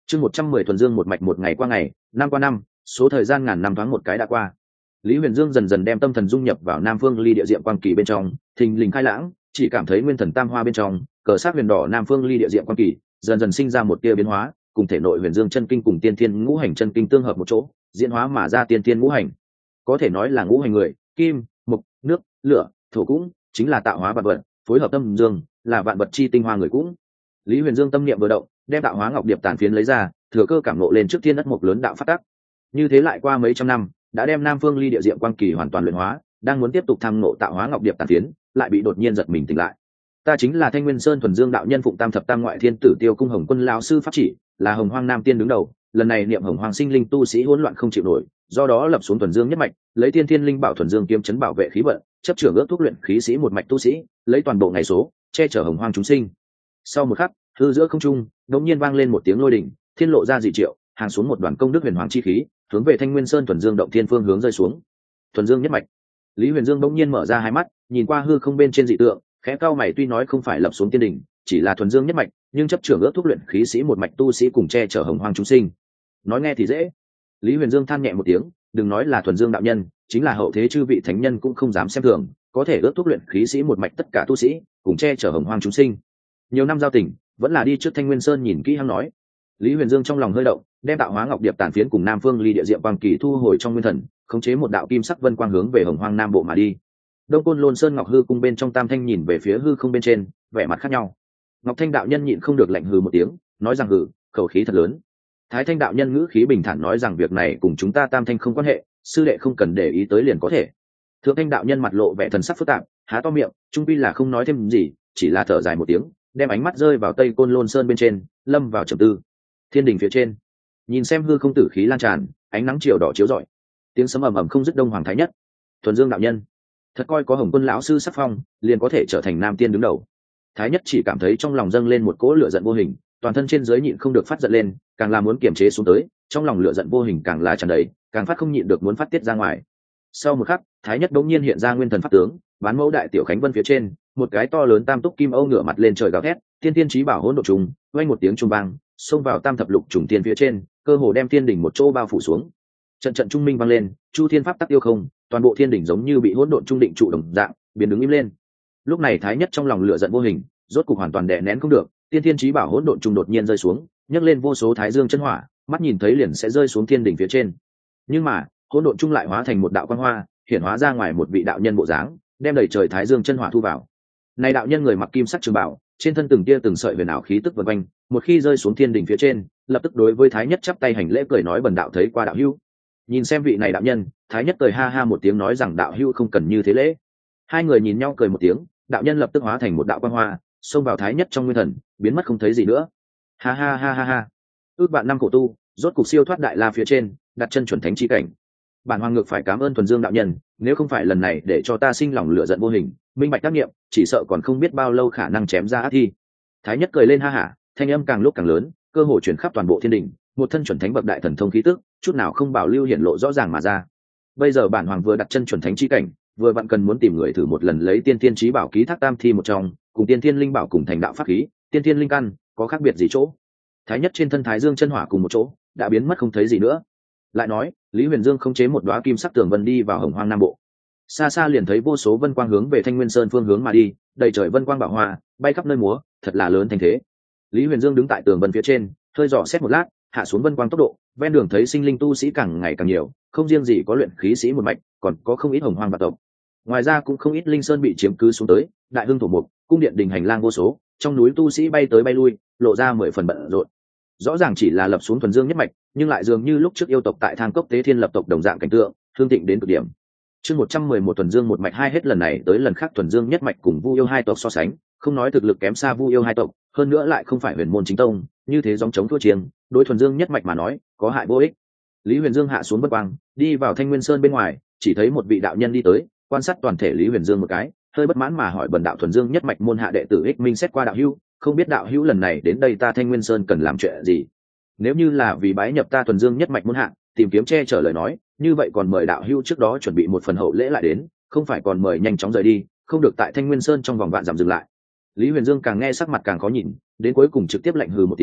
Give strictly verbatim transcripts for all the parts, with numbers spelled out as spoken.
chương một trăm mười thuần dương một mạch một ngày qua ngày, năm qua năm, số thời gian ngàn năm thoáng một cái đã qua. Lý Huyền Dương dần dần đem tâm thần dung nhập vào Nam Phương Ly địa diệm quang kỳ bên trong, thình lình khai lãng, chỉ cảm thấy nguyên thần tam hoa bên trong, cờ sắc huyền đỏ Nam Phương Ly địa diệm quang kỳ, dần dần sinh ra một tia biến hóa, cùng thể nội Huyền Dương chân kinh cùng tiên thiên ngũ hành chân kinh tương hợp một chỗ, diễn hóa mà ra tiên thiên ngũ hành. Có thể nói là ngũ hành người, kim, mộc, nước, lửa, thổ cũng chính là tạo hóa vạn vật, phối hợp tâm dương, là vạn vật chi tinh hoa người cũng. Lý Huyền Dương tâm niệm vừa động, đem tạo hóa ngọc điệp tàn phiến lấy ra, thừa cơ cảm ngộ lên trước thiên đất mộc lớn đạo phát tác. Như thế lại qua mấy trăm năm, đã đem Nam Phương Ly địa diệm quang kỳ hoàn toàn luyện hóa, đang muốn tiếp tục tham ngộ tạo hóa ngọc điệp tàn phiến, lại bị đột nhiên giật mình tỉnh lại. Ta chính là Thanh Nguyên Sơn thuần dương đạo nhân phụng tam thập tam ngoại thiên tử Tiêu cung Hồng Quân lão sư pháp chỉ, là Hồng Hoang Nam tiên đứng đầu, lần này niệm Hồng Hoang sinh linh tu sĩ hỗn loạn không chịu nổi, do đó lập xuống thuần dương nhất mạch, lấy tiên thiên linh bảo thuần dương kiếm chấn bảo vệ khí vận, chấp trưởng ước thúc luyện khí sĩ một mạch tu sĩ, lấy toàn bộ ngày số che chở Hồng Hoang chúng sinh. Sau một khắc, hư giữa không trung đột nhiên vang lên một tiếng lôi đình, thiên lộ ra dị triệu, hàng xuống một đoàn công đức huyền hoàng chi khí, hướng về Thanh Nguyên Sơn thuần dương động thiên phương hướng rơi xuống. Thuần dương nhất mạch. Lý Huyền Dương bỗng nhiên mở ra hai mắt, nhìn qua hư không bên trên dị tượng, khẽ cau mày, tuy nói không phải lập xuống tiên đỉnh, chỉ là thuần dương nhất mạch, nhưng chấp trưởng ước thúc luyện khí sĩ một mạch tu sĩ cùng che chở Hồng Hoang chúng sinh. Nói nghe thì dễ. Lý Huyền Dương than nhẹ một tiếng, đừng nói là thuần dương đạo nhân, chính là hậu thế chư vị thánh nhân cũng không dám xem thường, có thể ước thúc luyện khí sĩ một mạch tất cả tu sĩ, cùng che chở Hồng Hoang chúng sinh. Nhiều năm giao tình, vẫn là đi trước Thanh Nguyên Sơn nhìn kỹ hăng nói. Lý Huyền Dương trong lòng hơi động, đem tạo hóa ngọc điệp tàn phiến cùng Nam Phương Ly địa diệm quang kỳ thu hồi trong nguyên thần, khống chế một đạo kim sắc vân quang hướng về Hồng Hoang Nam Bộ mà đi. Đông Côn Lôn Sơn Ngọc Hư cung bên trong Tam Thanh nhìn về phía hư không bên trên, vẻ mặt khác nhau. Ngọc Thanh đạo nhân nhịn không được lạnh hừ một tiếng, nói rằng hừ, khẩu khí thật lớn. Thái Thanh đạo nhân ngữ khí bình thản nói rằng việc này cùng chúng ta Tam Thanh không quan hệ, sư đệ không cần để ý tới liền có thể. Thượng Thanh đạo nhân mặt lộ vẻ thần sắc phức tạp, há to miệng, trung quy là không nói thêm gì, chỉ là thở dài một tiếng, đem ánh mắt rơi vào Tây Côn Lôn Sơn bên trên, lâm vào trầm tư. Thiên đình phía trên, nhìn xem hư không tử khí lan tràn, ánh nắng chiều đỏ chiếu rọi, tiếng sấm ầm ầm không dứt. Đông Hoàng Thái Nhất, thuần dương đạo nhân, thật coi có Hồng Quân lão sư sắc phong, liền có thể trở thành nam tiên đứng đầu. Thái Nhất chỉ cảm thấy trong lòng dâng lên một cỗ lửa giận vô hình, toàn thân trên dưới nhịn không được phát giận lên, càng là muốn kiềm chế xuống tới, trong lòng lửa giận vô hình càng là tràn đầy, càng phát không nhịn được muốn phát tiết ra ngoài. Sau một khắc, Thái Nhất đống nhiên hiện ra nguyên thần pháp tướng, bán mẫu đại tiểu khánh vân phía trên, một cái to lớn tam túc kim âu ngửa mặt lên trời gào thét, tiên tiên chí bảo hỗn độn trùng, vang một tiếng trung vang, xông vào tam thập lục trùng tiên phía trên, cơ hồ đem thiên đỉnh một chỗ bao phủ xuống. Trận trận trung minh vang lên, chu thiên pháp tắc tiêu không, toàn bộ thiên đỉnh giống như bị hỗn độn trung định trụ đồng dạng, biến đứng im lên. Lúc này Thái Nhất trong lòng lửa giận vô hình, rốt cục hoàn toàn đè nén không được, tiên thiên chí bảo hỗn độn trung đột nhiên rơi xuống, nhấc lên vô số thái dương chân hỏa, mắt nhìn thấy liền sẽ rơi xuống thiên đỉnh phía trên. Nhưng mà, hỗn độn trung lại hóa thành một đạo quang hoa, hiển hóa ra ngoài một vị đạo nhân bộ dáng, đem đầy trời thái dương chân hỏa thu vào. Này đạo nhân người mặc kim sắc trường bào, trên thân từng tia từng sợi huyền ảo khí tức vần quanh, một khi rơi xuống thiên đỉnh phía trên, lập tức đối với Thái Nhất chắp tay hành lễ cười nói bần đạo thấy qua đạo hữu. Nhìn xem vị này đạo nhân, Thái Nhất cười ha ha một tiếng nói rằng đạo hữu không cần như thế lễ. Hai người nhìn nhau cười một tiếng, đạo nhân lập tức hóa thành một đạo quang hoa, xông vào Thái Nhất trong nguyên thần, biến mất không thấy gì nữa. Ha ha ha ha ha. Ước vạn năm khổ tu, rốt cục siêu thoát đại la phía trên, đặt chân chuẩn thánh chi cảnh. Bản hoàng ngược phải cảm ơn thuần dương đạo nhân, nếu không phải lần này để cho ta sinh lòng lửa giận vô hình, minh bạch tác nghiệm, chỉ sợ còn không biết bao lâu khả năng chém ra ác thi. Thái Nhất cười lên ha hả, thanh âm càng lúc càng lớn, cơ hồ chuyển khắp toàn bộ thiên đình, một thân chuẩn thánh bậc đại thần thông khí tức, chút nào không bảo lưu hiển lộ rõ ràng mà ra. Bây giờ bản hoàng vừa đặt chân chuẩn thánh chi cảnh, vừa vặn cần muốn tìm người thử một lần lấy tiên thiên chí bảo ký thác tam thi một trong, cùng tiên thiên linh bảo cùng thành đạo pháp khí, tiên thiên linh căn, có khác biệt gì chỗ? Thái Nhất trên thân thái dương chân hỏa cùng một chỗ, đã biến mất không thấy gì nữa. Lại nói, Lý Huyền Dương không chế một đóa kim sắc tường vân đi vào Hồng Hoang Nam Bộ. Xa xa liền thấy vô số vân quang hướng về Thanh Nguyên Sơn phương hướng mà đi, đầy trời vân quang bảo hoa, bay khắp nơi múa, thật là lớn thành thế. Lý Huyền Dương đứng tại tường vân phía trên, hơi dò xét một lát, hạ xuống vân quang tốc độ, ven đường thấy sinh linh tu sĩ càng ngày càng nhiều, không riêng gì có luyện khí sĩ một mạch, còn có không ít Hồng Hoang vạn tộc. Ngoài ra cũng không ít linh sơn bị chiếm cứ xuống tới, đại hưng thổ mục, cung điện đình hành lang vô số, trong núi tu sĩ bay tới bay lui, lộ ra mười phần bận rộn. Rõ ràng chỉ là lập xuống thuần dương nhất mạch, nhưng lại dường như lúc trước yêu tộc tại Thang Cốc Tế Thiên lập tộc đồng dạng cảnh tượng, hương thịnh đến cực điểm. Chương một trăm mười một thuần dương một mạch hai hết lần này tới lần khác thuần dương nhất mạch cùng Vu yêu hai tộc so sánh, không nói thực lực kém xa Vu yêu hai tộc, hơn nữa lại không phải huyền môn chính tông, như thế giống chống thua chiêng, đối thuần dương nhất mạch mà nói, có hại vô ích. Lý Huyền Dương hạ xuống bất quang, đi vào Thanh Nguyên Sơn bên ngoài, chỉ thấy một vị đạo nhân đi tới, quan sát toàn thể Lý Huyền Dương một cái, hơi bất mãn mà hỏi bần đạo thuần dương nhất mạch môn hạ đệ tử Ích Minh xét qua đạo hữu, không biết đạo hữu lần này đến đây ta Thanh Nguyên Sơn cần làm chuyện gì? Nếu như là vì bái nhập ta thuần dương nhất mạch môn hạ, tìm kiếm che chở lời nói, như vậy còn mời đạo hữu trước đó chuẩn bị một phần hậu lễ lại đến, không phải còn mời nhanh chóng rời đi, không được tại Thanh Nguyên Sơn trong vòng vạn dặm dừng lại. Lý Huyền Dương càng nghe sắc mặt càng khó nhìn, đến cuối cùng trực tiếp lạnh hừ một tiếng,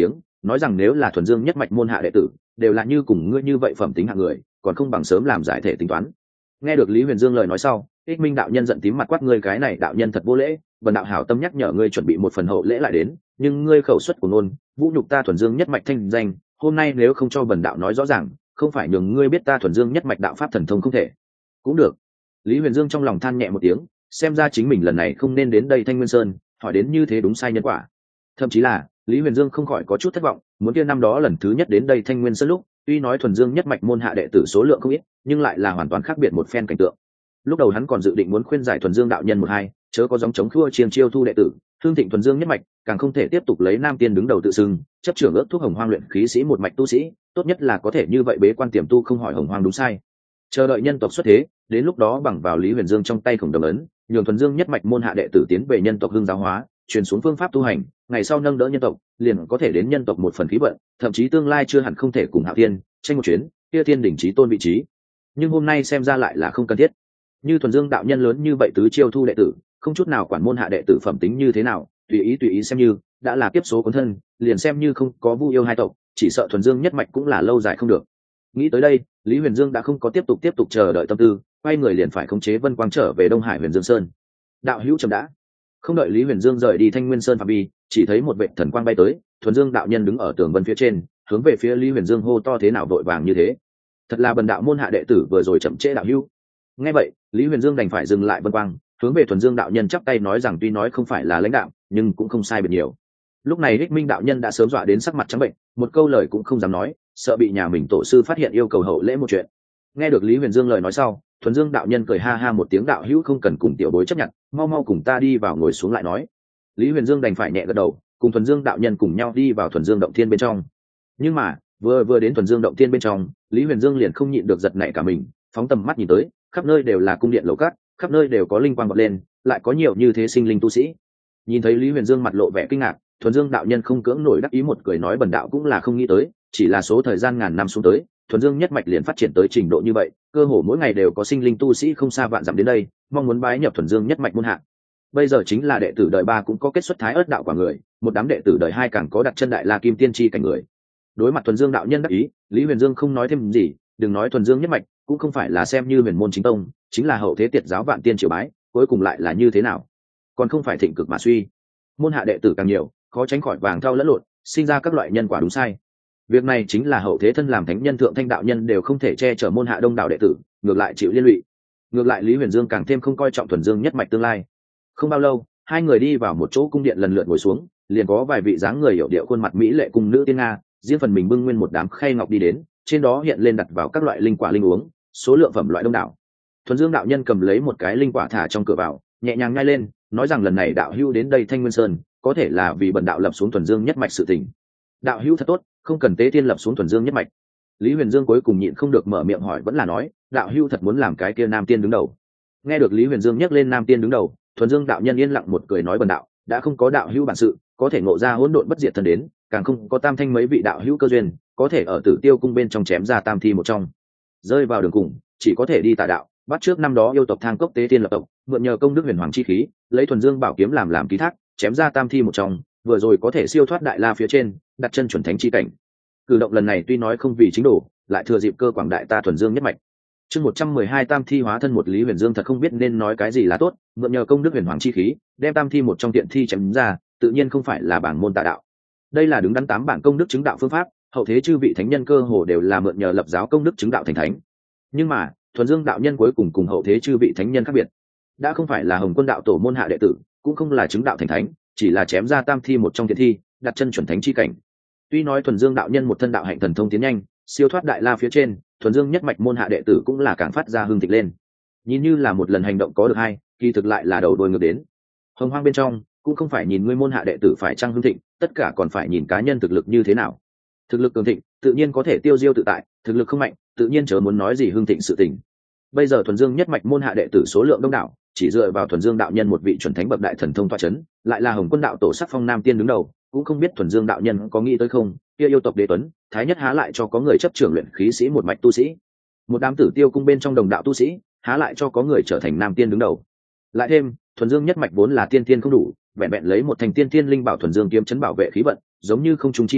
nói rằng nếu là thuần dương nhất mạch môn hạ đệ tử đều là như cùng ngươi như vậy phẩm tính hạng người, còn không bằng sớm làm giải thể tính toán. Nghe được Lý Huyền Dương lời nói sau, Ích Minh đạo nhân giận tím mặt quát, ngươi cái này đạo nhân thật vô lễ, bần đạo hảo tâm nhắc nhở ngươi chuẩn bị một phần hậu lễ lại đến, nhưng ngươi khẩu xuất của ngôn, vũ nhục ta thuần dương nhất mạch thanh danh, hôm nay nếu không cho bần đạo nói rõ ràng, không phải nhường ngươi biết ta thuần dương nhất mạch đạo pháp thần thông không thể. Cũng được. Lý Huyền Dương trong lòng than nhẹ một tiếng, xem ra chính mình lần này không nên đến đây Thanh Nguyên Sơn, hỏi đến như thế đúng sai nhân quả. Thậm chí là Lý Huyền Dương không khỏi có chút thất vọng, muốn kia năm đó lần thứ nhất đến đây Thanh Nguyên Sơn lúc, tuy nói thuần dương nhất mạch môn hạ đệ tử số lượng không ít, nhưng lại là hoàn toàn khác biệt một phen cảnh tượng. Lúc đầu hắn còn dự định muốn khuyên giải thuần dương đạo nhân một hai, chớ có giống chống khua chiên chiêu thu đệ tử, thương thịnh thuần dương nhất mạch, càng không thể tiếp tục lấy nam tiên đứng đầu tự xưng, chấp trưởng ước thuốc hồng hoang luyện khí sĩ một mạch tu sĩ, tốt nhất là có thể như vậy bế quan tiềm tu không hỏi hồng hoang đúng sai. Chờ đợi nhân tộc xuất thế, đến lúc đó bằng vào Lý Huyền Dương trong tay khổng đồng ấn, nhường thuần dương nhất mạch môn hạ đệ tử tiến về nhân tộc hưng giáo hóa, truyền xuống phương pháp tu hành, ngày sau nâng đỡ nhân tộc, liền có thể đến nhân tộc một phần khí vận, thậm chí tương lai chưa hẳn không thể cùng Hạo Thiên tranh một chuyến, kia thiên đỉnh chí tôn vị trí. Nhưng hôm nay xem ra lại là không cần thiết. Như thuần dương đạo nhân lớn như vậy tứ chiêu thu đệ tử, không chút nào quản môn hạ đệ tử phẩm tính như thế nào, tùy ý tùy ý xem như đã là kiếp số cuốn thân, liền xem như không có Vu yêu hai tộc, chỉ sợ thuần dương nhất mạch cũng là lâu dài không được. Nghĩ tới đây, Lý Huyền Dương đã không có tiếp tục tiếp tục chờ đợi tâm tư, quay người liền phải khống chế Vân Quang trở về Đông Hải Huyền Dương Sơn. Đạo hữu chậm đã. Không đợi Lý Huyền Dương rời đi Thanh Nguyên Sơn phạm vi, chỉ thấy một vệ thần quang bay tới, thuần dương đạo nhân đứng ở tường vân phía trên, hướng về phía Lý Huyền Dương hô to, thế nào vội vàng như thế? Thật là bần đạo môn hạ đệ tử vừa rồi chậm trễ đạo hữu. Nghe vậy, Lý Huyền Dương đành phải dừng lại vân quang, hướng về thuần dương đạo nhân chắp tay nói rằng tuy nói không phải là lãnh đạo, nhưng cũng không sai biệt nhiều. Lúc này Hích Minh đạo nhân đã sớm dọa đến sắc mặt trắng bệnh, một câu lời cũng không dám nói, sợ bị nhà mình tổ sư phát hiện yêu cầu hậu lễ một chuyện. Nghe được Lý Huyền Dương lời nói sau, thuần dương đạo nhân cười ha ha một tiếng, đạo hữu không cần cùng tiểu bối chấp nhận, mau mau cùng ta đi vào ngồi xuống lại nói. Lý Huyền Dương đành phải nhẹ gật đầu, cùng thuần dương đạo nhân cùng nhau đi vào thuần dương động thiên bên trong. Nhưng mà vừa vừa đến thuần dương động thiên bên trong, Lý Huyền Dương liền không nhịn được giật nảy cả mình, phóng tầm mắt nhìn tới, khắp nơi đều là cung điện lầu cát, khắp nơi đều có linh quang bật lên, lại có nhiều như thế sinh linh tu sĩ. Nhìn thấy Lý Huyền Dương mặt lộ vẻ kinh ngạc, thuần dương đạo nhân không cưỡng nổi đắc ý một cười nói, bần đạo cũng là không nghĩ tới, chỉ là số thời gian ngàn năm xuống tới, thuần dương nhất mạch liền phát triển tới trình độ như vậy, cơ hồ mỗi ngày đều có sinh linh tu sĩ không xa vạn dặm đến đây, mong muốn bái nhập thuần dương nhất mạch môn hạ. Bây giờ chính là đệ tử đời ba cũng có kết xuất thái ớt đạo quả người, một đám đệ tử đời hai càng có đặt chân đại la kim tiên tri cảnh người. Đối mặt thuần dương đạo nhân đắc ý, Lý Huyền Dương không nói thêm gì, đừng nói thuần dương nhất mạch, cũng không phải là xem như huyền môn chính tông, chính là hậu thế tiệt giáo vạn tiên triều bái, cuối cùng lại là như thế nào? Còn không phải thịnh cực mà suy. Môn hạ đệ tử càng nhiều, khó tránh khỏi vàng thau lẫn lộn, sinh ra các loại nhân quả đúng sai. Việc này chính là hậu thế thân làm thánh nhân thượng thanh đạo nhân đều không thể che chở môn hạ đông đảo đệ tử, ngược lại chịu liên lụy. Ngược lại Lý Huyền Dương càng thêm không coi trọng thuần dương nhất mạch tương lai. Không bao lâu, hai người đi vào một chỗ cung điện lần lượt ngồi xuống, liền có vài vị dáng người hiểu điệu khuôn mặt mỹ lệ cung nữ tiên nga, riêng phần mình bưng nguyên một đám khay ngọc đi đến, trên đó hiện lên đặt vào các loại linh quả linh uống, số lượng phẩm loại đông đảo. Thuần dương đạo nhân cầm lấy một cái linh quả thả trong cửa vào, nhẹ nhàng nhai lên, nói rằng lần này đạo hữu đến đây Thanh Nguyên Sơn, có thể là vì bần đạo lập xuống thuần dương nhất mạch sự tình. Đạo hữu thật tốt, không cần tế tiên lập xuống thuần dương nhất mạch. Lý Huyền Dương cuối cùng nhịn không được mở miệng hỏi, vẫn là nói, đạo hữu thật muốn làm cái kia nam tiên đứng đầu. Nghe được Lý Huyền Dương nhắc lên nam tiên đứng đầu, thuần dương đạo nhân yên lặng một cười nói, bần đạo đã không có đạo hữu bản sự, có thể ngộ ra hỗn độn bất diệt thân đến, càng không có tam thanh mấy vị đạo hữu cơ duyên, có thể ở Tử Tiêu cung bên trong chém ra tam thi một trong. Rơi vào đường cùng, chỉ có thể đi tà đạo, bắt trước năm đó yêu tộc thang cốc tế tiên lập tộc, mượn nhờ công đức huyền hoàng chi khí, lấy thuần dương bảo kiếm làm làm ký thác, chém ra tam thi một trong, vừa rồi có thể siêu thoát đại la phía trên, đặt chân chuẩn thánh chi cảnh. Cử động lần này tuy nói không vì chính đồ, lại thừa dịp cơ quảng đại ta thuần dương nhất mạch. Chương một trăm mười hai tam thi hóa thân, một Lý Huyền Dương thật không biết nên nói cái gì là tốt, mượn nhờ công đức huyền hoàng chi khí, đem tam thi một trong tiện thi chém ra, tự nhiên không phải là bảng môn tà đạo. Đây là đứng đắn tám bản công đức chứng đạo phương pháp, hậu thế chư vị thánh nhân cơ hồ đều là mượn nhờ lập giáo công đức chứng đạo thành thánh. Nhưng mà, thuần dương đạo nhân cuối cùng cùng hậu thế chư vị thánh nhân khác biệt, đã không phải là Hồng Quân đạo tổ môn hạ đệ tử, cũng không là chứng đạo thành thánh, chỉ là chém ra tam thi một trong tiện thi, đặt chân chuẩn thánh chi cảnh. Tuy nói thuần dương đạo nhân một thân đạo hạnh thần thông tiến nhanh, siêu thoát đại la phía trên, thuần dương nhất mạch môn hạ đệ tử cũng là càng phát ra hưng thịnh lên. Nhìn như là một lần hành động có được hay, kỳ thực lại là đầu đuôi ngược đến. Hồng hoang bên trong cũng không phải nhìn ngươi môn hạ đệ tử phải chăng hưng thịnh, tất cả còn phải nhìn cá nhân thực lực như thế nào. Thực lực cường thịnh, tự nhiên có thể tiêu diêu tự tại, thực lực không mạnh, tự nhiên chớ muốn nói gì hưng thịnh sự tình. Bây giờ thuần dương nhất mạch môn hạ đệ tử số lượng đông đảo, chỉ dựa vào thuần dương đạo nhân một vị chuẩn thánh bậc đại thần thông toa chấn, lại là Hồng Quân đạo tổ sắc phong nam tiên đứng đầu, cũng không biết thuần dương đạo nhân có nghĩ tới không, kia yêu tộc đế tuấn, thái nhất há lại cho có người chấp trưởng luyện khí sĩ một mạch tu sĩ. Một đám Tử Tiêu cung bên trong đồng đạo tu sĩ, há lại cho có người trở thành nam tiên đứng đầu. Lại thêm, thuần dương nhất mạch vốn là tiên tiên không đủ, vẹn vẹn lấy một thành tiên tiên linh bảo thuần dương kiếm chấn bảo vệ khí vận, giống như không trung chi bình,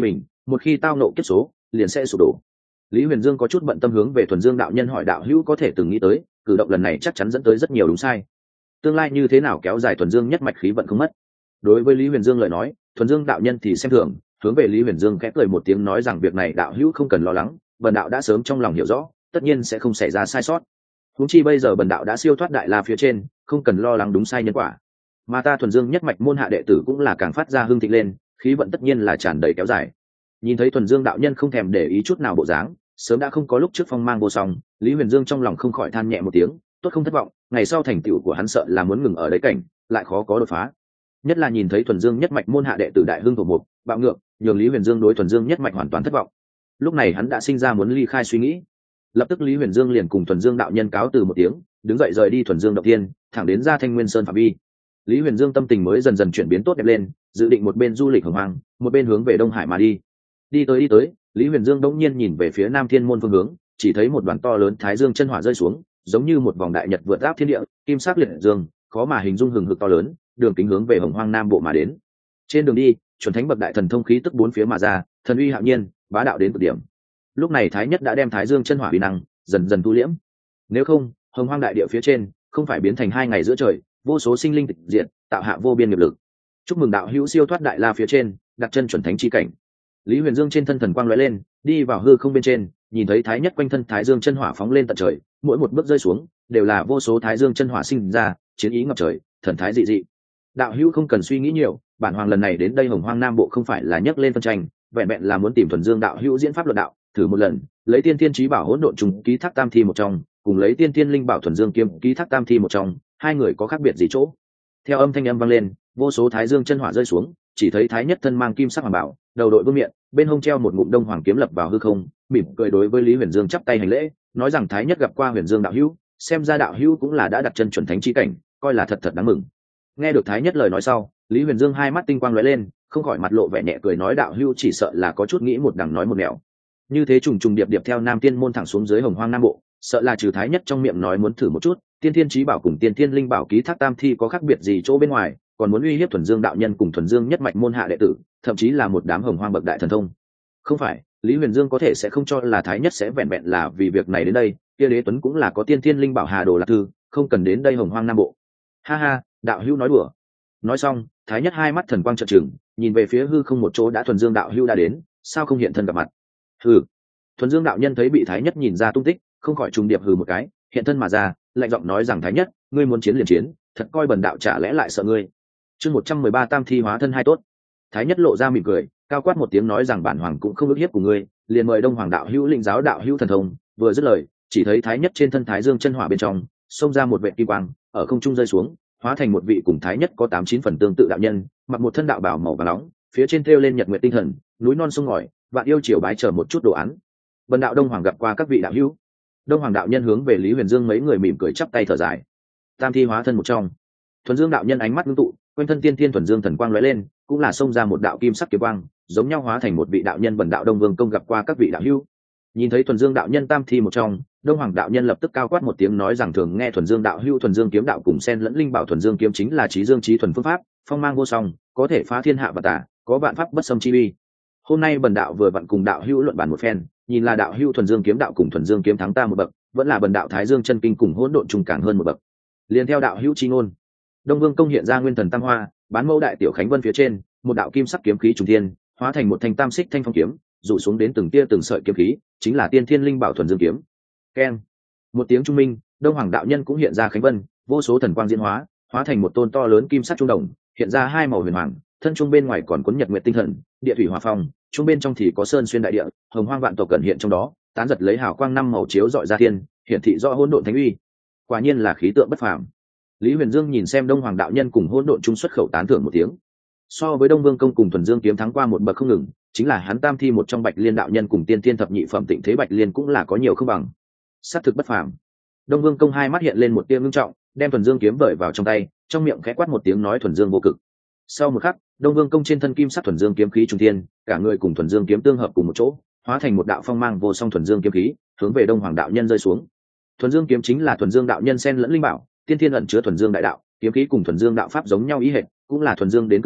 một khi tao nộ kiếp số liền sẽ sụp đổ. Lý Huyền Dương có chút bận tâm hướng về Thuần Dương đạo nhân hỏi đạo hữu có thể từng nghĩ tới cử động lần này chắc chắn dẫn tới rất nhiều đúng sai, tương lai như thế nào kéo dài Thuần Dương nhất mạch khí vận không mất. Đối với Lý Huyền Dương lời nói, Thuần Dương đạo nhân thì xem thường, hướng về Lý Huyền Dương khẽ cười một tiếng nói rằng việc này đạo hữu không cần lo lắng, bần đạo đã sớm trong lòng hiểu rõ, tất nhiên sẽ không xảy ra sai sót. Huống chi bây giờ bần đạo đã siêu thoát đại la phía trên, không cần lo lắng đúng sai nhân quả. Mà ta Thuần Dương nhất mạch môn hạ đệ tử cũng là càng phát ra hưng thịnh lên, khí vận tất nhiên là tràn đầy kéo dài. Nhìn thấy Thuần Dương đạo nhân không thèm để ý chút nào bộ dáng, sớm đã không có lúc trước phong mang vô song, Lý Huyền Dương trong lòng không khỏi than nhẹ một tiếng, tốt không thất vọng, ngày sau thành tựu của hắn sợ là muốn ngừng ở đấy cảnh, lại khó có đột phá. Nhất là nhìn thấy Thuần Dương nhất mạch môn hạ đệ tử đại hưng thổ mục, bạo ngược, nhường Lý Huyền Dương đối Thuần Dương nhất mạch hoàn toàn thất vọng. Lúc này hắn đã sinh ra muốn ly khai suy nghĩ. Lập tức Lý Huyền Dương liền cùng Thuần Dương đạo nhân cáo từ một tiếng, đứng dậy rời đi Thuần Dương động tiên, thẳng đến ra Thanh Nguyên Sơn phạm vi. Lý Huyền Dương tâm tình mới dần dần chuyển biến tốt đẹp lên, dự định một bên du lịch hồng hoang, một bên hướng về Đông Hải mà đi. Đi tới đi tới, Lý Huyền Dương đống nhiên nhìn về phía Nam Thiên môn phương hướng, chỉ thấy một đoàn to lớn Thái Dương chân hỏa rơi xuống, giống như một vòng đại nhật vượt áp thiên địa, kim sắc liệt dương, khó mà hình dung hừng hực to lớn, đường kính hướng về Hồng Hoang Nam Bộ mà đến. Trên đường đi, chuẩn thánh bậc đại thần thông khí tức bốn phía mà ra, thần uy hạo nhiên, bá đạo đến cực điểm. Lúc này Thái Nhất đã đem Thái Dương chân hỏa uy năng dần dần thu liễm. Nếu không, Hồng Hoang đại địa phía trên không phải biến thành hai ngày giữa trời, vô số sinh linh tịch diệt, tạo hạ vô biên nghiệp lực. Chúc mừng đạo hữu siêu thoát đại la phía trên, đặt chân chuẩn thánh chi cảnh. Lý Huyền Dương trên thân thần quang lóe lên, đi vào hư không bên trên, nhìn thấy Thái Nhất quanh thân Thái Dương chân hỏa phóng lên tận trời, mỗi một bước rơi xuống đều là vô số Thái Dương chân hỏa sinh ra, chiến ý ngập trời, thần thái dị dị. Đạo hữu không cần suy nghĩ nhiều, bản hoàng lần này đến đây Hồng Hoang Nam Bộ không phải là nhấc lên phân tranh, vẹn vẹn là muốn tìm Thuần Dương đạo hữu diễn pháp luận đạo, thử một lần, lấy Tiên Thiên Chí Bảo hỗn độn trùng ký thác tam thi một trong, cùng lấy Tiên Thiên Linh Bảo Thuần Dương kiếm ký thác tam thi một trong, hai người có khác biệt gì chỗ? Theo âm thanh âm vang lên, vô số Thái Dương chân hỏa rơi xuống, chỉ thấy Thái Nhất thân mang kim sắc hoàng bảo, đầu đội vương miện, bên hông treo một ngụm đông hoàng kiếm lập vào hư không, mỉm cười đối với Lý Huyền Dương chắp tay hành lễ, nói rằng Thái Nhất gặp qua Huyền Dương đạo hữu, xem ra đạo hữu cũng là đã đặt chân chuẩn thánh chi cảnh, coi là thật thật đáng mừng. Nghe được Thái Nhất lời nói sau, Lý Huyền Dương hai mắt tinh quang lóe lên, không khỏi mặt lộ vẻ nhẹ cười nói đạo hữu chỉ sợ là có chút nghĩ một đằng nói một nẻo. Như thế trùng trùng điệp điệp theo Nam Tiên môn thẳng xuống dưới Hồng Hoang Nam Bộ, sợ là trừ Thái Nhất trong miệng nói muốn thử một chút, Tiên Thiên Chí Bảo cùng Tiên Thiên Linh Bảo ký thác tam thi có khác biệt gì chỗ bên ngoài, còn muốn uy hiếp Thuần Dương đạo nhân cùng Thuần Dương nhất mạch môn hạ đệ tử, thậm chí là một đám Hồng Hoang bậc đại thần thông. Không phải, Lý Huyền Dương có thể sẽ không cho là Thái Nhất sẽ vẹn vẹn là vì việc này đến đây, kia Đế Tuấn cũng là có Tiên Thiên Linh Bảo Hà Đồ Lạc Thư, không cần đến đây Hồng Hoang Nam Bộ. Ha ha, đạo hữu nói đùa. Nói xong, Thái Nhất hai mắt thần quang trợn trừng, nhìn về phía hư không một chỗ đã Thuần Dương đạo hữu đã đến, sao không hiện thân gặp mặt? Hừ. Thuần Dương đạo nhân thấy bị Thái Nhất nhìn ra tung tích, không khỏi trùng điệp hừ một cái, hiện thân mà ra, lạnh giọng nói rằng Thái Nhất, ngươi muốn chiến liền chiến, thật coi bần đạo chả lẽ lại sợ ngươi? Chương một trăm mười ba Tam thi hóa thân hai tốt. Thái Nhất lộ ra mỉm cười, cao quát một tiếng nói rằng bản hoàng cũng không ức hiếp của ngươi, liền mời Đông Hoàng đạo hữu lĩnh giáo đạo hữu thần thông. Vừa dứt lời, chỉ thấy Thái Nhất trên thân Thái Dương chân hỏa bên trong xông ra một vệt kim quang, ở không trung rơi xuống, hóa thành một vị cùng Thái Nhất có tám chín phần tương tự đạo nhân, mặc một thân đạo bào màu vàng nóng, phía trên thêu lên nhật nguyệt tinh thần, núi non sông ngòi, vạn yêu triều bái chờ một chút đồ án. Bần đạo Đông Hoàng gặp qua các vị đạo hữu. Đông Hoàng đạo nhân hướng về Lý Huyền Dương mấy người mỉm cười chắp tay thở dài. Tam thi hóa thân một trong, Thuần Dương đạo nhân ánh mắt ngưng tụ, quanh thân tiên thiên thuần dương thần quang lóe lên, cũng là xông ra một đạo kim sắc kiếm quang, giống nhau hóa thành một vị đạo nhân. Bần đạo Đông Vương công gặp qua các vị đạo hữu. Nhìn thấy Thuần Dương đạo nhân tam thi một trong, Đông Hoàng đạo nhân lập tức cao quát một tiếng nói rằng thường nghe Thuần Dương đạo hữu Thuần Dương kiếm đạo cùng sen lẫn linh bảo Thuần Dương kiếm chính là trí dương trí thuần phương pháp, phong mang vô song, có thể phá thiên hạ và tả, có vạn pháp bất xâm chi uy. Hôm nay bần đạo vừa vặn cùng đạo hữu luận bàn một phen, nhìn là đạo hữu Thuần Dương kiếm đạo cùng Thuần Dương kiếm thắng ta một bậc, vẫn là bần đạo Thái Dương chân kinh cùng hỗn độn trùng càng hơn một bậc. Liên theo đạo hữu chi ngôn, Đông Vương công hiện ra nguyên thần tam hoa, bán mẫu đại tiểu khánh vân phía trên, một đạo kim sắc kiếm khí trùng thiên, hóa thành một thanh tam xích thanh phong kiếm, dụ xuống đến từng tia từng sợi kiếm khí, chính là tiên thiên linh bảo Thuần Dương kiếm. Keng. Một tiếng trung minh, Đông Hoàng đạo nhân cũng hiện ra khánh vân, vô số thần quang diễn hóa, hóa thành một tôn to lớn kim sắc trung đồng, hiện ra hai màu huyền hoàng, thân trung bên ngoài còn cuốn nhật nguyệt tinh thần, địa thủy hỏa phong, trung bên trong thì có sơn xuyên đại địa, hồng hoang vạn tộc cẩn hiện trong đó, tán giật lấy hào quang năm màu chiếu dọi ra thiên, hiển thị rõ hỗn độn thánh uy. Quả nhiên là khí tượng bất phàm. Lý Huyền Dương nhìn xem Đông Hoàng đạo nhân cùng hỗn độn trung xuất khẩu tán thưởng một tiếng. So với Đông Vương công cùng Thuần Dương kiếm thắng qua một bậc không ngừng, chính là hắn tam thi một trong Bạch Liên đạo nhân cùng tiên thiên thập nhị phẩm Tịnh Thế Bạch Liên cũng là có nhiều không bằng. Sát thực bất phàm. Đông Vương công hai mắt hiện lên một tia ngưng trọng, đem Thuần Dương kiếm vẩy vào trong tay, trong miệng khẽ quát một tiếng nói Thuần Dương vô cực. Sau một khắc, Đông Vương công trên thân kim sắc Thuần Dương kiếm khí trung thiên, cả người cùng Thuần Dương kiếm tương hợp cùng một chỗ, hóa thành một đạo phong mang vô song Thuần Dương kiếm khí, hướng về Đông Hoàng đạo nhân rơi xuống. Thuần Dương kiếm chính là Thuần Dương đạo nhân xen lẫn linh bảo, tiên thiên ẩn chứa Thuần Dương đại đạo, kiếm khí cùng Thuần Dương đạo pháp giống nhau ý hệt, cũng là Thuần Dương đến cực điểm,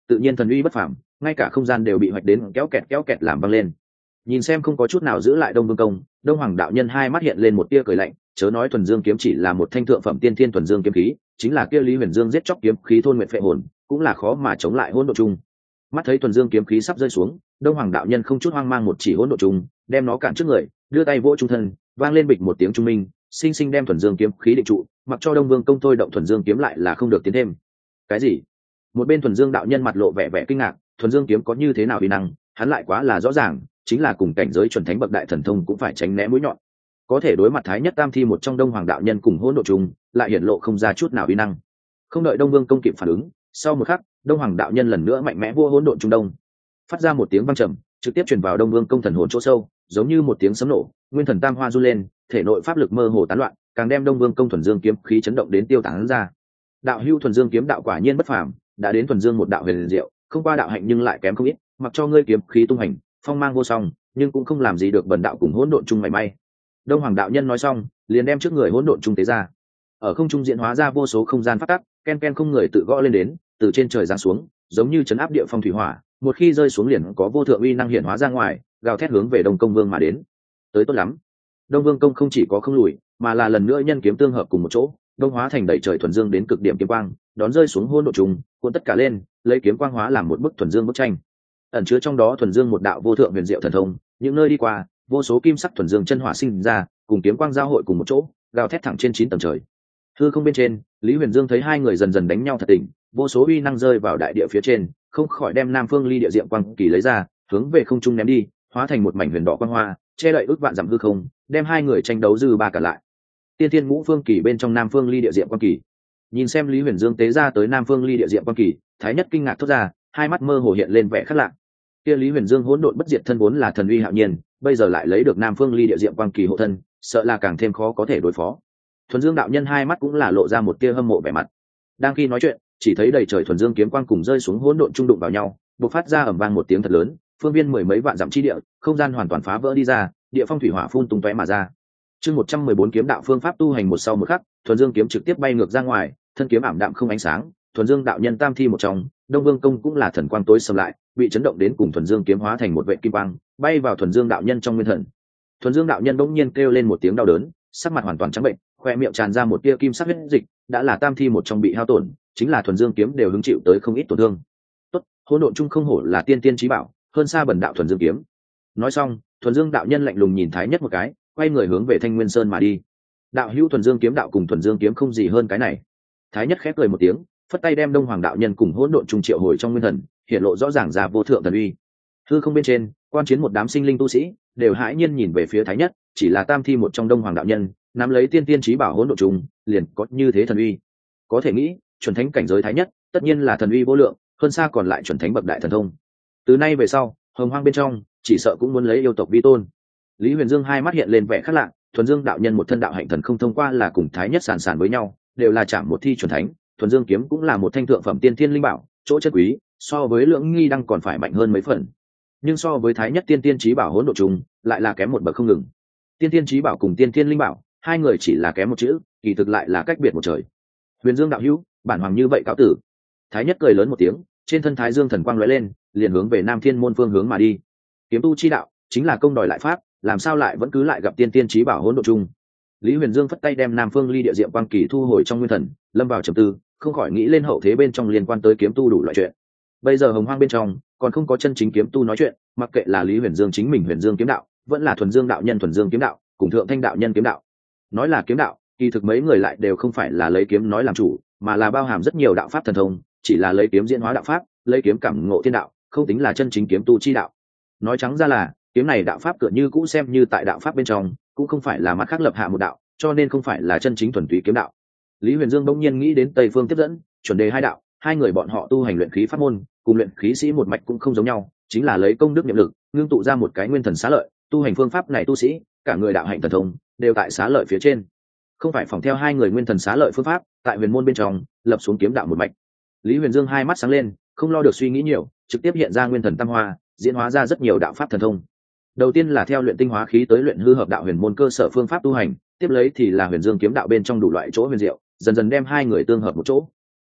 tự nhiên thần uy bất phàm, ngay cả không gian đều bị hoạch đến kéo kẹt kéo kẹt làm văng lên. Nhìn xem không có chút nào giữ lại Đông Vương Công, Đông Hoàng đạo nhân hai mắt hiện lên một tia cười lạnh, chớ nói thuần dương kiếm chỉ là một thanh thượng phẩm tiên thiên thuần dương kiếm khí, chính là kia Lý Huyền Dương giết chóc kiếm khí thôn nguyện phệ hồn, cũng là khó mà chống lại hỗn độn chung. Mắt thấy thuần dương kiếm khí sắp rơi xuống, Đông Hoàng đạo nhân không chút hoang mang một chỉ hỗn độn chung, đem nó cản trước người, đưa tay vỗ trung thân, vang lên bịch một tiếng trung minh, sinh sinh đem thuần dương kiếm khí định trụ, mặc cho Đông Vương Công thôi động thuần dương kiếm lại là không được tiến thêm. Cái gì? Một bên thuần dương đạo nhân mặt lộ vẻ vẻ kinh ngạc, thuần dương kiếm có như thế nào uy năng, hắn lại quá là rõ ràng, chính là cùng cảnh giới chuẩn thánh bậc đại thần thông cũng phải tránh né mũi nhọn. Có thể đối mặt thái nhất tam thi một trong Đông Hoàng đạo nhân cùng hỗn độn trùng, lại hiển lộ không ra chút nào uy năng. Không đợi Đông Vương Công kịp phản ứng, sau một khắc, Đông Hoàng đạo nhân lần nữa mạnh mẽ vua hỗn độn trung đông, phát ra một tiếng vang trầm, trực tiếp truyền vào Đông Vương Công thần hồn chỗ sâu, giống như một tiếng sấm nổ, nguyên thần tam hoa run lên, thể nội pháp lực mơ hồ tán loạn, càng đem Đông Vương Công thuần dương kiếm khí chấn động đến tiêu tán ra. Đạo hưu thuần dương kiếm đạo quả nhiên bất phàm, đã đến thuần dương một đạo huyền diệu, không qua đạo hạnh nhưng lại kém không ít, mặc cho ngươi kiếm khí tung hành, phong mang vô song, nhưng cũng không làm gì được bần đạo cùng hỗn độn chung mảy may. Đông Hoàng đạo nhân nói xong, liền đem trước người hỗn độn chung tế ra. Ở không trung diễn hóa ra vô số không gian phát tắc, ken ken không người tự gõ lên đến, từ trên trời giáng xuống, giống như chấn áp địa phong thủy hỏa, một khi rơi xuống liền có vô thượng uy năng hiện hóa ra ngoài, gào thét hướng về Đông Công Vương mà đến. Tới tốt lắm. Đông Vương Công không chỉ có không lùi, mà là lần nữa nhân kiếm tương hợp cùng một chỗ, đông hóa thành đầy trời thuần dương đến cực điểm kiếm quang, đón rơi xuống hỗn độn trùng, cuốn tất cả lên, lấy kiếm quang hóa làm một bức thuần dương bức tranh. Ẩn chứa trong đó thuần dương một đạo vô thượng huyền diệu thần thông, những nơi đi qua, vô số kim sắc thuần dương chân hỏa sinh ra, cùng kiếm quang giao hội cùng một chỗ, gào thét thẳng trên chín tầng trời. Hư không bên trên, Lý Huyền Dương thấy hai người dần dần đánh nhau thật tình, vô số uy năng rơi vào đại địa phía trên, không khỏi đem Nam Phương Ly địa diệm quang kỳ lấy ra, hướng về không trung ném đi, hóa thành một mảnh huyền đỏ quang hoa, che đậy ước vạn dặm hư không, đem hai người tranh đấu dư ba cả lại. Tiên Thiên Ngũ Phương kỳ bên trong Nam Phương Ly địa diệm quang kỳ. Nhìn xem Lý Huyền Dương tế ra tới Nam Phương Ly địa diệm quang kỳ, Thái Nhất kinh ngạc thốt ra, hai mắt mơ hồ hiện lên vẻ khác lạ. Kia Lý Huyền Dương hỗn độn bất diệt thân vốn là thần uy hạo nhiên, bây giờ lại lấy được Nam Phương Ly địa diệm quang kỳ hộ thân, sợ là càng thêm khó có thể đối phó. Thuần Dương đạo nhân hai mắt cũng là lộ ra một tia hâm mộ vẻ mặt. Đang khi nói chuyện, chỉ thấy đầy trời thuần dương kiếm quang cùng rơi xuống hỗn độn trung đụng vào nhau, bộc phát ra ầm vang một tiếng thật lớn, phương viên mười mấy vạn dặm chi địa, không gian hoàn toàn phá vỡ đi ra, địa phong thủy hỏa phun tung tóe mà ra. Chương một trăm mười bốn kiếm đạo phương pháp tu hành một sau một khắc, thuần dương kiếm trực tiếp bay ngược ra ngoài, thân kiếm ảm đạm không ánh sáng, thuần dương đạo nhân tam thi một trong, Đông Vương Công cũng là thần quang tối sầm lại, bị chấn động đến cùng thuần dương kiếm hóa thành một vệ kim quang, bay vào thuần dương đạo nhân trong nguyên thần. Thuần dương đạo nhân bỗng nhiên kêu lên một tiếng đau đớn, sắc mặt hoàn toàn trắng bệnh, khoe miệng tràn ra một tia kim sắc huyết dịch, đã là tam thi một trong bị hao tổn, chính là thuần dương kiếm đều hứng chịu tới không ít tổn thương. Tốt, hỗn độn chung không hổ là tiên tiên chí bảo, hơn xa bần đạo thuần dương kiếm. Nói xong, thuần dương đạo nhân lạnh lùng nhìn Thái Nhất một cái, quay người hướng về Thanh Nguyên Sơn mà đi. Đạo hữu thuần dương kiếm đạo cùng thuần dương kiếm không gì hơn cái này. Thái Nhất khép cười một tiếng, phất tay đem Đông Hoàng đạo nhân cùng hỗn độn trung triệu hồi trong nguyên thần, hiện lộ rõ ràng ra vô thượng thần uy. Hư không bên trên, quan chiến một đám sinh linh tu sĩ, đều hãi nhiên nhìn về phía Thái Nhất, chỉ là tam thi một trong Đông Hoàng đạo nhân, nắm lấy tiên tiên chí bảo hỗn độn trùng, liền có như thế thần uy. Có thể nghĩ, chuẩn thánh cảnh giới Thái Nhất, tất nhiên là thần uy vô lượng, hơn xa còn lại chuẩn thánh bậc đại thần thông. Từ nay về sau, hồng hoang bên trong, chỉ sợ cũng muốn lấy yêu tộc vi tôn. Lý Huyền Dương hai mắt hiện lên vẻ khác lạ, thuần dương đạo nhân một thân đạo hạnh thần không thông qua là cùng Thái Nhất sàn sàn với nhau, đều là chạm một thi chuẩn thánh, thuần dương kiếm cũng là một thanh thượng phẩm tiên thiên linh bảo, chỗ chất quý, so với Lưỡng Nghi đăng còn phải mạnh hơn mấy phần. Nhưng so với Thái Nhất tiên tiên chí bảo hỗn độn trùng, lại là kém một bậc không ngừng. Tiên tiên chí bảo cùng tiên thiên linh bảo, hai người chỉ là kém một chữ, kỳ thực lại là cách biệt một trời. Huyền Dương đạo hữu, bản hoàng như vậy cáo tử. Thái Nhất cười lớn một tiếng, trên thân Thái Dương thần quang lóe lên, liền hướng về Nam Thiên môn phương hướng mà đi. Kiếm tu chi đạo, chính là công đòi lại pháp, làm sao lại vẫn cứ lại gặp tiên tiên chí bảo hỗn độn chung. Lý Huyền Dương phất tay đem Nam Phương Ly địa diệm quang kỳ thu hồi trong nguyên thần, lâm vào trầm tư, không khỏi nghĩ lên hậu thế bên trong liên quan tới kiếm tu đủ loại chuyện. Bây giờ hồng hoang bên trong còn không có chân chính kiếm tu nói chuyện, mặc kệ là Lý Huyền Dương chính mình Huyền Dương kiếm đạo, vẫn là thuần dương đạo nhân thuần dương kiếm đạo, cùng thượng thanh đạo nhân kiếm đạo. Nói là kiếm đạo, kỳ thực mấy người lại đều không phải là lấy kiếm nói làm chủ, mà là bao hàm rất nhiều đạo pháp thần thông, chỉ là lấy kiếm diễn hóa đạo pháp, lấy kiếm cảm ngộ thiên đạo, không tính là chân chính kiếm tu chi đạo. Nói trắng ra là, kiếm này đạo pháp tựa như cũ xem như tại đạo pháp bên trong, cũng không phải là mặt khác lập hạ một đạo, cho nên không phải là chân chính thuần túy kiếm đạo. Lý Huyền Dương bỗng nhiên nghĩ đến Tây Phương tiếp dẫn, chuẩn đề hai đạo, hai người bọn họ tu hành luyện khí pháp môn, cùng luyện khí sĩ một mạch cũng không giống nhau, chính là lấy công đức niệm lực, ngưng tụ ra một cái nguyên thần xá lợi, tu hành phương pháp này tu sĩ, cả người đạo hạnh thần thông, đều tại xá lợi phía trên. Không phải phỏng theo hai người nguyên thần xá lợi phương pháp, tại huyền môn bên trong, lập xuống kiếm đạo một mạch. Lý Huyền Dương hai mắt sáng lên, không lo được suy nghĩ nhiều, trực tiếp hiện ra nguyên thần tam hoa, diễn hóa ra rất nhiều đạo pháp thần thông. Đầu tiên là theo luyện tinh hóa khí tới luyện hư hợp đạo huyền môn cơ sở phương pháp tu hành, tiếp lấy thì là Huyền Dương kiếm đạo bên trong đủ loại chỗ huyền diệu, dần dần đem hai người tương hợp một chỗ.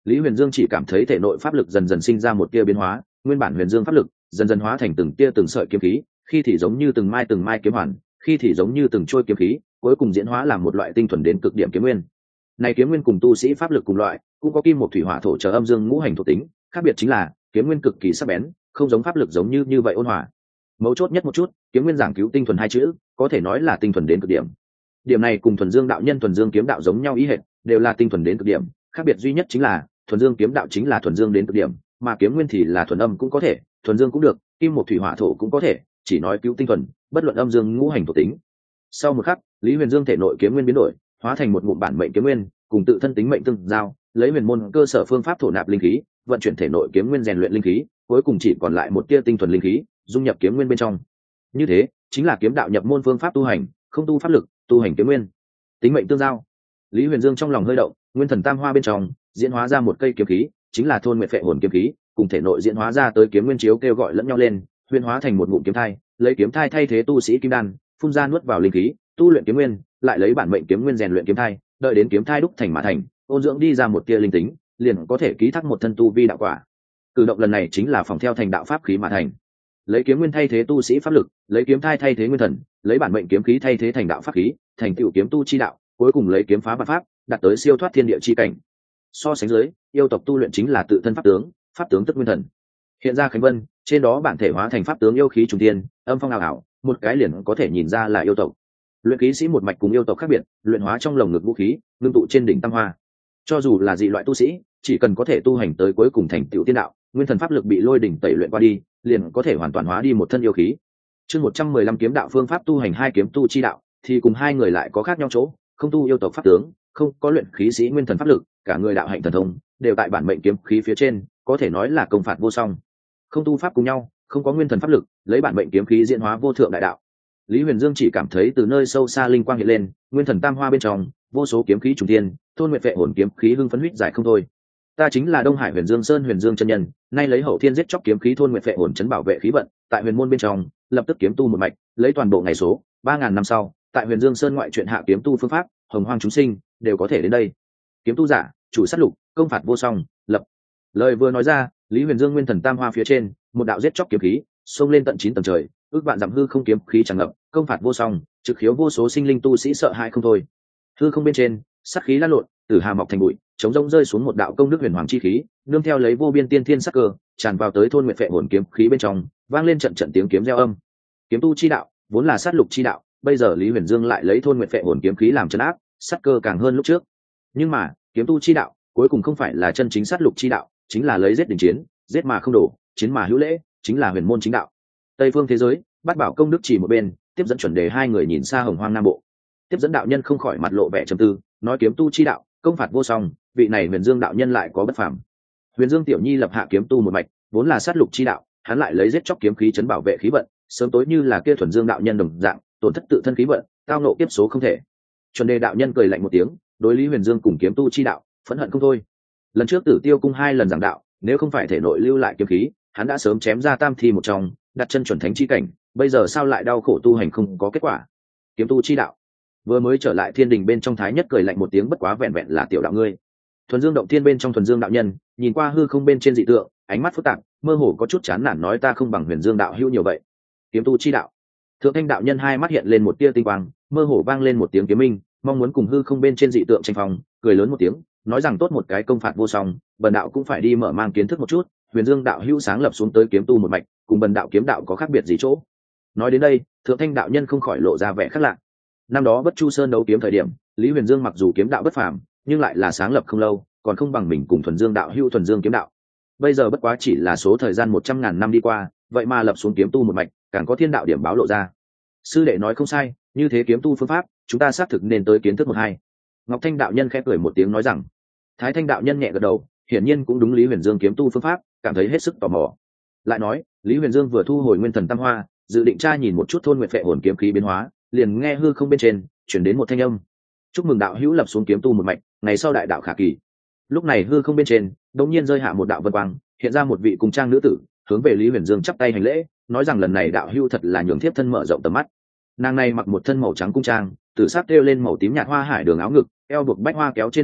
Lý Huyền Dương chỉ cảm thấy thể nội pháp lực dần dần sinh ra một tia biến hóa, nguyên bản Huyền Dương pháp lực dần dần hóa thành từng tia từng sợi kiếm khí, khi thì giống như từng mai từng mai kiếm hoàn, khi thì giống như từng trôi kiếm khí, cuối cùng diễn hóa làm một loại tinh thuần đến cực điểm kiếm nguyên. Này kiếm nguyên cùng tu sĩ pháp lực cùng loại, cũng có kim một thủy hỏa thổ chờ âm dương ngũ hành thuộc tính, khác biệt chính là kiếm nguyên cực kỳ sắc bén, không giống pháp lực giống như như vậy ôn hòa. Mấu chốt nhất một chút, kiếm nguyên giảng cứu tinh thuần hai chữ, có thể nói là tinh thuần đến cực điểm. Điểm này cùng thuần dương đạo nhân thuần dương kiếm đạo giống nhau ý hệt, đều là tinh thuần đến cực điểm, khác biệt duy nhất chính là thuần dương kiếm đạo chính là thuần dương đến cực điểm, mà kiếm nguyên thì là thuần âm cũng có thể, thuần dương cũng được, kim một thủy hỏa thổ cũng có thể, chỉ nói cứu tinh thuần, bất luận âm dương ngũ hành thuộc tính. Sau một khắc, Lý Huyền Dương thể nội kiếm nguyên biến đổi, hóa thành một ngụm bản mệnh kiếm nguyên, cùng tự thân tính mệnh tương giao, lấy huyền môn cơ sở phương pháp thổ nạp linh khí, vận chuyển thể nội kiếm nguyên rèn luyện linh khí, cuối cùng chỉ còn lại một tia tinh thuần linh khí, dung nhập kiếm nguyên bên trong. Như thế, chính là kiếm đạo nhập môn phương pháp tu hành, không tu pháp lực, tu hành kiếm nguyên. Tính mệnh tương giao. Lý Huyền Dương trong lòng hơi động, nguyên thần tam hoa bên trong diễn hóa ra một cây kiếm khí, chính là thôn nguyệt phệ hồn kiếm khí, cùng thể nội diễn hóa ra tới kiếm nguyên chiếu kêu gọi lẫn nhau lên, huyền hóa thành một ngụm kiếm thai, lấy kiếm thai thay thế tu sĩ kim đan, phun ra nuốt vào linh khí, tu luyện kiếm nguyên, lại lấy bản mệnh kiếm nguyên rèn luyện kiếm thai, đợi đến kiếm thai đúc thành mà thành, ôn dưỡng đi ra một tia linh tính, liền có thể ký thác một thân tu vi đạo quả. Cử động lần này chính là phòng theo thành đạo pháp khí mà thành. Lấy kiếm nguyên thay thế tu sĩ pháp lực, lấy kiếm thai thay thế nguyên thần, lấy bản mệnh kiếm khí thay thế thành đạo pháp khí, thành tựu kiếm tu chi đạo, cuối cùng lấy kiếm phá vạn pháp, đạt tới siêu thoát thiên địa chi cảnh. So sánh dưới, yêu tộc tu luyện chính là tự thân pháp tướng, pháp tướng tức nguyên thần. Hiện ra Khánh Vân, trên đó bản thể hóa thành pháp tướng yêu khí trùng thiên, âm phong ảo ảo, một cái liền có thể nhìn ra là yêu tộc. Luyện khí sĩ một mạch cùng yêu tộc khác biệt, luyện hóa trong lồng ngực vũ khí, ngưng tụ trên đỉnh tam hoa. Cho dù là dị loại tu sĩ, chỉ cần có thể tu hành tới cuối cùng thành tựu tiên đạo, nguyên thần pháp lực bị lôi đỉnh tẩy luyện qua đi, liền có thể hoàn toàn hóa đi một thân yêu khí. Chương một trăm mười lăm kiếm đạo phương pháp tu hành hai kiếm tu chi đạo, thì cùng hai người lại có khác nhau chỗ, không tu yêu tộc pháp tướng, không có luyện khí sĩ nguyên thần pháp lực, cả người đạo hạnh thần thông đều tại bản mệnh kiếm khí phía trên, có thể nói là công phạt vô song. Không tu pháp cùng nhau, không có nguyên thần pháp lực, lấy bản mệnh kiếm khí diễn hóa vô thượng đại đạo. Lý Huyền Dương chỉ cảm thấy từ nơi sâu xa linh quang hiện lên, nguyên thần tam hoa bên trong, vô số kiếm khí trùng thiên, thôn nguyệt vệ hồn kiếm khí hưng phấn huýt giải không thôi. Ta chính là Đông Hải Huyền Dương Sơn Huyền Dương chân nhân, nay lấy hậu thiên giết chóc kiếm khí thôn nguyệt vệ hồn chấn bảo vệ khí vận, tại huyền môn bên trong, lập tức kiếm tu một mạch, lấy toàn bộ ngày số, ba ngàn năm sau, tại Huyền Dương Sơn ngoại truyện hạ kiếm tu phương pháp, hồng hoang chúng sinh đều có thể đến đây. Kiếm tu giả, chủ sát lục, công phạt vô song, lập. Lời vừa nói ra, Lý Huyền Dương nguyên thần tam hoa phía trên, một đạo giết chóc kiếm khí, xông lên tận chín tầng trời, ước vạn dặm hư không kiếm khí tràn ngập, công phạt vô song, trực khiếu vô số sinh linh tu sĩ sợ hãi không thôi. Hư không bên trên, sát khí lan lộn, tử hà mọc thành bụi, chống rông rơi xuống một đạo công đức huyền hoàng chi khí, nương theo lấy vô biên tiên thiên sắc cơ, tràn vào tới thôn nguyệt phệ hồn kiếm khí bên trong, vang lên trận trận tiếng kiếm reo âm. Kiếm tu chi đạo, vốn là sát lục chi đạo, bây giờ Lý Huyền Dương lại lấy thôn nguyệt phệ hồn kiếm khí làm trấn áp, sát cơ càng hơn lúc trước. Nhưng mà, kiếm tu chi đạo, cuối cùng không phải là chân chính sát lục chi đạo, chính là lấy giết đình chiến, giết mà không đổ, chiến mà hữu lễ, chính là huyền môn chính đạo. Tây phương thế giới, Bát Bảo công đức chỉ một bên, tiếp dẫn chuẩn đề hai người nhìn xa hồng hoang nam bộ. Tiếp dẫn đạo nhân không khỏi mặt lộ vẻ trầm tư, nói kiếm tu chi đạo, công phạt vô song, vị này Huyền Dương đạo nhân lại có bất phàm. Huyền Dương tiểu nhi lập hạ kiếm tu một mạch, vốn là sát lục chi đạo, hắn lại lấy giết chóc kiếm khí chấn bảo vệ khí vận, sớm tối như là kia thuần dương đạo nhân đồng dạng, tổn thất tự thân khí vận, tao nộ kiếp số không thể. Chuẩn đề đạo nhân cười lạnh một tiếng, đối Lý Huyền Dương cùng kiếm tu chi đạo, phẫn hận không thôi. Lần trước Tử Tiêu cung hai lần giảng đạo, nếu không phải thể nội lưu lại kiếm khí, hắn đã sớm chém ra tam thi một trong, đặt chân chuẩn thánh chi cảnh, bây giờ sao lại đau khổ tu hành không có kết quả. Kiếm tu chi đạo, vừa mới trở lại thiên đình bên trong thái nhất cười lạnh một tiếng, bất quá vẹn vẹn là tiểu đạo ngươi. Thuần Dương động thiên bên trong thuần dương đạo nhân nhìn qua hư không bên trên dị tượng, ánh mắt phức tạp, mơ hồ có chút chán nản nói ta không bằng Huyền Dương đạo hữu nhiều vậy. Kiếm tu chi đạo, Thượng Thanh đạo nhân hai mắt hiện lên một tia tinh quang, mơ hồ vang lên một tiếng kiếm minh, mong muốn cùng hư không bên trên dị tượng tranh phòng, cười lớn một tiếng, nói rằng tốt một cái công phạt vô song, bần đạo cũng phải đi mở mang kiến thức một chút, Huyền Dương đạo hữu sáng lập xuống tới kiếm tu một mạch, cùng bần đạo kiếm đạo có khác biệt gì chỗ. Nói đến đây, Thượng Thanh đạo nhân không khỏi lộ ra vẻ khác lạ. Năm đó Bất Chu Sơn đấu kiếm thời điểm, Lý Huyền Dương mặc dù kiếm đạo bất phàm, nhưng lại là sáng lập không lâu, còn không bằng mình cùng thuần dương đạo hữu thuần dương kiếm đạo. Bây giờ bất quá chỉ là số thời gian một trăm ngàn năm đi qua, vậy mà lập xuống kiếm tu một mạch, càng có thiên đạo điểm báo lộ ra. Sư đệ nói không sai, như thế kiếm tu phương pháp, chúng ta xác thực nên tới kiến thức một hai. Ngọc Thanh đạo nhân khẽ cười một tiếng nói rằng. Thái Thanh đạo nhân nhẹ gật đầu, hiển nhiên cũng đúng Lý Huyền Dương kiếm tu phương pháp, cảm thấy hết sức tò mò. Lại nói, Lý Huyền Dương vừa thu hồi nguyên thần tam hoa, dự định tra nhìn một chút thôn nguyệt phệ hồn kiếm khí biến hóa, liền nghe hư không bên trên chuyển đến một thanh âm. Chúc mừng đạo hữu lập xuống kiếm tu một mạch, ngày sau đại đạo khả kỳ. Lúc này hư không bên trên đột nhiên rơi hạ một đạo vân quang, hiện ra một vị cùng trang nữ tử, hướng về Lý Huyền Dương chắp tay hành lễ, nói rằng lần này đạo hữu thật là nhường thiếp thân mở rộng tầm mắt. Nàng này mặc một thân màu trắng cung trang, tử sắc thêu lên màu tím nhạt hoa hải đường áo ngực, eo buộc bách hoa kéo trên đất váy,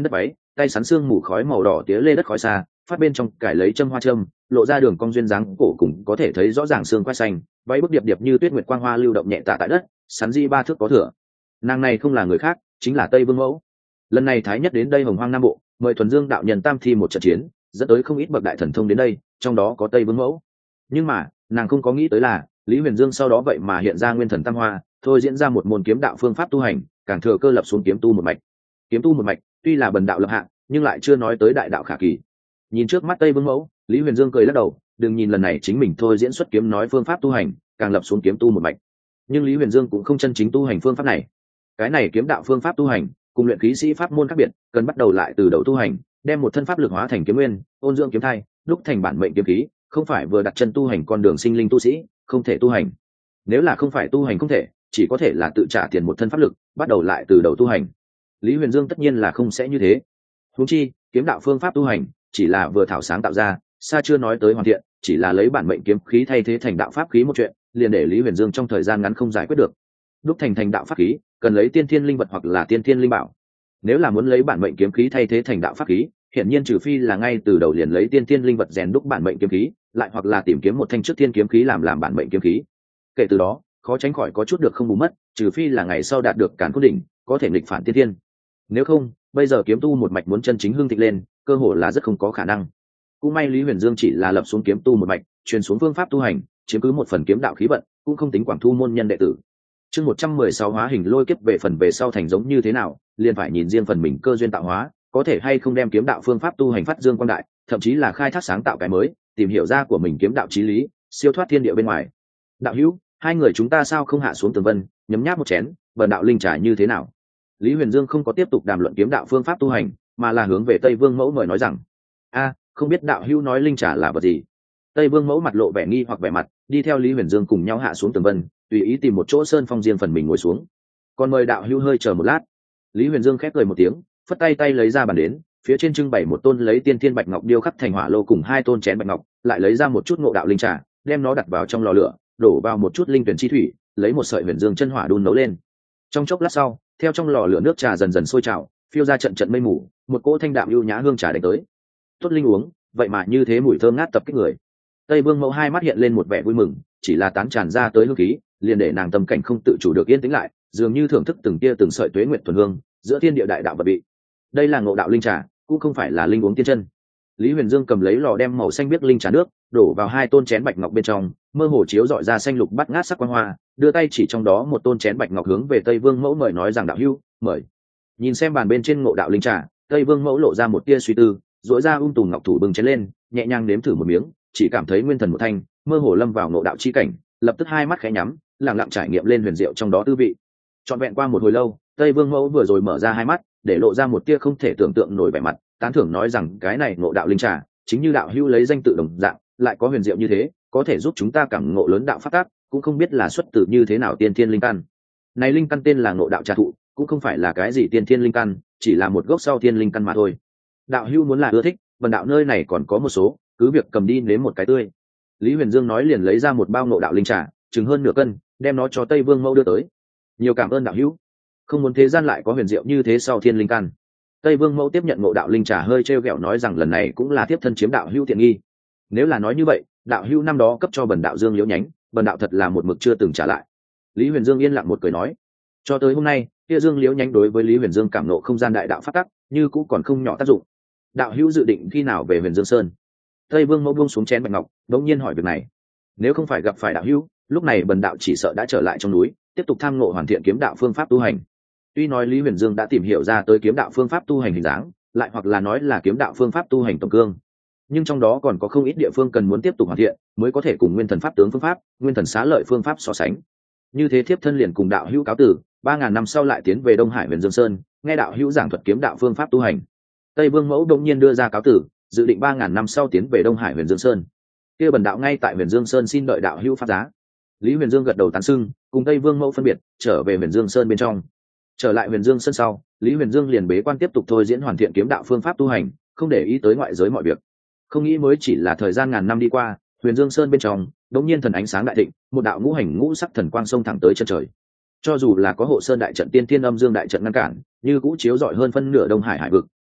tay sắn xương mù khói màu đỏ tía lê đất khói xa, phát bên trong cải lấy châm hoa châm, lộ ra đường cong duyên dáng cổ cùng có thể thấy rõ ràng xương quai xanh, váy bức điệp điệp như tuyết nguyệt quang hoa lưu động nhẹ tạ tại đất, sắn di ba thước có thừa. Nàng này không là người khác, chính là Tây Vương Mẫu. Lần này thái nhất đến đây Hồng Hoang Nam Bộ, mời thuần dương đạo nhân tam thi một trận chiến, dẫn tới không ít bậc đại thần thông đến đây, trong đó có Tây Vương Mẫu. Nhưng mà nàng không có nghĩ tới là Lý Huyền Dương sau đó vậy mà hiện ra nguyên thần tam hoa, thôi diễn ra một môn kiếm đạo phương pháp tu hành, càng thừa cơ lập xuống kiếm tu một mạch. Kiếm tu một mạch tuy là bần đạo lập hạng, nhưng lại chưa nói tới đại đạo khả kỳ. Nhìn trước mắt Tây Vương Mẫu, Lý Huyền Dương cười lắc đầu, đừng nhìn lần này chính mình thôi diễn xuất kiếm nói phương pháp tu hành, càng lập xuống kiếm tu một mạch. Nhưng Lý Huyền Dương cũng không chân chính tu hành phương pháp này. Cái này kiếm đạo phương pháp tu hành, cùng luyện khí sĩ pháp môn khác biệt, cần bắt đầu lại từ đầu tu hành, đem một thân pháp lực hóa thành kiếm nguyên, ôn dưỡng kiếm thai, đúc thành bản mệnh kiếm khí, không phải vừa đặt chân tu hành con đường sinh linh tu sĩ, không thể tu hành. Nếu là không phải tu hành không thể, chỉ có thể là tự trả tiền một thân pháp lực, bắt đầu lại từ đầu tu hành. Lý Huyền Dương tất nhiên là không sẽ như thế. Huống chi, kiếm đạo phương pháp tu hành chỉ là vừa thảo sáng tạo ra, xa chưa nói tới hoàn thiện, chỉ là lấy bản mệnh kiếm khí thay thế thành đạo pháp khí một chuyện, liền để Lý Huyền Dương trong thời gian ngắn không giải quyết được. Đúc thành thành đạo pháp khí, cần lấy tiên thiên linh vật hoặc là tiên thiên linh bảo. Nếu là muốn lấy bản mệnh kiếm khí thay thế thành đạo pháp khí, hiển nhiên trừ phi là ngay từ đầu liền lấy tiên thiên linh vật rèn đúc bản mệnh kiếm khí, lại hoặc là tìm kiếm một thanh trước thiên kiếm khí làm làm bản mệnh kiếm khí. Kể từ đó, khó tránh khỏi có chút được không bù mất, trừ phi là ngày sau đạt được càn khôn đỉnh, có thể nghịch phản tiên thiên. Nếu không, bây giờ kiếm tu một mạch muốn chân chính hưng thịnh lên, cơ hội là rất không có khả năng. Cũng may Lý Huyền Dương chỉ là lập xuống kiếm tu một mạch, truyền xuống phương pháp tu hành, chiếm cứ một phần kiếm đạo khí vận, cũng không tính quảng thu môn nhân đệ tử. Chương một trăm mười sáu hóa hình lôi kiếp về phần về sau thành giống như thế nào, liền phải nhìn riêng phần mình cơ duyên tạo hóa, có thể hay không đem kiếm đạo phương pháp tu hành phát dương quang đại, thậm chí là khai thác sáng tạo cái mới, tìm hiểu ra của mình kiếm đạo chí lý, siêu thoát thiên địa bên ngoài. Đạo hữu, hai người chúng ta sao không hạ xuống tường vân, nhấm nháp một chén, bần đạo linh trà như thế nào? Lý Huyền Dương không có tiếp tục đàm luận kiếm đạo phương pháp tu hành, mà là hướng về Tây Vương Mẫu mời nói rằng: a không biết đạo hữu nói linh trà là vật gì? Tây Vương Mẫu mặt lộ vẻ nghi hoặc vẻ mặt, đi theo Lý Huyền Dương cùng nhau hạ xuống tường vân, tùy ý tìm một chỗ sơn phong riêng phần mình ngồi xuống. Còn mời đạo hữu hơi chờ một lát. Lý Huyền Dương khép cười một tiếng, phất tay tay lấy ra bàn đến, phía trên trưng bày một tôn lấy tiên thiên bạch ngọc điêu khắc thành hỏa lô cùng hai tôn chén bạch ngọc, lại lấy ra một chút ngộ đạo linh trà, đem nó đặt vào trong lò lửa, đổ vào một chút linh tuyển chi thủy, lấy một sợi huyền dương chân hỏa đun nấu lên. Trong chốc lát sau, theo trong lò lửa nước trà dần dần sôi trào, phiêu ra trận trận mây mù, một cỗ thanh đạm ưu nhã hương trà đánh tới. Tốt linh uống, vậy mà như thế mùi thơm ngát tập kích người. Tây Vương Mẫu hai mắt hiện lên một vẻ vui mừng, chỉ là tán tràn ra tới hương khí, liền để nàng tâm cảnh không tự chủ được yên tĩnh lại, dường như thưởng thức từng tia từng sợi tuế nguyệt thuần hương giữa thiên địa đại đạo vật bị. Đây là ngộ đạo linh trà, cũng không phải là linh uống tiên chân. Lý Huyền Dương cầm lấy lò đem màu xanh biếc linh trà nước đổ vào hai tôn chén bạch ngọc bên trong, mơ hồ chiếu dọi ra xanh lục bắt ngát sắc quang hoa, đưa tay chỉ trong đó một tôn chén bạch ngọc hướng về Tây Vương Mẫu mời nói rằng: đạo hữu, mời. Nhìn xem bàn bên trên ngộ đạo linh trà, Tây Vương Mẫu lộ ra một tia suy tư, duỗi ra ung tùm ngọc thủ bưng chén lên, nhẹ nhàng nếm thử một miếng, chỉ cảm thấy nguyên thần một thanh, mơ hồ lâm vào ngộ đạo chi cảnh, lập tức hai mắt khẽ nhắm, lặng lặng trải nghiệm lên huyền diệu trong đó tư vị. Trọn vẹn qua một hồi lâu, Tây Vương Mẫu vừa rồi mở ra hai mắt, để lộ ra một tia không thể tưởng tượng nổi vẻ mặt, tán thưởng nói rằng: cái này ngộ đạo linh trà, chính như đạo hữu lấy danh tự đồng dạng, lại có huyền diệu như thế, có thể giúp chúng ta cảm ngộ lớn đạo pháp tắc, cũng không biết là xuất từ như thế nào tiên thiên linh căn. Này linh căn tên là ngộ đạo trà thụ, cũng không phải là cái gì tiên thiên linh căn, chỉ là một gốc sau thiên linh căn mà thôi. Đạo hữu muốn là ưa thích, vần đạo nơi này còn có một số, cứ việc cầm đi nếm một cái tươi. Lý Huyền Dương nói liền lấy ra một bao ngộ đạo linh trà, chừng hơn nửa cân, đem nó cho Tây Vương Mẫu đưa tới. Nhiều cảm ơn đạo hữu, không muốn thế gian lại có huyền diệu như thế sau thiên linh căn. Tây Vương Mẫu tiếp nhận ngộ đạo linh trà hơi trêu ghẹo nói rằng lần này cũng là tiếp thân chiếm đạo hữu tiện nghi. Nếu là nói như vậy, đạo hữu năm đó cấp cho bần đạo Dương Liễu nhánh, bần đạo thật là một mực chưa từng trả lại. Lý Huyền Dương yên lặng một cười nói, cho tới hôm nay, kia Dương Liễu nhánh đối với Lý Huyền Dương cảm nộ không gian đại đạo phát tắc, như cũng còn không nhỏ tác dụng. Đạo hữu dự định khi nào về Huyền Dương Sơn? Tây Vương Mẫu buông xuống chén bạch ngọc, đột nhiên hỏi việc này. Nếu không phải gặp phải đạo hữu, lúc này bần đạo chỉ sợ đã trở lại trong núi, tiếp tục tham ngộ hoàn thiện kiếm đạo phương pháp tu hành. Tuy nói Lý Huyền Dương đã tìm hiểu ra tới kiếm đạo phương pháp tu hành hình dáng, lại hoặc là nói là kiếm đạo phương pháp tu hành tổng cương, nhưng trong đó còn có không ít địa phương cần muốn tiếp tục hoàn thiện, mới có thể cùng Nguyên Thần pháp tướng phương pháp, Nguyên Thần xá lợi phương pháp so sánh. Như thế thiếp thân liền cùng đạo hữu cáo tử, ba ngàn năm sau lại tiến về Đông Hải Huyền Dương Sơn, nghe đạo hữu giảng thuật kiếm đạo phương pháp tu hành. Tây Vương Mẫu đột nhiên đưa ra cáo tử, dự định ba ngàn năm sau tiến về Đông Hải Huyền Dương Sơn. Kia bần đạo ngay tại Huyền Dương Sơn xin đợi đạo hữu pháp giá. Lý Huyền Dương gật đầu tán xưng, cùng Tây Vương Mẫu phân biệt, trở về Huyền Dương Sơn bên trong. Trở lại Huyền Dương Sơn sau, Lý Huyền Dương liền bế quan tiếp tục thôi diễn hoàn thiện kiếm đạo phương pháp tu hành, không để ý tới ngoại giới mọi việc. Không nghĩ mới chỉ là thời gian ngàn năm đi qua, Huyền Dương Sơn bên trong đột nhiên thần ánh sáng đại thịnh, một đạo ngũ hành ngũ sắc thần quang xông thẳng tới chân trời. Cho dù là có hộ sơn đại trận tiên thiên âm dương đại trận ngăn cản, như cũ chiếu rọi hơn phân nửa Đông Hải hải vực,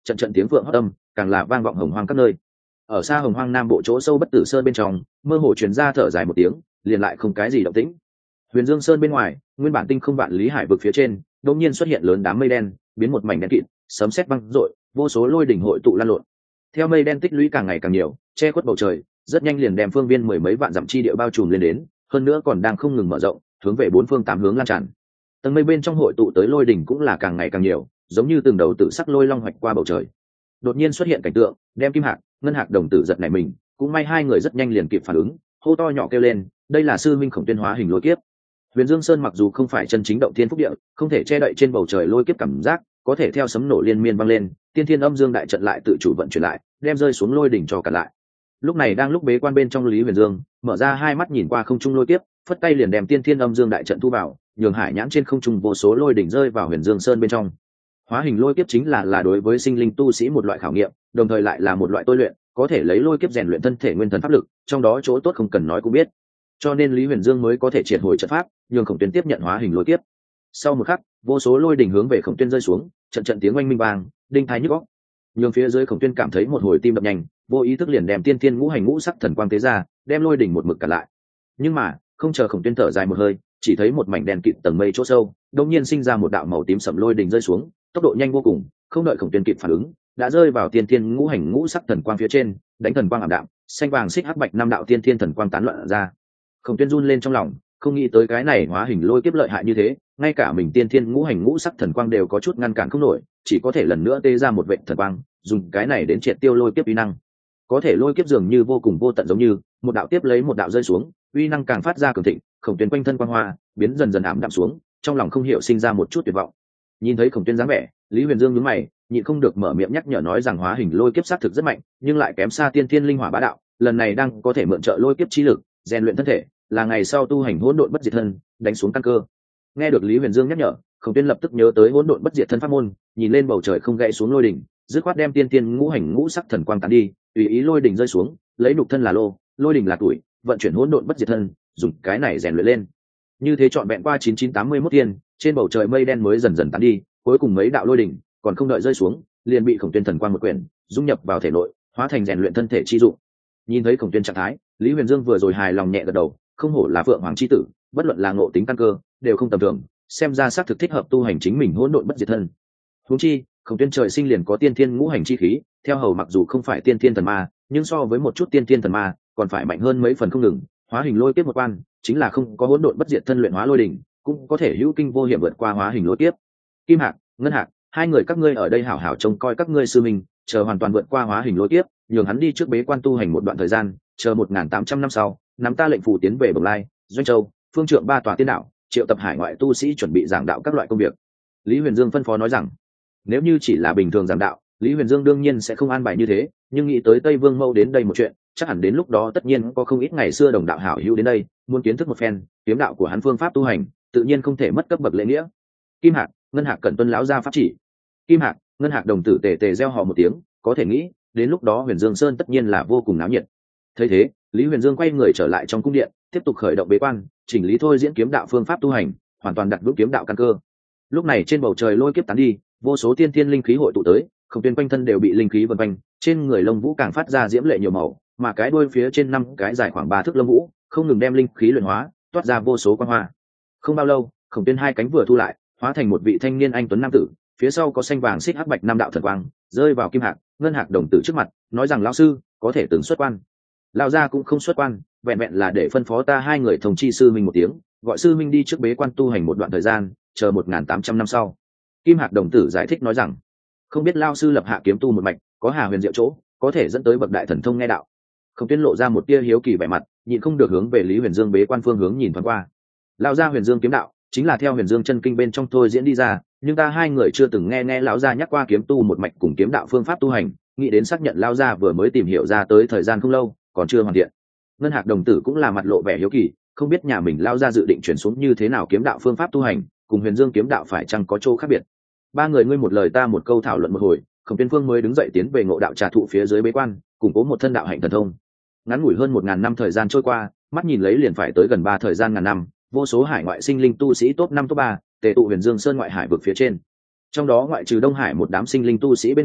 trận trận tiếng vượng hót âm càng là vang vọng hồng hoang các nơi. Ở xa hồng hoang nam bộ chỗ sâu bất tử sơn bên trong, mơ hồ truyền ra thở dài một tiếng, liền lại không cái gì động tĩnh. Huyền Dương Sơn bên ngoài, nguyên bản tinh không vạn lý hải vực phía trên, đột nhiên xuất hiện lớn đám mây đen, biến một mảnh đen kịt, sấm sét vang rội, vô số lôi đỉnh hội tụ lan lộn. Theo mây đen tích lũy càng ngày càng nhiều, che khuất bầu trời, rất nhanh liền đem phương viên mười mấy vạn dặm chi địa bao trùm lên đến, hơn nữa còn đang không ngừng mở rộng, hướng về bốn phương tám hướng lan tràn. Tầng mây bên trong hội tụ tới lôi đỉnh cũng là càng ngày càng nhiều, giống như từng đầu tử sắc lôi long hoạch qua bầu trời. Đột nhiên xuất hiện cảnh tượng, đem Kim Hạc, Ngân Hạc đồng tử giật nảy mình, cũng may hai người rất nhanh liền kịp phản ứng, hô to nhỏ kêu lên, đây là sư minh Khổng Tuyên hóa hình lôi kiếp. Huyền Dương Sơn mặc dù không phải chân chính động thiên phúc địa, không thể che đậy trên bầu trời lôi kiếp cảm giác, có thể theo sấm nổ liên miên vang lên, tiên thiên âm dương đại trận lại tự chủ vận chuyển lại, đem rơi xuống lôi đỉnh cho cả lại. Lúc này đang lúc bế quan bên trong Lý Huyền Dương, mở ra hai mắt nhìn qua không trung lôi kiếp, phất tay liền đem tiên thiên âm dương đại trận thu vào, nhường hải nhãn trên không trung vô số lôi đỉnh rơi vào Huyền Dương Sơn bên trong. Hóa hình lôi kiếp chính là là đối với sinh linh tu sĩ một loại khảo nghiệm, đồng thời lại là một loại tôi luyện, có thể lấy lôi kiếp rèn luyện thân thể nguyên thần pháp lực, trong đó chỗ tốt không cần nói cũng biết. Cho nên Lý Huyền Dương mới có thể triệt hồi trận pháp, nhường Khổng Tuyên tiếp nhận hóa hình lôi kiếp. Sau một khắc, vô số lôi đỉnh hướng về Khổng Tuyên rơi xuống, trận trận tiếng oanh minh vang, đinh tai nhức óc. Nhường phía dưới Khổng Tuyên cảm thấy một hồi tim đập nhanh, vô ý thức liền đem tiên thiên ngũ hành ngũ sắc thần quang tế ra, đem lôi đỉnh một mực cản lại. Nhưng mà, không chờ Khổng Tuyên thở dài một hơi, chỉ thấy một mảnh đen kịt tầng mây chỗ sâu, đột nhiên sinh ra một đạo màu tím sẫm lôi đỉnh rơi xuống, tốc độ nhanh vô cùng, không đợi Khổng Tuyên kịp phản ứng, đã rơi vào tiên thiên ngũ hành ngũ sắc thần quang phía trên, đánh thần quang ảm đạm, xanh vàng xích hắc bạch năm đạo tiên thiên thần quang tán loạn ra. Khổng Tuyên run lên trong lòng, không nghĩ tới cái này hóa hình lôi kiếp lợi hại như thế, ngay cả mình tiên thiên ngũ hành ngũ sắc thần quang đều có chút ngăn cản không nổi, chỉ có thể lần nữa tê ra một vệt thần quang, dùng cái này đến triệt tiêu lôi kiếp uy năng. Có thể lôi kiếp dường như vô cùng vô tận, giống như một đạo tiếp lấy một đạo rơi xuống, uy năng càng phát ra cường thịnh. Khổng Tuyên quanh thân quang hoa biến dần dần ảm đạm xuống, trong lòng không hiểu sinh ra một chút tuyệt vọng. Nhìn thấy Khổng Tuyên dáng vẻ, Lý Huyền Dương nhướng mày, nhịn không được mở miệng nhắc nhở nói rằng hóa hình lôi kiếp sát thực rất mạnh, nhưng lại kém xa tiên thiên linh hỏa bá đạo, lần này đang có thể mượn trợ lôi kiếp chi lực, rèn luyện thân thể, là ngày sau tu hành hỗn độn bất diệt thân, đánh xuống căn cơ. Nghe được Lý Huyền Dương nhắc nhở, Khổng Tuyên lập tức nhớ tới hỗn độn bất diệt thân pháp môn, nhìn lên bầu trời không gãy xuống lôi đỉnh, dứt khoát đem tiên tiên ngũ hành ngũ sắc thần quang tán đi, tùy ý lôi đỉnh rơi xuống, lấy nục thân là lô, lôi đỉnh là tuổi, vận chuyển hỗn độn bất diệt thân, dùng cái này rèn luyện lên. Như thế trọn vẹn qua chín chín tám mươi mốt thiên, trên bầu trời mây đen mới dần dần tán đi, cuối cùng mấy đạo lôi đỉnh còn không đợi rơi xuống, liền bị Khổng Tuyên thần quang một quyển, dung nhập vào thể nội, hóa thành rèn luyện thân thể chi dụng. Nhìn thấy Khổng Tuyên trạng thái, Lý Huyền Dương vừa rồi hài lòng nhẹ gật đầu, không hổ là Phượng Hoàng chi tử, bất luận là ngộ tính căn cơ, đều không tầm thường, xem ra xác thực thích hợp tu hành chính mình hỗn độn bất diệt thân. Huống chi, Khổng Tuyên trời sinh liền có tiên thiên ngũ hành chi khí, theo hầu mặc dù không phải tiên thiên thần ma, nhưng so với một chút tiên thiên thần ma, còn phải mạnh hơn mấy phần không ngừng. Hóa hình lôi kiếp một quan, chính là không có hỗn độn bất diệt thân luyện hóa lôi đỉnh, cũng có thể hữu kinh vô hiểm vượt qua hóa hình lôi kiếp. Kim Hạc, Ngân Hạc, hai người các ngươi ở đây hảo hảo trông coi các ngươi sư mình, chờ hoàn toàn vượt qua hóa hình lôi kiếp, nhường hắn đi trước bế quan tu hành một đoạn thời gian, chờ một nghìn tám trăm năm sau, nắm ta lệnh phù tiến về Bồng Lai, Doanh Châu, phương trượng ba tòa tiên đạo, triệu tập hải ngoại tu sĩ chuẩn bị giảng đạo các loại công việc. Lý Huyền Dương phân phó nói rằng, nếu như chỉ là bình thường giảng đạo, Lý Huyền Dương đương nhiên sẽ không an bài như thế, nhưng nghĩ tới Tây Vương Mâu đến đây một chuyện, chắc hẳn đến lúc đó tất nhiên có không ít ngày xưa đồng đạo hảo hữu đến đây, muốn kiến thức một phen kiếm đạo của hắn phương pháp tu hành, tự nhiên không thể mất cấp bậc lễ nghĩa. Kim Hạc, Ngân Hạc cần tuân lão gia pháp chỉ. Kim Hạc, Ngân Hạc đồng tử tề tề reo hò một tiếng, có thể nghĩ, đến lúc đó Huyền Dương Sơn tất nhiên là vô cùng náo nhiệt. Thấy thế, Lý Huyền Dương quay người trở lại trong cung điện, tiếp tục khởi động bế quan, chỉnh lý thôi diễn kiếm đạo phương pháp tu hành, hoàn toàn đặt vững kiếm đạo căn cơ. Lúc này trên bầu trời lôi kiếp tán đi, vô số tiên thiên linh khí hội tụ tới, Khổng Tuyên quanh thân đều bị linh khí vần quanh, trên người lông vũ càng phát ra diễm lệ nhiều màu, mà cái đuôi phía trên năm cái dài khoảng ba thước lông vũ, không ngừng đem linh khí luyện hóa, toát ra vô số quang hoa. Không bao lâu, Khổng Tuyên hai cánh vừa thu lại, hóa thành một vị thanh niên anh tuấn nam tử, phía sau có xanh vàng xích hắc bạch năm đạo thần quang, rơi vào Kim Hạc, Ngân Hạc đồng tử trước mặt, nói rằng lão sư có thể từng xuất quan. Lão gia cũng không xuất quan, vẹn vẹn là để phân phó ta hai người thông chi sư minh một tiếng, gọi sư minh đi trước bế quan tu hành một đoạn thời gian, chờ một nghìn tám trăm năm sau. Kim Hạc đồng tử giải thích nói rằng, không biết lão sư lập hạ kiếm tu một mạch, có hà huyền diệu chỗ, có thể dẫn tới bậc đại thần thông nghe đạo. Khổng Tuyên lộ ra một tia hiếu kỳ vẻ mặt, nhịn không được hướng về Lý Huyền Dương bế quan phương hướng nhìn thoáng qua. Lão gia Huyền Dương kiếm đạo chính là theo Huyền Dương chân kinh bên trong thôi diễn đi ra, nhưng ta hai người chưa từng nghe nghe lão gia nhắc qua kiếm tu một mạch cùng kiếm đạo phương pháp tu hành, nghĩ đến xác nhận lão gia vừa mới tìm hiểu ra tới thời gian không lâu, còn chưa hoàn thiện. Ngân Hạc đồng tử cũng là mặt lộ vẻ hiếu kỳ, không biết nhà mình lão gia dự định chuyển xuống như thế nào kiếm đạo phương pháp tu hành, cùng Huyền Dương kiếm đạo phải chăng có chỗ khác biệt. Ba người ngươi một lời ta một câu thảo luận một hồi, Khổng Tuyên Phương mới đứng dậy tiến về Ngộ Đạo Trà Thụ phía dưới bế quan, củng cố một thân đạo hạnh thần thông. Ngắn ngủi hơn một ngàn năm thời gian trôi qua, mắt nhìn lấy liền phải tới gần ba thời gian ngàn năm, vô số hải ngoại sinh linh tu sĩ top năm top ba, tề tụ Huyền Dương Sơn ngoại hải vực phía trên. Trong đó ngoại trừ Đông Hải một đám sinh linh tu sĩ bên ngoài,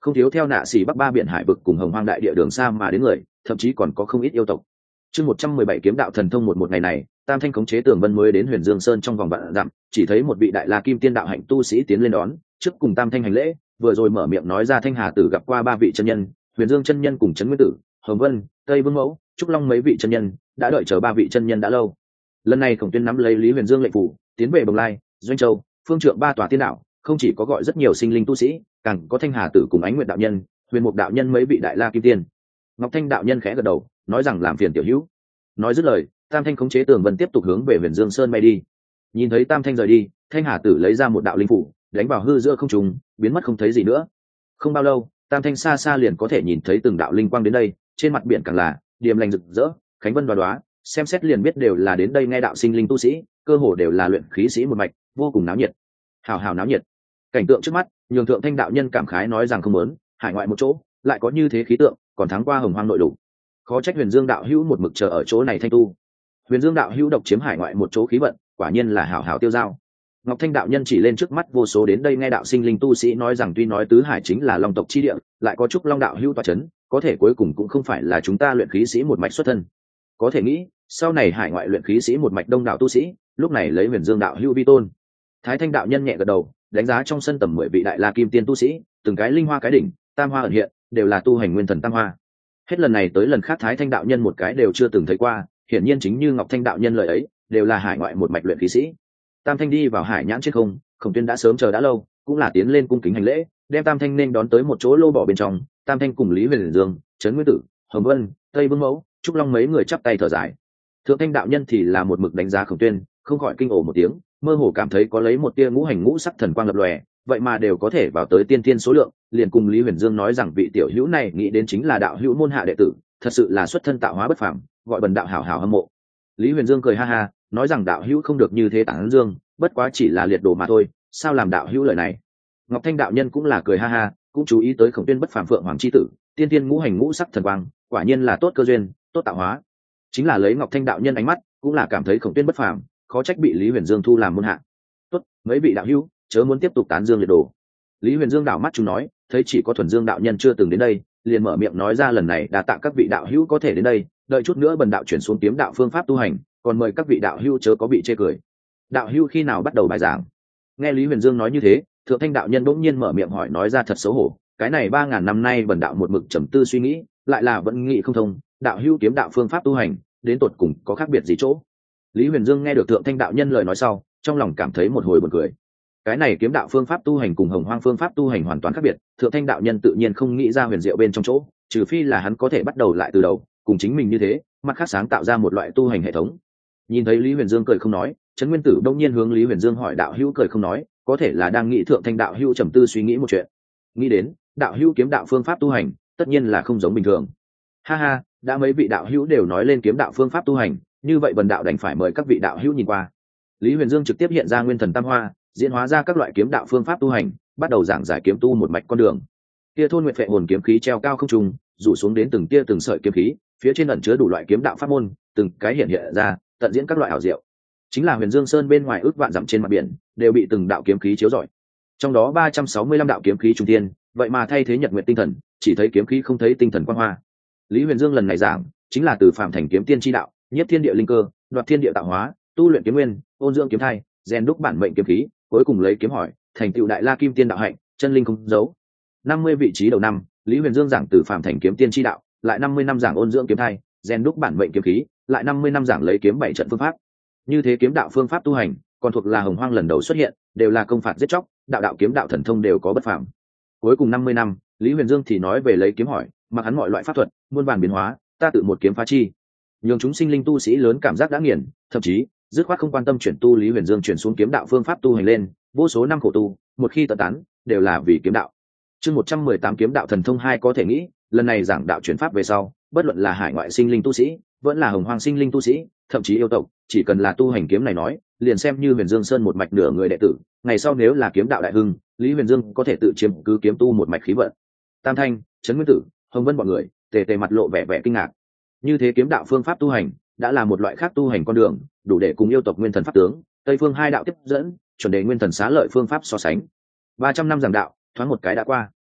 không thiếu theo nạ xỉ bắc ba biển hải vực cùng hồng hoang đại địa đường xa mà đến người, thậm chí còn có không ít yêu tộc. Chương một trăm mười bảy kiếm đạo thần thông một một ngày này, Tam Thanh khống chế Tường Vân mới đến Huyền Dương Sơn trong vòng vạn dặm, chỉ thấy một vị đại la kim tiên đạo hạnh tu sĩ tiến lên đón, trước cùng Tam Thanh hành lễ, vừa rồi mở miệng nói ra Thanh Hà Tử gặp qua ba vị chân nhân, Huyền Dương chân nhân cùng Trấn Nguyên Tử, Hồng Vân, Tây Vương Mẫu, Trúc Long mấy vị chân nhân, đã đợi chờ ba vị chân nhân đã lâu. Lần này Khổng Tuyên nắm lấy Lý Huyền Dương lệnh phủ, tiến về Bồng Lai, Doanh Châu, Phương Trượng ba tòa tiên đạo, không chỉ có gọi rất nhiều sinh linh tu sĩ, càng có Thanh Hà Tử cùng Ánh Nguyệt đạo nhân, Huyền Mục đạo nhân mấy vị đại la kim tiên. Ngọc Thanh đạo nhân khẽ gật đầu, nói rằng làm phiền tiểu hữu. Nói dứt lời, Tam Thanh khống chế Tường Vân tiếp tục hướng về Huyền Dương Sơn bay đi. Nhìn thấy Tam Thanh rời đi, Thanh Hà Tử lấy ra một đạo linh phủ, đánh vào hư giữa không trung, biến mất không thấy gì nữa. Không bao lâu, Tam Thanh xa xa liền có thể nhìn thấy từng đạo linh quang đến đây, trên mặt biển càng là điềm lành rực rỡ, khánh vân đoá đoá, xem xét liền biết đều là đến đây nghe đạo sinh linh tu sĩ, cơ hồ đều là luyện khí sĩ một mạch, vô cùng náo nhiệt. Hào hào náo nhiệt. Cảnh tượng trước mắt, nhường Thượng Thanh đạo nhân cảm khái nói rằng không muốn, hải ngoại một chỗ, lại có như thế khí tượng, còn thắng qua Hồng Hoang nội đủ. Khó trách Huyền Dương đạo hữu một mực chờ ở chỗ này thanh tu. Huyền Dương đạo hữu độc chiếm hải ngoại một chỗ khí vận, quả nhiên là hảo hảo tiêu dao. Ngọc Thanh đạo nhân chỉ lên trước mắt vô số đến đây nghe đạo sinh linh tu sĩ nói rằng tuy nói tứ hải chính là long tộc chi địa, lại có chúc long đạo hữu tọa chấn, có thể cuối cùng cũng không phải là chúng ta luyện khí sĩ một mạch xuất thân. Có thể nghĩ, sau này hải ngoại luyện khí sĩ một mạch đông đạo tu sĩ, lúc này lấy Huyền Dương đạo hữu vi tôn. Thái Thanh đạo nhân nhẹ gật đầu, đánh giá trong sân tầm mười vị đại la kim tiên tu sĩ, từng cái linh hoa cái đỉnh, tam hoa ẩn hiện, đều là tu hành nguyên thần tam hoa. Hết lần này tới lần khác Thái Thanh đạo nhân một cái đều chưa từng thấy qua, hiển nhiên chính như Ngọc Thanh đạo nhân lời ấy, đều là hải ngoại một mạch luyện khí sĩ. Tam Thanh đi vào hải nhãn trên không, Khổng Tuyên đã sớm chờ đã lâu, cũng là tiến lên cung kính hành lễ, đem Tam Thanh nên đón tới một chỗ lô bỏ bên trong. Tam Thanh cùng Lý Huyền Dương, Trấn Nguyên Tử, Hồng Vân, Tây Vương Mẫu, Trúc Long mấy người chắp tay thở dài. Thượng Thanh đạo nhân thì là một mực đánh giá Khổng Tuyên, không khỏi kinh ồ một tiếng, mơ hồ cảm thấy có lấy một tia ngũ hành ngũ sắc thần quang lập lòe, vậy mà đều có thể vào tới tiên thiên số lượng, liền cùng Lý Huyền Dương nói rằng vị tiểu hữu này nghĩ đến chính là đạo hữu môn hạ đệ tử, thật sự là xuất thân tạo hóa bất phàm, gọi bần đạo hảo hảo hâm mộ. Lý Huyền Dương cười ha ha, nói rằng đạo hữu không được như thế tán dương, bất quá chỉ là liệt đồ mà thôi, sao làm đạo hữu lời này. Ngọc Thanh đạo nhân cũng là cười ha ha, cũng chú ý tới Khổng Tuyên bất phàm phượng hoàng chi tử, tiên tiên ngũ hành ngũ sắc thần quang, quả nhiên là tốt cơ duyên, tốt tạo hóa. Chính là lấy Ngọc Thanh đạo nhân ánh mắt, cũng là cảm thấy Khổng Tuyên bất phàm, khó trách bị Lý Huyền Dương thu làm môn hạ. Tốt, mấy vị đạo hữu, chớ muốn tiếp tục tán dương liệt đồ. Lý Huyền Dương đảo mắt chúng nói, thấy chỉ có Thuần Dương đạo nhân chưa từng đến đây, liền mở miệng nói ra lần này đa tạ các vị đạo hữu có thể đến đây, đợi chút nữa bần đạo chuyển xuống kiếm đạo phương pháp tu hành, còn mời các vị đạo hữu chớ có bị chê cười. Đạo hữu khi nào bắt đầu bài giảng? Nghe Lý Huyền Dương nói như thế, Thượng Thanh đạo nhân bỗng nhiên mở miệng hỏi nói ra thật xấu hổ, cái này ba ngàn năm nay bần đạo một mực trầm tư suy nghĩ, lại là vẫn nghĩ không thông, đạo hữu kiếm đạo phương pháp tu hành, đến tột cùng có khác biệt gì chỗ? Lý Huyền Dương nghe được Thượng Thanh đạo nhân lời nói sau, trong lòng cảm thấy một hồi buồn cười. Cái này kiếm đạo phương pháp tu hành cùng Hồng Hoang phương pháp tu hành hoàn toàn khác biệt, Thượng Thanh đạo nhân tự nhiên không nghĩ ra huyền diệu bên trong chỗ, trừ phi là hắn có thể bắt đầu lại từ đầu, cùng chính mình như thế, mặt khác sáng tạo ra một loại tu hành hệ thống. Nhìn thấy Lý Huyền Dương cười không nói, Trấn Nguyên Tử đông nhiên hướng Lý Huyền Dương hỏi đạo hữu cười không nói, có thể là đang nghĩ Thượng Thanh đạo hữu trầm tư suy nghĩ một chuyện. Nghĩ đến, đạo hữu kiếm đạo phương pháp tu hành, tất nhiên là không giống bình thường. Ha ha, đã mấy vị đạo hữu đều nói lên kiếm đạo phương pháp tu hành, như vậy bần đạo đành phải mời các vị đạo hữu nhìn qua. Lý Huyền Dương trực tiếp hiện ra nguyên thần tam hoa, diễn hóa ra các loại kiếm đạo phương pháp tu hành, bắt đầu giảng giải kiếm tu một mạch con đường. Kia thôn nguyệt phệ hồn kiếm khí treo cao không trung, rủ xuống đến từng tia từng sợi kiếm khí, phía trên ẩn chứa đủ loại kiếm đạo pháp môn, từng cái hiện hiện ra, tận diễn các loại ảo diệu. Chính là Huyền Dương Sơn bên ngoài ước vạn dặm trên mặt biển, đều bị từng đạo kiếm khí chiếu rọi. Trong đó ba trăm sáu mươi lăm đạo kiếm khí trung thiên, vậy mà thay thế nhật nguyệt tinh thần, chỉ thấy kiếm khí không thấy tinh thần quang hoa. Lý Huyền Dương lần này giảng, chính là từ phàm thành kiếm tiên chi đạo, nhất thiên địa linh cơ, đoạt thiên địa tạo hóa, tu luyện kiếm nguyên, ôn dưỡng kiếm thai, rèn đúc bản mệnh kiếm khí, cuối cùng lấy kiếm hỏi, thành tựu đại la kim tiên đạo hạnh, chân linh không giấu. năm mươi vị trí đầu năm, Lý Huyền Dương giảng từ phàm thành kiếm tiên chi đạo, lại năm mươi năm giảng ôn dưỡng kiếm thai, rèn đúc bản mệnh kiếm khí, lại năm mươi năm giảng lấy kiếm bảy trận phương pháp. Như thế kiếm đạo phương pháp tu hành, còn thuộc là Hồng Hoang lần đầu xuất hiện, đều là công phạt giết chóc, đạo đạo kiếm đạo thần thông đều có bất phàm. Cuối cùng năm mươi năm, Lý Huyền Dương thì nói về lấy kiếm hỏi, mặc hắn mọi loại pháp thuật, muôn vàn biến hóa, ta tự một kiếm phá chi. Nhường chúng sinh linh tu sĩ lớn cảm giác đã nghiền, thậm chí dứt khoát không quan tâm chuyển tu. Lý Huyền Dương chuyển xuống kiếm đạo phương pháp tu hành lên, vô số năm khổ tu, một khi tận tán, đều là vì kiếm đạo. Chương một trăm mười tám kiếm đạo thần thông hai có thể nghĩ, lần này giảng đạo chuyển pháp về sau, bất luận là hải ngoại sinh linh tu sĩ, vẫn là Hồng Hoang sinh linh tu sĩ, thậm chí yêu tộc, chỉ cần là tu hành kiếm này nói, liền xem như Huyền Dương Sơn một mạch nửa người đệ tử, ngày sau nếu là kiếm đạo đại hưng, Lý Huyền Dương có thể tự chiếm cứ kiếm tu một mạch khí vận. Tam Thanh, Trấn Nguyên Tử, Hồng Vân bọn người, tề tề mặt lộ vẻ vẻ kinh ngạc. Như thế kiếm đạo phương pháp tu hành, đã là một loại khác tu hành con đường, đủ để cùng yêu tộc nguyên thần pháp tướng, Tây phương hai đạo tiếp dẫn, chuẩn đề nguyên thần xá lợi phương pháp so sánh. ba trăm năm giảng đạo, thoáng một cái đã qua.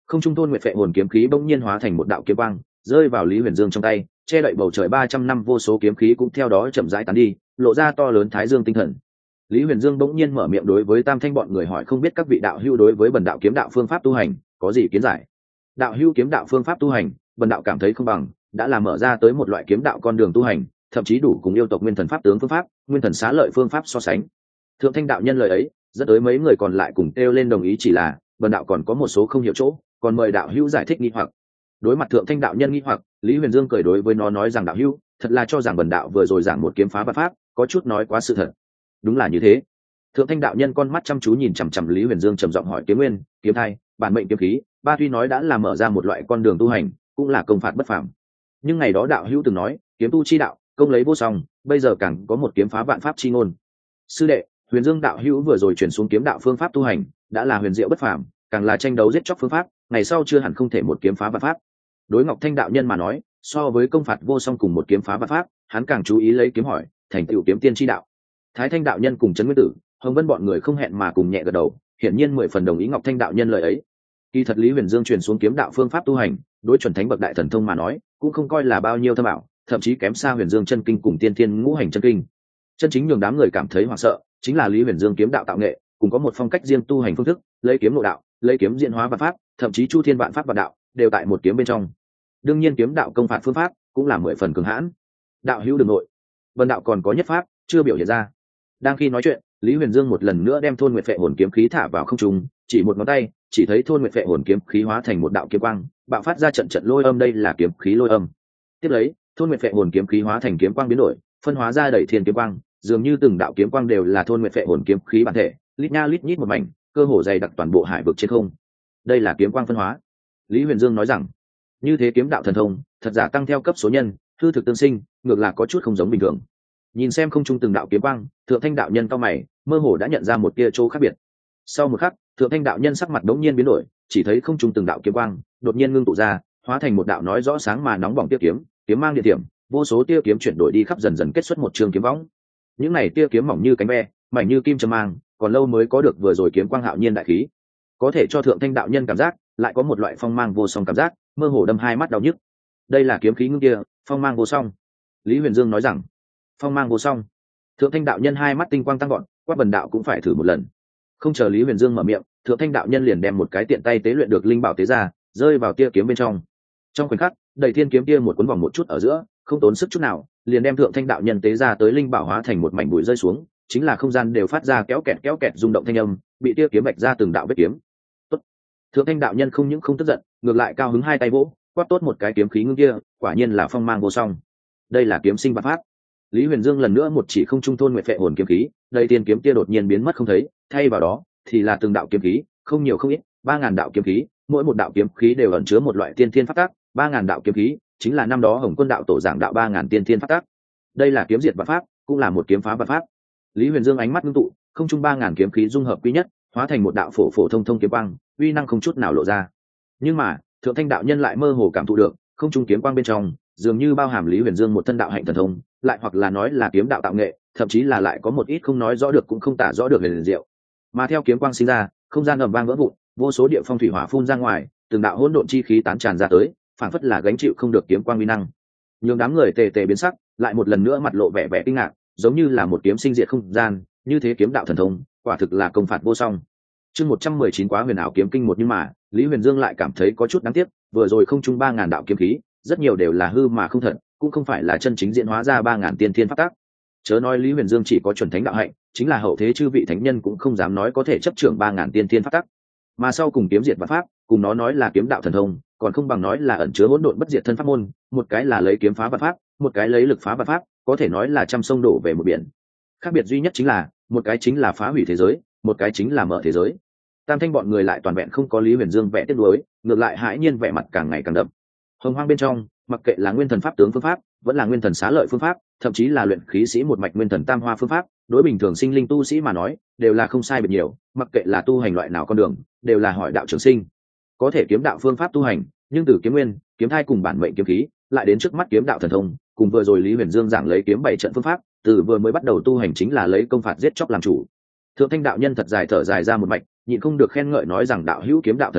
Không trung thôn nguyệt phệ hồn kiếm khí bỗng nhiên hóa thành một đạo kiếm quang, rơi vào Lý Huyền Dương trong tay, che đậy bầu trời ba trăm năm vô số kiếm khí cũng theo đó chậm rãi tán đi, lộ ra to lớn thái dương tinh thần. Lý Huyền Dương bỗng nhiên mở miệng đối với Tam Thanh bọn người hỏi, không biết các vị đạo hữu đối với bần đạo kiếm đạo phương pháp tu hành có gì kiến giải? Đạo hữu kiếm đạo phương pháp tu hành, bần đạo cảm thấy không bằng, đã là mở ra tới một loại kiếm đạo con đường tu hành, thậm chí đủ cùng yêu tộc nguyên thần pháp tướng phương pháp, nguyên thần xá lợi phương pháp so sánh. Thượng Thanh đạo nhân lời ấy, dẫn tới mấy người còn lại cùng kêu lên đồng ý, chỉ là bần đạo còn có một số không hiểu chỗ, còn mời đạo hữu giải thích nghi hoặc. Đối mặt Thượng Thanh đạo nhân nghi hoặc, Lý Huyền Dương cười đối với nó nói rằng, đạo hữu thật là cho rằng bần đạo vừa rồi giảng một kiếm phá vạn pháp, có chút nói quá sự thật. Đúng là như thế. Thượng Thanh đạo nhân con mắt chăm chú nhìn chằm chằm Lý Huyền Dương, trầm giọng hỏi, kiếm nguyên, kiếm thai, bản mệnh kiếm khí, ba tuy nói đã là mở ra một loại con đường tu hành, cũng là công phạt bất phàm. Nhưng ngày đó đạo hữu từng nói, kiếm tu chi đạo, công lấy vô song, bây giờ càng có một kiếm phá vạn pháp chi ngôn. Sư đệ, Huyền Dương đạo hữu vừa rồi truyền xuống kiếm đạo phương pháp tu hành, đã là huyền diệu bất phàm, càng là tranh đấu giết chóc phương pháp, ngày sau chưa hẳn không thể một kiếm phá vạn pháp. Đối Ngọc Thanh đạo nhân mà nói, so với công phạt vô song cùng một kiếm phá vạn pháp, hắn càng chú ý lấy kiếm hỏi, thành tựu kiếm tiên chi đạo. Thái Thanh đạo nhân cùng Trấn Nguyên Tử, Hồng Vân bọn người không hẹn mà cùng nhẹ gật đầu, hiển nhiên mười phần đồng ý Ngọc Thanh đạo nhân lời ấy. Kỳ thật Lý Huyền Dương truyền xuống kiếm đạo phương pháp tu hành, đối chuẩn thánh bậc đại thần thông mà nói, cũng không coi là bao nhiêu thâm ảo, thậm chí kém xa Huyền Dương chân kinh cùng Tiên Thiên Ngũ Hành chân kinh. Chân chính nhường đám người cảm thấy hoảng sợ, chính là Lý Huyền Dương kiếm đạo tạo nghệ, cùng có một phong cách riêng tu hành phương thức, lấy kiếm nội đạo, lấy kiếm diễn hóa vạn pháp, thậm chí chu thiên vạn pháp vạn đạo, đều tại một kiếm bên trong. Đương nhiên kiếm đạo công phạt phương pháp cũng là mười phần cường hãn. Đạo hữu đường nội, vân đạo còn có nhất pháp chưa biểu hiện ra. Đang khi nói chuyện, Lý Huyền Dương một lần nữa đem thôn nguyệt phệ hồn kiếm khí thả vào không trung, chỉ một ngón tay, chỉ thấy thôn nguyệt phệ hồn kiếm khí hóa thành một đạo kiếm quang, bạo phát ra trận trận lôi âm, đây là kiếm khí lôi âm. Tiếp lấy, thôn nguyệt phệ hồn kiếm khí hóa thành kiếm quang biến đổi, phân hóa ra đầy thiên kiếm quang, dường như từng đạo kiếm quang đều là thôn nguyệt phệ hồn kiếm khí bản thể, lít nha lít nhít một mảnh, cơ hồ dày đặc toàn bộ hải vực trên không. Đây là kiếm quang phân hóa. Lý Huyền Dương nói rằng, như thế kiếm đạo thần thông, thật giả tăng theo cấp số nhân, hư thực tương sinh, ngược là có chút không giống bình thường. Nhìn xem không trung từng đạo kiếm quang, Thượng Thanh đạo nhân cao mày, mơ hồ đã nhận ra một tia chỗ khác biệt. Sau một khắc, Thượng Thanh đạo nhân sắc mặt đống nhiên biến đổi, chỉ thấy không trung từng đạo kiếm quang đột nhiên ngưng tụ ra, hóa thành một đạo nói rõ sáng mà nóng bỏng tia kiếm, kiếm mang địa điểm, vô số tia kiếm chuyển đổi đi khắp, dần dần kết xuất một trường kiếm võng. Những này tia kiếm mỏng như cánh ve, mảnh như kim châm mang, còn lâu mới có được vừa rồi kiếm quang hạo nhiên đại khí, có thể cho Thượng Thanh đạo nhân cảm giác lại có một loại phong mang vô song cảm giác, mơ hồ đâm hai mắt đau nhức. Đây là kiếm khí ngưng kia, phong mang vô song. Lý Huyền Dương nói rằng, phong mang vô song. Thượng Thanh đạo nhân hai mắt tinh quang tăng gọn, quát bần đạo cũng phải thử một lần. Không chờ Lý Huyền Dương mở miệng, Thượng Thanh đạo nhân liền đem một cái tiện tay tế luyện được linh bảo tế ra, rơi vào tia kiếm bên trong. Trong khoảnh khắc, đầy thiên kiếm kia một cuốn vòng một chút ở giữa, không tốn sức chút nào, liền đem Thượng Thanh đạo nhân tế ra tới linh bảo hóa thành một mảnh bụi rơi xuống, chính là không gian đều phát ra kéo kẹt kéo kẹt rung động thanh âm, bị tia kiếm vạch ra từng đạo vết kiếm. Tốt. Thượng Thanh đạo nhân không những không tức giận, ngược lại cao hứng hai tay vỗ, quát tốt một cái kiếm khí ngưng kia, quả nhiên là phong mang vô song. Đây là kiếm sinh vạn pháp. Lý Huyền Dương lần nữa một chỉ không trung thôn nguyệt phệ hồn kiếm khí, đây tiên kiếm kia đột nhiên biến mất không thấy, thay vào đó thì là từng đạo kiếm khí, không nhiều không ít, ba ngàn đạo kiếm khí, mỗi một đạo kiếm khí đều ẩn chứa một loại tiên thiên pháp tắc, ba ngàn đạo kiếm khí chính là năm đó Hồng Quân đạo tổ giảng đạo ba ngàn tiên thiên pháp tắc. Đây là kiếm diệt vạn pháp, cũng là một kiếm phá vạn pháp. Lý Huyền Dương ánh mắt ngưng tụ, không trung ba ngàn kiếm khí dung hợp quy nhất, hóa thành một đạo phổ phổ thông thông kiếm quang, uy năng không chút nào lộ ra. Nhưng mà, Thượng Thanh đạo nhân lại mơ hồ cảm thụ được, không trung kiếm quang bên trong dường như bao hàm Lý Huyền Dương một thân đạo hạnh thần thông, lại hoặc là nói là kiếm đạo tạo nghệ, thậm chí là lại có một ít không nói rõ được cũng không tả rõ được liền diệu. Mà theo kiếm quang sinh ra, không gian ầm vang vỡ vụn, vô số địa phong thủy hỏa phun ra ngoài, từng đạo hỗn độn chi khí tán tràn ra tới, phảng phất là gánh chịu không được kiếm quang uy năng. Nhưng đám người tề tề biến sắc, lại một lần nữa mặt lộ vẻ vẻ kinh ngạc, giống như là một kiếm sinh diệt không gian, như thế kiếm đạo thần thông, quả thực là công phạt vô song. Chương một trăm mười chín quá huyền ảo kiếm kinh một, nhưng mà, Lý Huyền Dương lại cảm thấy có chút đáng tiếc, vừa rồi không trung ba ngàn đạo kiếm khí, rất nhiều đều là hư mà không thật, cũng không phải là chân chính diễn hóa ra ba ngàn tiên thiên pháp tắc. Chớ nói Lý Huyền Dương chỉ có chuẩn thánh đạo hạnh, chính là hậu thế chư vị thánh nhân cũng không dám nói có thể chấp trưởng ba ngàn tiên thiên pháp tắc. Mà sau cùng kiếm diệt vạn pháp, cùng nó nói là kiếm đạo thần thông, còn không bằng nói là ẩn chứa hỗn độn bất diệt thân pháp môn, một cái là lấy kiếm phá vạn pháp, một cái lấy lực phá vạn pháp, có thể nói là trăm sông đổ về một biển. Khác biệt duy nhất chính là, một cái chính là phá hủy thế giới, một cái chính là mở thế giới. Tam Thanh bọn người lại toàn vẹn không có Lý Huyền Dương vẻ tiếc nuối, ngược lại hãi nhiên vẻ mặt càng ngày càng đậm. Hồng Hoang bên trong, mặc kệ là nguyên thần pháp tướng phương pháp, vẫn là nguyên thần xá lợi phương pháp, thậm chí là luyện khí sĩ một mạch nguyên thần tam hoa phương pháp, đối bình thường sinh linh tu sĩ mà nói, đều là không sai biệt nhiều, mặc kệ là tu hành loại nào con đường, đều là hỏi đạo trường sinh. Có thể kiếm đạo phương pháp tu hành, nhưng từ kiếm nguyên, kiếm thai cùng bản mệnh kiếm khí, lại đến trước mắt kiếm đạo thần thông, cùng vừa rồi Lý Huyền Dương giảng lấy kiếm bảy trận phương pháp, từ vừa mới bắt đầu tu hành chính là lấy công phạt giết chóc làm chủ. Thượng Thanh đạo nhân thật dài thở dài ra một mạch, nhịn không được khen ngợi nói rằng đạo hữu kiếm đạo thần thông,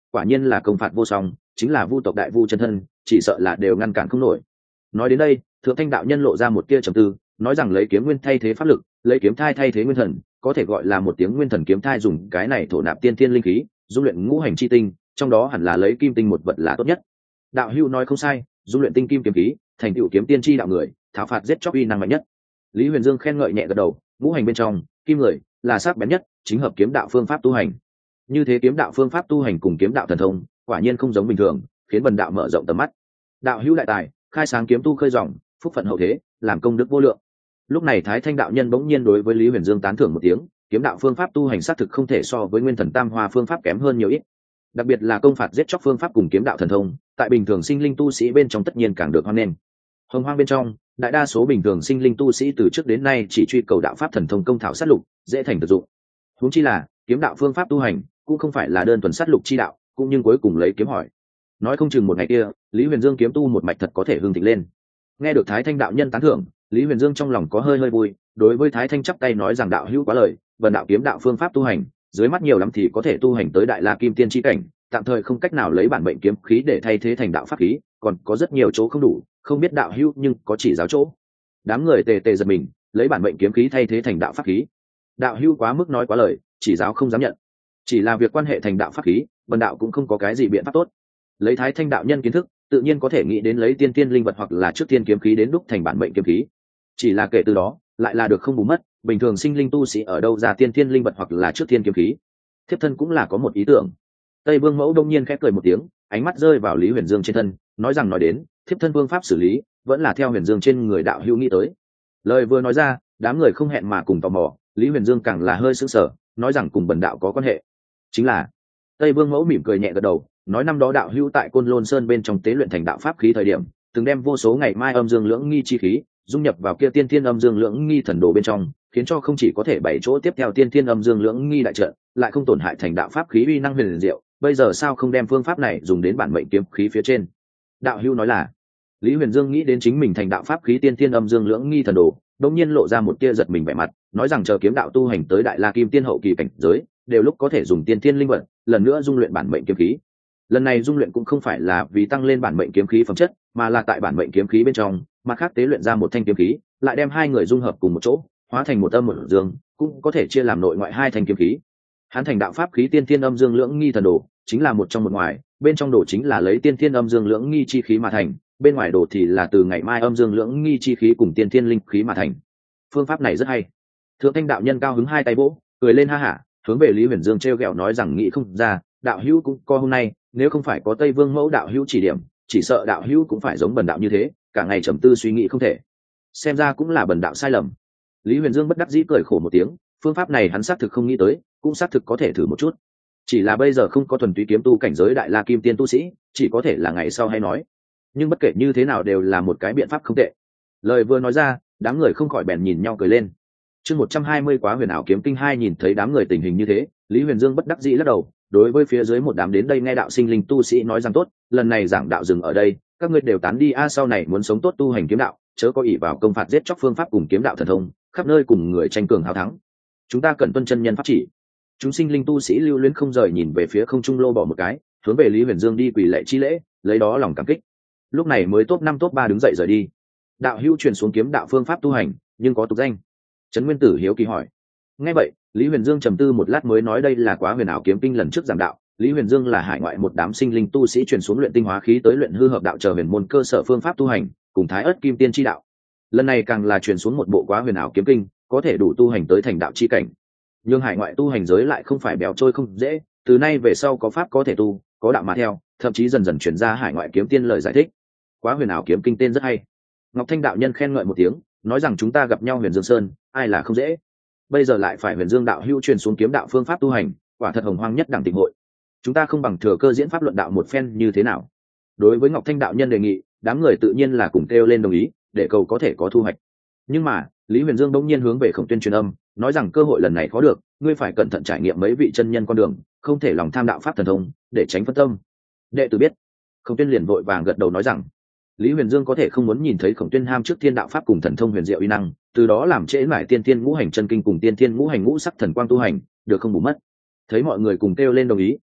quả nhiên là công phạt vô song, chính là vu tộc đại vu chân thân, chỉ sợ là đều ngăn cản không nổi. Nói đến đây, thượng thanh đạo nhân lộ ra một tia trầm tư, nói rằng lấy kiếm nguyên thay thế pháp lực, lấy kiếm thai thay thế nguyên thần, có thể gọi là một tiếng nguyên thần kiếm thai, dùng cái này thổ nạp tiên thiên linh khí, dung luyện ngũ hành chi tinh, trong đó hẳn là lấy kim tinh một vật là tốt nhất. Đạo hữu nói không sai, dung luyện tinh kim kiếm khí, thành tựu kiếm tiên chi đạo người, thảo phạt giết chóc uy năng mạnh nhất. Lý Huyền Dương khen ngợi nhẹ gật đầu, ngũ hành bên trong, kim người là sắc bén nhất, chính hợp kiếm đạo phương pháp tu hành. Như thế kiếm đạo phương pháp tu hành cùng kiếm đạo thần thông, quả nhiên không giống bình thường, khiến Vân đạo mở rộng tầm mắt. Đạo hữu đại tài, khai sáng kiếm tu khơi dòng, phúc phận hậu thế, làm công đức vô lượng. Lúc này Thái Thanh đạo nhân bỗng nhiên đối với Lý Huyền Dương tán thưởng một tiếng, kiếm đạo phương pháp tu hành xác thực không thể so với Nguyên Thần Tam Hoa phương pháp kém hơn nhiều ít. Đặc biệt là công phạt giết chóc phương pháp cùng kiếm đạo thần thông, tại bình thường sinh linh tu sĩ bên trong tất nhiên càng được hoan nghênh. Hồng Hoang bên trong, đại đa số bình thường sinh linh tu sĩ từ trước đến nay chỉ truy cầu đạo pháp thần thông công thảo sát lục, dễ thành thực dụng. Huống chi là kiếm đạo phương pháp tu hành, cũng không phải là đơn thuần sát lục chi đạo, cũng nhưng cuối cùng lấy kiếm hỏi. Nói không chừng một ngày kia, Lý Huyền Dương kiếm tu một mạch thật có thể hưng thịnh lên. Nghe được Thái Thanh đạo nhân tán thưởng, Lý Huyền Dương trong lòng có hơi hơi vui, đối với Thái Thanh chắp tay nói rằng đạo hữu quá lời, vần đạo kiếm đạo phương pháp tu hành, dưới mắt nhiều lắm thì có thể tu hành tới đại la kim tiên chi cảnh, tạm thời không cách nào lấy bản mệnh kiếm khí để thay thế thành đạo pháp khí, còn có rất nhiều chỗ không đủ, không biết đạo hữu nhưng có chỉ giáo chỗ. Đám người tề tề giật mình, lấy bản mệnh kiếm khí thay thế thành đạo pháp khí. Đạo hữu quá mức nói quá lời, chỉ giáo không dám nhận. Chỉ là việc quan hệ thành đạo pháp khí, vần đạo cũng không có cái gì biện pháp tốt. Lấy Thái Thanh đạo nhân kiến thức, tự nhiên có thể nghĩ đến lấy tiên tiên linh vật hoặc là trước tiên kiếm khí đến đúc thành bản mệnh kiếm khí. Chỉ là kể từ đó, lại là được không bù mất, bình thường sinh linh tu sĩ ở đâu ra tiên tiên linh vật hoặc là trước tiên kiếm khí. Thiếp thân cũng là có một ý tưởng. Tây Vương Mẫu đông nhiên khẽ cười một tiếng, ánh mắt rơi vào Lý Huyền Dương trên thân, nói rằng nói đến, thiếp thân phương pháp xử lý, vẫn là theo Huyền Dương trên người đạo hữu nghĩ tới. Lời vừa nói ra, đám người không hẹn mà cùng tò mò, Lý Huyền Dương càng là hơi sững sờ, nói rằng cùng bần đạo có quan hệ. Chính là Tây Vương Mẫu mỉm cười nhẹ gật đầu, nói năm đó đạo hữu tại Côn Lôn Sơn bên trong tế luyện thành đạo pháp khí thời điểm, từng đem vô số ngày mai âm dương lưỡng nghi chi khí dung nhập vào kia tiên thiên âm dương lưỡng nghi thần đồ bên trong, khiến cho không chỉ có thể bảy chỗ tiếp theo tiên thiên âm dương lưỡng nghi đại trận, lại không tổn hại thành đạo pháp khí uy năng huyền diệu. Bây giờ sao không đem phương pháp này dùng đến bản mệnh kiếm khí phía trên? Đạo hữu nói là. Lý Huyền Dương nghĩ đến chính mình thành đạo pháp khí tiên thiên âm dương lưỡng nghi thần đồ, đột nhiên lộ ra một tia giật mình vẻ mặt, nói rằng chờ kiếm đạo tu hành tới đại la kim tiên hậu kỳ cảnh giới, đều lúc có thể dùng tiên thiên linh vật, lần nữa dung luyện bản mệnh kiếm khí. Lần này dung luyện cũng không phải là vì tăng lên bản mệnh kiếm khí phẩm chất, mà là tại bản mệnh kiếm khí bên trong, mặt khác tế luyện ra một thanh kiếm khí, lại đem hai người dung hợp cùng một chỗ, hóa thành một âm một dương, cũng có thể chia làm nội ngoại hai thanh kiếm khí. Hắn thành đạo pháp khí tiên thiên âm dương lưỡng nghi thần đồ, chính là một trong một ngoài, bên trong đồ chính là lấy tiên thiên âm dương lưỡng nghi chi khí mà thành, bên ngoài đồ thì là từ ngày mai âm dương lưỡng nghi chi khí cùng tiên thiên linh khí mà thành. Phương pháp này rất hay. Thượng Thanh đạo nhân cao hứng hai tay vỗ, cười lên ha hả, hướng về Lý Huyền Dương trêu ghẹo nói rằng nghĩ không ra, đạo hữu cũng co hôm nay, nếu không phải có Tây Vương Mẫu đạo hữu chỉ điểm, chỉ sợ đạo hữu cũng phải giống bần đạo như thế, cả ngày trầm tư suy nghĩ không thể. Xem ra cũng là bần đạo sai lầm. Lý Huyền Dương bất đắc dĩ cười khổ một tiếng, phương pháp này hắn xác thực không nghĩ tới, cũng xác thực có thể thử một chút. Chỉ là bây giờ không có thuần túy kiếm tu cảnh giới đại la kim tiên tu sĩ, chỉ có thể là ngày sau hay nói. Nhưng bất kể như thế nào đều là một cái biện pháp không tệ. Lời vừa nói ra, đám người không khỏi bèn nhìn nhau cười lên. Chương một trăm hai mươi Quá huyền ảo kiếm kinh hai. Nhìn thấy đám người tình hình như thế, Lý Huyền Dương bất đắc dĩ lắc đầu, đối với phía dưới một đám đến đây nghe đạo sinh linh tu sĩ nói rằng tốt, lần này giảng đạo dừng ở đây, các ngươi đều tán đi a, sau này muốn sống tốt tu hành kiếm đạo, chớ có ỷ vào công phạt giết chóc phương pháp cùng kiếm đạo thần thông, khắp nơi cùng người tranh cường hào thắng. Chúng ta cần tuân chân nhân pháp chỉ. Chúng sinh linh tu sĩ lưu luyến không rời nhìn về phía không trung lô bỏ một cái, hướng về Lý Huyền Dương đi quỳ lạy chi lễ, lấy đó lòng cảm kích. Lúc này mới top năm top ba đứng dậy rời đi. Đạo hữu truyền xuống kiếm đạo phương pháp tu hành, nhưng có tục danh. Trấn Nguyên Tử hiếu kỳ hỏi. Nghe vậy, Lý Huyền Dương trầm tư một lát mới nói đây là Quá huyền ảo kiếm kinh lần trước giảng đạo. Lý Huyền Dương là hải ngoại một đám sinh linh tu sĩ truyền xuống luyện tinh hóa khí tới luyện hư hợp đạo chờ huyền môn cơ sở phương pháp tu hành, cùng Thái Ức Kim Tiên chi đạo. Lần này càng là truyền xuống một bộ Quá huyền ảo kiếm kinh, có thể đủ tu hành tới thành đạo chi cảnh. Nhưng hải ngoại tu hành giới lại không phải béo trôi không dễ, từ nay về sau có pháp có thể tu, có đạo mà theo, thậm chí dần dần truyền ra hải ngoại kiếm tiên lời giải thích. Quá huyền ảo kiếm kinh tên rất hay. Ngọc Thanh đạo nhân khen ngợi một tiếng, nói rằng chúng ta gặp nhau Huyền Dương Sơn, ai là không dễ. Bây giờ lại phải Huyền Dương đạo hữu truyền xuống kiếm đạo phương pháp tu hành, quả thật hồng hoang nhất đẳng tình hội. Chúng ta không bằng thừa cơ diễn pháp luận đạo một phen như thế nào? Đối với Ngọc Thanh đạo nhân đề nghị, đám người tự nhiên là cùng kêu lên đồng ý, để cầu có thể có thu hoạch. Nhưng mà, Lý Huyền Dương bỗng nhiên hướng về Khổng Tuyên truyền âm, nói rằng cơ hội lần này khó được, ngươi phải cẩn thận trải nghiệm mấy vị chân nhân con đường, không thể lòng tham đạo pháp thần thông, để tránh phân tâm. Đệ tử biết. Khổng Tuyên liền vội vàng gật đầu nói rằng, Lý Huyền Dương có thể không muốn nhìn thấy Khổng Tuyên ham trước thiên đạo pháp cùng thần thông huyền diệu uy năng, từ đó làm trễ mãi tiên thiên ngũ hành chân kinh cùng tiên thiên ngũ hành ngũ sắc thần quang tu hành, được không bù mất. Thấy mọi người cùng kêu lên đồng ý,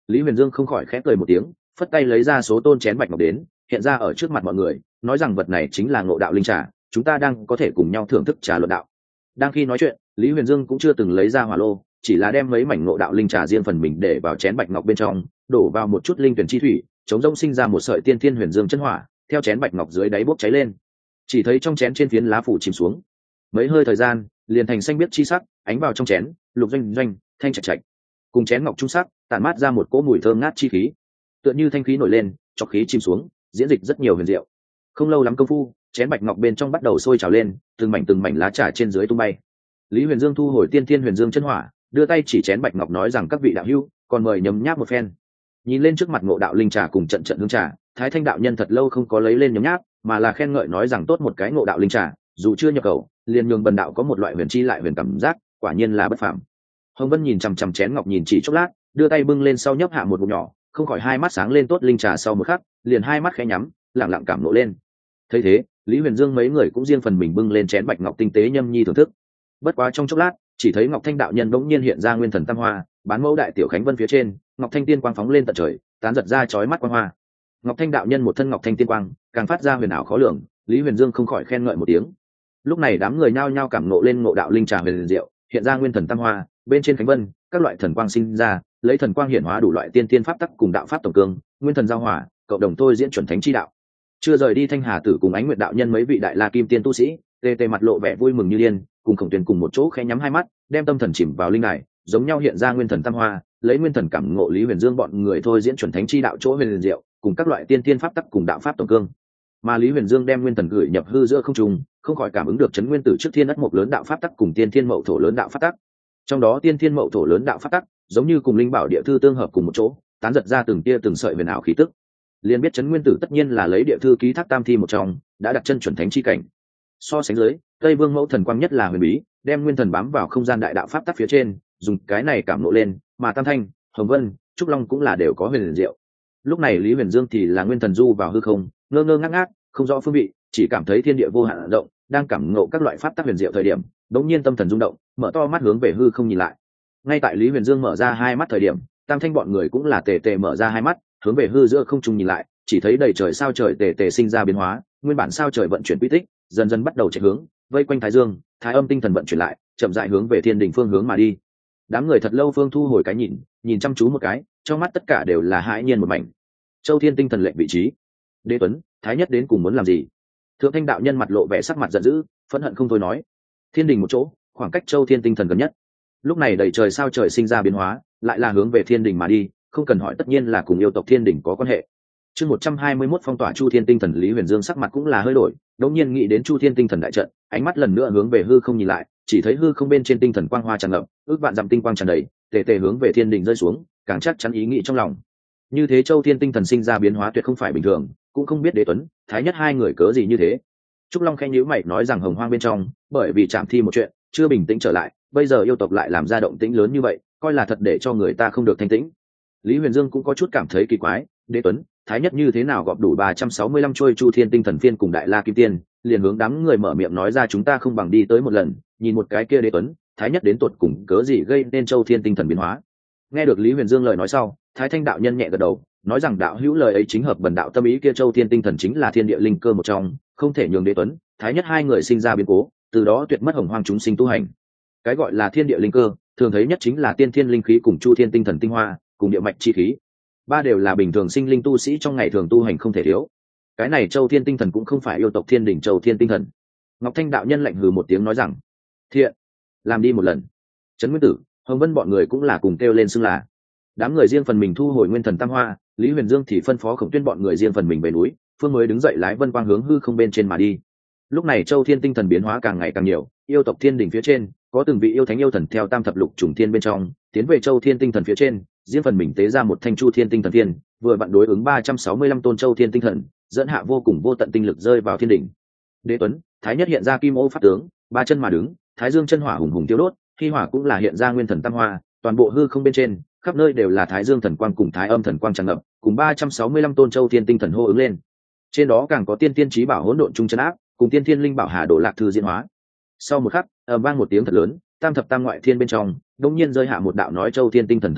Lý Huyền Dương không khỏi khẽ cười một tiếng, phất tay lấy ra số tôn chén bạch ngọc đến, hiện ra ở trước mặt mọi người, nói rằng vật này chính là ngộ đạo linh trà, chúng ta đang có thể cùng nhau thưởng thức trà luận đạo. Đang khi nói chuyện, Lý Huyền Dương cũng chưa từng lấy ra hỏa lô, chỉ là đem mấy mảnh ngộ đạo linh trà riêng phần mình để vào chén bạch ngọc bên trong, đổ vào một chút linh tuyển chi thủy, chống rỗng sinh ra một sợi tiên thiên huyền dương chân hỏa, theo chén bạch ngọc dưới đáy bốc cháy lên. Chỉ thấy trong chén trên phiến lá phủ chìm xuống, mấy hơi thời gian, liền thành xanh biếc chi sắc, ánh vào trong chén, lục doanh doanh, thanh trạch trạch, cùng chén ngọc trung sắc, tản mát ra một cỗ mùi thơm ngát chi khí. Tựa như thanh khí nổi lên, chọc khí chìm xuống, diễn dịch rất nhiều huyền diệu. Không lâu lắm công phu, chén bạch ngọc bên trong bắt đầu sôi trào lên, từng mảnh từng mảnh lá trà trên dưới tung bay. Lý Huyền Dương thu hồi tiên thiên huyền dương chân hỏa, đưa tay chỉ chén bạch ngọc nói rằng các vị đạo hữu, còn mời nhấm nháp một phen. Nhìn lên trước mặt ngộ đạo linh trà cùng trận trận hương trà, Thái Thanh đạo nhân thật lâu không có lấy lên nhấm nháp, mà là khen ngợi nói rằng tốt một cái ngộ đạo linh trà, dù chưa nhập khẩu, liền nhường bần đạo có một loại huyền chi lại huyền cảm giác, quả nhiên là bất phàm. Hồng Vân nhìn chằm chằm chén ngọc nhìn chỉ chốc lát, đưa tay bưng lên sau nhấp hạ một ngụm nhỏ, không khỏi hai mắt sáng lên tốt linh trà sau một khắc, liền hai mắt khẽ nhắm, lặng lặng cảm nộ lên. Thấy thế, Lý Huyền Dương mấy người cũng riêng phần mình bưng lên chén bạch ngọc tinh tế nhâm nhi thưởng thức. Bất quá trong chốc lát, chỉ thấy Ngọc Thanh đạo nhân bỗng nhiên hiện ra nguyên thần tam hoa, bán mẫu đại tiểu khánh vân phía trên, Ngọc Thanh tiên quang phóng lên tận trời, tán giật ra chói mắt quang hoa. Ngọc Thanh đạo nhân một thân Ngọc Thanh tiên quang, càng phát ra huyền ảo khó lường, Lý Huyền Dương không khỏi khen ngợi một tiếng. Lúc này đám người nhao nhao cảm ngộ lên ngộ đạo linh trà huyền diệu, hiện ra nguyên thần tam hoa, bên trên khánh vân, các loại thần quang sinh ra, lấy thần quang hiển hóa đủ loại tiên tiên pháp tắc cùng đạo pháp tổng cương, nguyên thần giao hòa, cộng đồng tôi diễn chuẩn thánh chi đạo. Chưa rời đi Thanh Hà Tử cùng Ánh Nguyệt đạo nhân mấy vị đại la kim tiên tu sĩ, tê tê mặt lộ vẻ vui mừng như điên, cùng Khổng Tuyền cùng một chỗ khẽ nhắm hai mắt, đem tâm thần chìm vào linh đài, giống nhau hiện ra nguyên thần tam hoa, lấy nguyên thần cảm ngộ Lý Huyền Dương bọn người thôi diễn chuẩn thánh chi đạo chỗ huyền diệu, cùng các loại tiên tiên pháp tắc cùng đạo pháp tổng cương. Mà Lý Huyền Dương đem nguyên thần gửi nhập hư giữa không trung, không khỏi cảm ứng được chấn nguyên tử trước thiên ất mộc lớn đạo pháp tắc cùng tiên thiên mậu thổ lớn đạo pháp tắc. Trong đó tiên thiên mậu thổ lớn đạo pháp tắc, giống như cùng linh bảo địa thư tương hợp cùng một chỗ, tán giật ra từng tia từng sợi huyền ảo khí tức. Liền biết chấn nguyên tử tất nhiên là lấy địa thư ký thác tam thi một trong, đã đặt chân chuẩn thánh chi cảnh. So sánh dưới, Tây Vương mẫu thần quang nhất là huyền bí, đem nguyên thần bám vào không gian đại đạo pháp tắc phía trên, dùng cái này cảm nộ lên, mà Tam Thanh, Hồng Vân, Trúc Long cũng là đều có huyền diệu. Lúc này Lý Huyền Dương thì là nguyên thần du vào hư không, ngơ ngơ ngác ngác, không rõ phương vị, chỉ cảm thấy thiên địa vô hạn rộng, đang cảm ngộ các loại pháp tắc huyền diệu thời điểm, đống nhiên tâm thần rung động, mở to mắt hướng về hư không nhìn lại. Ngay tại Lý Huyền Dương mở ra hai mắt thời điểm, Tam Thanh bọn người cũng là tề tề mở ra hai mắt, hướng về hư giữa không trung nhìn lại, chỉ thấy đầy trời sao trời tề tề sinh ra biến hóa, nguyên bản sao trời vận chuyển quy tích, dần dần bắt đầu chạy hướng, vây quanh Thái Dương, Thái Âm tinh thần vận chuyển lại, chậm rãi hướng về Thiên Đình phương hướng mà đi. Đám người thật lâu phương thu hồi cái nhìn, nhìn chăm chú một cái, trong mắt tất cả đều là hãi nhiên một mảnh. Châu Thiên tinh thần lệnh vị trí. Đế Tuấn, Thái Nhất đến cùng muốn làm gì? Thượng Thanh đạo nhân mặt lộ vẻ sắc mặt giận dữ, phẫn hận không thôi nói. Thiên Đình một chỗ, khoảng cách Châu Thiên tinh thần gần nhất. Lúc này đầy trời sao trời sinh ra biến hóa, lại là hướng về Thiên Đình mà đi, không cần hỏi tất nhiên là cùng yêu tộc Thiên Đình có quan hệ. Chương một trăm hai mươi mốt phong tỏa Chu Thiên tinh thần, Lý Huyền Dương sắc mặt cũng là hơi đổi, đột nhiên nghĩ đến Chu Thiên tinh thần đại trận, ánh mắt lần nữa hướng về hư không nhìn lại, chỉ thấy hư không bên trên tinh thần quang hoa tràn ngập, ước vạn dặm tinh quang tràn đầy, tề tề hướng về Thiên Đình rơi xuống, càng chắc chắn ý nghĩ trong lòng. Như thế Châu Thiên tinh thần sinh ra biến hóa tuyệt không phải bình thường, cũng không biết Đế Tuấn, Thái Nhất hai người cớ gì như thế. Trúc Long khẽ nhíu mày nói rằng Hồng Hoang bên trong, bởi vì chạm thi một chuyện, chưa bình tĩnh trở lại, bây giờ yêu tộc lại làm ra động tĩnh lớn như vậy, coi là thật để cho người ta không được thanh tĩnh. Lý Huyền Dương cũng có chút cảm thấy kỳ quái, Đế Tuấn, Thái Nhất như thế nào gọp đủ ba trăm sáu mươi lăm trôi Chu Thiên tinh thần phiên cùng Đại La Kim Tiên, liền hướng đám người mở miệng nói ra chúng ta không bằng đi tới một lần, nhìn một cái kia Đế Tuấn, Thái Nhất đến tuột cùng cớ gì gây nên Châu Thiên tinh thần biến hóa. Nghe được Lý Huyền Dương lời nói sau, Thái Thanh đạo nhân nhẹ gật đầu, nói rằng đạo hữu lời ấy chính hợp bần đạo tâm ý, kia Châu Thiên tinh thần chính là thiên địa linh cơ một trong, không thể nhường Đế Tuấn, Thái Nhất hai người sinh ra biến cố, từ đó tuyệt mất Hồng Hoang chúng sinh tu hành. Cái gọi là thiên địa linh cơ, thường thấy nhất chính là tiên thiên linh khí cùng Chu Thiên tinh thần tinh hoa, cùng địa mạch chi khí. Ba đều là bình thường sinh linh tu sĩ trong ngày thường tu hành không thể thiếu. Cái này Châu Thiên tinh thần cũng không phải yêu tộc Thiên Đình Châu Thiên tinh thần. Ngọc Thanh đạo nhân lạnh hừ một tiếng nói rằng: "Thiện, làm đi một lần." Trấn Nguyên Tử, Hồng Vân bọn người cũng là cùng kêu lên xưng là. Đám người riêng phần mình thu hồi nguyên thần tam hoa, Lý Huyền Dương thì phân phó Khổng Tuyên bọn người riêng phần mình về núi, phương mới đứng dậy lái vân quang hướng hư không bên trên mà đi. Lúc này Châu Thiên tinh thần biến hóa càng ngày càng nhiều, yêu tộc Thiên Đình phía trên có từng vị yêu thánh yêu thần theo tam thập lục trùng thiên bên trong tiến về Châu Thiên tinh thần phía trên, riêng phần mình tế ra một thanh Chu Thiên tinh thần thiên, vừa vặn đối ứng ba trăm sáu mươi lăm tôn Châu Thiên tinh thần, dẫn hạ vô cùng vô tận tinh lực rơi vào Thiên Đình. Đế Tuấn, Thái Nhất hiện ra kim ô pháp tướng, ba chân mà đứng, Thái Dương chân hỏa hùng hùng tiêu đốt, khi hỏa cũng là hiện ra nguyên thần tam hoa, toàn bộ hư không bên trên, khắp nơi đều là Thái Dương thần quang cùng Thái Âm thần quang tràn ngập, cùng ba trăm sáu mươi lăm tôn Châu Thiên tinh thần hô ứng lên. Trên đó càng có tiên tiên chí bảo hỗn độn trung chân áp, cùng tiên thiên linh bảo hà đổ lạc thư diễn hóa. Sau một khắc, ầm vang một tiếng thật lớn, tam thập tam ngoại thiên bên trong đột nhiên rơi hạ một đạo nói Châu Thiên tinh thần thần quang,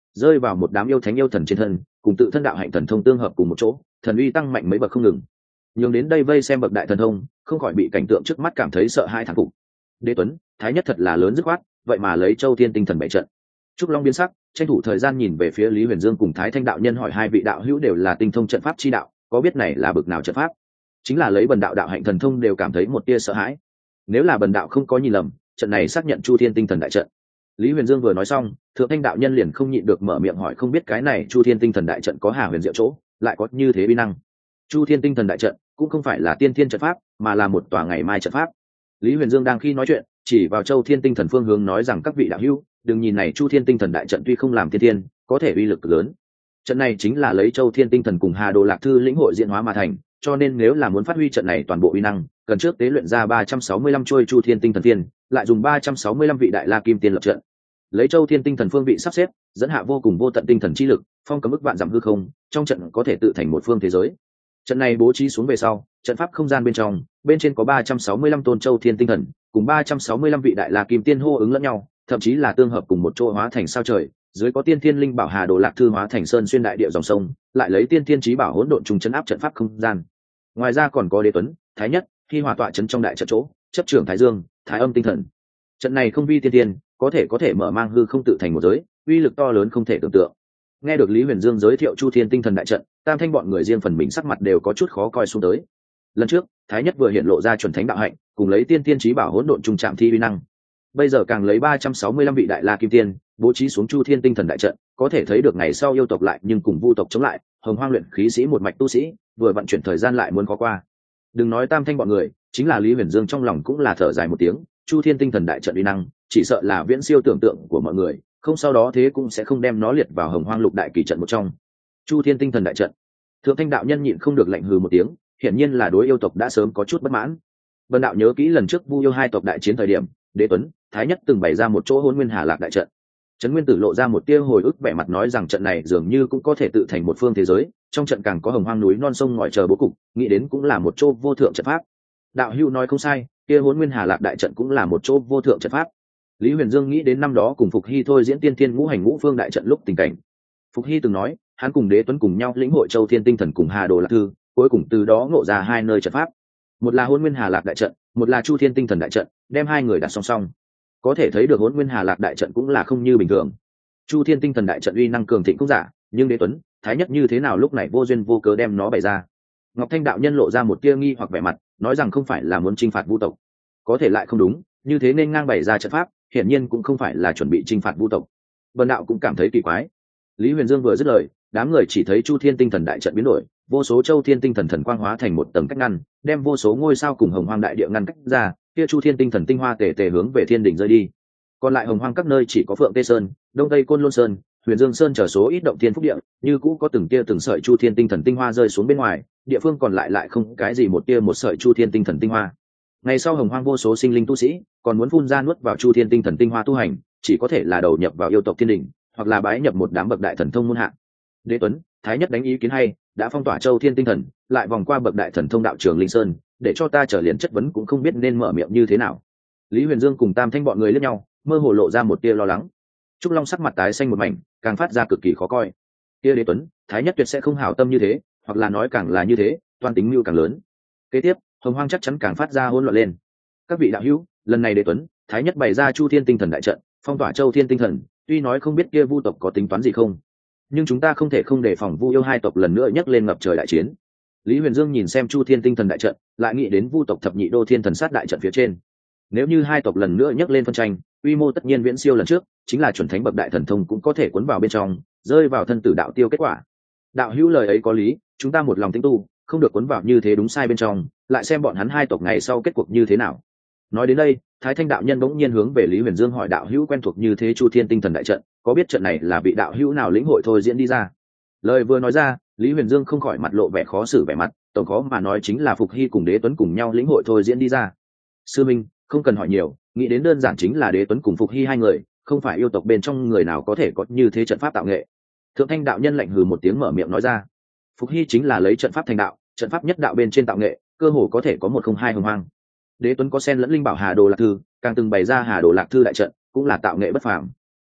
rơi vào một đám yêu thánh yêu thần trên thân, cùng tự thân đạo hạnh thần thông tương hợp cùng một chỗ, thần uy tăng mạnh mấy bậc không ngừng. Nhưng đến đây vây xem bậc đại thần thông, không khỏi bị cảnh tượng trước mắt cảm thấy sợ hãi thán phục. Đế Tuấn, Thái Nhất thật là lớn dứt khoát, vậy mà lấy Châu Thiên tinh thần bảy trận. Trúc Long biến sắc, tranh thủ thời gian nhìn về phía Lý Huyền Dương cùng Thái Thanh đạo nhân, hỏi hai vị đạo hữu đều là tinh thông trận pháp chi đạo, có biết này là bậc nào trận pháp? Chính là lấy bần đạo đạo hạnh thần thông đều cảm thấy một tia sợ hãi. Nếu là bần đạo không có nhìn lầm, trận này xác nhận Chu Thiên tinh thần đại trận. Lý Huyền Dương vừa nói xong, Thượng Thanh đạo nhân liền không nhịn được mở miệng hỏi, không biết cái này Chu Thiên tinh thần đại trận có hà huyền diệu chỗ, lại có như thế uy năng. Chu Thiên tinh thần đại trận cũng không phải là tiên thiên trận pháp, mà là một tòa ngày mai trận pháp. Lý Huyền Dương đang khi nói chuyện, chỉ vào Châu Thiên tinh thần phương hướng nói rằng, các vị đạo hữu, đừng nhìn này Chu Thiên tinh thần đại trận tuy không làm tiên thiên, có thể uy lực lớn. Trận này chính là lấy Châu Thiên tinh thần cùng Hà Đồ Lạc Thư lĩnh hội diễn hóa mà thành, cho nên nếu là muốn phát huy trận này toàn bộ uy năng, cần trước tế luyện ra ba trăm sáu mươi lăm trôi Chu Thiên tinh thần tiên, lại dùng ba trăm sáu mươi lăm vị đại la kim tiên lập trận. Lấy Châu Thiên tinh thần phương vị sắp xếp, dẫn hạ vô cùng vô tận tinh thần chi lực, phong cấm ức vạn dặm hư không, trong trận có thể tự thành một phương thế giới. Trận này bố trí xuống về sau, trận pháp không gian bên trong, bên trên có ba trăm sáu mươi lăm tôn Châu Thiên tinh thần, cùng ba trăm sáu mươi lăm vị đại la kim tiên hô ứng lẫn nhau, thậm chí là tương hợp cùng một chỗ hóa thành sao trời, dưới có tiên thiên linh bảo Hà Đồ Lạc Thư hóa thành sơn xuyên đại địa dòng sông, lại lấy tiên thiên chí bảo hỗn độn trùng trấn áp trận pháp không gian. Ngoài ra còn có Đế Tuấn, Thái Nhất, khi hòa tọa trấn trong đại trận chỗ, chấp trưởng Thái Dương, Thái Âm tinh thần. Trận này không vi tiên tiên, có thể có thể mở mang hư không tự thành một giới, uy lực to lớn không thể tưởng tượng. Nghe được Lý Huyền Dương giới thiệu Chu Thiên tinh thần đại trận, Tam Thanh bọn người riêng phần mình sắc mặt đều có chút khó coi xuống tới. Lần trước, Thái Nhất vừa hiện lộ ra chuẩn thánh đạo hạnh, cùng lấy tiên tiên chí bảo hỗn độn trùng chạm thi uy năng. Bây giờ càng lấy ba trăm sáu mươi lăm vị đại la kim tiên, bố trí xuống Chu Thiên tinh thần đại trận, có thể thấy được ngày sau yêu tộc lại nhưng cùng vu tộc chống lại, hồng hoang luyện khí sĩ một mạch tu sĩ, vừa vận chuyển thời gian lại muốn khó qua. Đừng nói Tam Thanh bọn người, chính là Lý Huyền Dương trong lòng cũng là thở dài một tiếng, Chu Thiên tinh thần đại trận uy năng, chỉ sợ là viễn siêu tưởng tượng của mọi người, không sau đó thế cũng sẽ không đem nó liệt vào hồng hoang lục đại kỳ trận một trong. Chu Thiên tinh thần đại trận. Thượng Thanh đạo nhân nhịn không được lạnh hừ một tiếng, hiển nhiên là đối yêu tộc đã sớm có chút bất mãn. Vân đạo nhớ kỹ lần trước Vu yêu hai tộc đại chiến thời điểm, Đế Tuấn, Thái Nhất từng bày ra một chỗ Hỗn Nguyên Hà Lạc đại trận. Trấn Nguyên Tử lộ ra một tia hồi ức, vẻ mặt nói rằng trận này dường như cũng có thể tự thành một phương thế giới, trong trận càng có hồng hoang núi non sông ngòi chờ bố cục, nghĩ đến cũng là một chỗ vô thượng trận pháp. Đạo hữu nói không sai, kia Hỗn Nguyên Hà Lạc đại trận cũng là một chỗ vô thượng trận pháp. Lý Huyền Dương nghĩ đến năm đó cùng Phục Hy thôi diễn tiên thiên ngũ hành ngũ phương đại trận lúc tình cảnh. Phục Hy từng nói, hắn cùng Đế Tuấn cùng nhau lĩnh hội Châu Thiên tinh thần cùng Hà Đồ Lạc Thư, cuối cùng từ đó ngộ ra hai nơi trận pháp. Một là Hỗn Nguyên Hà Lạc đại trận, một là Chu Thiên tinh thần đại trận, đem hai người đặt song song. Có thể thấy được Hỗn Nguyên Hà Lạc đại trận cũng là không như bình thường. Chu Thiên tinh thần đại trận uy năng cường thịnh cũng giả, nhưng Đế Tuấn, Thái Nhất như thế nào lúc này vô duyên vô cớ đem nó bày ra? Ngọc Thanh đạo nhân lộ ra một tia nghi hoặc vẻ mặt, nói rằng không phải là muốn chinh phạt vu tộc, có thể lại không đúng, như thế nên ngang bày ra trận pháp, hiển nhiên cũng không phải là chuẩn bị chinh phạt vu tộc. Vân đạo cũng cảm thấy kỳ quái. Lý Huyền Dương vừa dứt lời, đám người chỉ thấy Chu Thiên tinh thần đại trận biến đổi, vô số Châu Thiên tinh thần thần quang hóa thành một tầng cách ngăn, đem vô số ngôi sao cùng hồng hoang đại địa ngăn cách ra, kia Chu Thiên tinh thần tinh hoa tề tề hướng về thiên đỉnh rơi đi. Còn lại hồng hoang các nơi chỉ có Phượng Tê Sơn, Đông Tây Côn Lôn Sơn, Huyền Dương Sơn chờ số ít động thiên phúc địa, như cũ có từng tia từng sợi Chu Thiên tinh thần tinh hoa rơi xuống bên ngoài, địa phương còn lại lại không cái gì một tia một sợi Chu Thiên tinh thần tinh hoa. Ngày sau hồng hoang vô số sinh linh tu sĩ, còn muốn phun ra nuốt vào Chu Thiên tinh thần tinh hoa tu hành, chỉ có thể là đầu nhập vào yêu tộc thiên đỉnh, hoặc là bái nhập một đám bậc đại thần thông môn hạ. Đế Tuấn, Thái Nhất đánh ý kiến hay, đã phong tỏa Châu Thiên tinh thần, lại vòng qua bậc đại thần thông đạo trường Linh Sơn, để cho ta trở liền chất vấn cũng không biết nên mở miệng như thế nào. Lý Huyền Dương cùng Tam Thanh bọn người liếc nhau, mơ hồ lộ ra một tia lo lắng. Trúc Long sắc mặt tái xanh một mảnh, càng phát ra cực kỳ khó coi. Kia Đế Tuấn, Thái Nhất tuyệt sẽ không hảo tâm như thế, hoặc là nói càng là như thế, toan tính mưu càng lớn. Kế tiếp, hồng hoang chắc chắn càng phát ra hỗn loạn lên. Các vị đạo hữu, lần này Đế Tuấn, Thái Nhất bày ra Chu Thiên tinh thần đại trận, phong tỏa Châu Thiên tinh thần, tuy nói không biết kia vu tộc có tính toán gì không, nhưng chúng ta không thể không đề phòng vu yêu hai tộc lần nữa nhấc lên ngập trời đại chiến. Lý Huyền Dương nhìn xem Chu Thiên tinh thần đại trận, lại nghĩ đến vu tộc thập nhị đô thiên thần sát đại trận phía trên. Nếu như hai tộc lần nữa nhấc lên phân tranh, quy mô tất nhiên viễn siêu lần trước, chính là chuẩn thánh bậc đại thần thông cũng có thể cuốn vào bên trong, rơi vào thân tử đạo tiêu kết quả. Đạo hữu lời ấy có lý, chúng ta một lòng tĩnh tu, không được cuốn vào như thế đúng sai bên trong, lại xem bọn hắn hai tộc ngày sau kết cuộc như thế nào. Nói đến đây, Thái Thanh đạo nhân bỗng nhiên hướng về Lý Huyền Dương hỏi, đạo hữu quen thuộc như thế Chu Thiên tinh thần đại trận, có biết trận này là vị đạo hữu nào lĩnh hội thôi diễn đi ra? Lời vừa nói ra, Lý Huyền Dương không khỏi mặt lộ vẻ khó xử vẻ mặt, tổng khó mà nói chính là Phục Hy cùng Đế Tuấn cùng nhau lĩnh hội thôi diễn đi ra. Sư minh, không cần hỏi nhiều, nghĩ đến đơn giản chính là Đế Tuấn cùng Phục Hy hai người, không phải yêu tộc bên trong người nào có thể có như thế trận pháp tạo nghệ. Thượng Thanh đạo nhân lạnh hừ một tiếng mở miệng nói ra. Phục Hy chính là lấy trận pháp thành đạo, trận pháp nhất đạo bên trên tạo nghệ, cơ hồ có thể có một không hai hồng hoang. Đế Tuấn có sen lẫn linh bảo Hà Đồ Lạc Thư, càng từng bày ra Hà Đồ Lạc Thư đại trận, cũng là tạo nghệ bất phàm.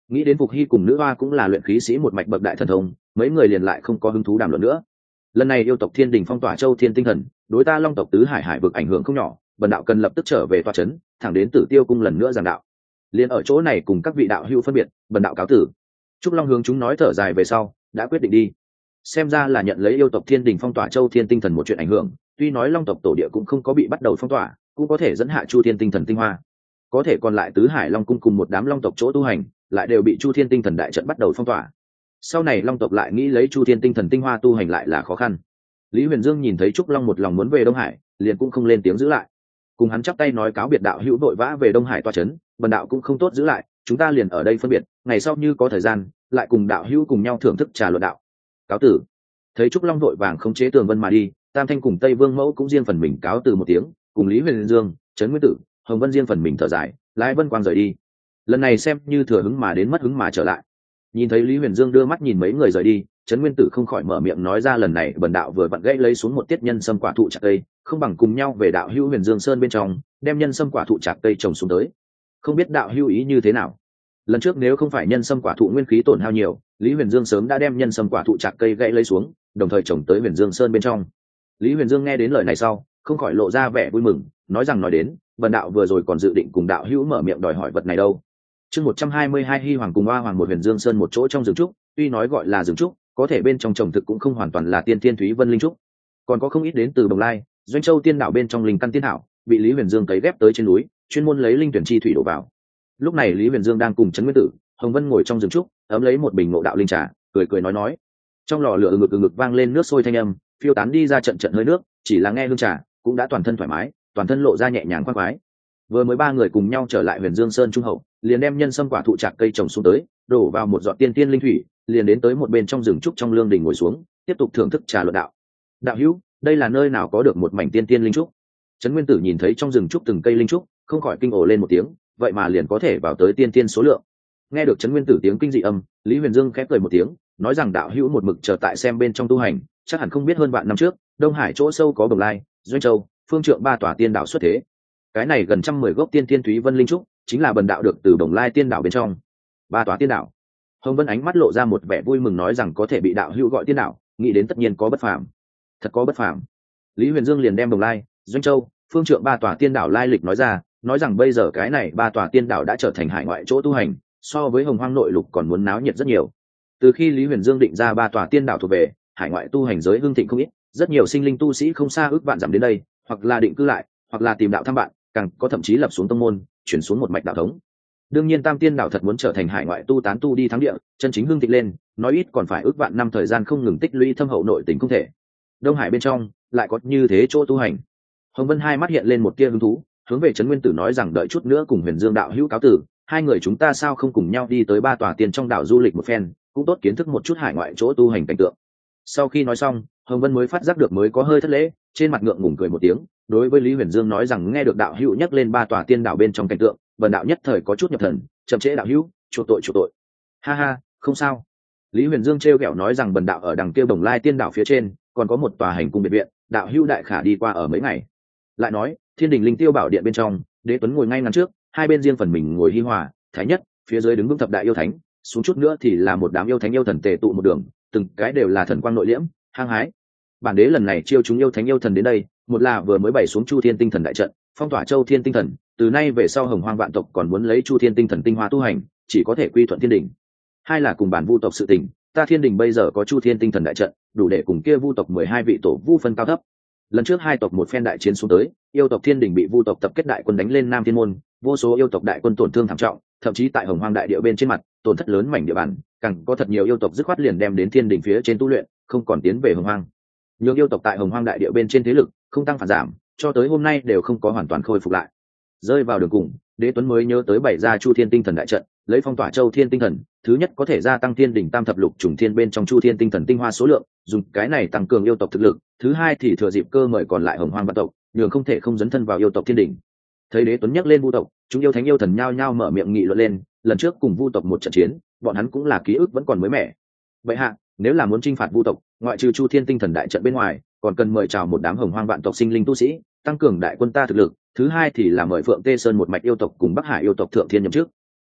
nghĩ đến Phục Hy cùng nữ hoa cũng là luyện khí sĩ một mạch bậc đại thần thông, mấy người liền lại không có hứng thú đàm luận nữa. Lần này yêu tộc Thiên Đình phong tỏa Châu Thiên tinh thần, đối ta Long tộc tứ hải hải vực ảnh hưởng không nhỏ, bần đạo cần lập tức trở về tọa trấn, thẳng đến Tử Tiêu cung lần nữa giảng đạo. Liên ở chỗ này cùng các vị đạo hữu phân biệt, bần đạo cáo tử. Trúc Long hướng chúng nói thở dài về sau, đã quyết định đi. Xem ra là nhận lấy yêu tộc Thiên Đình phong tỏa Châu Thiên tinh thần một chuyện ảnh hưởng, tuy nói Long tộc tổ địa cũng không có bị bắt đầu phong tỏa, cũng có thể dẫn hạ Chu Thiên tinh thần tinh hoa. Có thể còn lại tứ hải Long cung cùng một đám Long tộc chỗ tu hành, lại đều bị Chu Thiên tinh thần đại trận bắt đầu phong tỏa. Sau này Long tộc lại nghĩ lấy Chu Thiên tinh thần tinh hoa tu hành lại là khó khăn. Lý Huyền Dương nhìn thấy Trúc Long một lòng muốn về Đông Hải, liền cũng không lên tiếng giữ lại. Cùng hắn chắp tay nói cáo biệt đạo hữu vội vã về Đông Hải tọa trấn, bần đạo cũng không tốt giữ lại, chúng ta liền ở đây phân biệt, ngày sau như có thời gian, lại cùng đạo hữu cùng nhau thưởng thức trà luận đạo. Cáo tử. Thấy Trúc Long vội vàng khống chế Tường Vân mà đi, Tam Thanh cùng Tây Vương Mẫu cũng riêng phần mình cáo từ một tiếng, cùng Lý Huyền Dương, Trấn Nguyên Tử, Hồng Vân riêng phần mình thở dài, lái Vân Quang rời đi. Lần này xem như thừa hứng mà đến mất hứng mà trở lại. Nhìn thấy Lý Huyền Dương đưa mắt nhìn mấy người rời đi, Trấn Nguyên Tử không khỏi mở miệng nói ra lần này bần đạo vừa vặn gãy lấy xuống một tiết nhân sâm quả thụ chặt cây, không bằng cùng nhau về đạo hữu Huyền Dương Sơn bên trong, đem nhân sâm quả thụ chặt cây trồng xuống tới. Không biết đạo hữu ý như thế nào? Lần trước nếu không phải nhân sâm quả thụ nguyên khí tổn hao nhiều, Lý Huyền Dương sớm đã đem nhân sâm quả thụ chặt cây gãy lấy xuống, đồng thời trồng tới Huyền Dương Sơn bên trong. Lý Huyền Dương nghe đến lời này sau, không khỏi lộ ra vẻ vui mừng, nói rằng nói đến, bần đạo vừa rồi còn dự định cùng đạo hữu mở miệng đòi hỏi vật này đâu. Chương một trăm hai mươi hai Hy Hoàng cùng Hoa Hoàng một Huyền Dương Sơn một chỗ trong rừng trúc, tuy nói gọi là rừng trúc, có thể bên trong trồng thực cũng không hoàn toàn là tiên tiên thúy vân linh trúc, còn có không ít đến từ Bồng Lai, Doanh Châu tiên đảo bên trong linh căn tiên thảo, bị Lý Huyền Dương cấy ghép tới trên núi, chuyên môn lấy linh tuyển chi thủy đổ vào. Lúc này Lý Huyền Dương đang cùng Trấn Nguyên Tử, Hồng Vân ngồi trong rừng trúc, ấm lấy một bình ngộ đạo linh trà, cười cười nói nói. Trong lò lửa ngực ngực vang lên nước sôi thanh âm, phiêu tán đi ra trận trận hơi nước, chỉ là nghe hương trà, cũng đã toàn thân thoải mái, toàn thân lộ ra nhẹ nhàng khoan khoái. Vừa mới ba người cùng nhau trở lại Huyền Dương Sơn trung hậu, liền đem nhân sâm quả thụ chạc cây trồng xuống tới, đổ vào một giọt tiên tiên linh thủy, liền đến tới một bên trong rừng trúc trong lương đình ngồi xuống, tiếp tục thưởng thức trà luận đạo. Đạo hữu, đây là nơi nào có được một mảnh tiên tiên linh trúc? Trấn Nguyên Tử nhìn thấy trong rừng trúc từng cây linh trúc, không khỏi kinh ồ lên một tiếng, vậy mà liền có thể vào tới tiên tiên số lượng. Nghe được Trấn Nguyên Tử tiếng kinh dị âm, Lý Huyền Dương khép cười một tiếng, nói rằng đạo hữu một mực chờ tại xem bên trong tu hành, chắc hẳn không biết hơn vạn năm trước, Đông Hải chỗ sâu có Bồng Lai, Doanh Châu, Phương Trượng ba tòa tiên đảo xuất thế. Cái này gần trăm mười gốc tiên tiên thúy vân linh trúc, chính là bần đạo được từ Bồng Lai tiên đảo bên trong. Ba tòa tiên đảo. Hồng Vân ánh mắt lộ ra một vẻ vui mừng nói rằng có thể bị đạo hữu gọi tiên đảo, nghĩ đến tất nhiên có bất phàm. Thật có bất phàm. Lý Huyền Dương liền đem Bồng Lai, Doanh Châu, Phương Trượng ba tòa tiên đảo lai lịch nói ra, nói rằng bây giờ cái này ba tòa tiên đảo đã trở thành hải ngoại chỗ tu hành, so với Hồng Hoang nội lục còn muốn náo nhiệt rất nhiều. Từ khi Lý Huyền Dương định ra ba tòa tiên đảo thuộc về hải ngoại tu hành giới hưng thịnh không ít, rất nhiều sinh linh tu sĩ không xa ước vạn dặm đến đây, hoặc là định cư lại, hoặc là tìm đạo thăm bạn, càng có thậm chí lập xuống tông môn, chuyển xuống một mạch đạo thống. Đương nhiên Tam Tiên đảo thật muốn trở thành hải ngoại tu tán tu đi thắng địa, chân chính hưng thịnh lên, nói ít còn phải ước vạn năm thời gian không ngừng tích lũy thâm hậu nội tình không thể. Đông Hải bên trong lại có như thế chỗ tu hành. Hồng Vân hai mắt hiện lên một tia hứng thú, hướng về Trấn Nguyên Tử nói rằng đợi chút nữa cùng Huyền Dương đạo hữu cáo tử, hai người chúng ta sao không cùng nhau đi tới ba tòa tiên trong đảo du lịch một phen, cũng tốt kiến thức một chút hải ngoại chỗ tu hành cảnh tượng. Sau khi nói xong, Hồng Vân mới phát giác được mới có hơi thất lễ, trên mặt ngượng ngùng cười một tiếng, đối với Lý Huyền Dương nói rằng nghe được đạo hữu nhắc lên ba tòa tiên đảo bên trong cảnh tượng, bần đạo nhất thời có chút nhập thần, chậm trễ đạo hữu, chuộc tội chuộc tội. Ha ha, không sao. Lý Huyền Dương trêu ghẹo nói rằng bần đạo ở đằng kia Bồng Lai tiên đảo phía trên, còn có một tòa hành cung biệt viện, đạo hữu đại khả đi qua ở mấy ngày. Lại nói, Thiên Đình Linh Tiêu Bảo Điện bên trong, Đế Tuấn ngồi ngay ngắn trước, hai bên riêng phần mình ngồi hi hòa, thái nhất, phía dưới đứng vững thập đại yêu thánh, xuống chút nữa thì là một đám yêu thánh yêu thần tề tụ một đường, từng cái đều là thần quang nội liễm, hăng hái. Bản đế lần này chiêu chúng yêu thánh yêu thần đến đây, một là vừa mới bày xuống Chu Thiên Tinh Thần đại trận, phong tỏa Châu Thiên Tinh Thần, từ nay về sau Hồng Hoang vạn tộc còn muốn lấy Chu Thiên Tinh Thần tinh hoa tu hành, chỉ có thể quy thuận Thiên Đình. Hai là cùng bản vu tộc sự tình, ta Thiên Đình bây giờ có Chu Thiên Tinh Thần đại trận, đủ để cùng kia vu tộc mười hai vị tổ vu phân cao thấp. Lần trước hai tộc một phen đại chiến xuống tới, yêu tộc Thiên Đình bị vu tộc tập kết đại quân đánh lên Nam Thiên môn, vô số yêu tộc đại quân tổn thương thảm trọng, thậm chí tại Hồng Hoang đại địa bên trên mặt, tổn thất lớn mảnh địa bàn, càng có thật nhiều yêu tộc dứt khoát liền đem đến Thiên Đình phía trên tu luyện, không còn tiến về Hồng Hoang. Nhưng yêu tộc tại Hồng Hoang đại địa bên trên thế lực không tăng phản giảm, cho tới hôm nay đều không có hoàn toàn khôi phục lại. Rơi vào đường cùng, Đế Tuấn mới nhớ tới bảy gia Chu Thiên Tinh Thần đại trận, lấy phong tỏa Châu Thiên Tinh Thần, thứ nhất có thể gia tăng Thiên Đình tam thập lục trùng thiên bên trong Chu Thiên Tinh Thần tinh hoa số lượng, dùng cái này tăng cường yêu tộc thực lực, thứ hai thì thừa dịp cơ mời còn lại Hồng Hoang vạn tộc, nhường không thể không dấn thân vào yêu tộc Thiên Đình. Thấy Đế Tuấn nhắc lên vu tộc, chúng yêu thánh yêu thần nhao nhao mở miệng nghị luận lên, lần trước cùng vu tộc một trận chiến, bọn hắn cũng là ký ức vẫn còn mới mẻ. Vậy hạ, nếu là muốn chinh phạt vu tộc, ngoại trừ Chu Thiên Tinh Thần đại trận bên ngoài, còn cần mời chào một đám Hồng Hoang vạn tộc sinh linh tu sĩ, tăng cường đại quân ta thực lực, thứ hai thì là mời Phượng Tê Sơn một mạch yêu tộc cùng Bắc Hải yêu tộc thượng thiên nhậm trước.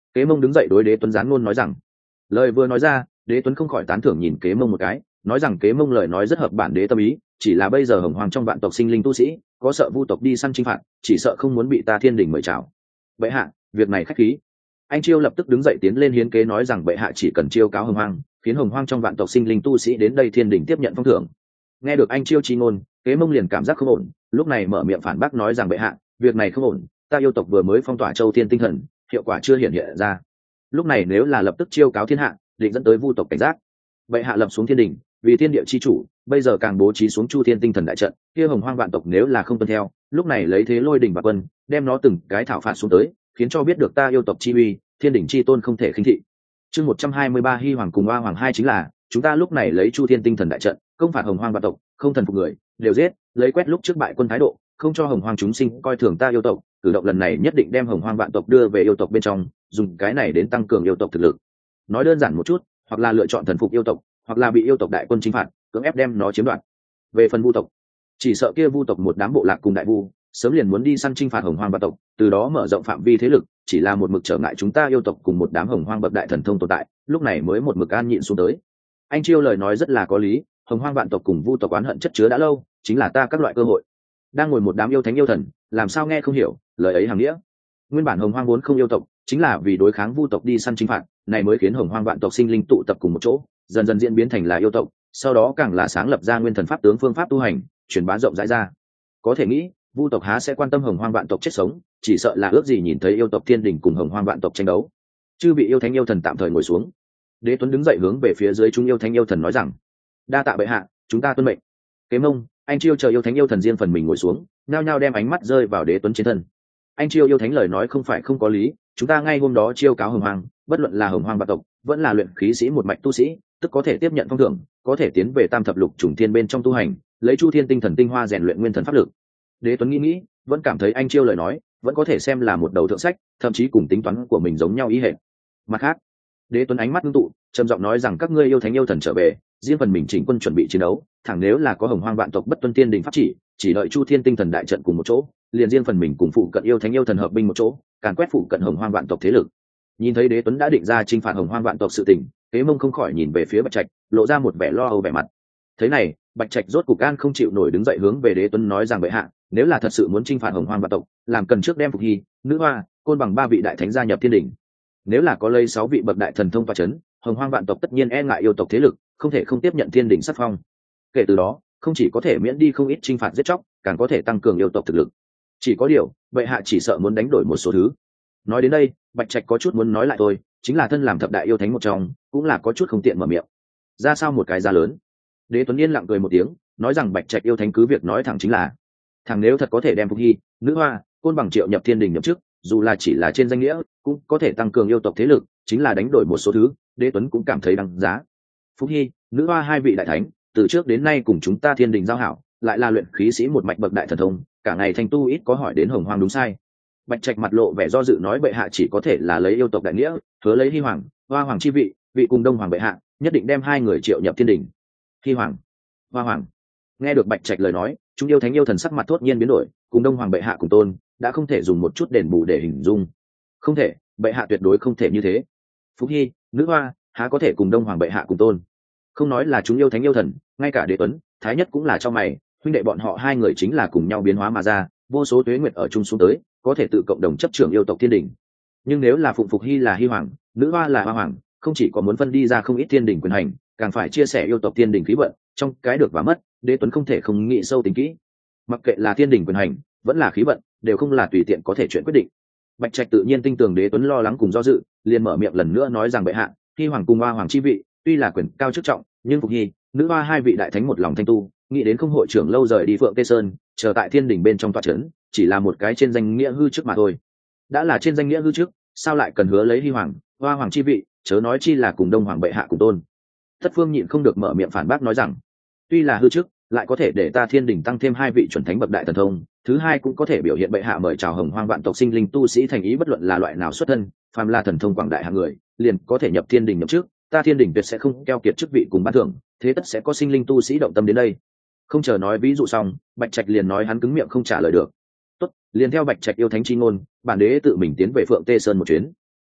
Kế Mông đứng dậy đối Đế Tuấn gián ngôn nói rằng. Lời vừa nói ra, Đế Tuấn không khỏi tán thưởng nhìn Kế Mông một cái, nói rằng Kế Mông lời nói rất hợp bản đế tâm ý, chỉ là bây giờ hồng hoàng trong vạn tộc sinh linh tu sĩ có sợ vu tộc đi săn chinh phạt, chỉ sợ không muốn bị ta thiên đình mời chào. Bệ hạ, việc này khách khí. Anh Chiêu lập tức đứng dậy tiến lên hiến kế nói rằng bệ hạ chỉ cần chiêu cáo hồng hoang, khiến hồng hoang trong vạn tộc sinh linh tu sĩ đến đây thiên đình tiếp nhận phong thưởng. Nghe được anh Chiêu chi ngôn, Kế Mông liền cảm giác không ổn, lúc này mở miệng phản bác nói rằng bệ hạ, việc này không ổn, ta yêu tộc vừa mới phong tỏa châu thiên tinh thần, hiệu quả chưa hiện hiện ra. Lúc này nếu là lập tức chiêu cáo thiên hạ, định dẫn tới vu tộc cảnh giác. Bệ hạ lập xuống thiên đình, vì thiên địa chi chủ, bây giờ càng bố trí xuống chu thiên tinh thần đại trận, kia hồng hoang vạn tộc nếu là không tuân theo, lúc này lấy thế lôi đình và quân, đem nó từng cái thảo phạt xuống tới, khiến cho biết được ta yêu tộc chi uy, thiên đỉnh chi tôn không thể khinh thị. Chương một trăm hai mươi ba Hy Hoàng cùng Oa Hoàng hai chính là, chúng ta lúc này lấy chu thiên tinh thần đại trận, công phạt hồng hoang vạn tộc, không thần phục người, đều giết, lấy quét lúc trước bại quân thái độ, không cho hồng hoang chúng sinh coi thường ta yêu tộc, cử động lần này nhất định đem hồng hoang vạn tộc đưa về yêu tộc bên trong, dùng cái này đến tăng cường yêu tộc thực lực. Nói đơn giản một chút, hoặc là lựa chọn thần phục yêu tộc, hoặc là bị yêu tộc đại quân chinh phạt, cưỡng ép đem nó chiếm đoạt. Về phần vu tộc, chỉ sợ kia vu tộc một đám bộ lạc cùng đại vu sớm liền muốn đi săn chinh phạt hồng hoang vạn tộc, từ đó mở rộng phạm vi thế lực, chỉ là một mực trở ngại chúng ta yêu tộc cùng một đám hồng hoang bậc đại thần thông tồn tại, lúc này mới một mực an nhịn xuống tới. Anh Chiêu lời nói rất là có lý, hồng hoang vạn tộc cùng vu tộc oán hận chất chứa đã lâu, chính là ta các loại cơ hội. Đang ngồi một đám yêu thánh yêu thần, làm sao nghe không hiểu lời ấy hàng nghĩa. Nguyên bản hồng hoang vốn không yêu tộc, chính là vì đối kháng vu tộc đi săn chinh phạt, này mới khiến hồng hoang vạn tộc sinh linh tụ tập cùng một chỗ, dần dần diễn biến thành là yêu tộc, sau đó càng là sáng lập ra nguyên thần pháp tướng phương pháp tu hành, truyền bá rộng rãi ra. Có thể nghĩ, vu tộc há sẽ quan tâm hồng hoang vạn tộc chết sống, chỉ sợ là ước gì nhìn thấy yêu tộc thiên đình cùng hồng hoang vạn tộc tranh đấu. Chư vị yêu thánh yêu thần tạm thời ngồi xuống. Đế Tuấn đứng dậy hướng về phía dưới chúng yêu thánh yêu thần nói rằng: đa tạ bệ hạ, chúng ta tuân mệnh. Kế Mông, anh Chiêu chờ yêu thánh yêu thần riêng phần mình ngồi xuống, nhao nhao đem ánh mắt rơi vào Đế Tuấn trên thân. Anh Chiêu yêu thánh lời nói không phải không có lý, chúng ta ngay hôm đó chiêu cáo hồng hoang, bất luận là hồng hoang vạn tộc, vẫn là luyện khí sĩ một mạch tu sĩ, tức có thể tiếp nhận phong thưởng, có thể tiến về tam thập lục trùng thiên bên trong tu hành, lấy chu thiên tinh thần tinh hoa rèn luyện nguyên thần pháp lực. Đế Tuấn nghĩ nghĩ, vẫn cảm thấy anh Chiêu lời nói vẫn có thể xem là một đầu thượng sách, thậm chí cùng tính toán của mình giống nhau ý hệ. Mặt khác, Đế Tuấn ánh mắt ngưng tụ, trầm giọng nói rằng các ngươi yêu thánh yêu thần trở về, riêng phần mình chỉnh quân chuẩn bị chiến đấu, thẳng nếu là có hồng hoang vạn tộc bất tuân tiên đình pháp chỉ, chỉ đợi chu thiên tinh thần đại trận cùng một chỗ, liền riêng phần mình cùng phụ cận yêu thánh yêu thần hợp binh một chỗ, càn quét phụ cận hồng hoang vạn tộc thế lực. Nhìn thấy Đế Tuấn đã định ra chinh phạt hồng hoang vạn tộc sự tình, Kế Mông không khỏi nhìn về phía Bạch Trạch, lộ ra một vẻ lo âu vẻ mặt. Thế này, Bạch Trạch rốt cục gan không chịu nổi đứng dậy hướng về Đế Tuấn nói rằng bệ hạ, nếu là thật sự muốn chinh phạt hồng hoang vạn tộc, làm cần trước đem Phục Hy, Nữ Hoa, Côn Bằng ba vị đại thánh gia nhập thiên đình. Nếu là có lấy sáu vị bậc đại thần thông tọa chấn, hồng hoang vạn tộc tất nhiên e ngại yêu tộc thế lực, không thể không tiếp nhận thiên đình sắc phong. Kể từ đó, không chỉ có thể miễn đi không ít chinh phạt giết chóc, càng có thể tăng cường yêu tộc thực lực. Chỉ có điều, bệ hạ chỉ sợ muốn đánh đổi một số thứ. Nói đến đây, Bạch Trạch có chút muốn nói lại thôi, chính là thân làm thập đại yêu thánh một trong, cũng là có chút không tiện mở miệng. Ra sao một cái giá lớn? Đế Tuấn yên lặng cười một tiếng, nói rằng Bạch Trạch yêu thánh cứ việc nói thẳng chính là, thằng nếu thật có thể đem Phục Hy, Nữ Hoa, Côn Bằng triệu nhập thiên đình nhậm chức, dù là chỉ là trên danh nghĩa, cũng có thể tăng cường yêu tộc thế lực, chính là đánh đổi một số thứ, Đế Tuấn cũng cảm thấy đáng giá. Phục Hy, Nữ Hoa hai vị đại thánh, từ trước đến nay cùng chúng ta thiên đình giao hảo, lại là luyện khí sĩ một mạch bậc đại thần thông, cả ngày thanh tu ít có hỏi đến hồng hoang đúng sai. Bạch Trạch mặt lộ vẻ do dự nói bệ hạ chỉ có thể là lấy yêu tộc đại nghĩa, hứa lấy Hy Hoàng, Hoa Hoàng chi vị, vị cùng Đông Hoàng bệ hạ, nhất định đem hai người triệu nhập thiên đình. Hy Hoàng, Hoa Hoàng. Nghe được Bạch Trạch lời nói, chúng yêu thánh yêu thần sắc mặt thốt nhiên biến đổi, cùng Đông Hoàng bệ hạ cùng tôn, đã không thể dùng một chút đền bù để hình dung. Không thể, bệ hạ tuyệt đối không thể như thế. Phúc Hy, Nữ Hoa, há có thể cùng Đông Hoàng bệ hạ cùng tôn? Không nói là chúng yêu thánh yêu thần, ngay cả Đế Tuấn, Thái Nhất cũng là cho mày, huynh đệ bọn họ hai người chính là cùng nhau biến hóa mà ra, vô số tuế nguyệt ở chung xuống tới, có thể tự cộng đồng chấp trưởng yêu tộc thiên đình. Nhưng nếu là phụng Phục Hy là Hy Hoàng, Nữ Hoa là Hoa Hoàng, không chỉ có muốn phân đi ra không ít thiên đình quyền hành, càng phải chia sẻ yêu tộc thiên đình khí vận, trong cái được và mất, Đế Tuấn không thể không nghĩ sâu tính kỹ. Mặc kệ là thiên đình quyền hành, vẫn là khí vận, đều không là tùy tiện có thể chuyện quyết định. Bạch Trạch tự nhiên tin tưởng Đế Tuấn lo lắng cùng do dự, liền mở miệng lần nữa nói rằng bệ hạ, Hy Hoàng cùng Hoa Hoàng chi vị, tuy là quyền cao chức trọng, nhưng Phục Hy, Nữ Hoa hai vị đại thánh một lòng thanh tu, nghĩ đến không hội trưởng lâu rời đi Phượng Tê Sơn, chờ tại thiên đình bên trong tọa trấn, chỉ là một cái trên danh nghĩa hư chức mà thôi. Đã là trên danh nghĩa hư chức, sao lại cần hứa lấy Hy Hoàng, Hoa Hoàng chi vị, chớ nói chi là cùng Đông Hoàng bệ hạ cùng tôn. Thất Phương nhịn không được mở miệng phản bác nói rằng, tuy là hư chức, lại có thể để ta thiên đình tăng thêm hai vị chuẩn thánh bậc đại thần thông, thứ hai cũng có thể biểu hiện bệ hạ mời chào hồng hoang vạn tộc sinh linh tu sĩ thành ý, bất luận là loại nào xuất thân, phàm là thần thông quảng đại hạng người, liền có thể nhập thiên đình nhậm chức, ta thiên đình tuyệt sẽ không keo kiệt chức vị cùng ban thưởng, thế tất sẽ có sinh linh tu sĩ động tâm đến đây. Không chờ nói ví dụ xong, Bạch Trạch liền nói hắn cứng miệng không trả lời được. Tốt, liền theo Bạch Trạch yêu thánh chi ngôn, bản đế tự mình tiến về Phượng Tê Sơn một chuyến.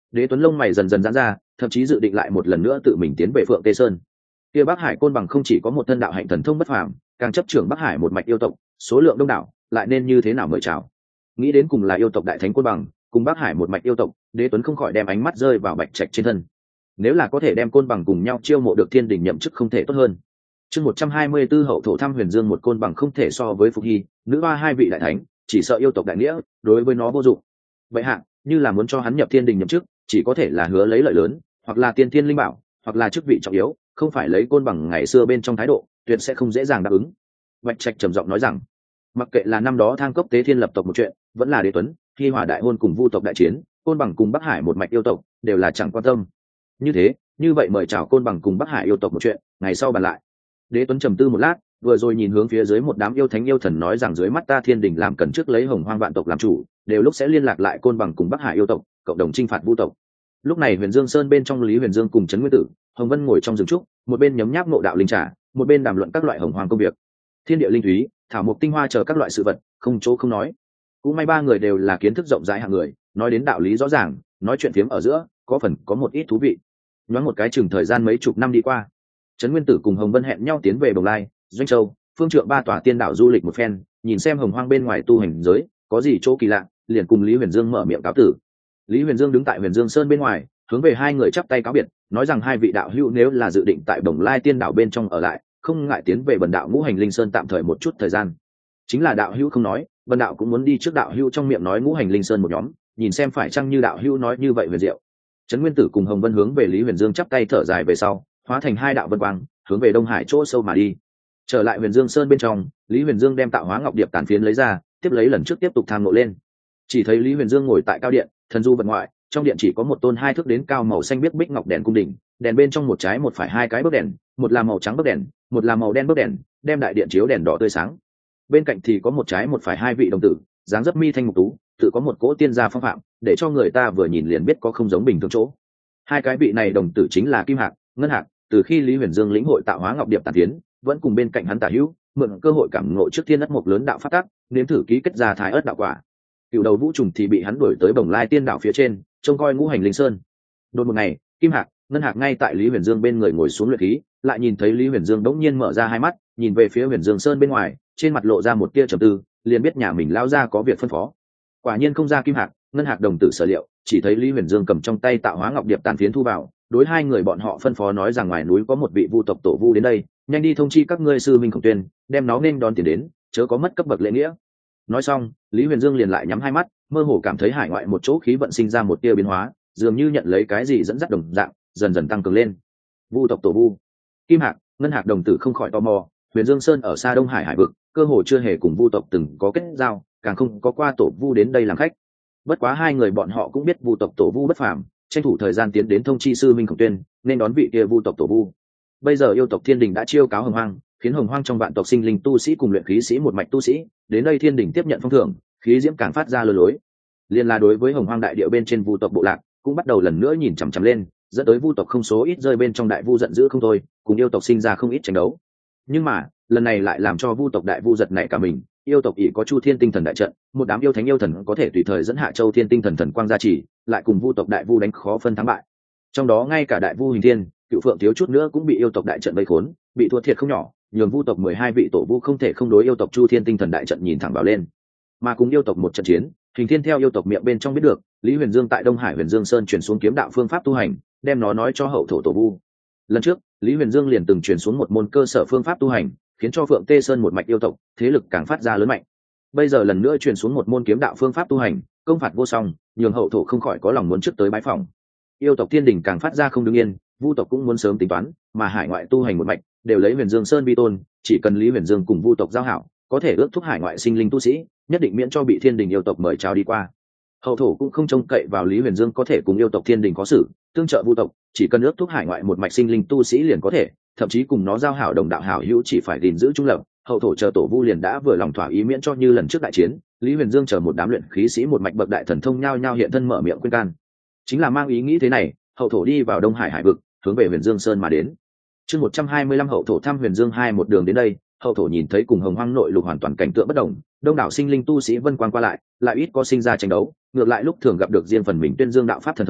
Đế Tuấn lông mày dần dần giãn ra, thậm chí dự định lại một lần nữa tự mình tiến về Phượng Tê Sơn. Kia Bắc Hải Côn Bằng không chỉ có một thân đạo hạnh thần thông bất phàm, càng chấp trưởng Bắc Hải một mạch yêu tộc, số lượng đông đảo, lại nên như thế nào mời chào. Nghĩ đến cùng là yêu tộc đại thánh Côn Bằng, cùng Bắc Hải một mạch yêu tộc, Đế Tuấn không khỏi đem ánh mắt rơi vào Bạch Trạch trên thân. Nếu là có thể đem Côn Bằng cùng nhau chiêu mộ được Thiên Đình nhậm chức không thể tốt hơn. Chương một trăm hai mươi 124 hậu thổ thăm Huyền Dương, một Côn Bằng không thể so với Phục Hy, nữ hoa hai vị đại thánh, chỉ sợ yêu tộc đại nghĩa, đối với nó vô dụng. Vậy hạ, như là muốn cho hắn nhập Thiên Đình nhậm chức, chỉ có thể là hứa lấy lợi lớn, hoặc là tiên thiên linh bảo, hoặc là chức vị trọng yếu, không phải lấy Côn Bằng ngày xưa bên trong thái độ, tuyệt sẽ không dễ dàng đáp ứng. Bạch Trạch trầm giọng nói rằng, mặc kệ là năm đó Thang Cốc tế thiên lập tộc một chuyện, vẫn là Đế Tuấn khi Hỏa đại hôn cùng Vu tộc đại chiến, Côn Bằng cùng Bắc Hải một mạch yêu tộc đều là chẳng quan tâm. Như thế, như vậy mời chào Côn Bằng cùng Bắc Hải yêu tộc một chuyện, ngày sau bàn lại. Đế Tuấn trầm tư một lát, vừa rồi nhìn hướng phía dưới một đám yêu thánh yêu thần nói rằng dưới mắt ta Thiên Đình làm cần trước lấy Hồng Hoang vạn tộc làm chủ, đều lúc sẽ liên lạc lại Côn Bằng cùng Bắc Hải yêu tộc, cộng đồng chinh phạt Vu tộc. Lúc này Huyền Dương Sơn bên trong Lý Huyền Dương cùng Trấn Nguyên Tử, Hồng Vân ngồi trong rừng trúc, một bên nhấm nháp ngộ đạo linh trà, một bên đàm luận các loại hồng hoang công việc. Thiên địa linh thúy, thảo mộc tinh hoa chờ các loại sự vật, không chỗ không nói. Cũng may ba người đều là kiến thức rộng rãi hạng người, nói đến đạo lý rõ ràng, nói chuyện phiếm ở giữa, có phần có một ít thú vị. Nhoáng một cái chừng thời gian mấy chục năm đi qua, Trấn Nguyên Tử cùng Hồng Vân hẹn nhau tiến về Bồng Lai, Doanh Châu, Phương Trượng ba tòa tiên đảo du lịch một phen, nhìn xem hồng hoang bên ngoài tu hành giới có gì chỗ kỳ lạ, liền cùng Lý Huyền Dương mở miệng cáo tử. Lý Huyền Dương đứng tại Huyền Dương Sơn bên ngoài, hướng về hai người chắp tay cáo biệt, nói rằng hai vị đạo hữu nếu là dự định tại Bồng Lai tiên đảo bên trong ở lại, không ngại tiến về Bần đạo Ngũ Hành Linh Sơn tạm thời một chút thời gian. Chính là đạo hữu không nói, Bần đạo cũng muốn đi trước đạo hữu trong miệng nói Ngũ Hành Linh Sơn một nhóm, nhìn xem phải chăng như đạo hữu nói như vậy huyền diệu. Trấn Nguyên Tử cùng Hồng Vân hướng về Lý Huyền Dương chắp tay thở dài về sau, hóa thành hai đạo vân quang, hướng về Đông Hải chỗ sâu mà đi. Trở lại Huyền Dương Sơn bên trong, Lý Huyền Dương đem tạo hóa ngọc điệp tàn phiến lấy ra, tiếp lấy lần trước tiếp tục tham ngộ lên. Chỉ thấy Lý Huyền Dương ngồi tại cao điện, thần du vật ngoại, trong điện chỉ có một tôn hai thước đến cao màu xanh biếc bích ngọc đèn cung đỉnh, đèn bên trong một trái một phải hai cái bức đèn, một là màu trắng bức đèn, một là màu đen bức đèn, đem đại điện chiếu đèn đỏ tươi sáng. Bên cạnh thì có một trái một phải hai vị đồng tử, dáng dấp mi thanh mục tú, tự có một cỗ tiên gia phong phạm, để cho người ta vừa nhìn liền biết có không giống bình thường chỗ. Hai cái vị này đồng tử chính là Kim Hạc, Ngân Hạc, từ khi Lý Huyền Dương lĩnh hội tạo hóa ngọc điệp tản tiến, vẫn cùng bên cạnh hắn tả hữu, mượn cơ hội cảm ngộ trước thiên ất mộc lớn đạo phát tác, nếm thử ký kết ra thái ất đạo quả. Cựu đầu vũ trùng thì bị hắn đuổi tới Bồng Lai tiên đảo phía trên, trông coi Ngũ Hành Linh Sơn. Đột một ngày, Kim Hạc, Ngân Hạc ngay tại Lý Huyền Dương bên người ngồi xuống luyện khí, lại nhìn thấy Lý Huyền Dương đống nhiên mở ra hai mắt, nhìn về phía Huyền Dương Sơn bên ngoài, trên mặt lộ ra một tia trầm tư, liền biết nhà mình lao ra có việc phân phó. Quả nhiên không ra Kim Hạc, Ngân Hạc đồng tử sở liệu, chỉ thấy Lý Huyền Dương cầm trong tay tạo hóa ngọc điệp tàn phiến thu vào, đối hai người bọn họ phân phó nói rằng ngoài núi có một vị vu tộc tổ vu đến đây, nhanh đi thông chi các ngươi sư minh Khổng Tuyên, đem nó nên đón tiền đến, chớ có mất cấp bậc lễ nghĩa. Nói xong, Lý Huyền Dương liền lại nhắm hai mắt, mơ hồ cảm thấy hải ngoại một chỗ khí vận sinh ra một tia biến hóa, dường như nhận lấy cái gì dẫn dắt đồng dạng, dần dần tăng cường lên. Vu tộc tổ vu, Kim Hạc, Ngân Hạc đồng tử không khỏi tò mò. Huyền Dương Sơn ở xa Đông Hải hải vực, cơ hồ chưa hề cùng vu tộc từng có kết giao, càng không có qua tổ vu đến đây làm khách. Bất quá hai người bọn họ cũng biết vu tộc tổ vu bất phàm, tranh thủ thời gian tiến đến thông chi sư minh Khổng Tuyên, nên đón vị kia vu tộc tổ vu. Bây giờ yêu tộc Thiên Đình đã chiêu cáo hồng hoang, khiến hồng hoang trong vạn tộc sinh linh tu sĩ cùng luyện khí sĩ một mạch tu sĩ đến đây Thiên Đình tiếp nhận phong thưởng, khí diễm càng phát ra lơ lối. Liên là đối với hồng hoang đại địa bên trên vu tộc bộ lạc, cũng bắt đầu lần nữa nhìn chằm chằm lên, dẫn tới vu tộc không số ít rơi bên trong đại vu giận dữ không thôi, cùng yêu tộc sinh ra không ít tranh đấu. Nhưng mà lần này lại làm cho vu tộc đại vu giật nảy cả mình. Yêu tộc ỷ có Chu Thiên Tinh Thần đại trận, một đám yêu thánh yêu thần có thể tùy thời dẫn hạ Châu Thiên Tinh Thần thần quang gia trì, lại cùng vu tộc đại vu đánh khó phân thắng bại. Trong đó ngay cả đại vu Hình Thiên, Cựu Phượng thiếu chút nữa cũng bị yêu tộc đại trận vây khốn, bị thua thiệt không nhỏ, nhường vu tộc mười hai vị tổ vu không thể không đối yêu tộc Chu Thiên Tinh Thần đại trận nhìn thẳng vào lên. Mà cùng yêu tộc một trận chiến, Hình Thiên theo yêu tộc miệng bên trong biết được, Lý Huyền Dương tại Đông Hải Huyền Dương Sơn truyền xuống kiếm đạo phương pháp tu hành, đem nó nói cho hậu thổ tổ vu. Lần trước, Lý Huyền Dương liền từng truyền xuống một môn cơ sở phương pháp tu hành, khiến cho Phượng Tê Sơn một mạch yêu tộc thế lực càng phát ra lớn mạnh. Bây giờ lần nữa truyền xuống một môn kiếm đạo phương pháp tu hành, công phạt vô song, nhường hậu thổ không khỏi có lòng muốn trước tới bái phỏng. Yêu tộc Thiên Đình càng phát ra không đứng yên, vu tộc cũng muốn sớm tính toán, mà hải ngoại tu hành một mạch đều lấy Huyền Dương Sơn vi tôn, chỉ cần Lý Huyền Dương cùng vu tộc giao hảo, có thể ước thúc hải ngoại sinh linh tu sĩ, nhất định miễn cho bị Thiên Đình yêu tộc mời chào đi qua. Hậu thổ cũng không trông cậy vào Lý Huyền Dương có thể cùng yêu tộc Thiên Đình có xử, tương trợ vu tộc, chỉ cần ước thúc hải ngoại một mạch sinh linh tu sĩ liền có thể, thậm chí cùng nó giao hảo đồng đạo hảo hữu chỉ phải gìn giữ trung lập. Hậu thổ chờ tổ vu liền đã vừa lòng thỏa ý miễn cho như lần trước đại chiến, Lý Huyền Dương chờ một đám luyện khí sĩ một mạch bậc đại thần thông nhao nhao hiện thân mở miệng khuyên can. Chính là mang ý nghĩ thế này, hậu thổ đi vào Đông Hải hải vực, hướng về Huyền Dương Sơn mà đến. Chương một trăm hai mươi lăm hậu thổ thăm Huyền Dương hai một đường đến đây, hậu thổ nhìn thấy cùng hồng hoang nội lục hoàn toàn cảnh tượng bất đồng, đông đảo sinh linh tu sĩ vân quang qua lại, lại ít có sinh ra tranh đấu, ngược lại lúc thường gặp được riêng phần mình tuyên dương đạo pháp thần thông,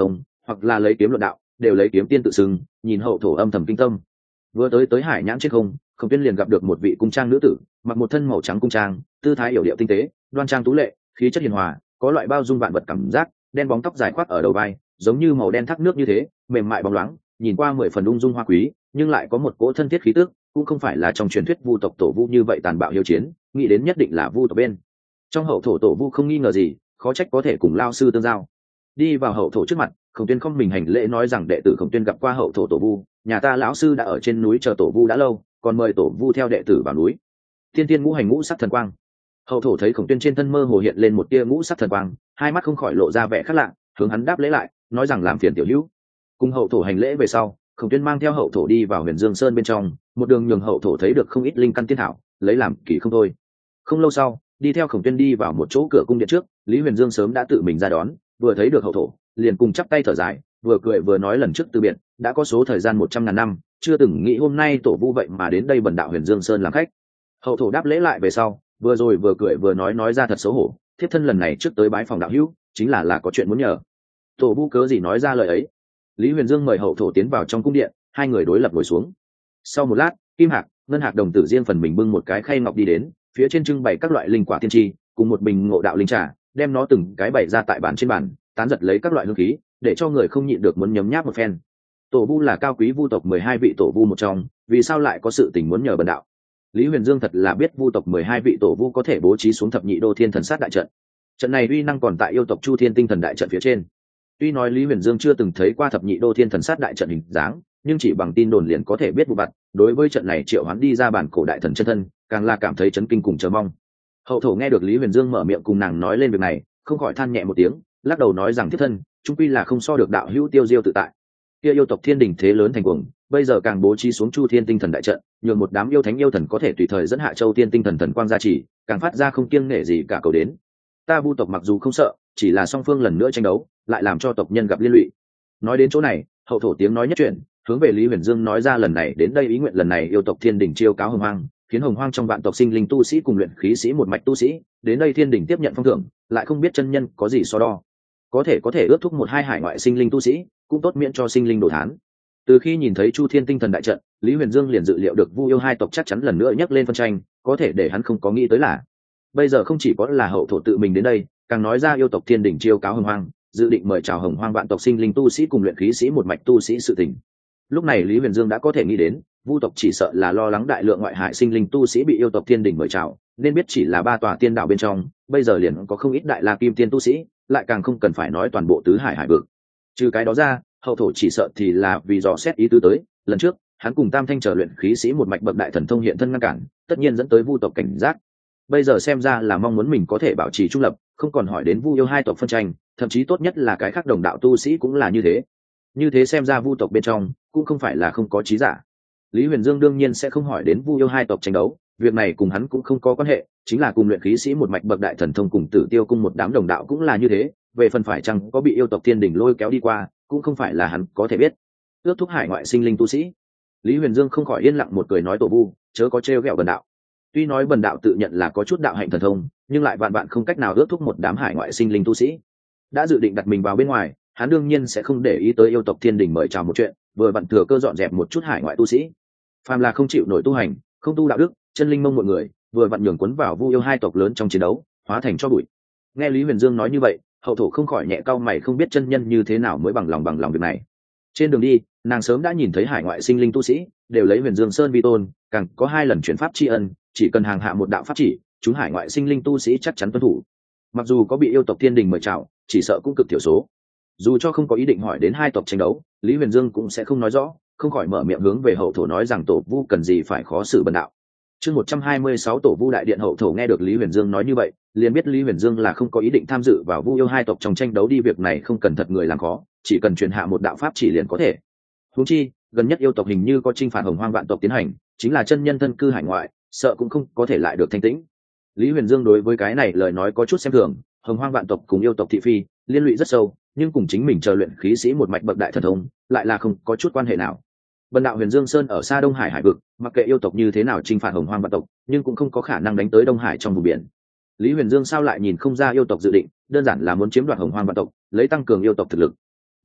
hoặc là lấy kiếm luận đạo, đều lấy kiếm tiên tự xưng, nhìn hậu thổ âm thầm kinh tâm. Vừa tới tới hải nhãn trên không, Khổng Tuyên liền gặp được một vị cung trang nữ tử, mặc một thân màu trắng cung trang, tư thái yểu điệu tinh tế, đoan trang tú lệ, khí chất hiền hòa, có loại bao dung vạn vật cảm giác, đen bóng tóc dài khoác ở đầu vai, giống như màu đen thác nước như thế, mềm mại bóng loáng, nhìn qua mười phần ung dung hoa quý, nhưng lại có một cỗ thân thiết khí tức, cũng không phải là trong truyền thuyết vu tộc tổ vu như vậy tàn bạo hiếu chiến, nghĩ đến nhất định là vu tộc bên trong hậu thổ tổ vu không nghi ngờ gì, khó trách có thể cùng lao sư tương giao. Đi vào hậu thổ trước mặt, Khổng Tuyên không mình hành lễ nói rằng đệ tử Khổng Tuyên gặp qua hậu thổ tổ vu, nhà ta lão sư đã ở trên núi chờ tổ vu đã lâu, còn mời tổ vu theo đệ tử vào núi. Thiên tiên ngũ hành ngũ sắc thần quang. Hậu thổ thấy Khổng Tuyên trên thân mơ hồ hiện lên một tia ngũ sắc thần quang, hai mắt không khỏi lộ ra vẻ khác lạ, hướng hắn đáp lễ lại, nói rằng làm phiền tiểu hữu. Cùng hậu thổ hành lễ về sau, Khổng Tuyên mang theo hậu thổ đi vào Huyền Dương Sơn bên trong, một đường nhường hậu thổ thấy được không ít linh căn tiên thảo, lấy làm kỳ không thôi. Không lâu sau, đi theo Khổng Tuyên đi vào một chỗ cửa cung điện trước, Lý Huyền Dương sớm đã tự mình ra đón, vừa thấy được hậu thổ, liền cùng chắp tay thở dài, vừa cười vừa nói lần trước từ biệt, đã có số thời gian một trăm ngàn năm, chưa từng nghĩ hôm nay tổ vu vậy mà đến đây bần đạo Huyền Dương Sơn làm khách. Hậu thổ đáp lễ lại về sau, vừa rồi vừa cười vừa nói nói ra thật xấu hổ, thiếp thân lần này trước tới bái phòng đạo hữu, chính là là có chuyện muốn nhờ. Tổ vu cớ gì nói ra lời ấy? Lý Huyền Dương mời hậu thổ tiến vào trong cung điện, hai người đối lập ngồi xuống. Sau một lát, Kim Hạc, Ngân Hạc đồng tử riêng phần mình bưng một cái khay ngọc đi đến, phía trên trưng bày các loại linh quả tiên tri, cùng một bình ngộ đạo linh trà, đem nó từng cái bày ra tại bàn trên bàn, tán giật lấy các loại hương khí, để cho người không nhịn được muốn nhấm nháp một phen. Tổ vu là cao quý vu tộc mười hai vị tổ vu một trong, vì sao lại có sự tình muốn nhờ bần đạo? Lý Huyền Dương thật là biết vu tộc mười hai vị tổ vu có thể bố trí xuống thập nhị đô thiên thần sát đại trận. Trận này uy năng còn tại yêu tộc Chu Thiên Tinh Thần đại trận phía trên. Tuy nói Lý Huyền Dương chưa từng thấy qua thập nhị đô thiên thần sát đại trận hình dáng, nhưng chỉ bằng tin đồn liền có thể biết vụ vặt. Đối với trận này triệu hoán đi ra bản cổ đại thần chân thân, càng là cảm thấy chấn kinh cùng chờ mong. Hậu thổ nghe được Lý Huyền Dương mở miệng cùng nàng nói lên việc này, không khỏi than nhẹ một tiếng, lắc đầu nói rằng thiết thân, trung quy là không so được đạo hữu tiêu diêu tự tại. Kia yêu tộc thiên đình thế lớn thành cuồng, bây giờ càng bố trí xuống Chu Thiên Tinh Thần đại trận, nhường một đám yêu thánh yêu thần có thể tùy thời dẫn hạ Châu Tiên Tinh Thần thần quang gia trì, càng phát ra không kiêng nể gì cả cầu đến. Ta vu tộc mặc dù không sợ, chỉ là song phương lần nữa tranh đấu, lại làm cho tộc nhân gặp liên lụy. Nói đến chỗ này, hậu thổ tiếng nói nhất chuyện, hướng về Lý Huyền Dương nói ra lần này đến đây ý nguyện lần này yêu tộc thiên đình chiêu cáo hồng hoang, khiến hồng hoang trong vạn tộc sinh linh tu sĩ cùng luyện khí sĩ một mạch tu sĩ đến đây thiên đình tiếp nhận phong thưởng, lại không biết chân nhân có gì so đo, có thể có thể ước thúc một hai hải ngoại sinh linh tu sĩ, cũng tốt miễn cho sinh linh đổ thán. Từ khi nhìn thấy Chu Thiên Tinh Thần đại trận, Lý Huyền Dương liền dự liệu được vu yêu hai tộc chắc chắn lần nữa nhắc lên phân tranh, có thể để hắn không có nghĩ tới là bây giờ không chỉ có là hậu thổ tự mình đến đây, càng nói ra yêu tộc thiên đình chiêu cáo hồng hoang, dự định mời chào hồng hoang vạn tộc sinh linh tu sĩ cùng luyện khí sĩ một mạch tu sĩ sự tình. Lúc này Lý Huyền Dương đã có thể nghĩ đến, vu tộc chỉ sợ là lo lắng đại lượng ngoại hại sinh linh tu sĩ bị yêu tộc thiên đình mời chào, nên biết chỉ là ba tòa tiên đạo bên trong, bây giờ liền có không ít đại la kim tiên tu sĩ, lại càng không cần phải nói toàn bộ tứ hải hải vực. Trừ cái đó ra, hậu thổ chỉ sợ thì là vì dò xét ý tứ tới, lần trước hắn cùng tam thanh trở luyện khí sĩ một mạch bậc đại thần thông hiện thân ngăn cản, tất nhiên dẫn tới vu tộc cảnh giác. Bây giờ xem ra là mong muốn mình có thể bảo trì trung lập, không còn hỏi đến vu yêu hai tộc phân tranh, thậm chí tốt nhất là cái khác đồng đạo tu sĩ cũng là như thế. Như thế xem ra vu tộc bên trong cũng không phải là không có trí giả. Lý Huyền Dương đương nhiên sẽ không hỏi đến vu yêu hai tộc tranh đấu, việc này cùng hắn cũng không có quan hệ, chính là cùng luyện khí sĩ một mạch bậc đại thần thông cùng Tử Tiêu cung một đám đồng đạo cũng là như thế, về phần phải chăng có bị yêu tộc thiên đình lôi kéo đi qua, cũng không phải là hắn có thể biết. Ước thúc hải ngoại sinh linh tu sĩ, Lý Huyền Dương không khỏi yên lặng một cười nói tổ vu, chớ có trêu ghẹo bần đạo. Tuy nói bần đạo tự nhận là có chút đạo hạnh thần thông, nhưng lại vạn vạn không cách nào ước thúc một đám hải ngoại sinh linh tu sĩ. Đã dự định đặt mình vào bên ngoài, hắn đương nhiên sẽ không để ý tới yêu tộc thiên đình mời chào một chuyện, vừa vặn thừa cơ dọn dẹp một chút hải ngoại tu sĩ. Phàm là không chịu nổi tu hành, không tu đạo đức, chân linh mông mọi người, vừa vặn nhường cuốn vào vu yêu hai tộc lớn trong chiến đấu, hóa thành cho bụi. Nghe Lý Huyền Dương nói như vậy, hậu thổ không khỏi nhẹ cau mày, không biết chân nhân như thế nào mới bằng lòng bằng lòng việc này. Trên đường đi, nàng sớm đã nhìn thấy hải ngoại sinh linh tu sĩ đều lấy Huyền Dương Sơn vi tôn, càng có hai lần chuyển pháp tri ân, chỉ cần hàng hạ một đạo pháp chỉ, chúng hải ngoại sinh linh tu sĩ chắc chắn tuân thủ. Mặc dù có bị yêu tộc thiên đình mời chào, chỉ sợ cũng cực thiểu số. Dù cho không có ý định hỏi đến hai tộc tranh đấu, Lý Huyền Dương cũng sẽ không nói rõ, không khỏi mở miệng hướng về hậu thổ nói rằng tổ vu cần gì phải khó xử bần đạo. Chương một trăm hai mươi sáu tổ vu đại điện. Hậu thổ nghe được Lý Huyền Dương nói như vậy, liền biết Lý Huyền Dương là không có ý định tham dự vào vu yêu hai tộc trong tranh đấu, đi việc này không cần thật người làm khó, chỉ cần truyền hạ một đạo pháp chỉ liền có thể. Huống chi, gần nhất yêu tộc hình như có chinh phạt hồng hoang vạn tộc tiến hành, chính là chân nhân thân cư hải ngoại, sợ cũng không có thể lại được thanh tĩnh. Lý Huyền Dương đối với cái này lời nói có chút xem thường, hồng hoang vạn tộc cùng yêu tộc thị phi liên lụy rất sâu, nhưng cùng chính mình chờ luyện khí sĩ một mạch bậc đại thần thông lại là không có chút quan hệ nào. Bần đạo Huyền Dương Sơn ở xa Đông Hải hải vực, mặc kệ yêu tộc như thế nào chinh phạt hồng hoang vạn tộc, nhưng cũng không có khả năng đánh tới Đông Hải trong vùng biển. Lý Huyền Dương sao lại nhìn không ra yêu tộc dự định, đơn giản là muốn chiếm đoạt hồng hoang vạn tộc, lấy tăng cường yêu tộc thực lực.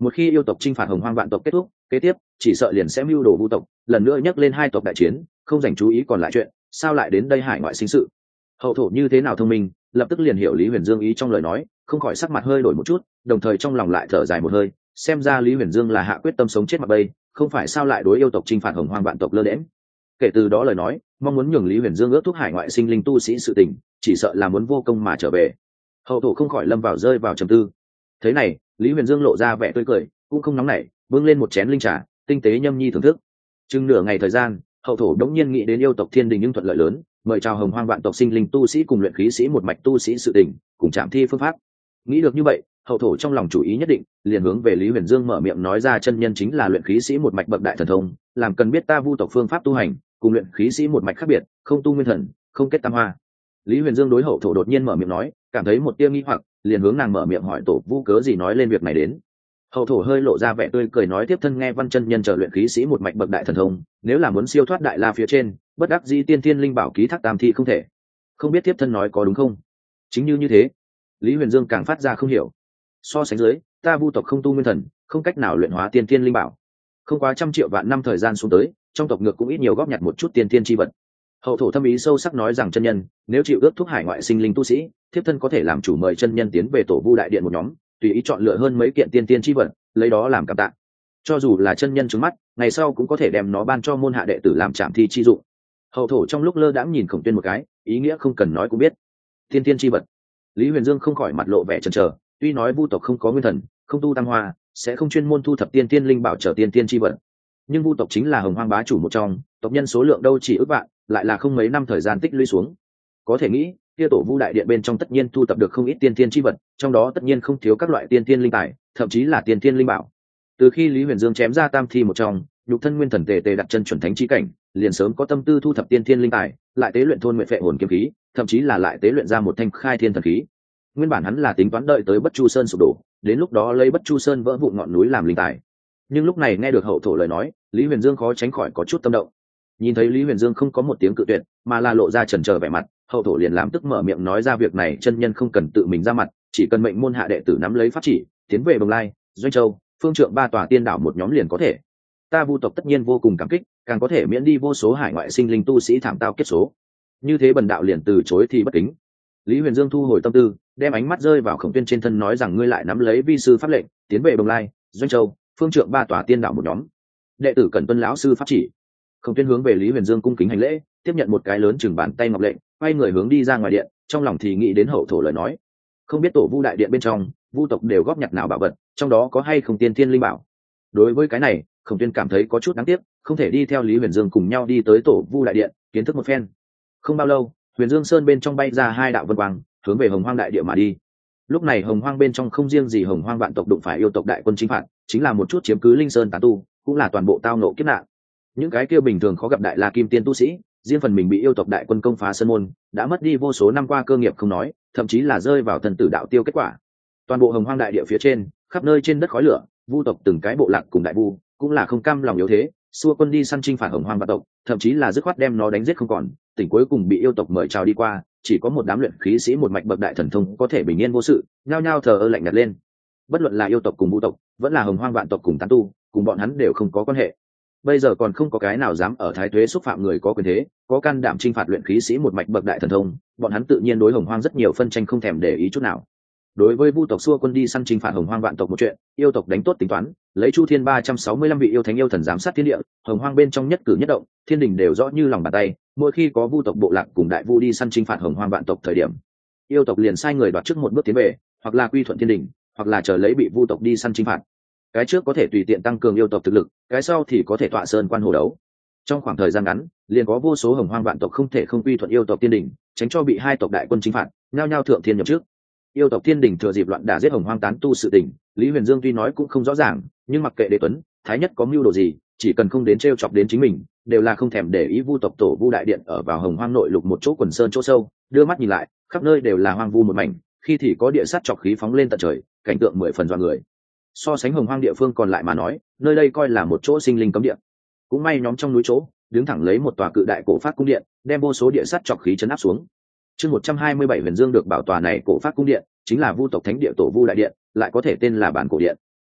Một khi yêu tộc chinh phạt hồng hoang vạn tộc kết thúc, kế tiếp chỉ sợ liền sẽ mưu đồ vu tộc, lần nữa nhắc lên hai tộc đại chiến, không dành chú ý còn lại chuyện, sao lại đến đây hải ngoại sinh sự. Hậu thổ như thế nào thông minh, lập tức liền hiểu Lý Huyền Dương ý trong lời nói, không khỏi sắc mặt hơi đổi một chút, đồng thời trong lòng lại thở dài một hơi, xem ra Lý Huyền Dương là hạ quyết tâm sống chết mặc bay, không phải sao lại đối yêu tộc chinh phạt hồng hoang vạn tộc lơ đễnh. Kể từ đó lời nói, mong muốn nhường Lý Huyền Dương ước thúc hải ngoại sinh linh tu sĩ sự tình, chỉ sợ là muốn vô công mà trở về. Hậu thổ không khỏi lâm vào rơi vào trầm tư. Thế này, Lý Huyền Dương lộ ra vẻ tươi cười, cũng không nóng nảy, bưng lên một chén linh trà, tinh tế nhâm nhi thưởng thức. Chừng nửa ngày thời gian, hậu thổ đống nhiên nghĩ đến yêu tộc thiên đình nhưng thuận lợi lớn, mời chào hồng hoang vạn tộc sinh linh tu sĩ cùng luyện khí sĩ một mạch tu sĩ sự tình, cùng chạm thi phương pháp. Nghĩ được như vậy, hậu thổ trong lòng chủ ý nhất định, liền hướng về Lý Huyền Dương mở miệng nói ra chân nhân chính là luyện khí sĩ một mạch bậc đại thần thông, làm cần biết ta vu tộc phương pháp tu hành, cùng luyện khí sĩ một mạch khác biệt, không tu nguyên thần, không kết tam hoa. Lý Huyền Dương đối hậu thổ đột nhiên mở miệng nói, cảm thấy một tia nghi hoặc, liền hướng nàng mở miệng hỏi tổ vu cớ gì nói lên việc này đến. Hậu thổ hơi lộ ra vẻ tươi cười nói tiếp thân nghe văn chân nhân trở luyện khí sĩ một mạch bậc đại thần thông, nếu là muốn siêu thoát đại la phía trên, bất đắc dĩ tiên thiên linh bảo ký thác tam thi không thể. Không biết tiếp thân nói có đúng không? Chính như như thế. Lý Huyền Dương càng phát ra không hiểu. So sánh dưới, ta vu tộc không tu nguyên thần, không cách nào luyện hóa tiên thiên linh bảo. Không quá trăm triệu vạn năm thời gian xuống tới, trong tộc ngược cũng ít nhiều góp nhặt một chút tiên thiên chi vật. Hậu thổ thâm ý sâu sắc nói rằng chân nhân, nếu chịu ước thúc hải ngoại sinh linh tu sĩ, thiếp thân có thể làm chủ mời chân nhân tiến về tổ vu đại điện một nhóm, tùy ý chọn lựa hơn mấy kiện tiên tiên chi vật, lấy đó làm cảm tạ. Cho dù là chân nhân trứng mắt, ngày sau cũng có thể đem nó ban cho môn hạ đệ tử làm trảm thi chi dụng. Hậu thổ trong lúc lơ đãng nhìn Khổng Tuyên một cái, ý nghĩa không cần nói cũng biết. Tiên tiên chi vật. Lý Huyền Dương không khỏi mặt lộ vẻ chần chờ, tuy nói vu tộc không có nguyên thần, không tu tam hoa, sẽ không chuyên môn thu thập tiên tiên linh bảo trở tiên tiên chi vật, nhưng vu tộc chính là hồng hoang bá chủ một trong, tộc nhân số lượng đâu chỉ ước vạn, lại là không mấy năm thời gian tích lũy xuống. Có thể nghĩ, kia tổ vu đại điện bên trong tất nhiên thu thập được không ít tiên tiên chi vật, trong đó tất nhiên không thiếu các loại tiên tiên linh tài, thậm chí là tiên tiên linh bảo. Từ khi Lý Huyền Dương chém ra tam thi một trong, nhục thân nguyên thần tề tề đặt chân chuẩn thánh chi cảnh, liền sớm có tâm tư thu thập tiên tiên linh tài, lại tế luyện thôn nguyện phệ hồn kiếm khí, thậm chí là lại tế luyện ra một thanh khai thiên thần khí. Nguyên bản hắn là tính toán đợi tới Bất Chu Sơn sụp đổ, đến lúc đó lấy Bất Chu Sơn vỡ vụn ngọn núi làm linh tài. Nhưng lúc này nghe được hậu thổ lời nói, Lý Huyền Dương khó tránh khỏi có chút tâm động. Nhìn thấy Lý Huyền Dương không có một tiếng cự tuyệt, mà là lộ ra chần chờ vẻ mặt, hậu thổ liền làm tức mở miệng nói ra việc này chân nhân không cần tự mình ra mặt, chỉ cần mệnh môn hạ đệ tử nắm lấy pháp chỉ, tiến về Bồng Lai, Doanh Châu, Phương Trượng ba tòa tiên đảo một nhóm liền có thể. Ta vu tộc tất nhiên vô cùng cảm kích, càng có thể miễn đi vô số hải ngoại sinh linh tu sĩ thảm tao kết số. Như thế bần đạo liền từ chối thì bất kính. Lý Huyền Dương thu hồi tâm tư, đem ánh mắt rơi vào Khổng Tuyên trên thân nói rằng ngươi lại nắm lấy vi sư pháp lệnh, tiến về Bồng Lai, Doanh Châu, Phương Trượng ba tòa tiên đảo một nhóm. Đệ tử cần tuân lão sư pháp chỉ. Khổng Tuyên hướng về Lý Huyền Dương cung kính hành lễ, tiếp nhận một cái lớn chừng bàn tay ngọc lệnh, quay người hướng đi ra ngoài điện, trong lòng thì nghĩ đến hậu thổ lời nói. Không biết tổ vu đại điện bên trong, vu tộc đều góp nhặt nào bảo vật, trong đó có hay không tiên thiên linh bảo. Đối với cái này, Khổng Tuyên cảm thấy có chút đáng tiếc, không thể đi theo Lý Huyền Dương cùng nhau đi tới tổ vu đại điện, kiến thức một phen. Không bao lâu, Huyền Dương Sơn bên trong bay ra hai đạo vân quang, hướng về Hồng Hoang đại địa mà đi. Lúc này Hồng Hoang bên trong không riêng gì Hồng Hoang vạn tộc đụng phải yêu tộc đại quân chính phạt, chính là một chút chiếm cứ Linh Sơn tán tu, cũng là toàn bộ tao nộ kiếp nạn. Những cái kia bình thường khó gặp đại la kim tiên tu sĩ, riêng phần mình bị yêu tộc đại quân công phá sơn môn, đã mất đi vô số năm qua cơ nghiệp không nói, thậm chí là rơi vào thần tử đạo tiêu kết quả. Toàn bộ Hồng Hoang đại địa phía trên, khắp nơi trên đất khói lửa, vu tộc từng cái bộ lạc cùng đại vu, cũng là không cam lòng yếu thế, xua quân đi săn chinh phạt Hồng Hoang vạn tộc, thậm chí là dứt khoát đem nó đánh giết không còn, tỉnh cuối cùng bị yêu tộc mời chào đi qua, chỉ có một đám luyện khí sĩ một mạch bậc đại thần thông có thể bình yên vô sự, nhao nhao thờ ơ lạnh nhạt lên. Bất luận là yêu tộc cùng vu tộc, vẫn là Hồng Hoang vạn tộc cùng tán tu, cùng bọn hắn đều không có quan hệ. Bây giờ còn không có cái nào dám ở thái tuế xúc phạm người có quyền thế, có can đảm chinh phạt luyện khí sĩ một mạch bậc đại thần thông, bọn hắn tự nhiên đối Hồng Hoang rất nhiều phân tranh không thèm để ý chút nào. Đối với vu tộc xua quân đi săn chinh phạt Hồng Hoang vạn tộc một chuyện, yêu tộc đánh tốt tính toán, lấy Chu Thiên ba trăm sáu mươi lăm vị yêu thánh yêu thần giám sát thiên địa, Hồng Hoang bên trong nhất cử nhất động, thiên đình đều rõ như lòng bàn tay, mỗi khi có vu tộc bộ lạc cùng đại vu đi săn chinh phạt Hồng Hoang vạn tộc thời điểm, yêu tộc liền sai người đoạt trước một bước tiến về, hoặc là quy thuận thiên đình, hoặc là chờ lấy bị vu tộc đi săn chinh phạt. Cái trước có thể tùy tiện tăng cường yêu tộc thực lực, cái sau thì có thể tọa sơn quan hồ đấu. Trong khoảng thời gian ngắn, liền có vô số Hồng Hoang vạn tộc không thể không quy thuận yêu tộc thiên đình, tránh cho bị hai tộc đại quân chinh phạt, nhao nhao thượng thiên nhập trước. Yêu tộc thiên đình thừa dịp loạn đả giết Hồng Hoang tán tu sự tình, Lý Huyền Dương tuy nói cũng không rõ ràng, nhưng mặc kệ Đế Tuấn, Thái Nhất có mưu đồ gì, chỉ cần không đến trêu chọc đến chính mình, đều là không thèm để ý. Vu tộc tổ vu đại điện ở vào Hồng Hoang nội lục một chỗ quần sơn chỗ sâu, đưa mắt nhìn lại, khắp nơi đều là hoang vu một mảnh, khi thì có địa sắt chọc khí phóng lên tận trời, cảnh tượng mười phần dọa người. So sánh Hồng Hoang địa phương còn lại mà nói, nơi đây coi là một chỗ sinh linh cấm địa. Cũng may nhóm trong núi chỗ, đứng thẳng lấy một tòa cự đại cổ phát cung điện, đem vô số địa sắt chọc khí chấn áp xuống. Chương một trăm hai mươi bảy Huyền Dương được bảo tòa này cổ phát cung điện, chính là vu tộc thánh địa tổ vu đại điện, lại có thể tên là bản cổ điện.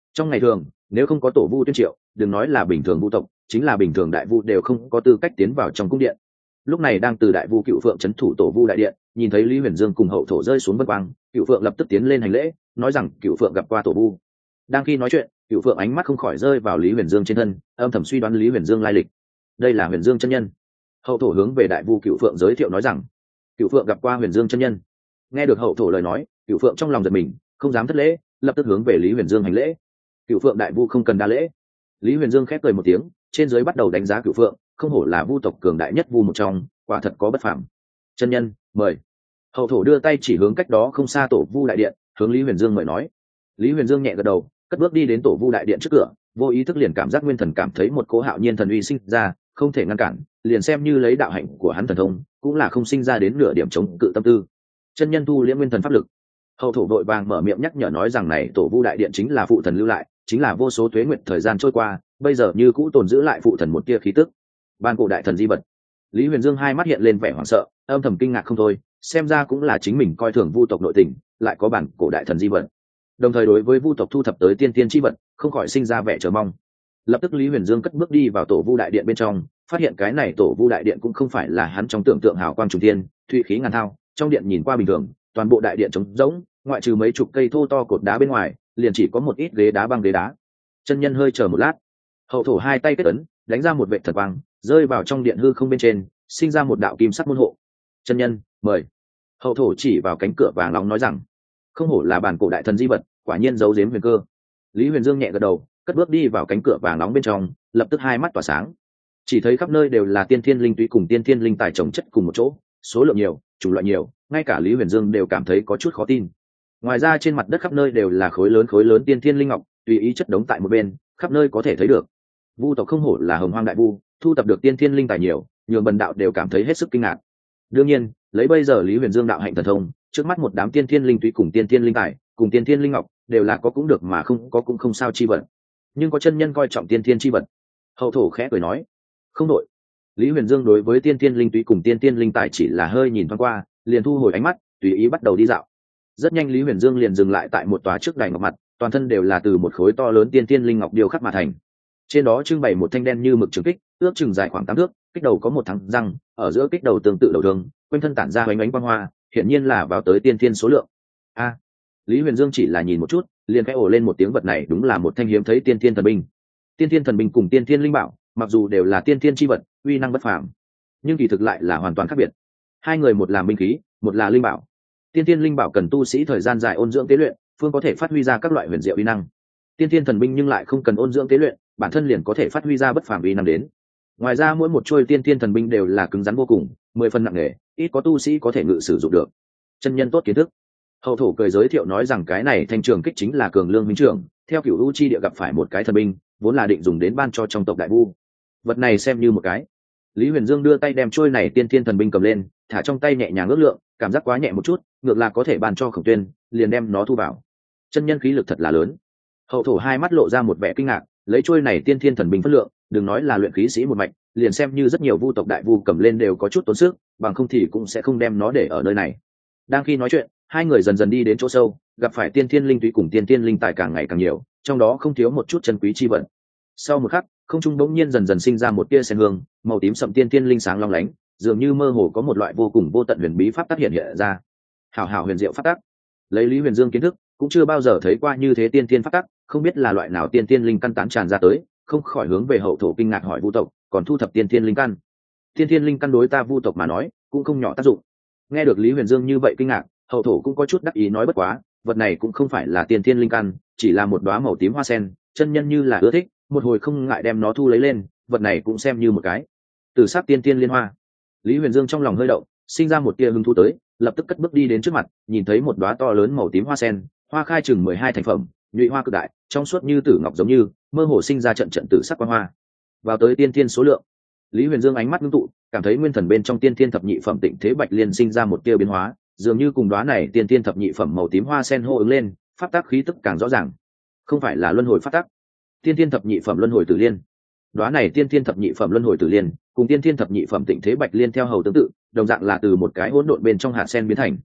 Trong ngày thường nếu không có tổ vu tuyên triệu, đừng nói là bình thường vu tộc, chính là bình thường đại vu đều không có tư cách tiến vào trong cung điện. Lúc này đang từ đại vu Cựu Phượng trấn thủ tổ vu đại điện, nhìn thấy Lý Huyền Dương cùng hậu thổ rơi xuống vân quang, Cựu Phượng lập tức tiến lên hành lễ, nói rằng Cựu Phượng gặp qua tổ vu. Đang khi nói chuyện, Cựu Phượng ánh mắt không khỏi rơi vào Lý Huyền Dương trên thân, âm thầm suy đoán Lý Huyền Dương lai lịch. Đây là Huyền Dương chân nhân. Hậu thổ hướng về đại vu Cựu Phượng giới thiệu nói rằng Cựu Phượng gặp qua Huyền Dương chân nhân. Nghe được hậu thổ lời nói, Cựu Phượng trong lòng giật mình, không dám thất lễ, lập tức hướng về Lý Huyền Dương hành lễ. Cựu Phượng đại vu không cần đa lễ. Lý Huyền Dương khép cười một tiếng, trên dưới bắt đầu đánh giá Cựu Phượng, không hổ là vu tộc cường đại nhất vu một trong, quả thật có bất phàm. Chân nhân mời. Hậu thổ đưa tay chỉ hướng cách đó không xa tổ vu đại điện, hướng Lý Huyền Dương mời nói. Lý Huyền Dương nhẹ gật đầu, cất bước đi đến tổ vu đại điện trước cửa, vô ý thức liền cảm giác nguyên thần cảm thấy một cỗ hạo nhiên thần uy sinh ra, không thể ngăn cản, liền xem như lấy đạo hạnh của hắn thần thông, cũng là không sinh ra đến nửa điểm chống cự tâm tư. Chân nhân thu liễm nguyên thần pháp lực. Hậu thổ vội vàng mở miệng nhắc nhở nói rằng này tổ vu đại điện chính là phụ thần lưu lại, chính là vô số tuế nguyệt thời gian trôi qua, bây giờ như cũ tồn giữ lại phụ thần một tia khí tức. Ban cổ đại thần di vật. Lý Huyền Dương hai mắt hiện lên vẻ hoảng sợ, âm thầm kinh ngạc không thôi, xem ra cũng là chính mình coi thường vu tộc nội tình, lại có bản cổ đại thần di vật. Đồng thời đối với vu tộc thu thập tới tiên tiên chi vật, không khỏi sinh ra vẻ chờ mong. Lập tức Lý Huyền Dương cất bước đi vào tổ vu đại điện bên trong, phát hiện cái này tổ vu đại điện cũng không phải là hắn trong tưởng tượng hào quang trùng thiên, thụy khí ngàn thao, trong điện nhìn qua bình thường, toàn bộ đại điện trống rỗng, ngoại trừ mấy chục cây thô to cột đá bên ngoài, liền chỉ có một ít ghế đá băng ghế đá. Chân nhân hơi chờ một lát, hậu thổ hai tay kết ấn, đánh ra một vệ thần quang, rơi vào trong điện hư không bên trên, sinh ra một đạo kim sắc môn hộ. Chân nhân mời. Hậu thổ chỉ vào cánh cửa vàng nóng nói rằng không hổ là bản cổ đại thần di vật, quả nhiên giấu giếm huyền cơ. Lý Huyền Dương nhẹ gật đầu, cất bước đi vào cánh cửa vàng nóng bên trong, lập tức hai mắt tỏa sáng, chỉ thấy khắp nơi đều là tiên thiên linh túy cùng tiên thiên linh tài trồng chất cùng một chỗ, số lượng nhiều, chủng loại nhiều, ngay cả Lý Huyền Dương đều cảm thấy có chút khó tin. Ngoài ra trên mặt đất khắp nơi đều là khối lớn khối lớn tiên thiên linh ngọc, tùy ý chất đống tại một bên, khắp nơi có thể thấy được. Vu tộc không hổ là hồng hoang đại vu, thu tập được tiên thiên linh tài nhiều, nhường bần đạo đều cảm thấy hết sức kinh ngạc. Đương nhiên, lấy bây giờ Lý Huyền Dương đạo hạnh thần thông, trước mắt một đám tiên thiên linh túy cùng tiên thiên linh tài, cùng tiên thiên linh ngọc, đều là có cũng được mà không có cũng không sao chi vật. Nhưng có chân nhân coi trọng tiên thiên chi vật. Hậu thổ khẽ cười nói, không đội. Lý Huyền Dương đối với tiên thiên linh túy cùng tiên thiên linh tài chỉ là hơi nhìn thoáng qua, liền thu hồi ánh mắt, tùy ý bắt đầu đi dạo. Rất nhanh Lý Huyền Dương liền dừng lại tại một tòa trước đài ngọc mặt, toàn thân đều là từ một khối to lớn tiên thiên linh ngọc điêu khắc mà thành. Trên đó trưng bày một thanh đen như mực trường kích, ước chừng dài khoảng tám thước, kích đầu có một thắng răng, ở giữa kích đầu tương tự đầu thương, quanh thân tản ra ánh ánh quang hoa, hiển nhiên là vào tới tiên thiên số lượng. A, Lý Huyền Dương chỉ là nhìn một chút, liền khẽ ồ lên một tiếng, vật này đúng là một thanh hiếm thấy tiên thiên thần binh. Tiên thiên thần binh cùng tiên thiên linh bảo, mặc dù đều là tiên thiên chi vật, uy năng bất phàm, nhưng kỳ thực lại là hoàn toàn khác biệt. Hai người một là binh khí, một là linh bảo. Tiên thiên linh bảo cần tu sĩ thời gian dài ôn dưỡng tế luyện, phương có thể phát huy ra các loại huyền diệu uy năng. Tiên thiên thần binh nhưng lại không cần ôn dưỡng tế luyện, bản thân liền có thể phát huy ra bất phàm uy năng đến. Ngoài ra mỗi một chuôi tiên thiên thần binh đều là cứng rắn vô cùng, mười phần nặng nề, ít có tu sĩ có thể ngự sử dụng được. Chân nhân tốt kiến thức. Hậu thổ cười giới thiệu nói rằng cái này thanh trường kích chính là cường lương minh trưởng, theo cửu u chi địa gặp phải một cái thần binh, vốn là định dùng đến ban cho trong tộc đại vu. Vật này xem như một cái. Lý Huyền Dương đưa tay đem chuôi này tiên thiên thần binh cầm lên, thả trong tay nhẹ nhàng ước lượng, cảm giác quá nhẹ một chút, ngược là có thể ban cho Khổng Tuyên, liền đem nó thu vào. Chân nhân khí lực thật là lớn. Hậu thổ hai mắt lộ ra một vẻ kinh ngạc, lấy chuôi này tiên thiên thần binh phân lượng, đừng nói là luyện khí sĩ một mạch, liền xem như rất nhiều vu tộc đại vu cầm lên đều có chút tốn sức, bằng không thì cũng sẽ không đem nó để ở nơi này. Đang khi nói chuyện, hai người dần dần đi đến chỗ sâu, gặp phải tiên thiên linh túy cùng tiên thiên linh tài càng ngày càng nhiều, trong đó không thiếu một chút chân quý chi vật. Sau một khắc, không trung bỗng nhiên dần dần sinh ra một tia sen hương, màu tím sậm tiên thiên linh sáng long lánh, dường như mơ hồ có một loại vô cùng vô tận huyền bí pháp tác hiện hiện ra. Hảo hảo huyền diệu pháp tác. Lấy Lý Huyền Dương kiến thức, cũng chưa bao giờ thấy qua như thế tiên thiên pháp tác, không biết là loại nào tiên thiên linh căn tán tràn ra tới, không khỏi hướng về hậu thổ kinh ngạc hỏi vu tộc, còn thu thập tiên thiên linh căn. Tiên thiên linh căn đối ta vu tộc mà nói, cũng không nhỏ tác dụng. Nghe được Lý Huyền Dương như vậy kinh ngạc, hậu thổ cũng có chút đắc ý nói bất quá, vật này cũng không phải là tiên thiên linh căn, chỉ là một đóa màu tím hoa sen, chân nhân như là ưa thích, một hồi không ngại đem nó thu lấy lên, vật này cũng xem như một cái từ sắc tiên thiên liên hoa. Lý Huyền Dương trong lòng hơi động, sinh ra một tia hứng thú tới, lập tức cất bước đi đến trước mặt, nhìn thấy một đóa to lớn màu tím hoa sen, hoa khai chừng mười hai thành phẩm, nhụy hoa cực đại, trong suốt như tử ngọc giống như, mơ hồ sinh ra trận trận tử sắc quang hoa. Vào tới tiên thiên số lượng. Lý Huyền Dương ánh mắt ngưng tụ, cảm thấy nguyên thần bên trong tiên thiên thập nhị phẩm Tịnh Thế Bạch Liên sinh ra một tia biến hóa, dường như cùng đóa này tiên thiên thập nhị phẩm màu tím hoa sen hô ứng lên, pháp tắc khí tức càng rõ ràng. Không phải là luân hồi pháp tắc. Tiên thiên thập nhị phẩm luân hồi tử liên. Đóa này tiên thiên thập nhị phẩm luân hồi tử liên, cùng tiên thiên thập nhị phẩm Tịnh Thế Bạch Liên theo hầu tương tự, đồng dạng là từ một cái hỗn độn bên trong hạt sen biến thành.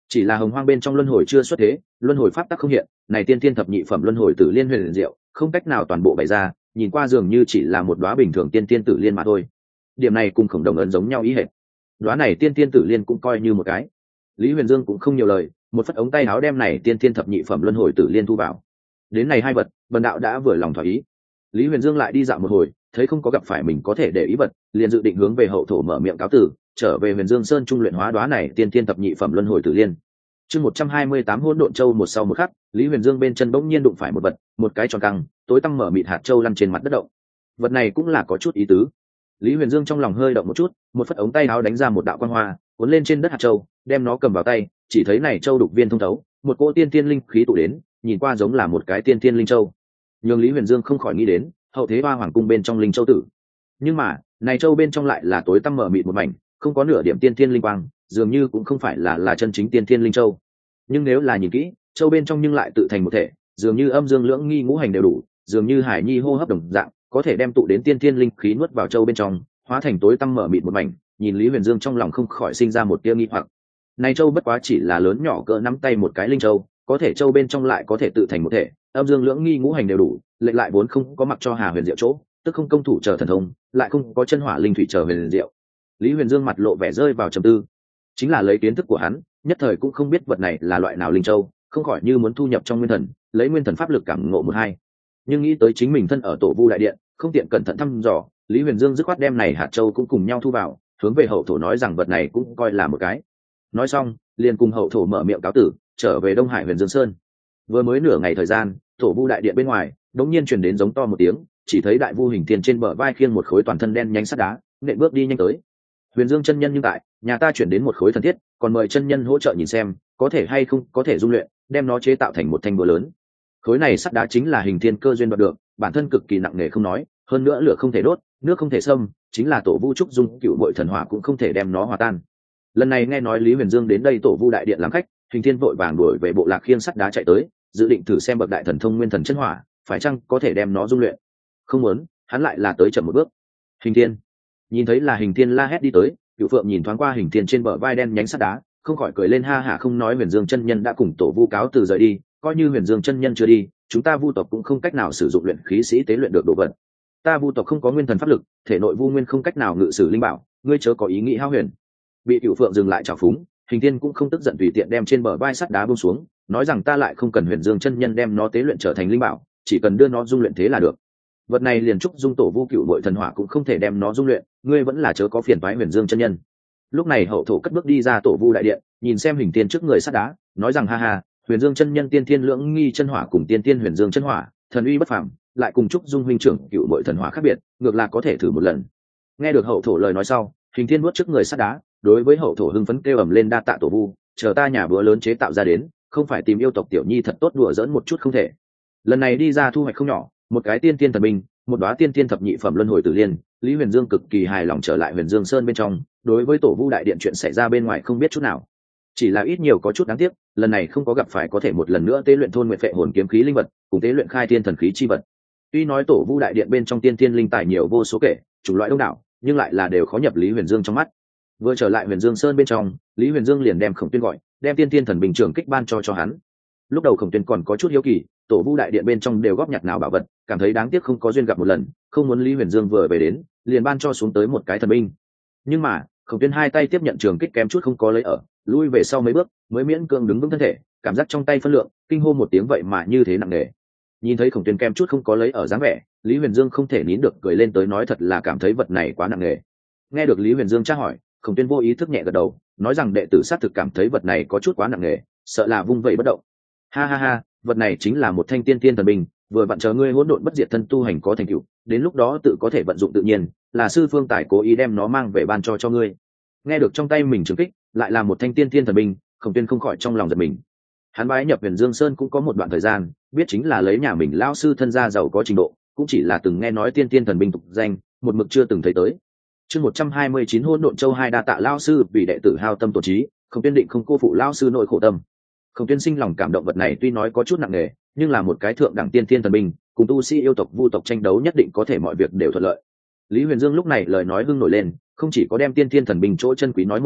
chỉ là hồng hoang bên trong luân hồi chưa xuất thế, luân hồi pháp tắc không hiện, này tiên tiên thập nhị phẩm luân hồi tử liên huyền diệu không cách nào toàn bộ bày ra, nhìn qua dường như chỉ là một đóa bình thường tiên tiên tử liên mà thôi. Điểm này cùng khổng đồng ấn giống nhau ý hệt. Đóa này tiên tiên tử liên cũng coi như một cái. Lý Huyền Dương cũng không nhiều lời, một phất ống tay áo đem này tiên tiên thập nhị phẩm luân hồi tử liên thu vào. Đến này hai vật, Vân đạo đã vừa lòng thỏa ý. Lý Huyền Dương lại đi dạo một hồi, thấy không có gặp phải mình có thể để ý vật, liền dự định hướng về hậu thổ mở miệng cáo tử, trở về Huyền Dương Sơn trung luyện hóa đóa này tiên tiên thập nhị phẩm luân hồi tử liên. Chương một trăm hai mươi tám hỗn độn châu một sau một khắc, Lý Huyền Dương bên chân bỗng nhiên đụng phải một vật, một cái tròn căng, tối tăm mở mịt hạt châu lăn trên mặt đất động. Vật này cũng là có chút ý tứ. Lý Huyền Dương trong lòng hơi động một chút, một phất ống tay áo đánh ra một đạo quang hoa, cuốn lên trên đất hạt châu, đem nó cầm vào tay, chỉ thấy này châu đục viên thông thấu, một cỗ tiên tiên linh khí tụ đến, nhìn qua giống là một cái tiên tiên linh châu. Nhưng Lý Huyền Dương không khỏi nghĩ đến, hậu thế Hoa Hoàng cung bên trong linh châu tử. Nhưng mà, này châu bên trong lại là tối tăm mở mịt một mảnh, không có nửa điểm tiên tiên linh quang, dường như cũng không phải là là chân chính tiên tiên linh châu. Nhưng nếu là nhìn kỹ, châu bên trong nhưng lại tự thành một thể, dường như âm dương lưỡng nghi ngũ hành đều đủ, dường như hải nhi hô hấp đồng dạng, có thể đem tụ đến tiên tiên linh khí nuốt vào châu bên trong, hóa thành tối tăm mở mịt một mảnh. Nhìn Lý Huyền Dương trong lòng không khỏi sinh ra một tia nghi hoặc. Này châu bất quá chỉ là lớn nhỏ cỡ nắm tay một cái linh châu, có thể châu bên trong lại có thể tự thành một thể, âm dương lưỡng nghi ngũ hành đều đủ, lệnh lại vốn không có mặc cho Hà Huyền Diệu chỗ, tức không công thủ chờ thần thông, lại không có chân hỏa linh thủy chờ Huyền Diệu. Lý Huyền Dương mặt lộ vẻ rơi vào trầm tư. Chính là lấy kiến thức của hắn, nhất thời cũng không biết vật này là loại nào linh châu, không khỏi như muốn thu nhập trong nguyên thần, lấy nguyên thần pháp lực cảm ngộ một hai. Nhưng nghĩ tới chính mình thân ở Tổ Vu đại điện, không tiện cẩn thận thăm dò, Lý Huyền Dương dứt khoát đem này hạt châu cũng cùng nhau thu vào, hướng về hậu thổ nói rằng vật này cũng coi là một cái. Nói xong, liền cùng hậu thổ mở miệng cáo tử, trở về Đông Hải Huyền Dương Sơn. Vừa mới nửa ngày thời gian, Tổ Vu đại điện bên ngoài, đột nhiên truyền đến giống to một tiếng, chỉ thấy Đại Vu Hình Thiên trên bờ vai khiêng một khối toàn thân đen nhánh sắt đá, nện bước đi nhanh tới. Huyền Dương chân nhân nhưng tại, nhà ta chuyển đến một khối thần thiết, còn mời chân nhân hỗ trợ nhìn xem, có thể hay không có thể dung luyện, đem nó chế tạo thành một thanh búa lớn. Khối này sắt đá chính là Hình Thiên cơ duyên đoạt được, bản thân cực kỳ nặng nề không nói, hơn nữa lửa không thể đốt, nước không thể xâm, chính là Tổ Vu trúc dung cựu bội thần hỏa cũng không thể đem nó hòa tan. Lần này nghe nói Lý Huyền Dương đến đây Tổ Vu đại điện làm khách, Hình Thiên vội vàng đuổi về bộ lạc khiêng sắt đá chạy tới, dự định thử xem bậc đại thần thông nguyên thần chân hỏa, phải chăng có thể đem nó dung luyện. Không muốn, hắn lại là tới chậm một bước. Hình Thiên nhìn thấy là Hình Thiên la hét đi tới, Cửu Phượng nhìn thoáng qua Hình Thiên trên bờ vai đen nhánh sắt đá, không khỏi cười lên ha hả, không nói Huyền Dương chân nhân đã cùng Tổ Vu cáo từ rời đi, coi như Huyền Dương chân nhân chưa đi, chúng ta Vu tộc cũng không cách nào sử dụng luyện khí sĩ tế luyện được đồ vật. Ta Vu tộc không có nguyên thần pháp lực, thể nội Vu nguyên không cách nào ngự sử linh bảo, ngươi chớ có ý nghĩ hao huyền. Bị Cửu Phượng dừng lại chảo phúng, Hình Thiên cũng không tức giận tùy tiện đem trên bờ vai sắt đá buông xuống, nói rằng ta lại không cần Huyền Dương chân nhân đem nó tế luyện trở thành linh bảo, chỉ cần đưa nó dung luyện thế là được. Vật này liền trúc dung Tổ Vu cựu bội thần hỏa cũng không thể đem nó dung luyện, ngươi vẫn là chớ có phiền toái Huyền Dương chân nhân. Lúc này hậu thổ cất bước đi ra Tổ Vu đại điện, nhìn xem Hình Thiên trước người sắt đá, nói rằng ha ha, Huyền Dương chân nhân tiên thiên lưỡng nghi chân hỏa cùng tiên thiên Huyền Dương chân hỏa, thần uy bất phàm, lại cùng trúc dung huynh trưởng cựu bội thần hỏa khác biệt, ngược là có thể thử một lần. Nghe được hậu thổ lời nói sau, Hình Thiên nuốt trước người sắt đá, đối với hậu thổ hưng phấn kêu ầm lên đa tạ Tổ Vu, chờ ta nhà bữa lớn chế tạo ra đến, không phải tìm yêu tộc tiểu nhi thật tốt đùa giỡn một chút không thể. Lần này đi ra thu hoạch không nhỏ, một cái tiên tiên thần binh, một đóa tiên tiên thập nhị phẩm luân hồi tử liên. Lý Huyền Dương cực kỳ hài lòng trở lại Huyền Dương Sơn bên trong, đối với Tổ Vu đại điện chuyện xảy ra bên ngoài không biết chút nào, chỉ là ít nhiều có chút đáng tiếc, lần này không có gặp phải có thể một lần nữa tế luyện thôn nguyệt phệ hồn kiếm khí linh vật, cùng tế luyện khai thiên thần khí chi vật. Tuy nói Tổ Vu đại điện bên trong tiên tiên linh tài nhiều vô số kể, chủng loại đông đảo, nhưng lại là đều khó nhập Lý Huyền Dương trong mắt. Vừa trở lại Huyền Dương Sơn bên trong, Lý Huyền Dương liền đem Khổng Tuyên gọi, đem tiên tiên thần bình trường kích ban cho cho hắn. Lúc đầu Khổng Tuyên còn có chút hiếu kỳ, Tổ Vu đại điện bên trong đều góp nhặt nào bảo vật, cảm thấy đáng tiếc không có duyên gặp một lần, không muốn Lý Huyền Dương vừa về đến, liền ban cho xuống tới một cái thần binh. Nhưng mà, Khổng Tuyên hai tay tiếp nhận trường kích kém chút không có lấy ở, lui về sau mấy bước, mới miễn cưỡng đứng vững thân thể, cảm giác trong tay phân lượng, kinh hô một tiếng vậy mà như thế nặng nề. Nhìn thấy Khổng Tuyên kém chút không có lấy ở dáng vẻ, Lý Huyền Dương không thể nín được cười lên tới nói thật là cảm thấy vật này quá nặng nề. Nghe được Lý Huyền Dương tra hỏi, Khổng Tuyên vô ý thức nhẹ gật đầu, nói rằng đệ tử xác thực cảm thấy vật này có chút quá nặng nề, sợ là vung vậy bất động. Ha ha ha, vật này chính là một thanh tiên tiên thần binh, vừa vặn chờ ngươi hỗn độn bất diệt thân tu hành có thành tựu, đến lúc đó tự có thể vận dụng tự nhiên, là sư phương tài cố ý đem nó mang về ban cho cho ngươi. Nghe được trong tay mình trường kích lại là một thanh tiên tiên thần binh, Khổng Tuyên không khỏi trong lòng giật mình. Hắn bái nhập Huyền Dương Sơn cũng có một đoạn thời gian, biết chính là lấy nhà mình lão sư thân gia giàu có trình độ, cũng chỉ là từng nghe nói tiên tiên thần binh tục danh, một mực chưa từng thấy tới. Chương một trăm hai mươi chín hỗn độn châu hai đa tạ lão sư vì đệ tử hao tâm tổ trí, Khổng Tuyên định không cô phụ lão sư nội khổ tâm. Khổng Tuyên sinh lòng cảm động, vật này tuy nói có chút nặng nề, nhưng là một cái thượng đẳng tiên tiên thần binh, cùng tu sĩ yêu tộc vu tộc tranh đấu nhất định có thể mọi việc đều thuận lợi. Lý Huyền Dương lúc này lời nói hưng nổi lên, không chỉ có đem tiên tiên thần binh chỗ chân quý nói một lần,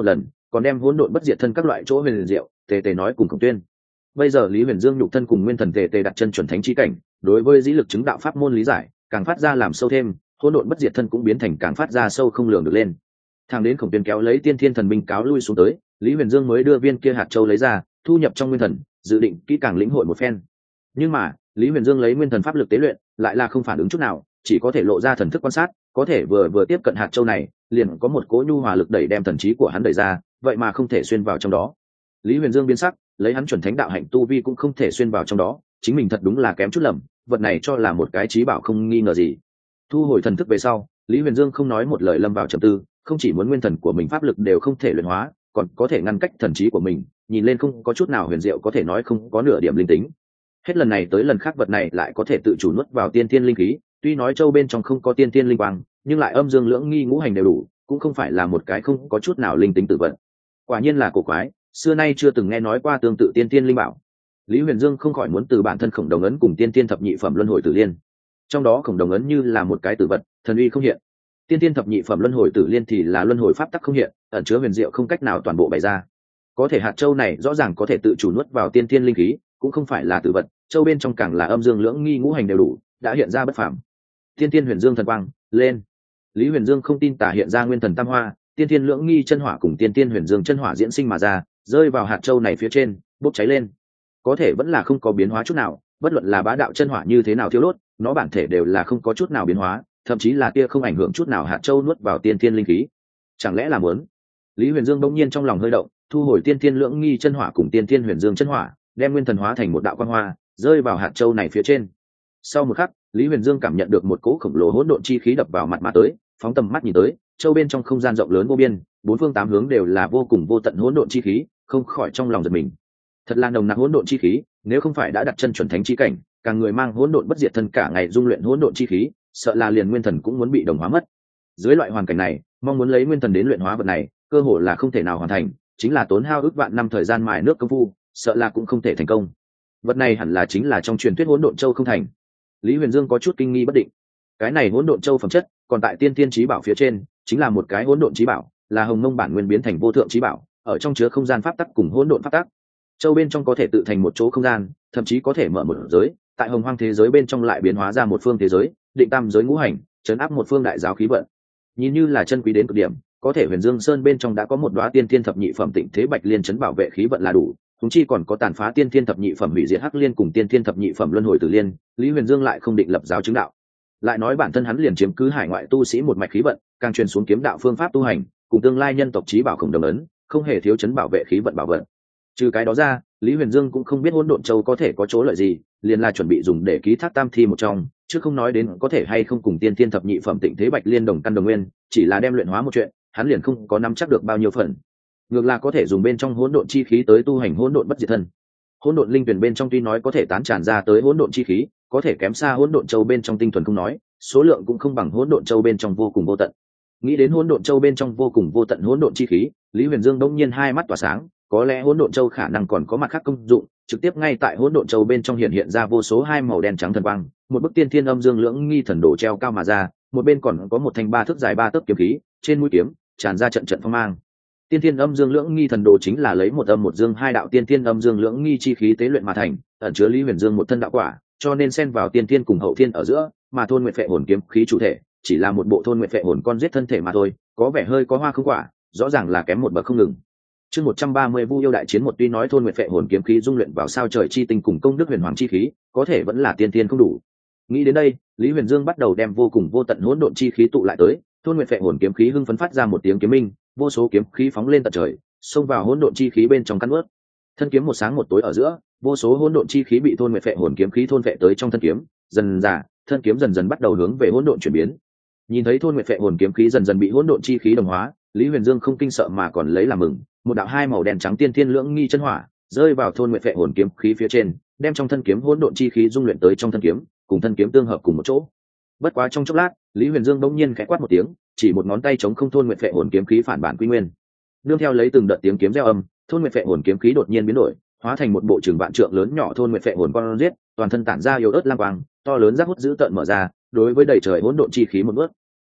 còn đem hỗn độn bất diệt thân các loại chỗ huyền diệu tề tề nói cùng Khổng Tuyên. Bây giờ Lý Huyền Dương nhục thân cùng nguyên thần tề tề đặt chân chuẩn thánh chi cảnh, đối với dĩ lực chứng đạo pháp môn lý giải càng phát ra làm sâu thêm, hỗn độn bất diệt thân cũng biến thành càng phát ra sâu không lường được lên. Thang đến Khổng Tuyên kéo lấy Tiên Thiên Thần Binh cáo lui xuống tới, Lý Huyền Dương mới đưa viên kia hạt châu lấy ra, thu nhập trong nguyên thần, dự định kỹ càng lĩnh hội một phen. Nhưng mà, Lý Huyền Dương lấy nguyên thần pháp lực tế luyện, lại là không phản ứng chút nào, chỉ có thể lộ ra thần thức quan sát, có thể vừa vừa tiếp cận hạt châu này, liền có một cỗ nhu hòa lực đẩy đem thần trí của hắn đẩy ra, vậy mà không thể xuyên vào trong đó. Lý Huyền Dương biến sắc, lấy hắn chuẩn thánh đạo hạnh tu vi cũng không thể xuyên vào trong đó, chính mình thật đúng là kém chút lầm, vật này cho là một cái trí bảo không nghi ngờ gì. Thu hồi thần thức về sau, Lý Huyền Dương không nói một lời lâm vào trầm tư, không chỉ muốn nguyên thần của mình pháp lực đều không thể luyện hóa, còn có thể ngăn cách thần trí của mình, nhìn lên không có chút nào huyền diệu, có thể nói không có nửa điểm linh tính. Hết lần này tới lần khác vật này lại có thể tự chủ nuốt vào tiên thiên linh khí, tuy nói châu bên trong không có tiên thiên linh quang, nhưng lại âm dương lưỡng nghi ngũ hành đều đủ, cũng không phải là một cái không có chút nào linh tính tự vận. Quả nhiên là cổ quái, xưa nay chưa từng nghe nói qua tương tự tiên thiên linh bảo. Lý Huyền Dương không khỏi muốn từ bản thân Khổng Đồng ấn cùng tiên thiên thập nhị phẩm luân hồi tử liên. Trong đó Khổng Đồng ấn như là một cái tử vật, thần uy không hiện. Tiên thiên thập nhị phẩm luân hồi tử liên thì là luân hồi pháp tắc không hiện, ẩn chứa huyền diệu không cách nào toàn bộ bày ra. Có thể hạt châu này rõ ràng có thể tự chủ nuốt vào tiên thiên linh khí, cũng không phải là tử vật, châu bên trong càng là âm dương lưỡng nghi ngũ hành đều đủ, đã hiện ra bất phàm. Tiên thiên huyền dương thần quang, lên. Lý Huyền Dương không tin tả hiện ra nguyên thần tam hoa, tiên thiên lưỡng nghi chân hỏa cùng tiên thiên huyền dương chân hỏa diễn sinh mà ra, rơi vào hạt châu này phía trên, bốc cháy lên. Có thể vẫn là không có biến hóa chút nào, bất luận là bá đạo chân hỏa như thế nào thiêu đốt, nó bản thể đều là không có chút nào biến hóa, thậm chí là tia không ảnh hưởng chút nào hạt châu nuốt vào tiên thiên linh khí. Chẳng lẽ là muốn? Lý Huyền Dương bỗng nhiên trong lòng hơi động, thu hồi tiên thiên lưỡng nghi chân hỏa cùng tiên thiên huyền dương chân hỏa, đem nguyên thần hóa thành một đạo quang hoa, rơi vào hạt châu này phía trên. Sau một khắc, Lý Huyền Dương cảm nhận được một cỗ khổng lồ hỗn độn chi khí đập vào mặt mà tới, phóng tầm mắt nhìn tới, châu bên trong không gian rộng lớn vô biên, bốn phương tám hướng đều là vô cùng vô tận hỗn độn chi khí, không khỏi trong lòng giật mình. Thật là nồng nặc hỗn độn chi khí, nếu không phải đã đặt chân chuẩn thánh chi cảnh, càng người mang hỗn độn bất diệt thân cả ngày dung luyện hỗn độn chi khí, sợ là liền nguyên thần cũng muốn bị đồng hóa mất. Dưới loại hoàn cảnh này, mong muốn lấy nguyên thần đến luyện hóa vật này, cơ hội là không thể nào hoàn thành, chính là tốn hao ước vạn năm thời gian mài nước công phu, sợ là cũng không thể thành công. Vật này hẳn là chính là trong truyền thuyết hỗn độn châu không thành. Lý Huyền Dương có chút kinh nghi bất định. Cái này hỗn độn châu phẩm chất, còn tại tiên tiên chí bảo phía trên, chính là một cái hỗn độn chí bảo, là hồng mông bản nguyên biến thành vô thượng chí bảo, ở trong chứa không gian pháp tắc cùng hỗn độn pháp tắc. Châu bên trong có thể tự thành một chỗ không gian, thậm chí có thể mở một giới, tại hồng hoang thế giới bên trong lại biến hóa ra một phương thế giới, định tam giới ngũ hành, trấn áp một phương đại giáo khí vận. Nhìn như là chân quý đến cực điểm, có thể Huyền Dương Sơn bên trong đã có một đóa tiên tiên thập nhị phẩm tịnh thế bạch liên trấn bảo vệ khí vận là đủ, chúng chi còn có tàn phá tiên tiên thập nhị phẩm hủy diệt hắc liên cùng tiên tiên thập nhị phẩm luân hồi tử liên, Lý Huyền Dương lại không định lập giáo chứng đạo. Lại nói bản thân hắn liền chiếm cứ hải ngoại tu sĩ một mạch khí vận, càng truyền xuống kiếm đạo phương pháp tu hành, cùng tương lai nhân tộc chí bảo Khổng Đồng ấn, không hề thiếu chấn bảo vệ khí vận bảo vận. Trừ cái đó ra, Lý Huyền Dương cũng không biết hỗn độn châu có thể có chỗ lợi gì, liền là chuẩn bị dùng để ký thác tam thi một trong, chứ không nói đến có thể hay không cùng tiên tiên thập nhị phẩm tịnh thế bạch liên đồng căn đồng nguyên, chỉ là đem luyện hóa một chuyện, hắn liền không có nắm chắc được bao nhiêu phần. Ngược là có thể dùng bên trong hỗn độn chi khí tới tu hành hỗn độn bất diệt thân. Hỗn độn linh tuyển bên trong tuy nói có thể tán tràn ra tới hỗn độn chi khí, có thể kém xa hỗn độn châu bên trong tinh thuần không nói, số lượng cũng không bằng hỗn độn châu bên trong vô cùng vô tận. Nghĩ đến hỗn độn châu bên trong vô cùng vô tận hỗn độn chi khí, Lý Huyền Dương đột nhiên hai mắt tỏa sáng, có lẽ hỗn độn châu khả năng còn có mặt khác công dụng, trực tiếp ngay tại hỗn độn châu bên trong hiện hiện ra vô số hai màu đen trắng thần quang, một bức tiên thiên âm dương lưỡng nghi thần đồ treo cao mà ra, một bên còn có một thanh ba thước dài ba tấc kiếm khí, trên mũi kiếm tràn ra trận trận phong mang. Tiên thiên âm dương lưỡng nghi thần đồ chính là lấy một âm một dương hai đạo tiên thiên âm dương lưỡng nghi chi khí tế luyện mà thành, ẩn chứa Lý Huyền Dương một thân đạo quả, cho nên xen vào tiên thiên cùng hậu thiên ở giữa, mà thôn nguyệt phệ hồn kiếm khí chủ thể chỉ là một bộ thôn nguyệt phệ hồn con giết thân thể mà thôi, có vẻ hơi có hoa không quả, rõ ràng là kém một bậc không ngừng. Chương một trăm ba mươi Vu yêu đại chiến một, tuy nói thôn nguyệt phệ hồn kiếm khí dung luyện vào sao trời chi tinh cùng công đức huyền hoàng chi khí, có thể vẫn là tiên thiên không đủ. Nghĩ đến đây, Lý Huyền Dương bắt đầu đem vô cùng vô tận hỗn độn chi khí tụ lại tới, thôn nguyệt phệ hồn kiếm khí hưng phấn phát ra một tiếng kiếm minh, vô số kiếm khí phóng lên tận trời, xông vào hỗn độn chi khí bên trong căn ướt. Thân kiếm một sáng một tối ở giữa, vô số hỗn độn chi khí bị thôn nguyệt phệ hồn kiếm khí thôn phệ tới trong thân kiếm, dần dà, thân kiếm dần dần bắt đầu hướng về hỗn độn chuyển biến. Nhìn thấy thôn nguyệt phệ hồn kiếm khí dần dần bị hỗn độn chi khí đồng hóa, Lý Huyền Dương không kinh sợ mà còn lấy làm mừng, một đạo hai màu đen trắng tiên thiên lưỡng nghi chân hỏa rơi vào thôn nguyệt phệ hồn kiếm khí phía trên, đem trong thân kiếm hỗn độn chi khí dung luyện tới trong thân kiếm, cùng thân kiếm tương hợp cùng một chỗ. Bất quá trong chốc lát, Lý Huyền Dương bỗng nhiên khẽ quát một tiếng, chỉ một ngón tay chống không thôn nguyệt phệ hồn kiếm khí phản bản quy nguyên. Nương theo lấy từng đợt tiếng kiếm reo âm, thôn nguyệt phệ hồn kiếm khí đột nhiên biến đổi, hóa thành một bộ trường vạn trượng lớn nhỏ thôn nguyệt phệ hồn con giết, toàn thân tản ra yếu ớt lam quang, to lớn rác hút dữ tợn mở ra, đối với đầy trời hỗn độn chi khí một bước.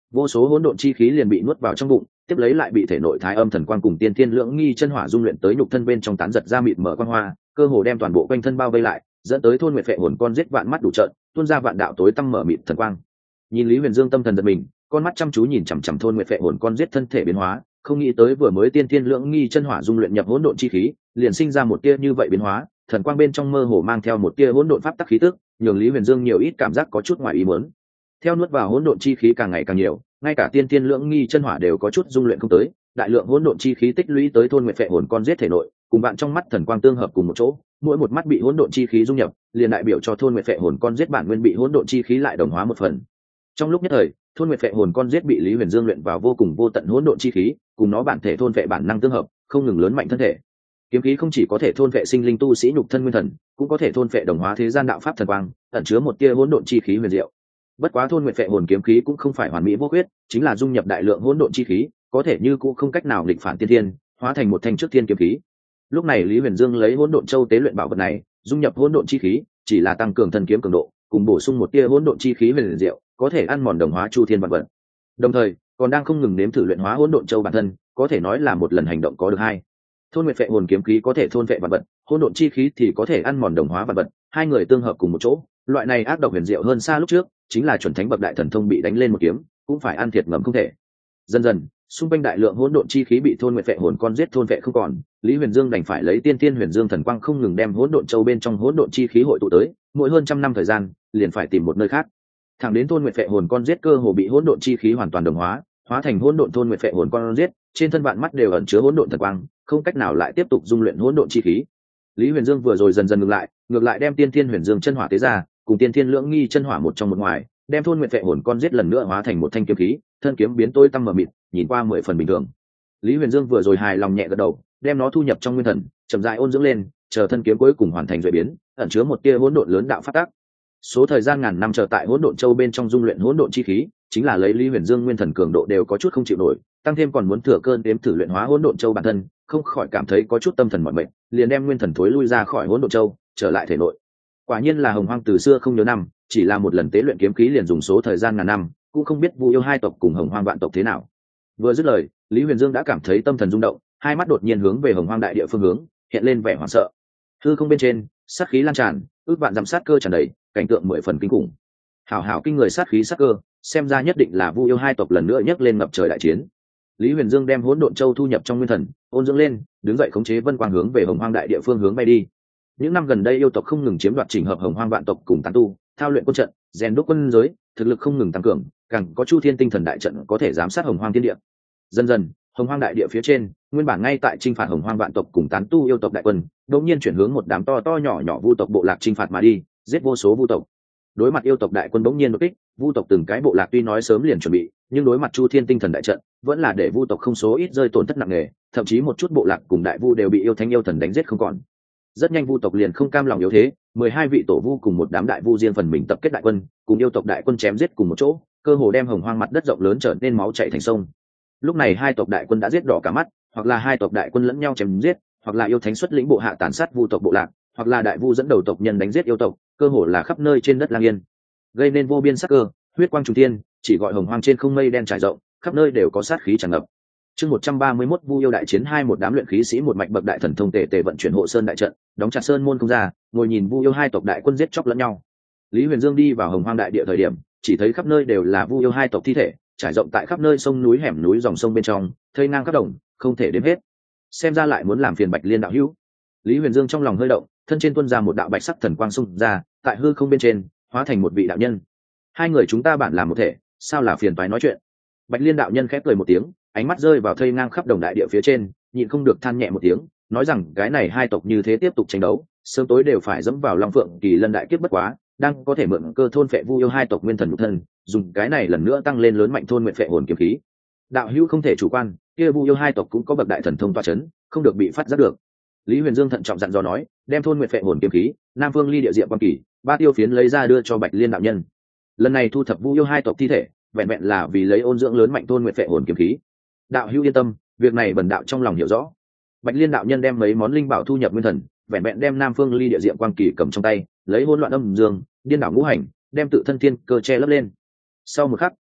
vô số hỗn độn chi khí liền bị nuốt vào trong bụng, tiếp lấy lại bị thể nội thái âm thần quang cùng tiên thiên lưỡng nghi chân hỏa dung luyện tới nhục thân bên trong, tán giật ra mịt mở quang hoa, cơ hồ đem toàn bộ quanh thân bao vây lại, dẫn tới thôn nguyệt phệ hồn con giết vạn mắt đủ trợn, tuôn ra vạn đạo tối tăm mở mịt thần quang. Nhìn Lý Huyền Dương tâm thần giật mình, con mắt chăm chú nhìn chằm chằm thôn nguyệt phệ hồn con giết thân thể biến hóa, không nghĩ tới vừa mới tiên thiên lưỡng nghi chân hỏa dung luyện nhập hỗn độn chi khí, liền sinh ra một tia như vậy biến hóa, thần quang bên trong mơ hồ mang theo một tia hỗn độn pháp tắc khí tức, nhường Lý Huyền Dương nhiều ít cảm giác có chút ngoài ý muốn. Theo nuốt vào hỗn độn chi khí càng ngày càng nhiều, ngay cả tiên thiên lưỡng nghi chân hỏa đều có chút dung luyện không tới, đại lượng hỗn độn chi khí tích lũy tới thôn nguyệt phệ hồn con giết thể nội, cùng bạn trong mắt thần quang tương hợp cùng một chỗ, mỗi một mắt bị hỗn độn chi khí dung nhập, liền đại biểu cho thôn nguyệt phệ hồn con giết bản nguyên bị hỗn độn chi khí lại đồng hóa một phần. Trong lúc nhất thời, thôn nguyệt phệ hồn con giết bị Lý Huyền Dương luyện vào vô cùng vô tận hỗn độn chi khí, cùng nó bản thể thôn phệ bản năng tương hợp, không ngừng lớn mạnh thân thể. Kiếm khí không chỉ có thể thôn phệ sinh linh tu sĩ nhục thân nguyên thần, cũng có thể thôn phệ đồng hóa thế gian đạo pháp thần quang, ẩn chứa một tia hỗn độn chi khí huyền diệu. Bất quá thôn nguyệt phệ hồn kiếm khí cũng không phải hoàn mỹ vô khuyết, chính là dung nhập đại lượng hỗn độn chi khí, có thể như cũng không cách nào nghịch phản tiên thiên, hóa thành một thanh trước thiên kiếm khí. Lúc này Lý Huyền Dương lấy hỗn độn châu tế luyện bảo vật này, dung nhập hỗn độn chi khí, chỉ là tăng cường thần kiếm cường độ, cùng bổ sung một tia hỗn độn chi khí huyền diệu, có thể ăn mòn đồng hóa chu thiên vạn vật. Đồng thời, còn đang không ngừng nếm thử luyện hóa hỗn độn châu bản thân, có thể nói là một lần hành động có được hai. Thôn nguyệt phệ hồn kiếm khí có thể thôn phệ vạn vật, hỗn độn chi khí thì có thể ăn mòn đồng hóa vạn vật, hai người tương hợp cùng một chỗ, loại này ác độc huyền diệu hơn xa lúc trước, chính là chuẩn thánh bậc đại thần thông bị đánh lên một kiếm, cũng phải ăn thiệt ngầm không thể. Dần dần, xung quanh đại lượng hỗn độn chi khí bị thôn nguyệt phệ hồn con giết thôn phệ không còn, Lý Huyền Dương đành phải lấy tiên tiên huyền dương thần quang không ngừng đem hỗn độn châu bên trong hỗn độn chi khí hội tụ tới, mỗi hơn trăm năm thời gian, liền phải tìm một nơi khác. Thẳng đến thôn nguyệt phệ hồn con giết cơ hồ bị hỗn độn chi khí hoàn toàn đồng hóa, hóa thành hỗn độn thôn nguyệt phệ hồn con giết, trên thân vạn mắt đều ẩn chứa hỗn độn thần quang, không cách nào lại tiếp tục dung luyện hỗn độn chi khí. Lý Huyền Dương vừa rồi dần dần ngược lại, ngược lại đem tiên thiên huyền dương chân hỏa tế ra, cùng tiên thiên lưỡng nghi chân hỏa một trong một ngoài, đem thôn nguyệt phệ hồn con giết lần nữa hóa thành một thanh kiếm khí, thân kiếm biến tối tăm mờ mịt, nhìn qua mười phần bình thường. Lý Huyền Dương vừa rồi hài lòng nhẹ gật đầu, đem nó thu nhập trong nguyên thần, chậm rãi ôn dưỡng lên, chờ thân kiếm cuối cùng hoàn thành rồi biến, ẩn chứa một tia hỗn độn lớn đạo phát tác. Số thời gian ngàn năm chờ tại hỗn độn châu bên trong dung luyện hỗn độn chi khí, chính là lấy Lý Huyền Dương nguyên thần cường độ đều có chút không chịu nổi, tăng thêm còn muốn thừa cơn đếm thử luyện hóa hỗn độn châu bản thân, không khỏi cảm thấy có chút tâm thần mỏi mệt, liền đem nguyên thần thối lui ra khỏi hỗn độn châu, trở lại thể nội. Quả nhiên là Hồng Hoang từ xưa không nhớ năm, chỉ là một lần tế luyện kiếm khí liền dùng số thời gian ngàn năm, cũng không biết Vu Yêu hai tộc cùng Hồng Hoang vạn tộc thế nào. Vừa dứt lời, Lý Huyền Dương đã cảm thấy tâm thần rung động, hai mắt đột nhiên hướng về Hồng Hoang đại địa phương hướng, hiện lên vẻ hoảng sợ. Hư không bên trên, sát khí lan tràn, ước vạn dặm sát cơ tràn đầy, cảnh tượng mười phần kinh khủng. Hảo hảo kinh người sát khí sát cơ, xem ra nhất định là Vu Yêu hai tộc lần nữa nhấc lên ngập trời đại chiến. Lý Huyền Dương đem hỗn độn châu thu nhập trong nguyên thần, ôn dưỡng lên, đứng dậy khống chế vân quang hướng về Hồng Hoang đại địa phương hướng bay đi. Những năm gần đây yêu tộc không ngừng chiếm đoạt chỉnh hợp Hồng Hoang vạn tộc cùng tán tu, thao luyện quân trận, rèn đúc quân giới, thực lực không ngừng tăng cường, càng có Chu Thiên tinh thần đại trận có thể giám sát Hồng Hoang thiên địa. Dần dần, Hồng Hoang đại địa phía trên, nguyên bản ngay tại chinh phạt Hồng Hoang vạn tộc cùng tán tu yêu tộc đại quân, đột nhiên chuyển hướng một đám to to nhỏ nhỏ vu tộc bộ lạc chinh phạt mà đi, giết vô số vu tộc. Đối mặt yêu tộc đại quân bỗng nhiên đột kích, vu tộc từng cái bộ lạc tuy nói sớm liền chuẩn bị, nhưng đối mặt Chu Thiên tinh thần đại trận, vẫn là để vu tộc không số ít rơi tổn thất nặng nề, thậm chí một chút bộ lạc cùng đại vu đều bị yêu thánh yêu thần đánh giết không còn. Rất nhanh vu tộc liền không cam lòng yếu thế, mười hai vị tổ vu cùng một đám đại vu riêng phần mình tập kết đại quân, cùng yêu tộc đại quân chém giết cùng một chỗ, cơ hồ đem Hồng Hoang mặt đất rộng lớn trở nên máu chảy thành sông. Lúc này hai tộc đại quân đã giết đỏ cả mắt, hoặc là hai tộc đại quân lẫn nhau chém giết, hoặc là yêu thánh xuất lĩnh bộ hạ tàn sát vu tộc bộ lạc, hoặc là đại vu dẫn đầu tộc nhân đánh giết yêu tộc, cơ hồ là khắp nơi trên đất lang yên, gây nên vô biên sát cơ, huyết quang trùng thiên, chỉ gọi Hồng Hoang trên không mây đen trải rộng, khắp nơi đều có sát khí tràn ngập. Chương một trăm ba mươi mốt Vu Yêu đại chiến hai, một đám luyện khí sĩ một mạch bậc đại thần thông tề tề vận chuyển hộ sơn đại trận, đóng chặt sơn môn không ra, ngồi nhìn Vu Yêu hai tộc đại quân giết chóc lẫn nhau. Lý Huyền Dương đi vào Hồng Hoang đại địa thời điểm, chỉ thấy khắp nơi đều là Vu Yêu hai tộc thi thể, trải rộng tại khắp nơi sông núi hẻm núi dòng sông bên trong, thây ngang khắp đồng, không thể đếm hết. Xem ra lại muốn làm phiền Bạch Liên đạo hữu. Lý Huyền Dương trong lòng hơi động, thân trên tuôn ra một đạo bạch sắc thần quang xung ra, tại hư không bên trên, hóa thành một vị đạo nhân. Hai người chúng ta bản làm một thể, sao là phiền toái nói chuyện. Bạch Liên đạo nhân khép cười một tiếng, ánh mắt rơi vào thây ngang khắp đồng đại địa phía trên, nhịn không được than nhẹ một tiếng, nói rằng cái này hai tộc như thế tiếp tục tranh đấu, sớm tối đều phải dẫm vào Long Phượng Kỳ Lân đại kiếp bất quá, đang có thể mượn cơ thôn phệ Vu Yêu hai tộc nguyên thần nhục thân, dùng cái này lần nữa tăng lên lớn mạnh thôn nguyện phệ hồn kiếm khí. Đạo hữu không thể chủ quan, kia Vu Yêu hai tộc cũng có bậc đại thần thông tọa chấn, không được bị phát giác được. Lý Huyền Dương thận trọng dặn dò nói, đem thôn nguyện phệ hồn kiếm khí, Nam Phương Ly địa diệm quan kỳ, ba tiêu phiến lấy ra đưa cho Bạch Liên đạo nhân. Lần này thu thập Vu Yêu hai tộc thi thể, vẹn vẹn là vì lấy ôn dưỡng lớn mạnh thôn nguyện phệ hồn kiếm khí. Đạo hữu yên tâm, việc này bần đạo trong lòng hiểu rõ. Bạch Liên đạo nhân đem mấy món linh bảo thu nhập nguyên thần, vẹn vẹn đem Nam Phương Ly địa diệm quang kỳ cầm trong tay, lấy hỗn loạn âm dương, điên đảo ngũ hành, đem tự thân thiên cơ che lấp lên. Sau một khắc,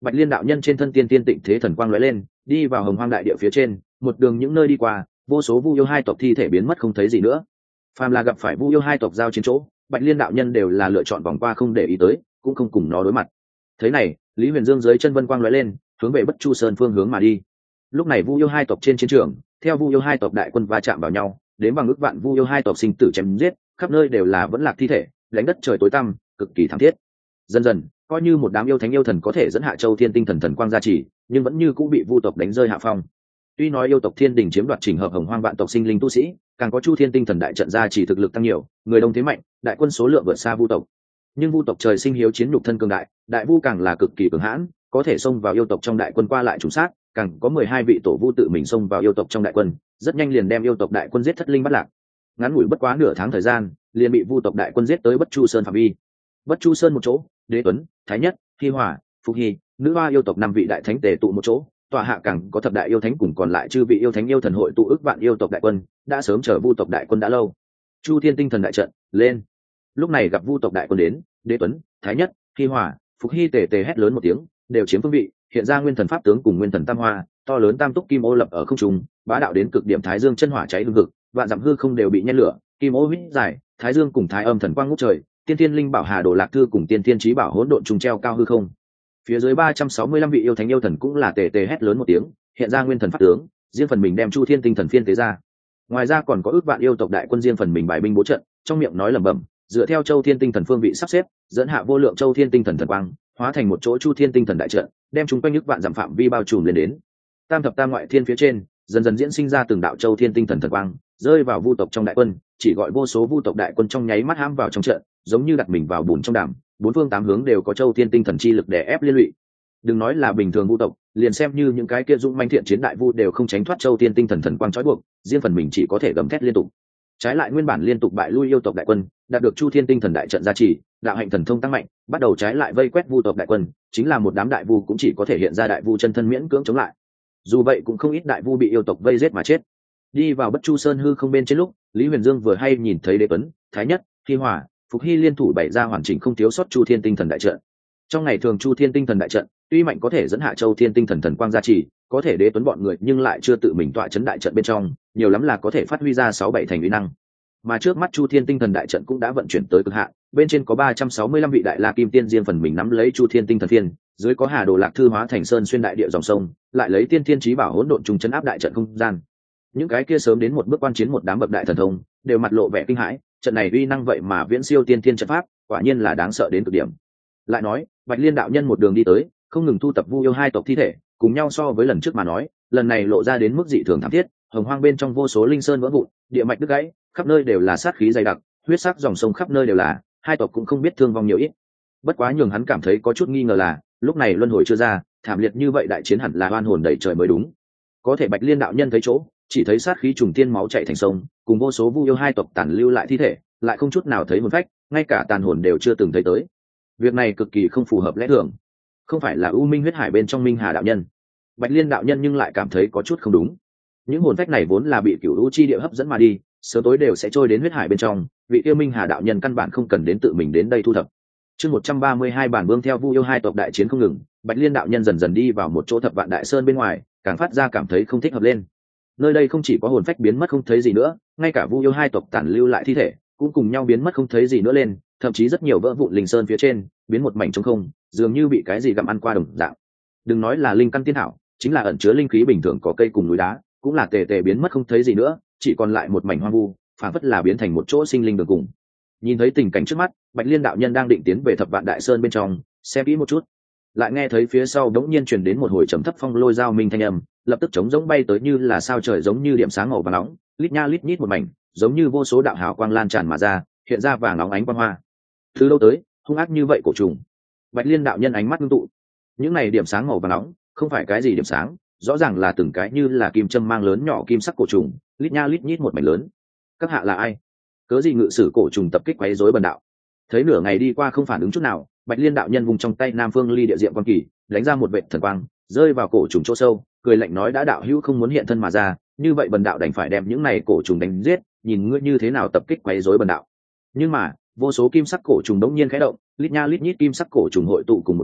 Bạch Liên đạo nhân trên thân tiên tiên tịnh thế thần quang lóe lên, đi vào hồng hoang đại địa phía trên, một đường những nơi đi qua, vô số vu yêu hai tộc thi thể biến mất không thấy gì nữa. Phàm là gặp phải vu yêu hai tộc giao chiến chỗ, Bạch Liên đạo nhân đều là lựa chọn vòng qua không để ý tới, cũng không cùng nó đối mặt. Thế này, Lý Huyền Dương dưới chân vân quang lóe lên, hướng về Bất Chu Sơn phương hướng mà đi. Lúc này vu yêu hai tộc trên chiến trường, theo vu yêu hai tộc đại quân va chạm vào nhau, đến bằng ước vạn vu yêu hai tộc sinh tử chém giết, khắp nơi đều là vẫn lạc thi thể, đánh đất trời tối tăm, cực kỳ thảm thiết. Dần dần, coi như một đám yêu thánh yêu thần có thể dẫn hạ châu thiên tinh thần thần quang gia trì, nhưng vẫn như cũng bị vu tộc đánh rơi hạ phong. Tuy nói yêu tộc thiên đình chiếm đoạt chỉnh hợp hồng hoang vạn tộc sinh linh tu sĩ, càng có chu thiên tinh thần đại trận gia trì thực lực tăng nhiều, người đông thế mạnh, đại quân số lượng vượt xa vu tộc. Nhưng vu tộc trời sinh hiếu chiến nhục thân cường đại, đại vu càng là cực kỳ cường hãn, có thể xông vào yêu tộc trong đại quân qua lại trùng sát, càng có mười hai vị tổ vu tự mình xông vào yêu tộc trong đại quân, rất nhanh liền đem yêu tộc đại quân giết thất linh bắt lạc. Ngắn ngủi bất quá nửa tháng thời gian, liền bị vu tộc đại quân giết tới Bất Chu Sơn phạm vi. Bất Chu Sơn một chỗ, Đế Tuấn, Thái Nhất, Hi Hỏa, Phục Hy, nữ hoa yêu tộc năm vị đại thánh tề tụ một chỗ, tọa hạ càng có thập đại yêu thánh cùng còn lại chư vị yêu thánh yêu thần hội tụ ức vạn yêu tộc đại quân, đã sớm chờ vu tộc đại quân đã lâu. Chu Thiên tinh thần đại trận lên. Lúc này gặp vu tộc đại quân đến, Đế Tuấn, Thái Nhất, Hi Hỏa, Phục Hy tề tề hét lớn một tiếng, đều chiếm phương vị, hiện ra nguyên thần pháp tướng cùng nguyên thần tam hoa, to lớn tam túc kim ô lập ở không trung, bá đạo đến cực điểm thái dương chân hỏa cháy hừng hực, vạn dặm hư không đều bị nhen lửa, kim ô huyết dài, thái dương cùng thái âm thần quang ngút trời, tiên thiên linh bảo hà đồ lạc thư cùng tiên thiên trí bảo hỗn độn trùng treo cao hư không. Phía dưới ba trăm sáu mươi lăm vị yêu thánh yêu thần cũng là tề tề hét lớn một tiếng, hiện ra nguyên thần pháp tướng, riêng phần mình đem chu thiên tinh thần phiên tế ra. Ngoài ra còn có ước vạn yêu tộc đại quân riêng phần mình bài binh bố trận, trong miệng nói lẩm bẩm, dựa theo châu thiên tinh thần phương vị sắp xếp, dẫn hạ vô lượng châu thiên tinh thần thần quang, hóa thành một chỗ chu thiên tinh thần đại trận, đem chúng quanh ước vạn dặm phạm vi bao trùm lên đến. Tam thập tam ngoại thiên phía trên, dần dần diễn sinh ra từng đạo châu thiên tinh thần thần quang, rơi vào vu tộc trong đại quân, chỉ gọi vô số vu tộc đại quân trong nháy mắt hãm vào trong trận, giống như đặt mình vào bùn trong đàm, bốn phương tám hướng đều có châu thiên tinh thần chi lực để ép liên lụy. Đừng nói là bình thường vu tộc, liền xem như những cái kia dũng manh thiện chiến đại vu đều không tránh thoát châu thiên tinh thần thần quang trói buộc, riêng phần mình chỉ có thể gầm thét liên tục. Trái lại nguyên bản liên tục bại lui yêu tộc đại quân, đạt được chu thiên tinh thần đại trận gia trì, đạo hạnh thần thông tăng mạnh, bắt đầu trái lại vây quét vu tộc đại quân, chính là một đám đại vu cũng chỉ có thể hiện ra đại vu chân thân miễn cưỡng chống lại. Dù vậy cũng không ít đại vu bị yêu tộc vây giết mà chết. Đi vào Bất Chu Sơn hư không bên trên lúc, Lý Huyền Dương vừa hay nhìn thấy Đế Tuấn, Thái Nhất, Hi Hỏa, Phục Hy liên thủ bày ra hoàn chỉnh không thiếu sót chu thiên tinh thần đại trận. Trong ngày thường chu thiên tinh thần đại trận, tuy mạnh có thể dẫn hạ châu thiên tinh thần thần quang gia trì, có thể Đế Tuấn bọn người nhưng lại chưa tự mình tọa chấn đại trận bên trong, nhiều lắm là có thể phát huy ra sáu bảy thành uy năng. Mà trước mắt chu thiên tinh thần đại trận cũng đã vận chuyển tới cực hạn, bên trên có ba trăm sáu mươi lăm vị đại la kim tiên riêng phần mình nắm lấy chu thiên tinh thần phiên, dưới có hà đồ lạc thư hóa thành sơn xuyên đại địa dòng sông, lại lấy tiên thiên trí bảo hỗn độn trùng chấn áp đại trận không gian. Những cái kia sớm đến một bước quan chiến một đám bậc đại thần thông, đều mặt lộ vẻ kinh hãi, trận này uy năng vậy mà viễn siêu tiên thiên trận pháp, quả nhiên là đáng sợ đến cực điểm. Lại nói, Bạch Liên đạo nhân một đường đi tới, không ngừng thu tập vu yêu hai tộc thi thể, cùng nhau so với lần trước mà nói, lần này lộ ra đến mức dị thường thảm thiết, hồng hoang bên trong vô số linh sơn vỡ vụn, địa mạch đứt gãy, khắp nơi đều là sát khí dày đặc, huyết sắc dòng sông khắp nơi đều là, hai tộc cũng không biết thương vong nhiều ít. Bất quá nhường hắn cảm thấy có chút nghi ngờ là, lúc này luân hồi chưa ra, thảm liệt như vậy đại chiến hẳn là oan hồn đầy trời mới đúng. Có thể Bạch Liên đạo nhân thấy chỗ, chỉ thấy sát khí trùng tiên máu chảy thành sông, cùng vô số vu yêu hai tộc tàn lưu lại thi thể, lại không chút nào thấy hồn phách, ngay cả tàn hồn đều chưa từng thấy tới. Việc này cực kỳ không phù hợp lẽ thường. Không phải là U Minh huyết hải bên trong Minh Hà đạo nhân. Bạch Liên đạo nhân nhưng lại cảm thấy có chút không đúng. Những hồn phách này vốn là bị Cửu U chi địa hấp dẫn mà đi, sớm tối đều sẽ trôi đến huyết hải bên trong, vị yêu Minh Hà đạo nhân căn bản không cần đến tự mình đến đây thu thập. Chương một trăm ba mươi hai bản vương theo vu yêu hai tộc đại chiến không ngừng, Bạch Liên đạo nhân dần dần đi vào một chỗ thập vạn đại sơn bên ngoài, càng phát ra cảm thấy không thích hợp lên. Nơi đây không chỉ có hồn phách biến mất không thấy gì nữa, ngay cả vu yêu hai tộc tàn lưu lại thi thể cũng cùng nhau biến mất không thấy gì nữa lên, thậm chí rất nhiều vỡ vụn linh sơn phía trên biến một mảnh trống không, dường như bị cái gì gặm ăn qua đồng dạng. Đừng nói là linh căn tiên thảo, chính là ẩn chứa linh khí bình thường có cây cùng núi đá, cũng là tề tề biến mất không thấy gì nữa, chỉ còn lại một mảnh hoang vu, phản phất là biến thành một chỗ sinh linh đường cùng. Nhìn thấy tình cảnh trước mắt, Bạch Liên đạo nhân đang định tiến về thập vạn đại sơn bên trong xem kỹ một chút, lại nghe thấy phía sau đống nhiên truyền đến một hồi trầm thấp phong lôi giao minh thanh âm, lập tức trống giống bay tới như là sao trời, giống như điểm sáng màu vàng nóng, lít nha lít nhít một mảnh, giống như vô số đạo hào quang lan tràn mà ra, hiện ra vàng nóng ánh quang hoa. Từ đâu tới hung ác như vậy cổ trùng? Bạch Liên đạo nhân ánh mắt ngưng tụ, những này điểm sáng màu vàng nóng không phải cái gì điểm sáng, rõ ràng là từng cái như là kim châm mang lớn nhỏ kim sắc cổ trùng, lít nha lít nhít một mảnh lớn. Các hạ là ai? Cớ gì ngự sử cổ trùng tập kích quấy rối bần đạo? Thấy nửa ngày đi qua không phản ứng chút nào, Bạch Liên đạo nhân vùng trong tay Nam Phương Ly địa diệm quan kỳ, đánh ra một vệt thần quang, rơi vào cổ trùng chỗ sâu, cười lạnh nói: đã đạo hữu không muốn hiện thân mà ra, như vậy bần đạo đành phải đem những này cổ trùng đánh giết, nhìn ngươi như thế nào tập kích quấy rối bần đạo. Nhưng mà, vô số kim sắc cổ trùng đống nhiên khẽ động, lít nha lít nhít kim sắc cổ trùng hội tụ cùng một chỗ,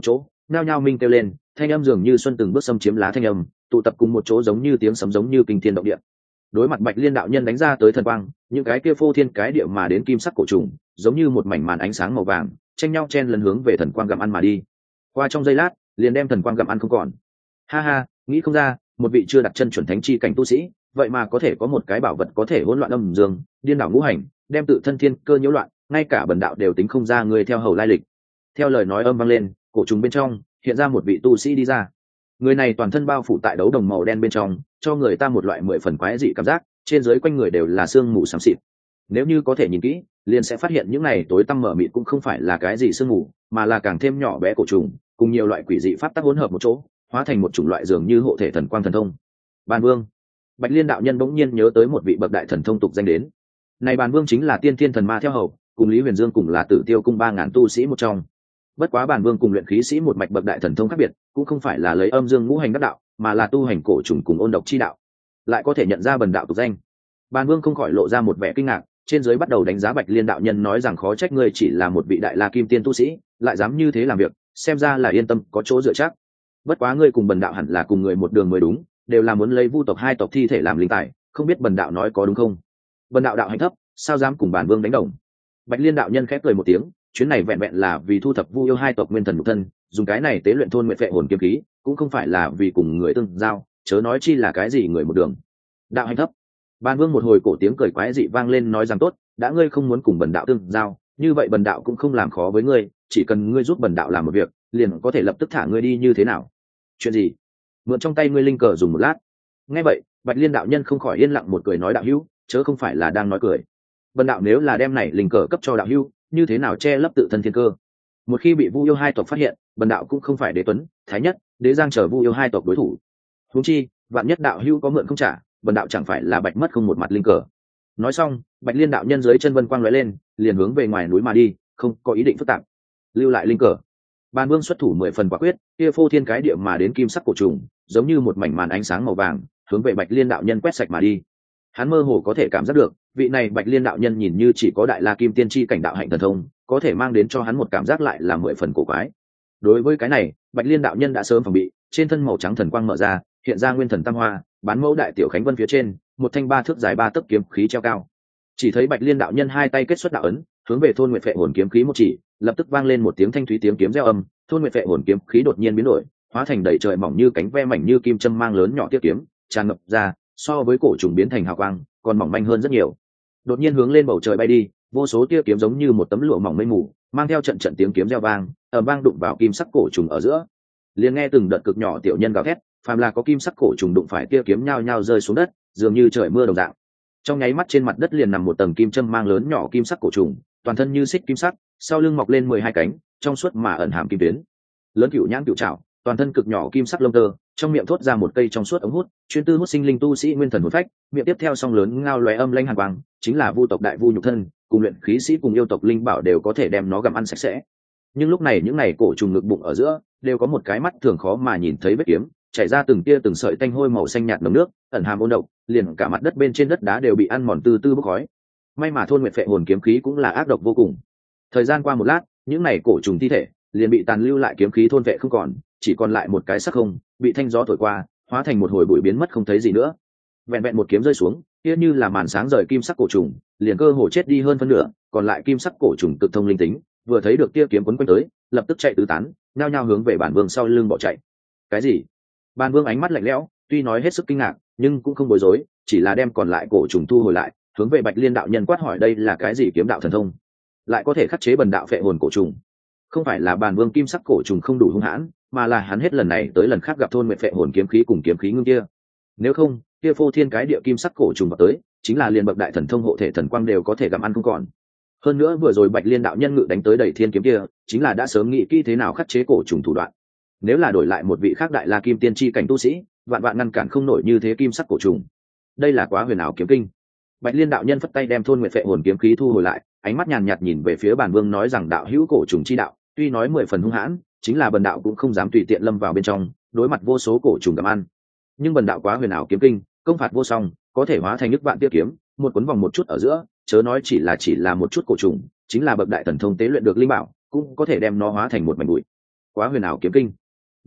nhao nhao minh kêu lên, thanh âm dường như xuân từng bước xâm chiếm lá thanh âm, tụ tập cùng một chỗ giống như tiếng sấm, giống như kinh thiên động địa. Đối mặt Bạch Liên đạo nhân đánh ra tới thần quang, những cái kia phô thiên cái địa mà đến kim sắc cổ trùng, giống như một mảnh màn ánh sáng màu vàng, tranh nhau chen lấn hướng về thần quang gặm ăn mà đi. Qua trong giây lát, liền đem thần quang gặm ăn không còn. Ha ha, nghĩ không ra, một vị chưa đặt chân chuẩn thánh chi cảnh tu sĩ, vậy mà có thể có một cái bảo vật có thể hỗn loạn âm dương, điên đảo ngũ hành, đem tự thân thiên cơ nhiễu loạn, ngay cả bần đạo đều tính không ra người theo hầu lai lịch. Theo lời nói âm vang lên, cổ trùng bên trong hiện ra một vị tu sĩ đi ra. Người này toàn thân bao phủ tại đấu đồng màu đen bên trong, cho người ta một loại mười phần quái dị cảm giác, trên dưới quanh người đều là sương mù xám xịt. Nếu như có thể nhìn kỹ, liền sẽ phát hiện những này tối tăm mở mịt cũng không phải là cái gì sương mù, mà là càng thêm nhỏ bé cổ trùng, cùng nhiều loại quỷ dị pháp tắc hỗn hợp một chỗ, hóa thành một chủng loại dường như hộ thể thần quang thần thông. Bàn Vương. Bạch Liên đạo nhân bỗng nhiên nhớ tới một vị bậc đại thần thông tục danh đến. Này Bàn Vương chính là tiên thiên thần ma theo hầu, cùng Lý Huyền Dương cùng là Tử Tiêu cung ba ngàn tu sĩ một trong. Bất quá Bàn Vương cùng luyện khí sĩ một mạch bậc đại thần thông khác biệt, cũng không phải là lấy âm dương ngũ hành đắc đạo, mà là tu hành cổ trùng cùng ôn độc chi đạo. Lại có thể nhận ra bần đạo tục danh. Bàn Vương không khỏi lộ ra một vẻ kinh ngạc, trên dưới bắt đầu đánh giá Bạch Liên đạo nhân, nói rằng khó trách ngươi chỉ là một vị đại la kim tiên tu sĩ, lại dám như thế làm việc, xem ra là yên tâm có chỗ dựa chắc. Bất quá ngươi cùng bần đạo hẳn là cùng người một đường mới đúng, đều là muốn lấy vu tộc hai tộc thi thể làm linh tài, không biết bần đạo nói có đúng không? Bần đạo đạo hạnh thấp, sao dám cùng Bàn Vương đánh đồng? Bạch Liên đạo nhân khép cười một tiếng, chuyến này vẹn vẹn là vì thu thập vu yêu hai tộc nguyên thần nhục thân, dùng cái này tế luyện thôn nguyện vệ hồn kiếm khí, cũng không phải là vì cùng người tương giao, chớ nói chi là cái gì người một đường. Đạo hạnh thấp. Bàn Vương một hồi cổ tiếng cười quái dị vang lên, nói rằng tốt, đã ngươi không muốn cùng bần đạo tương giao, như vậy bần đạo cũng không làm khó với ngươi, chỉ cần ngươi giúp bần đạo làm một việc, liền có thể lập tức thả ngươi đi, như thế nào? Chuyện gì? Mượn trong tay ngươi linh cờ dùng một lát. Nghe vậy, Bạch Liên đạo nhân không khỏi yên lặng một cười, nói đạo hữu, chớ không phải là đang nói cười. Bần đạo nếu là đem này linh cờ cấp cho đạo hữu, như thế nào che lấp tự thân thiên cơ? Một khi bị vu yêu hai tộc phát hiện, bần đạo cũng không phải Đế Tuấn, Thái Nhất, Đế Giang chờ vu yêu hai tộc đối thủ. Huống chi, vạn nhất đạo hữu có mượn không trả, bần đạo chẳng phải là bạch mất không một mặt linh cờ. Nói xong, Bạch Liên đạo nhân dưới chân vân quang lóe lên, liền hướng về ngoài núi mà đi, không có ý định phức tạp. Lưu lại linh cờ. Bàn Vương xuất thủ mười phần quả quyết, kia phô thiên cái địa mà đến kim sắc cổ trùng, giống như một mảnh màn ánh sáng màu vàng, hướng về Bạch Liên đạo nhân quét sạch mà đi. Hắn mơ hồ có thể cảm giác được, vị này Bạch Liên đạo nhân nhìn như chỉ có đại la kim tiên chi cảnh đạo hạnh thần thông, có thể mang đến cho hắn một cảm giác lại là mười phần cổ quái. Đối với cái này, Bạch Liên đạo nhân đã sớm phòng bị, trên thân màu trắng thần quang mở ra, hiện ra nguyên thần tam hoa, bán mẫu đại tiểu khánh vân phía trên, một thanh ba thước dài ba tấc kiếm khí treo cao. Chỉ thấy Bạch Liên đạo nhân hai tay kết xuất đạo ấn, hướng về thôn nguyệt phệ hồn kiếm khí một chỉ, lập tức vang lên một tiếng thanh thúy tiếng kiếm reo âm, thôn nguyệt phệ hồn kiếm khí đột nhiên biến đổi, hóa thành đầy trời mỏng như cánh ve mảnh như kim châm mang lớn nhỏ tiếp kiếm, tràn ngập ra, so với cổ trùng biến thành hào quang, còn mỏng manh hơn rất nhiều. Đột nhiên hướng lên bầu trời bay đi, vô số tia kiếm giống như một tấm lụa mỏng mây mù, mang theo trận trận tiếng kiếm reo vang, ầm vang đụng vào kim sắc cổ trùng ở giữa. Liền nghe từng đợt cực nhỏ tiểu nhân gào thét, phàm là có kim sắc cổ trùng đụng phải tia kiếm nhao nhao rơi xuống đất, dường như trời mưa đồng dạng. Trong nháy mắt trên mặt đất liền nằm một tầng kim châm mang lớn nhỏ kim sắc cổ trùng, toàn thân như xích kim sắc, sau lưng mọc lên mười hai cánh, trong suốt mà ẩn hàm kim tuyến. Lớn cựu nhãn cựu trảo, toàn thân cực nhỏ kim sắc lông tơ, trong miệng thốt ra một cây trong suốt ống hút, chuyên tư hút sinh linh tu sĩ nguyên thần hồn phách, miệng tiếp theo song lớn ngao lóe âm lanh hàn quang, chính là vu tộc đại vu nhục thân, cùng luyện khí sĩ cùng yêu tộc linh bảo đều có thể đem nó gặm ăn sạch sẽ. Nhưng lúc này những này cổ trùng ngực bụng ở giữa, đều có một cái mắt thường khó mà nhìn thấy vết kiếm, chảy ra từng tia từng sợi tanh hôi màu xanh nhạt nồng nước, ẩn hàm ôn độc, liền cả mặt đất bên trên đất đá đều bị ăn mòn từ từ bốc khói. May mà thôn nguyệt phệ hồn kiếm khí cũng là ác độc vô cùng. Thời gian qua một lát, những này cổ trùng thi thể liền bị tàn lưu lại kiếm khí thôn vệ không còn, chỉ còn lại một cái sắc không, bị thanh gió thổi qua, hóa thành một hồi bụi biến mất không thấy gì nữa. Vẹn vẹn một kiếm rơi xuống, kia như là màn sáng rời kim sắc cổ trùng, liền cơ hồ chết đi hơn phân nửa, còn lại kim sắc cổ trùng cực thông linh tính, vừa thấy được kia kiếm quấn quanh tới, lập tức chạy tứ tán, nhao nhao hướng về bản vương sau lưng bỏ chạy. Cái gì? Bản vương ánh mắt lạnh lẽo, tuy nói hết sức kinh ngạc, nhưng cũng không bối rối, chỉ là đem còn lại cổ trùng thu hồi lại, hướng về Bạch Liên đạo nhân quát hỏi đây là cái gì kiếm đạo thần thông, lại có thể khắc chế bần đạo phệ hồn cổ trùng? Không phải là bản vương kim sắc cổ trùng không đủ hung hãn, mà là hắn hết lần này tới lần khác gặp thôn nguyệt phệ hồn kiếm khí cùng kiếm khí ngưng kia. Nếu không, kia phô thiên cái địa kim sắc cổ trùng vào tới, chính là liền bậc đại thần thông hộ thể thần quang đều có thể gặm ăn không còn. Hơn nữa vừa rồi Bạch Liên đạo nhân ngự đánh tới đầy thiên kiếm kia, chính là đã sớm nghĩ kỹ thế nào khắc chế cổ trùng thủ đoạn. Nếu là đổi lại một vị khác đại la kim tiên chi cảnh tu sĩ, vạn vạn ngăn cản không nổi như thế kim sắc cổ trùng. Đây là quá huyền ảo kiếm kinh. Bạch Liên đạo nhân phất tay đem thôn nguyệt phệ hồn kiếm khí thu hồi lại, ánh mắt nhàn nhạt nhìn về phía bản vương nói rằng đạo hữu cổ trùng chi đạo, tuy nói mười phần hung hãn, chính là bần đạo cũng không dám tùy tiện lâm vào bên trong, đối mặt vô số cổ trùng gặm ăn. Nhưng bần đạo quá huyền ảo kiếm kinh, công phạt vô song, có thể hóa thành nước vạn tiêu kiếm, một cuốn vòng một chút ở giữa, chớ nói chỉ là chỉ là một chút cổ trùng, chính là bậc đại thần thông tế luyện được linh bảo, cũng có thể đem nó hóa thành một mảnh bụi. Quá huyền ảo kiếm kinh.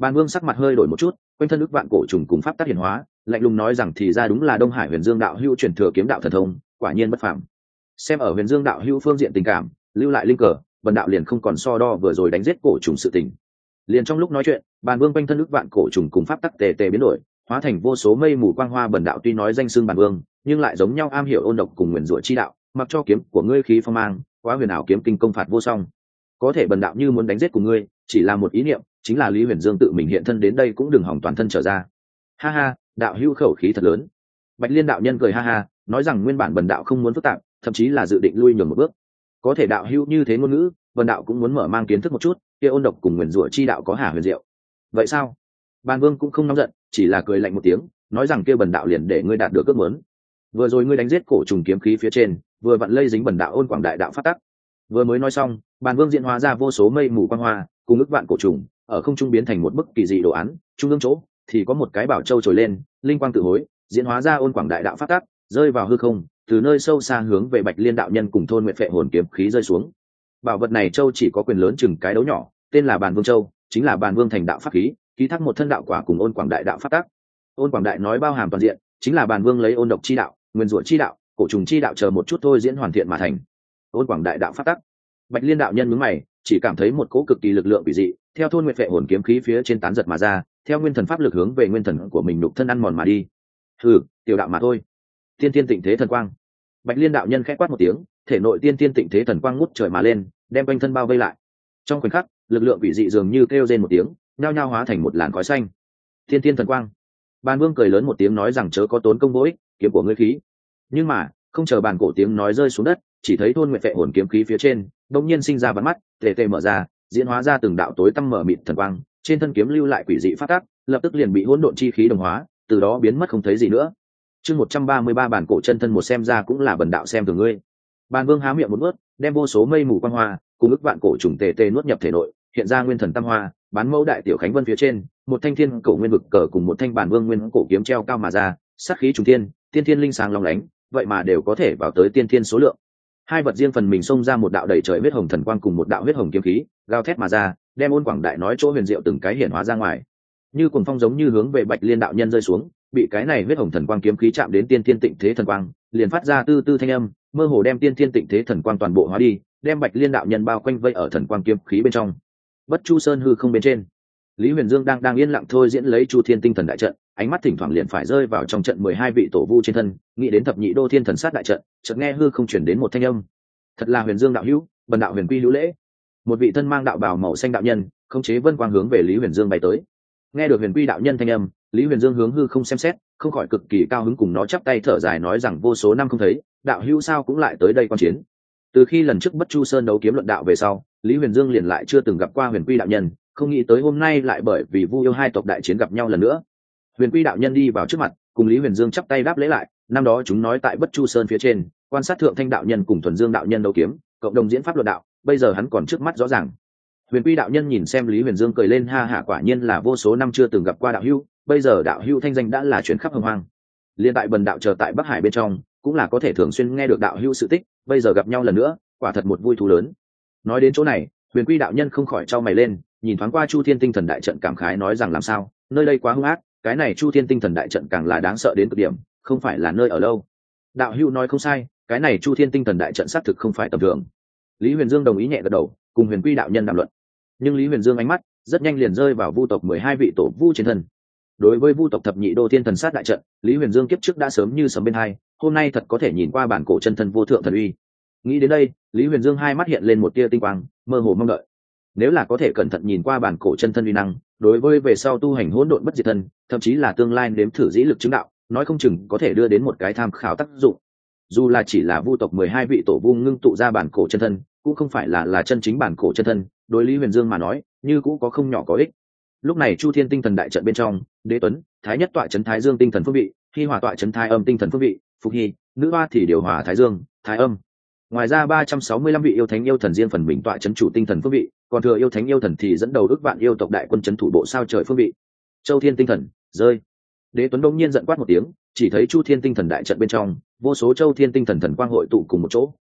Bàn Vương sắc mặt hơi đổi một chút, quanh thân ức vạn cổ trùng cùng pháp tác hiển hóa, lạnh lùng nói rằng thì ra đúng là Đông Hải Huyền Dương đạo hữu truyền thừa kiếm đạo thần thông, quả nhiên bất phàm. Xem ở Huyền Dương đạo hữu phương diện tình cảm, lưu lại linh cờ, Bần đạo liền không còn so đo vừa rồi đánh giết cổ trùng sự tình. Liền trong lúc nói chuyện, Bàn Vương quanh thân ức vạn cổ trùng cùng pháp tắc tề tề biến đổi, hóa thành vô số mây mù quang hoa. Bần đạo tuy nói danh xưng Bàn Vương, nhưng lại giống nhau am hiểu ôn độc cùng nguyền rủa chi đạo, mặc cho kiếm của ngươi khí phong mang, quá huyền ảo kiếm kinh công phạt vô song. Có thể Bần đạo như muốn đánh giết cùng ngươi, chỉ là một ý niệm, chính là Lý Huyền Dương tự mình hiện thân đến đây cũng đừng hỏng toàn thân trở ra. Ha ha, đạo hữu khẩu khí thật lớn. Bạch Liên đạo nhân cười ha ha, nói rằng nguyên bản Bần đạo không muốn phức tạp, thậm chí là dự định lui nhường một bước. Có thể đạo hữu như thế ngôn ngữ, Bần đạo cũng muốn mở mang kiến thức một chút, kia ôn độc cùng nguyền rủa chi đạo có hà huyền diệu. Vậy sao? Bàn Vương cũng không nóng giận, chỉ là cười lạnh một tiếng, nói rằng kia Bần đạo liền để ngươi đạt được ước muốn. Vừa rồi ngươi đánh giết cổ trùng kiếm khí phía trên, vừa vặn lây dính Bần đạo ôn quảng đại đạo phát tắc. Vừa mới nói xong, Bàn Vương diễn hóa ra vô số mây mù quang hoa, cùng ức vạn cổ trùng, ở không trung biến thành một bức kỳ dị đồ án, trung ương chỗ thì có một cái bảo châu trồi lên, linh quang tự hối, diễn hóa ra ôn quảng đại đạo phát tắc, rơi vào hư không, từ nơi sâu xa hướng về Bạch Liên đạo nhân cùng thôn nguyện phệ hồn kiếm khí rơi xuống. Bảo vật này châu chỉ có quyền lớn chừng cái đấu nhỏ, tên là Bàn Vương châu, chính là Bàn Vương thành đạo pháp khí, ký thác một thân đạo quả cùng ôn quảng đại đạo phát tắc. Ôn quảng đại nói bao hàm toàn diện, chính là Bàn Vương lấy ôn độc chi đạo, nguyên rủa chi đạo, cổ trùng chi đạo chờ một chút thôi diễn hoàn thiện mà thành. Ôn quảng đại đạo phát tắc. Bạch Liên đạo nhân nhướng mày, chỉ cảm thấy một cỗ cực kỳ lực lượng quỷ dị theo thôn nguyệt phệ hồn kiếm khí phía trên tán giật mà ra, theo nguyên thần pháp lực hướng về nguyên thần của mình nhục thân ăn mòn mà đi. Hừ, tiểu đạo mà thôi. Tiên tiên tịnh thế thần quang. Bạch Liên đạo nhân khẽ quát một tiếng, thể nội tiên tiên tịnh thế thần quang ngút trời mà lên, đem quanh thân bao vây lại. Trong khoảnh khắc, lực lượng quỷ dị dường như kêu rên một tiếng, nhao nhao hóa thành một làn khói xanh. Tiên tiên thần quang. Bàn Vương cười lớn một tiếng nói rằng chớ có tốn công vô ích, kiếm của ngươi khí. Nhưng mà, không chờ bàn cổ tiếng nói rơi xuống đất, chỉ thấy thôn nguyệt phệ hồn kiếm khí phía trên đột nhiên sinh ra bắn mắt, tề tề mở ra, diễn hóa ra từng đạo tối tăm mở mịt thần quang, trên thân kiếm lưu lại quỷ dị phát tác, lập tức liền bị hỗn độn chi khí đồng hóa, từ đó biến mất không thấy gì nữa. Chương một trăm ba mươi ba bản cổ chân thân một xem ra cũng là bần đạo xem thường ngươi. Bàn Vương há miệng một nuốt, đem vô số mây mù quang hoa cùng ức vạn cổ trùng tề tề nuốt nhập thể nội, hiện ra nguyên thần tam hoa, bán mẫu đại tiểu khánh vân phía trên, một thanh thiên cổ nguyên vực cờ cùng một thanh bản vương nguyên cổ kiếm treo cao mà ra, sát khí trùng thiên, tiên thiên linh sáng long lánh, vậy mà đều có thể vào tới tiên thiên số lượng. Hai vật riêng phần mình xông ra một đạo đầy trời huyết hồng thần quang cùng một đạo huyết hồng kiếm khí, gào thét mà ra, đem ôn quảng đại nói chỗ huyền diệu từng cái hiển hóa ra ngoài. Như cuồng phong giống như hướng về Bạch Liên đạo nhân rơi xuống, bị cái này huyết hồng thần quang kiếm khí chạm đến tiên thiên tịnh thế thần quang, liền phát ra tư tư thanh âm, mơ hồ đem tiên thiên tịnh thế thần quang toàn bộ hóa đi, đem Bạch Liên đạo nhân bao quanh vây ở thần quang kiếm khí bên trong. Bất Chu Sơn hư không bên trên, Lý Huyền Dương đang đang yên lặng thôi diễn lấy Chu Thiên Tinh Thần đại trận, ánh mắt thỉnh thoảng liền phải rơi vào trong trận mười hai vị tổ vu trên thân, nghĩ đến thập nhị đô thiên thần sát đại trận, chợt nghe hư không truyền đến một thanh âm. Thật là Huyền Dương đạo hữu, bần đạo Huyền Quy hữu lễ. Một vị thân mang đạo bào màu xanh đạo nhân, khống chế vân quang hướng về Lý Huyền Dương bay tới. Nghe được Huyền Quy đạo nhân thanh âm, Lý Huyền Dương hướng hư không xem xét, không khỏi cực kỳ cao hứng cùng nó chắp tay thở dài nói rằng vô số năm không thấy, đạo hữu sao cũng lại tới đây quan chiến. Từ khi lần trước Bất Chu Sơn đấu kiếm luận đạo về sau, Lý Huyền Dương liền lại chưa từng gặp qua Huyền Quy đạo nhân, không nghĩ tới hôm nay lại bởi vì Vu yêu hai tộc đại chiến gặp nhau lần nữa. Huyền Quy đạo nhân đi vào trước mặt, cùng Lý Huyền Dương chắp tay đáp lễ lại, năm đó chúng nói tại Bất Chu Sơn phía trên, quan sát Thượng Thanh đạo nhân cùng Thuần Dương đạo nhân đấu kiếm, cộng đồng diễn pháp luận đạo, bây giờ hắn còn trước mắt rõ ràng. Huyền Quy đạo nhân nhìn xem Lý Huyền Dương cười lên ha hả, quả nhiên là vô số năm chưa từng gặp qua đạo hữu, bây giờ đạo hữu thanh danh đã là truyền khắp hồng hoang. Liên tại bần đạo chờ tại Bắc Hải bên trong, cũng là có thể thường xuyên nghe được đạo hữu sự tích, bây giờ gặp nhau lần nữa, quả thật một vui thú lớn. Nói đến chỗ này, Huyền Quy đạo nhân không khỏi chau mày lên, nhìn thoáng qua Chu Thiên Tinh Thần đại trận cảm khái nói rằng làm sao, nơi đây quá hung ác, cái này Chu Thiên Tinh Thần đại trận càng là đáng sợ đến cực điểm, không phải là nơi ở lâu. Đạo hữu nói không sai, cái này Chu Thiên Tinh Thần đại trận xác thực không phải tầm thường. Lý Huyền Dương đồng ý nhẹ gật đầu, cùng Huyền Quy đạo nhân đàm luận. Nhưng Lý Huyền Dương ánh mắt rất nhanh liền rơi vào Vu tộc mười hai vị tổ vu trên thân. Đối với Vu tộc thập nhị đô thiên thần sát đại trận, Lý Huyền Dương kiếp trước đã sớm như sấm bên hai, hôm nay thật có thể nhìn qua bản cổ chân thân vô thượng thần uy. Nghĩ đến đây, Lý Huyền Dương hai mắt hiện lên một tia tinh quang, mơ hồ mong đợi. Nếu là có thể cẩn thận nhìn qua bản cổ chân thân uy năng, đối với về sau tu hành hỗn độn bất diệt thân, thậm chí là tương lai đếm thử dĩ lực chứng đạo, nói không chừng có thể đưa đến một cái tham khảo tác dụng. Dù là chỉ là Vu tộc mười hai vị tổ vu ngưng tụ ra bản cổ chân thân, cũng không phải là là chân chính bản cổ chân thân, đối Lý Huyền Dương mà nói, như cũng có không nhỏ có ích. Lúc này Chu Thiên Tinh Thần đại trận bên trong, Đế Tuấn, Thái Nhất tọa trấn Thái Dương tinh thần phương vị, Hi Hòa tọa trấn Thái Âm tinh thần phương vị, Phục Hy, Nữ Hoa thì điều hòa Thái Dương, Thái Âm. Ngoài ra ba trăm sáu mươi lăm vị yêu thánh yêu thần riêng phần mình tọa trấn chủ tinh thần phương vị, còn thừa yêu thánh yêu thần thì dẫn đầu ước vạn yêu tộc đại quân trấn thủ bộ sao trời phương vị. Châu Thiên Tinh Thần, rơi. Đế Tuấn đông nhiên giận quát một tiếng, chỉ thấy Chu Thiên Tinh Thần đại trận bên trong, vô số Châu Thiên Tinh Thần thần quang hội tụ cùng một chỗ,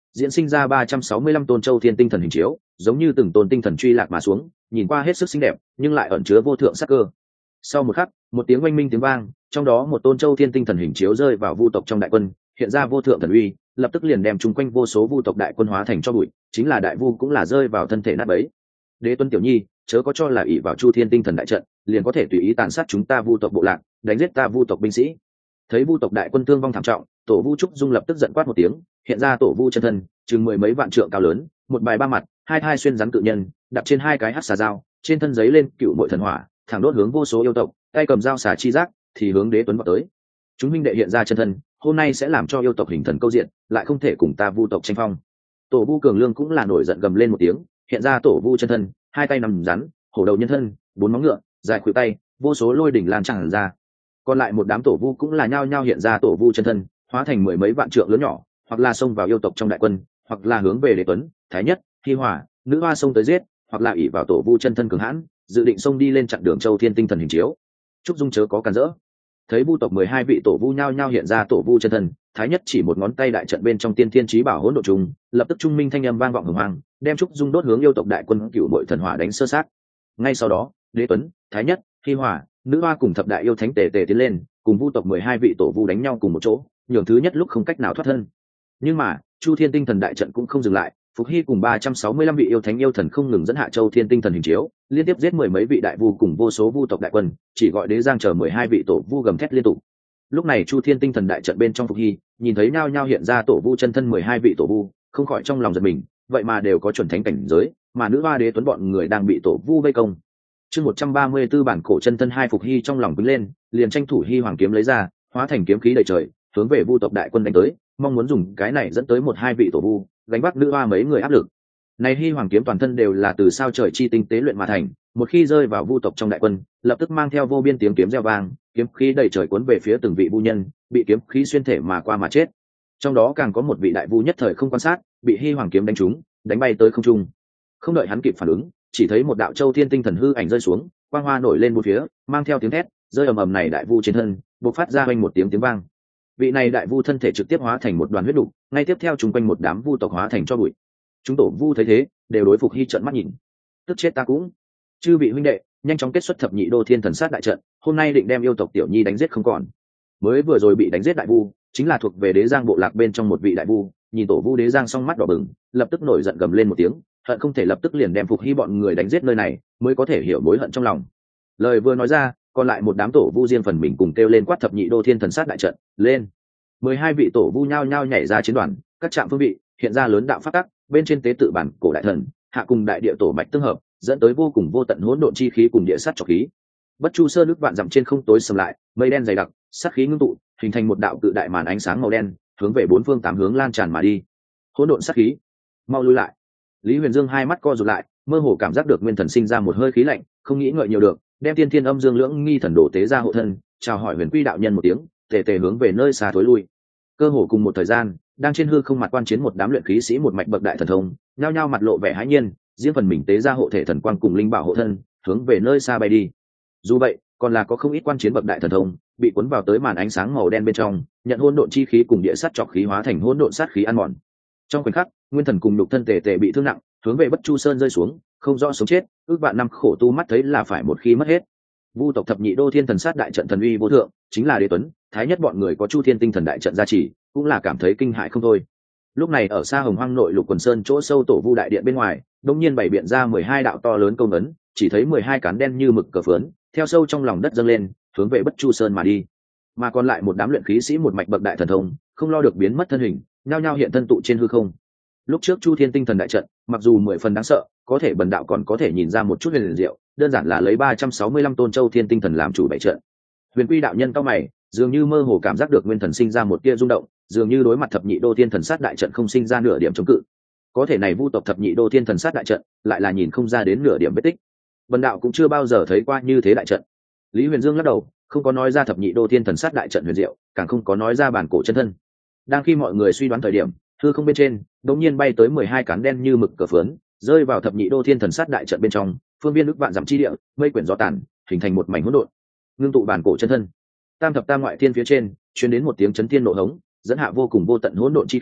diễn sinh ra ba trăm sáu mươi lăm tôn châu thiên tinh thần hình chiếu, giống như từng tôn tinh thần truy lạc mà xuống, nhìn qua hết sức xinh đẹp nhưng lại ẩn chứa vô thượng sắc cơ. Sau một khắc, một tiếng oanh minh tiếng vang, trong đó một tôn châu thiên tinh thần hình chiếu rơi vào vu tộc trong đại quân, hiện ra vô thượng thần uy, lập tức liền đem chung quanh vô số vu tộc đại quân hóa thành cho bụi, chính là đại vu cũng là rơi vào thân thể nát bấy. Đế Tuấn tiểu nhi, chớ có cho là ỷ vào Chu Thiên tinh thần đại trận, liền có thể tùy ý tàn sát chúng ta vu tộc bộ lạc, đánh giết ta vu tộc binh sĩ. Thấy vu tộc đại quân thương vong thảm trọng, tổ vu trúc dung lập tức giận quát một tiếng, hiện ra tổ vu chân thân, chừng mười mấy vạn trượng cao lớn, một bài ba mặt, hai thai xuyên rắn cự nhân, đặt trên hai cái hắc xà dao, trên thân giấy lên cựu muội thần hỏa, thẳng đốt hướng vô số yêu tộc, tay cầm dao xà chi giác, thì hướng Đế Tuấn vọt tới. Chúng minh đệ hiện ra chân thân, hôm nay sẽ làm cho yêu tộc hình thần câu diện, lại không thể cùng ta vu tộc tranh phong. Tổ vu cường lương cũng là nổi giận gầm lên một tiếng, hiện ra tổ vu chân thân, hai tay nằm rắn, hổ đầu nhân thân, bốn móng ngựa, dài khuỷu tay, vô số lôi đỉnh lan tràn ra. Còn lại một đám tổ vu cũng là nhao nhao hiện ra tổ vu chân thân, hóa thành mười mấy vạn trượng lớn nhỏ, hoặc là xông vào yêu tộc trong đại quân, hoặc là hướng về Đế Tuấn, Thái Nhất, Hi Hỏa, Nữ Hoa xông tới giết, hoặc là ỷ vào tổ vu chân thân cường hãn, dự định xông đi lên chặn đường Châu Thiên tinh thần hình chiếu. Trúc Dung chớ có cản rỡ. Thấy vu tộc mười hai vị tổ vu nhao nhao hiện ra tổ vu chân thân, Thái Nhất chỉ một ngón tay đại trận bên trong tiên thiên chí bảo hỗn độn trùng, lập tức trung minh thanh âm vang vọng hùng hoàng, đem Trúc Dung đốt hướng yêu tộc đại quân cựu bội thần hỏa đánh sơ sát. Ngay sau đó, Đế Tuấn, Thái Nhất, Hi Hỏa, Nữ Hoa cùng thập đại yêu thánh tề tề tiến lên, cùng vu tộc mười hai vị tổ vu đánh nhau cùng một chỗ, nhường thứ nhất lúc không cách nào thoát thân. Nhưng mà, Chu Thiên tinh thần đại trận cũng không dừng lại, Phục Hy cùng ba trăm sáu mươi lăm vị yêu thánh yêu thần không ngừng dẫn hạ Châu Thiên tinh thần hình chiếu, liên tiếp giết mười mấy vị đại vu cùng vô số vu tộc đại quân, chỉ gọi Đế Giang chờ mười hai vị tổ vu gầm thét liên tục. Lúc này Chu Thiên tinh thần đại trận bên trong Phục Hy, nhìn thấy nhao nhao hiện ra tổ vu chân thân mười hai vị tổ vu, không khỏi trong lòng giật mình, vậy mà đều có chuẩn thánh cảnh giới, mà Nữ Hoa Đế Tuấn bọn người đang bị tổ vu vây công. Chương một trăm ba mươi 134 bản cổ chân thân hai Phục Hy trong lòng quýnh lên, liền tranh thủ Hy Hoàng kiếm lấy ra, hóa thành kiếm khí đầy trời, hướng về vu tộc đại quân đánh tới, mong muốn dùng cái này dẫn tới một hai vị tổ vu, gánh vác Nữ Hoa mấy người áp lực. Này Hy Hoàng kiếm toàn thân đều là từ sao trời chi tinh tế luyện mà thành, một khi rơi vào vu tộc trong đại quân, lập tức mang theo vô biên tiếng kiếm reo vang, kiếm khí đầy trời cuốn về phía từng vị vu nhân, bị kiếm khí xuyên thể mà qua mà chết. Trong đó càng có một vị đại vu nhất thời không quan sát, bị Hy Hoàng kiếm đánh trúng, đánh bay tới không trung. Không đợi hắn kịp phản ứng, chỉ thấy một đạo Châu Thiên tinh thần hư ảnh rơi xuống, quang hoa nổi lên bốn phía, mang theo tiếng thét, rơi ầm ầm này đại vu trên thân, bộc phát ra oanh một tiếng tiếng vang. Vị này đại vu thân thể trực tiếp hóa thành một đoàn huyết đục, ngay tiếp theo chúng quanh một đám vu tộc hóa thành cho bụi. Chúng tổ vu thấy thế, đều đối Phục Hy trợn mắt nhìn. Tức chết ta cũng. Chư vị huynh đệ, nhanh chóng kết xuất thập nhị đô thiên thần sát đại trận, hôm nay định đem yêu tộc tiểu nhi đánh giết không còn. Mới vừa rồi bị đánh giết đại vu, chính là thuộc về Đế Giang bộ lạc bên trong một vị đại vu, nhìn tổ vu Đế Giang song mắt đỏ bừng, lập tức nổi giận gầm lên một tiếng, hận không thể lập tức liền đem Phục Hy bọn người đánh giết nơi này, mới có thể hiểu mối hận trong lòng. Lời vừa nói ra, còn lại một đám tổ vu riêng phần mình cùng kêu lên quát thập nhị đô thiên thần sát đại trận, lên. mười hai vị tổ vu nhao nhao nhảy ra chiến đoàn, các trạm phương vị, hiện ra lớn đạo pháp tắc, bên trên tế tự bản cổ đại thần, hạ cùng đại địa tổ mạch tương hợp, dẫn tới vô cùng vô tận hỗn độn chi khí cùng địa sát trọc khí. Bất Chu Sơn nước vạn dặm trên không tối sầm lại, mây đen dày đặc, sát khí ngưng tụ, hình thành một đạo cự đại màn ánh sáng màu đen, hướng về bốn phương tám hướng lan tràn mà đi. Hỗn độn sát khí, mau lui lại. Lý Huyền Dương hai mắt co rụt lại, mơ hồ cảm giác được nguyên thần sinh ra một hơi khí lạnh, không nghĩ ngợi nhiều được, đem tiên thiên âm dương lưỡng nghi thần đồ tế ra hộ thân, chào hỏi Huyền Quy đạo nhân một tiếng, tề tề hướng về nơi xa thối lui. Cơ hồ cùng một thời gian, đang trên hư không mặt quan chiến một đám luyện khí sĩ một mạch bậc đại thần thông, nhao nhao mặt lộ vẻ hãi nhiên, riêng phần mình tế ra hộ thể thần quang cùng linh bảo hộ thân, hướng về nơi xa bay đi. Dù vậy, còn là có không ít quan chiến bậc đại thần thông bị cuốn vào tới màn ánh sáng màu đen bên trong, nhận hỗn độn chi khí cùng địa sát trọc khí hóa thành hỗn độn sát khí ăn mòn. Trong khoảnh khắc, nguyên thần cùng nhục thân tề tề bị thương nặng, hướng về Bất Chu Sơn rơi xuống, không rõ sống chết, ước vạn năm khổ tu mắt thấy là phải một khi mất hết. Vu tộc thập nhị đô thiên thần sát đại trận thần uy vô thượng, chính là Đế Tuấn, Thái Nhất bọn người có Chu Thiên tinh thần đại trận gia trì, cũng là cảm thấy kinh hãi không thôi. Lúc này ở xa Hồng Hoang nội lục quần sơn chỗ sâu tổ vu đại điện bên ngoài, đông nhiên bày biện ra mười hai đạo to lớn công ấn, chỉ thấy mười hai cán đen như mực cờ phướn, theo sâu trong lòng đất dâng lên, hướng về Bất Chu Sơn mà đi. Mà còn lại một đám luyện khí sĩ một mạch bậc đại thần thông, không lo được biến mất thân hình, nhao nhao hiện thân tụ trên hư không. Lúc trước Chu Thiên tinh thần đại trận, mặc dù mười phần đáng sợ, có thể bần đạo còn có thể nhìn ra một chút huyền diệu, đơn giản là lấy ba trăm sáu mươi lăm tôn châu thiên tinh thần làm chủ bảy trận. Huyền Quy đạo nhân cao mày, dường như mơ hồ cảm giác được nguyên thần sinh ra một tia rung động, dường như đối mặt thập nhị đô thiên thần sát đại trận không sinh ra nửa điểm chống cự. Có thể này vu tộc thập nhị đô thiên thần sát đại trận, lại là nhìn không ra đến nửa điểm vết tích. Bần đạo cũng chưa bao giờ thấy qua như thế đại trận. Lý Huyền Dương lắc đầu, không có nói ra thập nhị đô thiên thần sát đại trận huyền diệu, càng không có nói ra bản cổ chân thân. Đang khi mọi người suy đoán thời điểm, hư không bên trên đột nhiên bay tới mười hai cán đen như mực cờ phướn, rơi vào thập nhị đô thiên thần sát đại trận bên trong, phương viên ức vạn dặm chi địa, mây quyển gió tàn, hình thành một mảnh hỗn độn. Ngưng tụ bản cổ chân thân. Tam thập tam ngoại thiên phía trên, truyền đến một tiếng chấn thiên nộ hống, dẫn hạ vô cùng vô tận hỗn độn chi khí,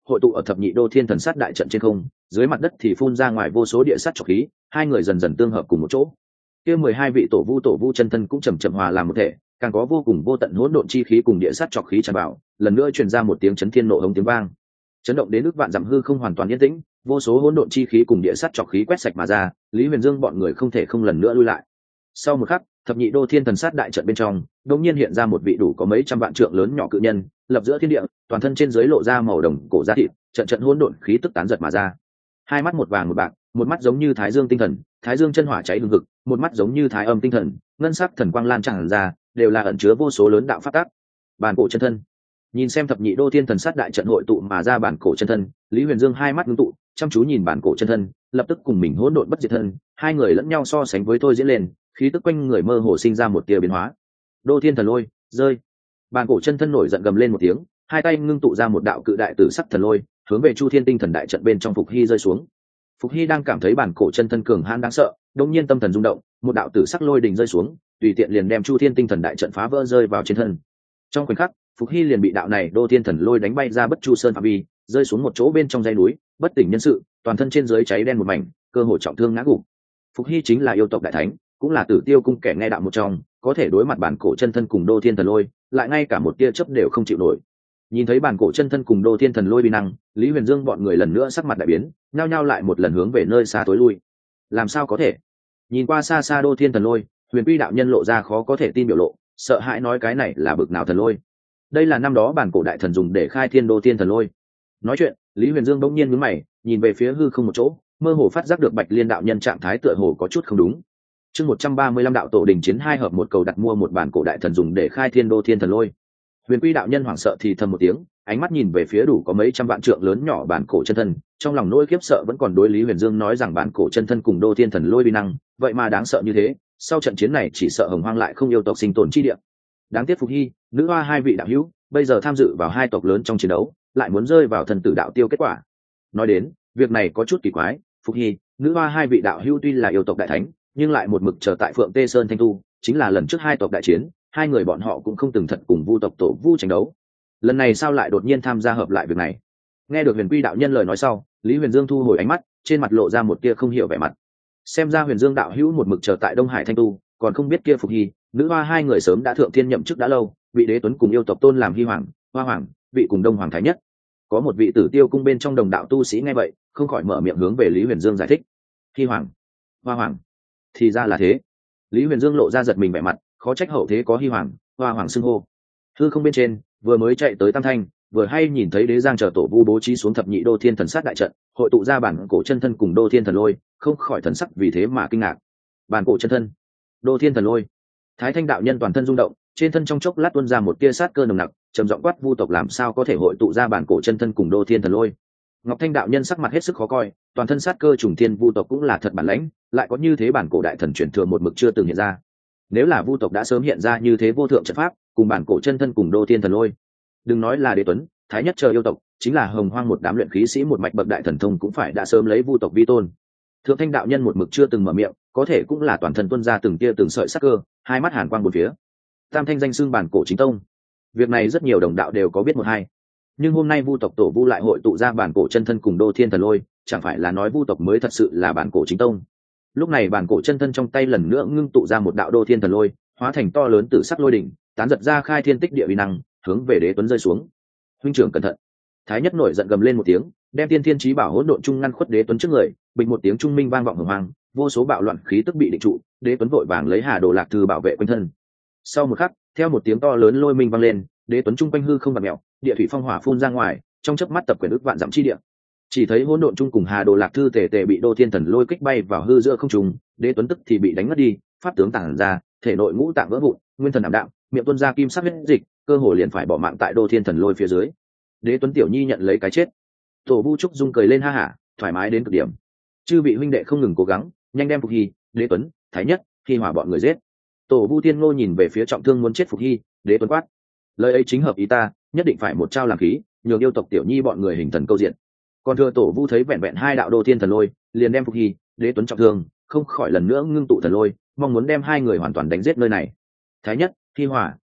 hội tụ ở thập nhị đô thiên thần sát đại trận trên không, dưới mặt đất thì phun ra ngoài vô số địa sát trọc khí, hai người dần dần tương hợp cùng một chỗ. Kia mười hai vị tổ vu tổ vu chân thân cũng chầm chậm hòa làm một thể, càng có vô cùng vô tận hỗn độn chi khí cùng địa sát trọc khí tràn vào, lần nữa truyền ra một tiếng chấn thiên nộ hống tiếng vang, chấn động đến nước vạn dặm hư không hoàn toàn yên tĩnh, vô số hỗn độn chi khí cùng địa sát trọc khí quét sạch mà ra, Lý Huyền Dương bọn người không thể không lần nữa lui lại. Sau một khắc, thập nhị đô thiên thần sát đại trận bên trong đột nhiên hiện ra một vị đủ có mấy trăm vạn trượng lớn nhỏ cự nhân, lập giữa thiên địa, toàn thân trên dưới lộ ra màu đồng cổ da thịt, trận trận hỗn độn khí tức tán giật mà ra. Hai mắt một vàng một bạc, một mắt giống như thái dương tinh thần, thái dương chân hỏa cháy hừng hực, một mắt giống như thái âm tinh thần, ngân sắc thần quang lan tràn ra, đều là ẩn chứa vô số lớn đạo pháp tắc. Bản cổ chân thân. Nhìn xem thập nhị đô thiên thần sát đại trận hội tụ mà ra bản cổ chân thân, Lý Huyền Dương hai mắt ngưng tụ, chăm chú nhìn bản cổ chân thân, lập tức cùng mình hỗn độn bất diệt thân, hai người lẫn nhau so sánh với thôi diễn lên, khí tức quanh người mơ hồ sinh ra một tia biến hóa. Đô thiên thần lôi, rơi. Bản cổ chân thân nổi giận gầm lên một tiếng, hai tay ngưng tụ ra một đạo cự đại tử sắc thần lôi, hướng về Chu Thiên tinh thần đại trận bên trong Phục Hy rơi xuống. Phục Hy đang cảm thấy bản cổ chân thân cường hãn đáng sợ, đột nhiên tâm thần rung động, một đạo tử sắc lôi đình rơi xuống, tùy tiện liền đem Chu Thiên tinh thần đại trận phá vỡ rơi vào trên thân. Trong khoảnh khắc, Phục Hy liền bị đạo này đô thiên thần lôi đánh bay ra Bất Chu Sơn phạm vi, rơi xuống một chỗ bên trong dãy núi, bất tỉnh nhân sự, toàn thân trên dưới cháy đen một mảnh, cơ hội trọng thương ngã gục. Phục Hy chính là yêu tộc đại thánh, cũng là Tử Tiêu cung kẻ nghe đạo một trong, có thể đối mặt bản cổ chân thân cùng đô thiên thần lôi, lại ngay cả một tia chớp đều không chịu nổi. Nhìn thấy bản cổ chân thân cùng đô thiên thần lôi uy năng, Lý Huyền Dương bọn người lần nữa sắc mặt đại biến, nhao nhao lại một lần hướng về nơi xa tối lui. Làm sao có thể? Nhìn qua xa xa đô thiên thần lôi, Huyền Quy đạo nhân lộ ra khó có thể tin biểu lộ, sợ hãi nói cái này là bực nào thần lôi? Đây là năm đó bản cổ đại thần dùng để khai thiên đô thiên thần lôi. Nói chuyện, Lý Huyền Dương bỗng nhiên nhướng mày, nhìn về phía hư không một chỗ, mơ hồ phát giác được Bạch Liên đạo nhân trạng thái tựa hồ có chút không đúng. Chương một trăm ba mươi lăm đạo tổ đình chiến hai hợp một cầu đặt mua một bản cổ đại thần dùng để khai thiên đô thiên thần lôi. Huyền Quy đạo nhân hoảng sợ thì thầm một tiếng, ánh mắt nhìn về phía đủ có mấy trăm vạn trượng lớn nhỏ bản cổ chân thân, trong lòng nỗi khiếp sợ vẫn còn đối Lý Huyền Dương nói rằng bản cổ chân thân cùng đô thiên thần lôi uy năng, vậy mà đáng sợ như thế, sau trận chiến này chỉ sợ Hồng Hoang lại không yêu tộc sinh tồn chi địa. Đáng tiếc Phục Hy, nữ hoa hai vị đạo hữu, bây giờ tham dự vào hai tộc lớn trong chiến đấu, lại muốn rơi vào thần tử đạo tiêu kết quả. Nói đến, việc này có chút kỳ quái, Phục Hy, nữ hoa hai vị đạo hữu tuy là yêu tộc đại thánh, nhưng lại một mực chờ tại Phượng Tê Sơn Thanh Tu, chính là lần trước hai tộc đại chiến, hai người bọn họ cũng không từng thật cùng Vu tộc tổ Vu tranh đấu. Lần này sao lại đột nhiên tham gia hợp lại việc này? Nghe được Huyền Quy đạo nhân lời nói sau, Lý Huyền Dương thu hồi ánh mắt, trên mặt lộ ra một tia không hiểu vẻ mặt. Xem ra Huyền Dương đạo hữu một mực chờ tại Đông Hải Thanh Tu, còn không biết kia Phục Hy, nữ hoa hai người sớm đã thượng thiên nhậm chức đã lâu, vị đế tuấn cùng yêu tộc tôn làm Hy hoàng, Hoa hoàng, vị cùng Đông hoàng thái nhất. Có một vị Tử Tiêu cung bên trong đồng đạo tu sĩ nghe vậy, không khỏi mở miệng hướng về Lý Huyền Dương giải thích. Hy hoàng, Hoa hoàng, thì ra là thế. Lý Huyền Dương lộ ra giật mình vẻ mặt, khó trách hậu thế có Hy hoàng, Hoa hoàng xưng hô. Hư không bên trên, vừa mới chạy tới Tam Thanh, vừa hay nhìn thấy Đế Giang chờ tổ vu bố trí xuống thập nhị đô thiên thần sát đại trận, hội tụ ra bản cổ chân thân cùng đô thiên thần lôi, không khỏi thần sắc vì thế mà kinh ngạc. Bản cổ chân thân, đô thiên thần lôi. Thái Thanh đạo nhân toàn thân rung động, trên thân trong chốc lát tuôn ra một tia sát cơ nồng nặc, trầm giọng quát Vu tộc làm sao có thể hội tụ ra bản cổ chân thân cùng đô thiên thần lôi. Ngọc Thanh đạo nhân sắc mặt hết sức khó coi, toàn thân sát cơ trùng thiên Vu tộc cũng là thật bản lãnh, lại có như thế bản cổ đại thần truyền thừa một mực chưa từng hiện ra. Nếu là Vu tộc đã sớm hiện ra như thế vô thượng trận pháp, cùng bản cổ chân thân cùng đô thiên thần lôi, đừng nói là Đế Tuấn, Thái Nhất chờ yêu tộc, chính là Hồng Hoang một đám luyện khí sĩ một mạch bậc đại thần thông cũng phải đã sớm lấy Vu tộc vi tôn. Thượng Thanh đạo nhân một mực chưa từng mở miệng, có thể cũng là toàn thân tuôn ra từng tia từng sợi sắc cơ, hai mắt hàn quang bốn phía. Tam Thanh danh xưng bản cổ chính tông, việc này rất nhiều đồng đạo đều có biết một hai. Nhưng hôm nay Vu tộc tổ Vu lại hội tụ ra bản cổ chân thân cùng đô thiên thần lôi, chẳng phải là nói Vu tộc mới thật sự là bản cổ chính tông. Lúc này bản cổ chân thân trong tay lần nữa ngưng tụ ra một đạo đô thiên thần lôi, hóa thành to lớn tử sắc lôi đỉnh, tán giật ra khai thiên tích địa uy năng, hướng về Đế Tuấn rơi xuống. Huynh trưởng cẩn thận! Thái Nhất nổi giận gầm lên một tiếng, đem tiên thiên chí bảo hỗn độn trung ngăn khuất Đế Tuấn trước người, bình một tiếng trung minh vang vọng hồng hoang, vô số bạo loạn khí tức bị định trụ, Đế Tuấn vội vàng lấy Hà Đồ Lạc Thư bảo vệ quanh thân. Sau một khắc, theo một tiếng to lớn lôi minh vang lên, Đế Tuấn trung quanh hư không bạt mèo, địa thủy phong hỏa phun ra ngoài, trong chớp mắt tập quyền ức vạn dặm chi địa. Chỉ thấy hỗn độn trung cùng Hà Đồ Lạc Thư tề tề bị Đô Thiên Thần lôi kích bay vào hư giữa không trung, Đế Tuấn tức thì bị đánh mất đi, pháp tướng tản ra, thể nội ngũ tạng vỡ vụn, nguyên thần ảm đạm, miệng tuôn ra kim sắc huyết dịch, cơ hồ liền phải bỏ mạng tại Đô Thiên Thần lôi phía dưới. Đế Tuấn tiểu nhi nhận lấy cái chết. Tổ Vu Trúc Dung cười lên ha hả, thoải mái đến cực điểm. Chư vị huynh đệ không ngừng cố gắng, nhanh đem Phục Hy, Đế Tuấn, Thái Nhất, Hy Hỏa bọn người giết. Tổ Vu Tiên Ngô nhìn về phía trọng thương muốn chết Phục Hy, Đế Tuấn quát: lời ấy chính hợp ý ta, nhất định phải một trao làm khí, nhường yêu tộc tiểu nhi bọn người hình thần câu diện. Còn thừa Tổ Vu thấy vẹn vẹn hai đạo Đô Thiên Thần lôi, liền đem Phục Hy, Đế Tuấn trọng thương, không khỏi lần nữa ngưng tụ thần lôi, mong muốn đem hai người hoàn toàn đánh giết nơi này. Thái Nhất, Hy Hỏa,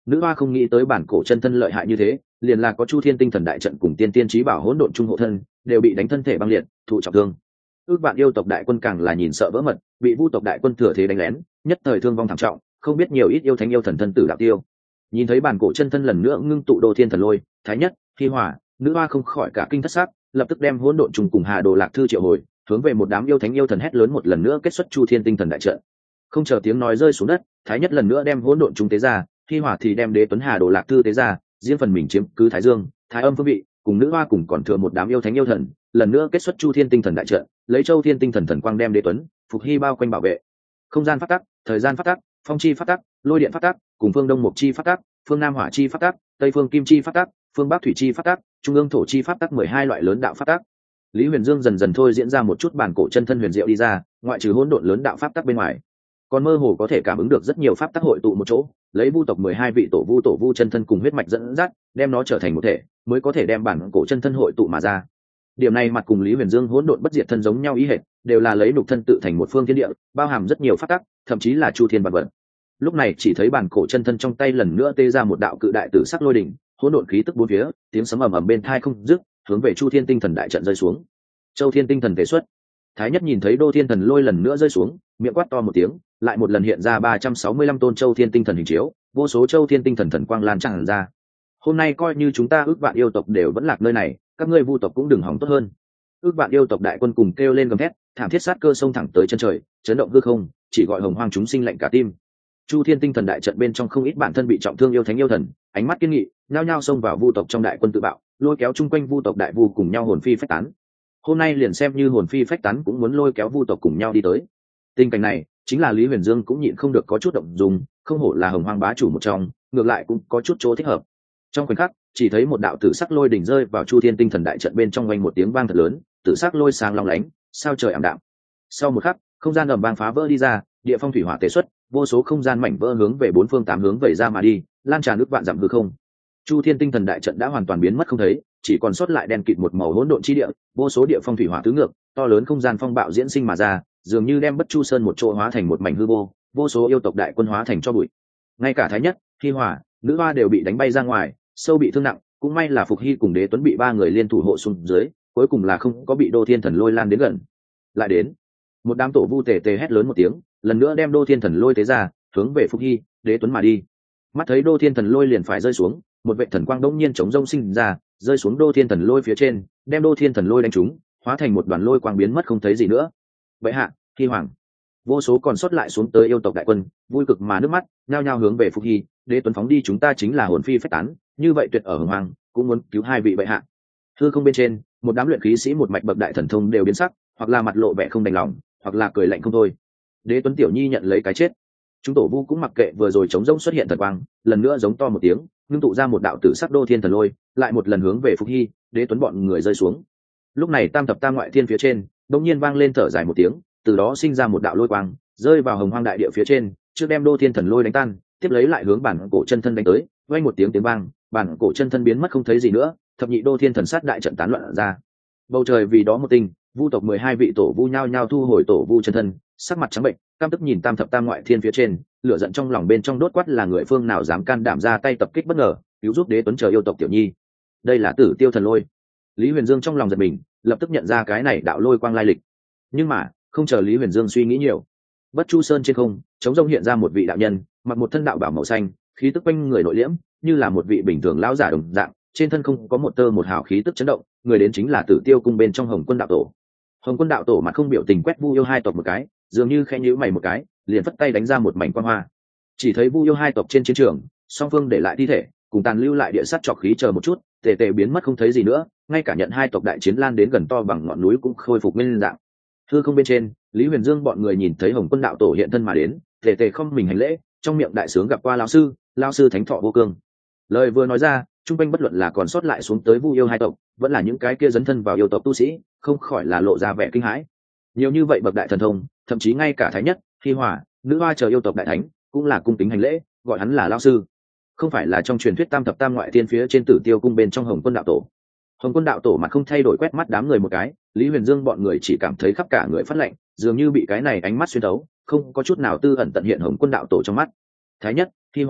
nữ hoa không nghĩ tới bản cổ chân thân lợi hại như thế, liền là có chu thiên tinh thần đại trận cùng tiên tiên trí bảo hỗn độn trung hộ thân đều bị đánh thân thể băng liệt, thụ trọng thương. Ước vạn yêu tộc đại quân càng là nhìn sợ vỡ mật, bị vu tộc đại quân thừa thế đánh lén, nhất thời thương vong thảm trọng, không biết nhiều ít yêu thánh yêu thần thân tử đạo tiêu. Nhìn thấy bản cổ chân thân lần nữa ngưng tụ đô thiên thần lôi, thái nhất, hi hỏa, nữ hoa không khỏi cả kinh thất sắc, lập tức đem hỗn độn trùng cùng hà đồ lạc thư triệu hồi, hướng về một đám yêu thánh yêu thần hét lớn một lần nữa kết xuất chu thiên tinh thần đại trận. Không chờ tiếng nói rơi xuống đất, thái nhất lần nữa đem hỗn độn trùng tế ra, hi hỏa thì đem đế tuấn hà đồ lạc thư tế ra, riêng phần mình chiếm cứ thái dương, thái âm phương vị, cùng nữ hoa cùng còn thừa một đám yêu thánh yêu thần, lần nữa kết xuất chu thiên tinh thần đại trận, lấy châu thiên tinh thần thần quang đem đế tuấn, phục hy bao quanh bảo vệ. Không gian phát tắc, thời gian phát tắc, phong chi phát tắc, lôi điện phát tắc, cùng phương đông mục chi phát tắc, phương nam hỏa chi phát tắc, tây phương kim chi phát tắc, phương bắc thủy chi phát tắc, trung ương thổ chi phát tắc, mười hai loại lớn đạo phát tắc. Lý Huyền Dương dần dần thôi diễn ra một chút bản cổ chân thân huyền diệu đi ra, ngoại trừ hỗn độn lớn đạo pháp tắc bên ngoài, còn mơ hồ có thể cảm ứng được rất nhiều pháp tắc hội tụ một chỗ, lấy vu tộc mười hai vị tổ vu tổ vu chân thân cùng huyết mạch dẫn dắt, đem nó trở thành một thể, mới có thể đem bản cổ chân thân hội tụ mà ra. Điểm này mặt cùng Lý Huyền Dương hỗn độn bất diệt thân giống nhau ý hệt, đều là lấy đục thân tự thành một phương thiên địa, bao hàm rất nhiều pháp tắc, thậm chí là chu thiên vạn vật. Lúc này chỉ thấy bản cổ chân thân trong tay lần nữa tê ra một đạo cự đại tử sắc lôi đỉnh, hỗn độn khí tức bốn phía, tiếng sấm ầm ầm bên tai không dứt, hướng về chu thiên tinh thần đại trận rơi xuống. Châu thiên tinh thần thể xuất. Thái nhất nhìn thấy đô thiên thần lôi lần nữa rơi xuống, miệng quát to một tiếng, lại một lần hiện ra ba trăm sáu mươi lăm tôn châu thiên tinh thần hình chiếu, vô số châu thiên tinh thần thần quang lan tràn ra. Hôm nay coi như chúng ta ước vạn yêu tộc đều vẫn lạc nơi này, các ngươi vu tộc cũng đừng hỏng tốt hơn. Ước vạn yêu tộc đại quân cùng kêu lên gầm thét, thảm thiết sát cơ xông thẳng tới chân trời, chấn động hư không, chỉ gọi hồng hoang chúng sinh lạnh cả tim. Chu thiên tinh thần đại trận bên trong không ít bản thân bị trọng thương yêu thánh yêu thần, ánh mắt kiên nghị, nhao nhao xông vào vu tộc trong đại quân tự bạo, lôi kéo chung quanh vu tộc đại vu cùng nhau hồn phi phách tán. Hôm nay liền xem như hồn phi phách tán cũng muốn lôi kéo vu tộc cùng nhau đi tới. Tình cảnh này chính là Lý Huyền Dương cũng nhịn không được có chút động dung, không hổ là hồng hoang bá chủ một trong, ngược lại cũng có chút chỗ thích hợp. Trong khoảnh khắc chỉ thấy một đạo tử sắc lôi đỉnh rơi vào chu thiên tinh thần đại trận bên trong, vang một tiếng vang thật lớn, tử sắc lôi sáng long lánh, sao trời ảm đạm. Sau một khắc không gian ầm vang phá vỡ đi ra, địa phong thủy hỏa tế xuất, vô số không gian mảnh vỡ hướng về bốn phương tám hướng vẩy ra mà đi, lan tràn ước vạn dặm hư không. Chu thiên tinh thần đại trận đã hoàn toàn biến mất không thấy, chỉ còn sót lại đen kịt một màu hỗn độn chi địa, vô số địa phong thủy hỏa tứ ngược, to lớn không gian phong bạo diễn sinh mà ra, dường như đem bất chu sơn một chỗ hóa thành một mảnh hư vô, vô số yêu tộc đại quân hóa thành cho bụi. Ngay cả thái nhất, hi hỏa, nữ hoa đều bị đánh bay ra ngoài, sâu bị thương nặng, cũng may là phục hy cùng đế tuấn bị ba người liên thủ hộ xuống dưới, cuối cùng là không có bị đô thiên thần lôi lan đến gần. Lại đến một đám tổ vu tề tề hét lớn một tiếng, lần nữa đem đô thiên thần lôi tế ra, hướng về phục hy, đế tuấn mà đi. Mắt thấy đô thiên thần lôi liền phải rơi xuống, một vệ thần quang đông nhiên chống rông sinh ra, rơi xuống đô thiên thần lôi phía trên, đem đô thiên thần lôi đánh trúng, hóa thành một đoàn lôi quang biến mất không thấy gì nữa. Vậy hạ, Hy Hoàng, vô số còn sót lại xuống tới yêu tộc đại quân, vui cực mà nước mắt, nhao nhao hướng về Phục Hy, đế tuấn phóng đi, chúng ta chính là hồn phi phách tán, như vậy tuyệt ở hồng hoàng, cũng muốn cứu hai vị bệ hạ. Hư không bên trên, một đám luyện khí sĩ một mạch bậc đại thần thông đều biến sắc, hoặc là mặt lộ vẻ không đành lòng, hoặc là cười lạnh không thôi. Đế tuấn tiểu nhi nhận lấy cái chết. Chúng tổ vu cũng mặc kệ vừa rồi chống rỗng xuất hiện thần quang, lần nữa giống to một tiếng, ngưng tụ ra một đạo tử sắc đô thiên thần lôi, lại một lần hướng về Phục Hy, đế tuấn bọn người rơi xuống. Lúc này tam thập tam ngoại thiên phía trên đột nhiên vang lên thở dài một tiếng, từ đó sinh ra một đạo lôi quang, rơi vào hồng hoang đại địa phía trên, trước đem đô thiên thần lôi đánh tan, tiếp lấy lại hướng bản cổ chân thân đánh tới, vang một tiếng tiếng vang, bản cổ chân thân biến mất không thấy gì nữa, thập nhị đô thiên thần sát đại trận tán loạn ra. Bầu trời vì đó một tinh, vu tộc mười hai vị tổ vu nhao nhao thu hồi tổ vu chân thân, sắc mặt trắng bệnh, căm tức nhìn tam thập tam ngoại thiên phía trên, lửa giận trong lòng bên trong đốt quát, là người phương nào dám can đảm ra tay tập kích bất ngờ, cứu giúp đế tuấn chờ yêu tộc tiểu nhi. Đây là Tử Tiêu thần lôi. Lý Huyền Dương trong lòng giật mình, lập tức nhận ra cái này đạo lôi quang lai lịch. Nhưng mà không chờ Lý Huyền Dương suy nghĩ nhiều, bất chu sơn trên không chống rông hiện ra một vị đạo nhân, mặc một thân đạo bảo màu xanh, khí tức quanh người nội liễm, như là một vị bình thường lão giả đồng dạng, trên thân không có một tơ một hào khí tức chấn động. Người đến chính là Tử Tiêu cung bên trong Hồng Quân đạo tổ. Hồng Quân đạo tổ mặt không biểu tình quét Vu Yêu hai tộc một cái, dường như khẽ nhíu mày một cái, liền phất tay đánh ra một mảnh quang hoa. Chỉ thấy Vu Yêu hai tộc trên chiến trường, song phương để lại thi thể, cùng tàn lưu lại địa sát trọc khí chờ một chút, tề tề biến mất không thấy gì nữa, ngay cả nhận hai tộc đại chiến lan đến gần to bằng ngọn núi cũng khôi phục nguyên dạng. Hư không bên trên, Lý Huyền Dương bọn người nhìn thấy Hồng Quân đạo tổ hiện thân mà đến, tề tề không mình hành lễ, trong miệng đại sướng gặp qua lão sư, lão sư thánh thọ vô cương. Lời vừa nói ra, trung quanh bất luận là còn sót lại xuống tới Vu Yêu hai tộc, vẫn là những cái kia dấn thân vào yêu tộc tu sĩ, không khỏi là lộ ra vẻ kinh hãi. Nhiều như vậy bậc đại thần thông, thậm chí ngay cả thái nhất, Hi Hỏa, nữ hoa chờ yêu tộc đại thánh, cũng là cung kính hành lễ, gọi hắn là lão sư. Không phải là trong truyền thuyết tam thập tam ngoại thiên phía trên Tử Tiêu cung bên trong Hồng Quân đạo tổ. Hồng Quân đạo tổ mặt không thay đổi quét mắt đám người một cái, Lý Huyền Dương bọn người chỉ cảm thấy khắp cả người phát lạnh, dường như bị cái này ánh mắt xuyên thấu, không có chút nào tư ẩn tận hiện Hồng Quân đạo tổ trong mắt. Thái nhất, Hi Hỏa,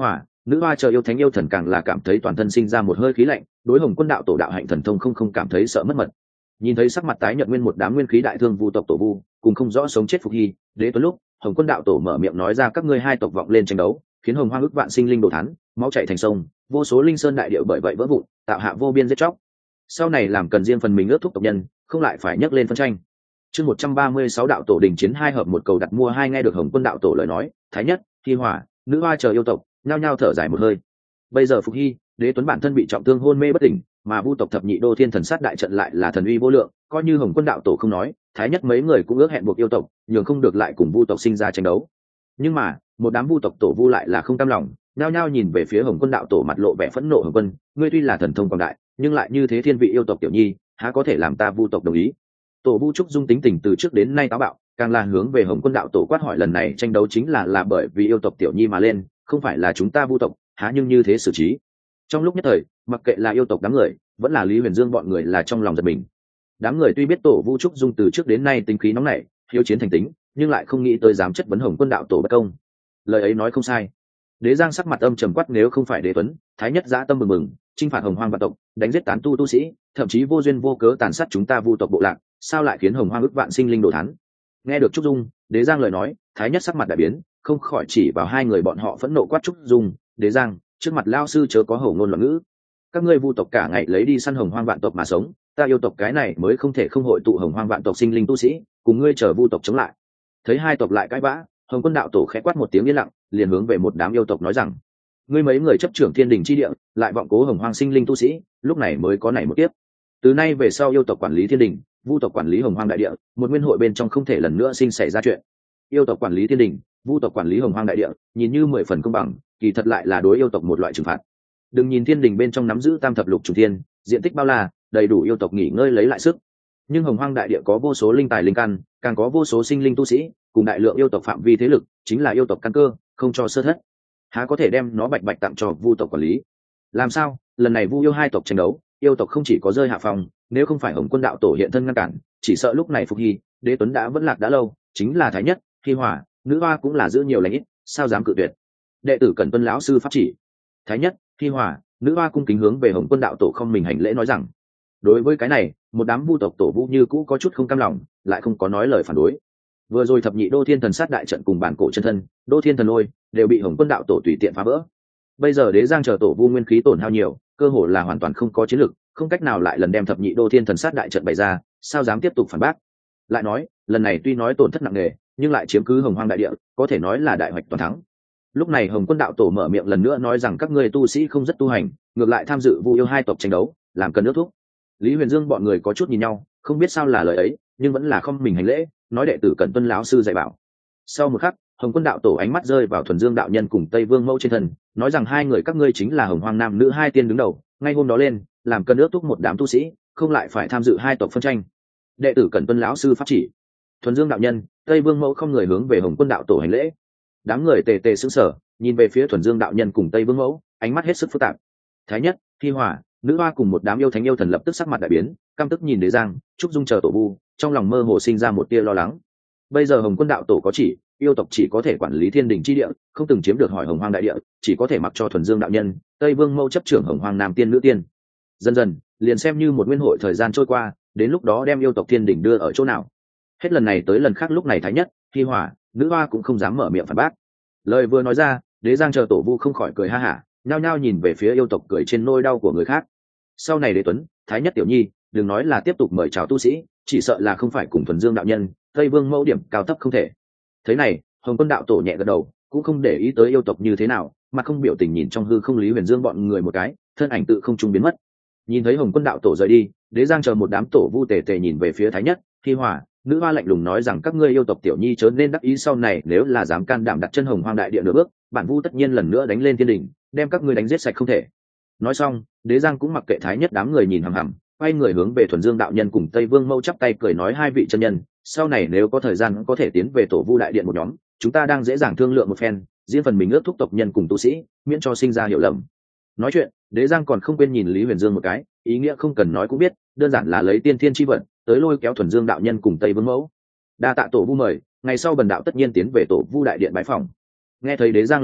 nữ hoa chờ yêu thánh yêu thần càng là cảm thấy toàn thân sinh ra một hơi khí lạnh, đối Hồng Quân đạo tổ đạo hạnh thần thông không không cảm thấy sợ mất mật. Nhìn thấy sắc mặt tái nhợt nguyên một đám nguyên khí đại thương vu tộc tổ vu, cùng không rõ sống chết Phục Hy, Đế Tuấn lúc, Hồng Quân đạo tổ mở miệng nói ra các ngươi hai tộc vọng lên tranh đấu, khiến hồng hoang ức vạn sinh linh đồ thán, máu chảy thành sông, vô số linh sơn đại địa bởi vậy vỡ vụn, tạo hạ vô biên giết chóc. Sau này làm cần riêng phần mình ước thúc tộc nhân, không lại phải nhắc lên phân tranh. Chương một trăm ba mươi sáu đạo tổ đình chiến hai hợp một cầu đặt mua hai nghe được Hồng Quân đạo tổ lời nói, Thái Nhất, Hi Hỏa, nữ hoa chờ yêu tộc, nhao nhao thở dài một hơi. Bây giờ Phục Hy, Đế Tuấn bản thân bị trọng thương hôn mê bất tỉnh, mà vu tộc thập nhị đô thiên thần sát đại trận lại là thần uy vô lượng, coi như Hồng Quân đạo tổ không nói, Thái Nhất mấy người cũng ước hẹn buộc yêu tộc, nhường không được lại cùng vu tộc sinh ra tranh đấu. Nhưng mà, một đám vu tộc tổ vu lại là không cam lòng, nhao nhao nhìn về phía Hồng Quân đạo tổ mặt lộ vẻ phẫn nộ. Hồng Quân, ngươi tuy là thần thông quảng đại, nhưng lại như thế thiên vị yêu tộc tiểu nhi, há có thể làm ta vu tộc đồng ý? Tổ vu trúc dung tính tình từ trước đến nay táo bạo, càng là hướng về Hồng Quân đạo tổ quát hỏi lần này tranh đấu chính là là bởi vì yêu tộc tiểu nhi mà lên, không phải là chúng ta vu tộc, há nhưng như thế xử trí. Trong lúc nhất thời, mặc kệ là yêu tộc đám người, vẫn là Lý Huyền Dương bọn người là trong lòng giật mình. Đám người tuy biết tổ vu trúc dung từ trước đến nay tính khí nóng nảy, hiếu chiến thành tính, nhưng lại không nghĩ tới dám chất vấn Hồng Quân đạo tổ bất công. Lời ấy nói không sai. Đế Giang sắc mặt âm trầm quát nếu không phải Đế Tuấn, Thái Nhất dã tâm mừng mừng, chinh phạt hồng hoang vạn tộc, đánh giết tán tu tu sĩ, thậm chí vô duyên vô cớ tàn sát chúng ta vu tộc bộ lạc, sao lại khiến hồng hoang ức vạn sinh linh đổ thán? Nghe được Trúc Dung, Đế Giang lời nói, Thái Nhất sắc mặt đại biến, không khỏi chỉ vào hai người bọn họ phẫn nộ quát Trúc Dung, Đế Giang, trước mặt lao sư chớ có hổ ngôn loạn ngữ. Các ngươi vu tộc cả ngày lấy đi săn hồng hoang vạn tộc mà sống, ta yêu tộc cái này mới không thể không hội tụ hồng hoang vạn tộc sinh linh tu sĩ, cùng ngươi chờ vu tộc chống lại. Thấy hai tộc lại cãi vã, Hồng Quân đạo tổ khẽ quát một tiếng yên lặng, liền hướng về một đám yêu tộc nói rằng: ngươi mấy người chấp trưởng thiên đình chi địa, lại vọng cố hồng hoang sinh linh tu sĩ, lúc này mới có nảy một tiếp. Từ nay về sau yêu tộc quản lý thiên đình, vu tộc quản lý hồng hoang đại địa, một nguyên hội bên trong không thể lần nữa sinh xảy ra chuyện. Yêu tộc quản lý thiên đình, vu tộc quản lý hồng hoang đại địa, nhìn như mười phần công bằng, kỳ thật lại là đối yêu tộc một loại trừng phạt. Đừng nhìn thiên đình bên trong nắm giữ tam thập lục chủ thiên, diện tích bao la, đầy đủ yêu tộc nghỉ ngơi lấy lại sức. Nhưng hồng hoang đại địa có vô số linh tài linh căn, càng có vô số sinh linh tu sĩ, cùng đại lượng yêu tộc phạm vi thế lực, chính là yêu tộc căn cơ, không cho sơ thất. Há có thể đem nó bạch bạch tặng cho vu tộc quản lý? Làm sao? Lần này vu yêu hai tộc tranh đấu, yêu tộc không chỉ có rơi hạ phòng, nếu không phải Hồng Quân đạo tổ hiện thân ngăn cản, chỉ sợ lúc này Phục Hy, Đế Tuấn đã vẫn lạc đã lâu, chính là Thái Nhất, Hi Hỏa, nữ hoa cũng là giữ nhiều lành ít, sao dám cự tuyệt? Đệ tử cần tuân lão sư pháp chỉ. Thái Nhất, Hi Hỏa, nữ hoa cung kính hướng về Hồng Quân đạo tổ không mình hành lễ nói rằng. Đối với cái này, một đám vu tộc tổ vu như cũ có chút không cam lòng, lại không có nói lời phản đối. Vừa rồi thập nhị đô thiên thần sát đại trận cùng bản cổ chân thân, đô thiên thần lôi đều bị Hồng Quân đạo tổ tùy tiện phá vỡ. Bây giờ Đế Giang chờ tổ vu nguyên khí tổn hao nhiều, cơ hồ là hoàn toàn không có chiến lực, không cách nào lại lần đem thập nhị đô thiên thần sát đại trận bày ra, sao dám tiếp tục phản bác? Lại nói, lần này tuy nói tổn thất nặng nề, nhưng lại chiếm cứ hồng hoang đại địa, có thể nói là đại hoạch toàn thắng. Lúc này Hồng Quân đạo tổ mở miệng lần nữa nói rằng các ngươi tu sĩ không rất tu hành, ngược lại tham dự vu yêu hai tộc tranh đấu, làm cần nước thúc. Lý Huyền Dương bọn người có chút nhìn nhau, không biết sao là lời ấy, nhưng vẫn là không mình hành lễ, nói đệ tử cần tuân lão sư dạy bảo. Sau một khắc, Hồng Quân đạo tổ ánh mắt rơi vào Thuần Dương đạo nhân cùng Tây Vương Mẫu trên thân, nói rằng hai người các ngươi chính là hồng hoang nam nữ hai tiên đứng đầu, ngay hôm đó lên, làm cân ước thúc một đám tu sĩ, không lại phải tham dự hai tộc phân tranh. Đệ tử cần tuân lão sư pháp chỉ. Thuần Dương đạo nhân, Tây Vương Mẫu không người hướng về Hồng Quân đạo tổ hành lễ. Đám người tề tề sững sờ, nhìn về phía Thuần Dương đạo nhân cùng Tây Vương Mẫu, ánh mắt hết sức phức tạp. Thái Nhất, Hi Hỏa, nữ hoa cùng một đám yêu thánh yêu thần lập tức sắc mặt đại biến, căm tức nhìn Đế Giang, Trúc Dung chờ tổ vu, trong lòng mơ hồ sinh ra một tia lo lắng. Bây giờ Hồng Quân đạo tổ có chỉ, yêu tộc chỉ có thể quản lý thiên đình chi địa, không từng chiếm được hỏi hồng hoang đại địa, chỉ có thể mặc cho Thuần Dương đạo nhân, Tây Vương Mẫu chấp trưởng hồng hoang nam tiên nữ tiên. Dần dần, liền xem như một nguyên hội thời gian trôi qua, đến lúc đó đem yêu tộc thiên đình đưa ở chỗ nào. Hết lần này tới lần khác lúc này Thái Nhất, Hi Hỏa, nữ hoa cũng không dám mở miệng phản bác. Lời vừa nói ra, Đế Giang chờ tổ vu không khỏi cười ha hả, nhao nhao nhìn về phía yêu tộc cười trên nỗi đau của người khác. Sau này Đế Tuấn, Thái Nhất tiểu nhi, đừng nói là tiếp tục mời chào tu sĩ, chỉ sợ là không phải cùng Thuần Dương đạo nhân, Tây Vương Mẫu điểm cao thấp không thể. Thế này, Hồng Quân đạo tổ nhẹ gật đầu, cũng không để ý tới yêu tộc như thế nào, mà không biểu tình nhìn trong hư không Lý Huyền Dương bọn người một cái, thân ảnh tự không trung biến mất. Nhìn thấy Hồng Quân đạo tổ rời đi, Đế Giang chờ một đám tổ vu tề tề nhìn về phía Thái Nhất, Hi Hỏa, nữ hoa lạnh lùng nói rằng các ngươi yêu tộc tiểu nhi chớ nên đắc ý sau này nếu là dám can đảm đặt chân hồng hoang đại địa nửa bước, bản vu tất nhiên lần nữa đánh lên thiên đình, đem các ngươi đánh giết sạch không thể. Nói xong, Đế Giang cũng mặc kệ Thái Nhất đám người nhìn hằm hằm, quay người hướng về Thuần Dương đạo nhân cùng Tây Vương Mẫu chắp tay cười nói hai vị chân nhân, sau này nếu có thời gian có thể tiến về tổ vu đại điện một nhóm, chúng ta đang dễ dàng thương lượng một phen, riêng phần mình ước thúc tộc nhân cùng tu sĩ, miễn cho sinh ra hiểu lầm. Nói chuyện, Đế Giang còn không quên nhìn Lý Huyền Dương một cái, ý nghĩa không cần nói cũng biết, đơn giản là lấy tiên thiên chi vận tới lôi kéo Thuần Dương đạo nhân cùng Tây Vương Mẫu. Đa tạ tổ vu mời, ngày sau bần đạo tất nhiên tiến về tổ vu đại điện bái phòng. Nghe thấy Đế Giang lời nói,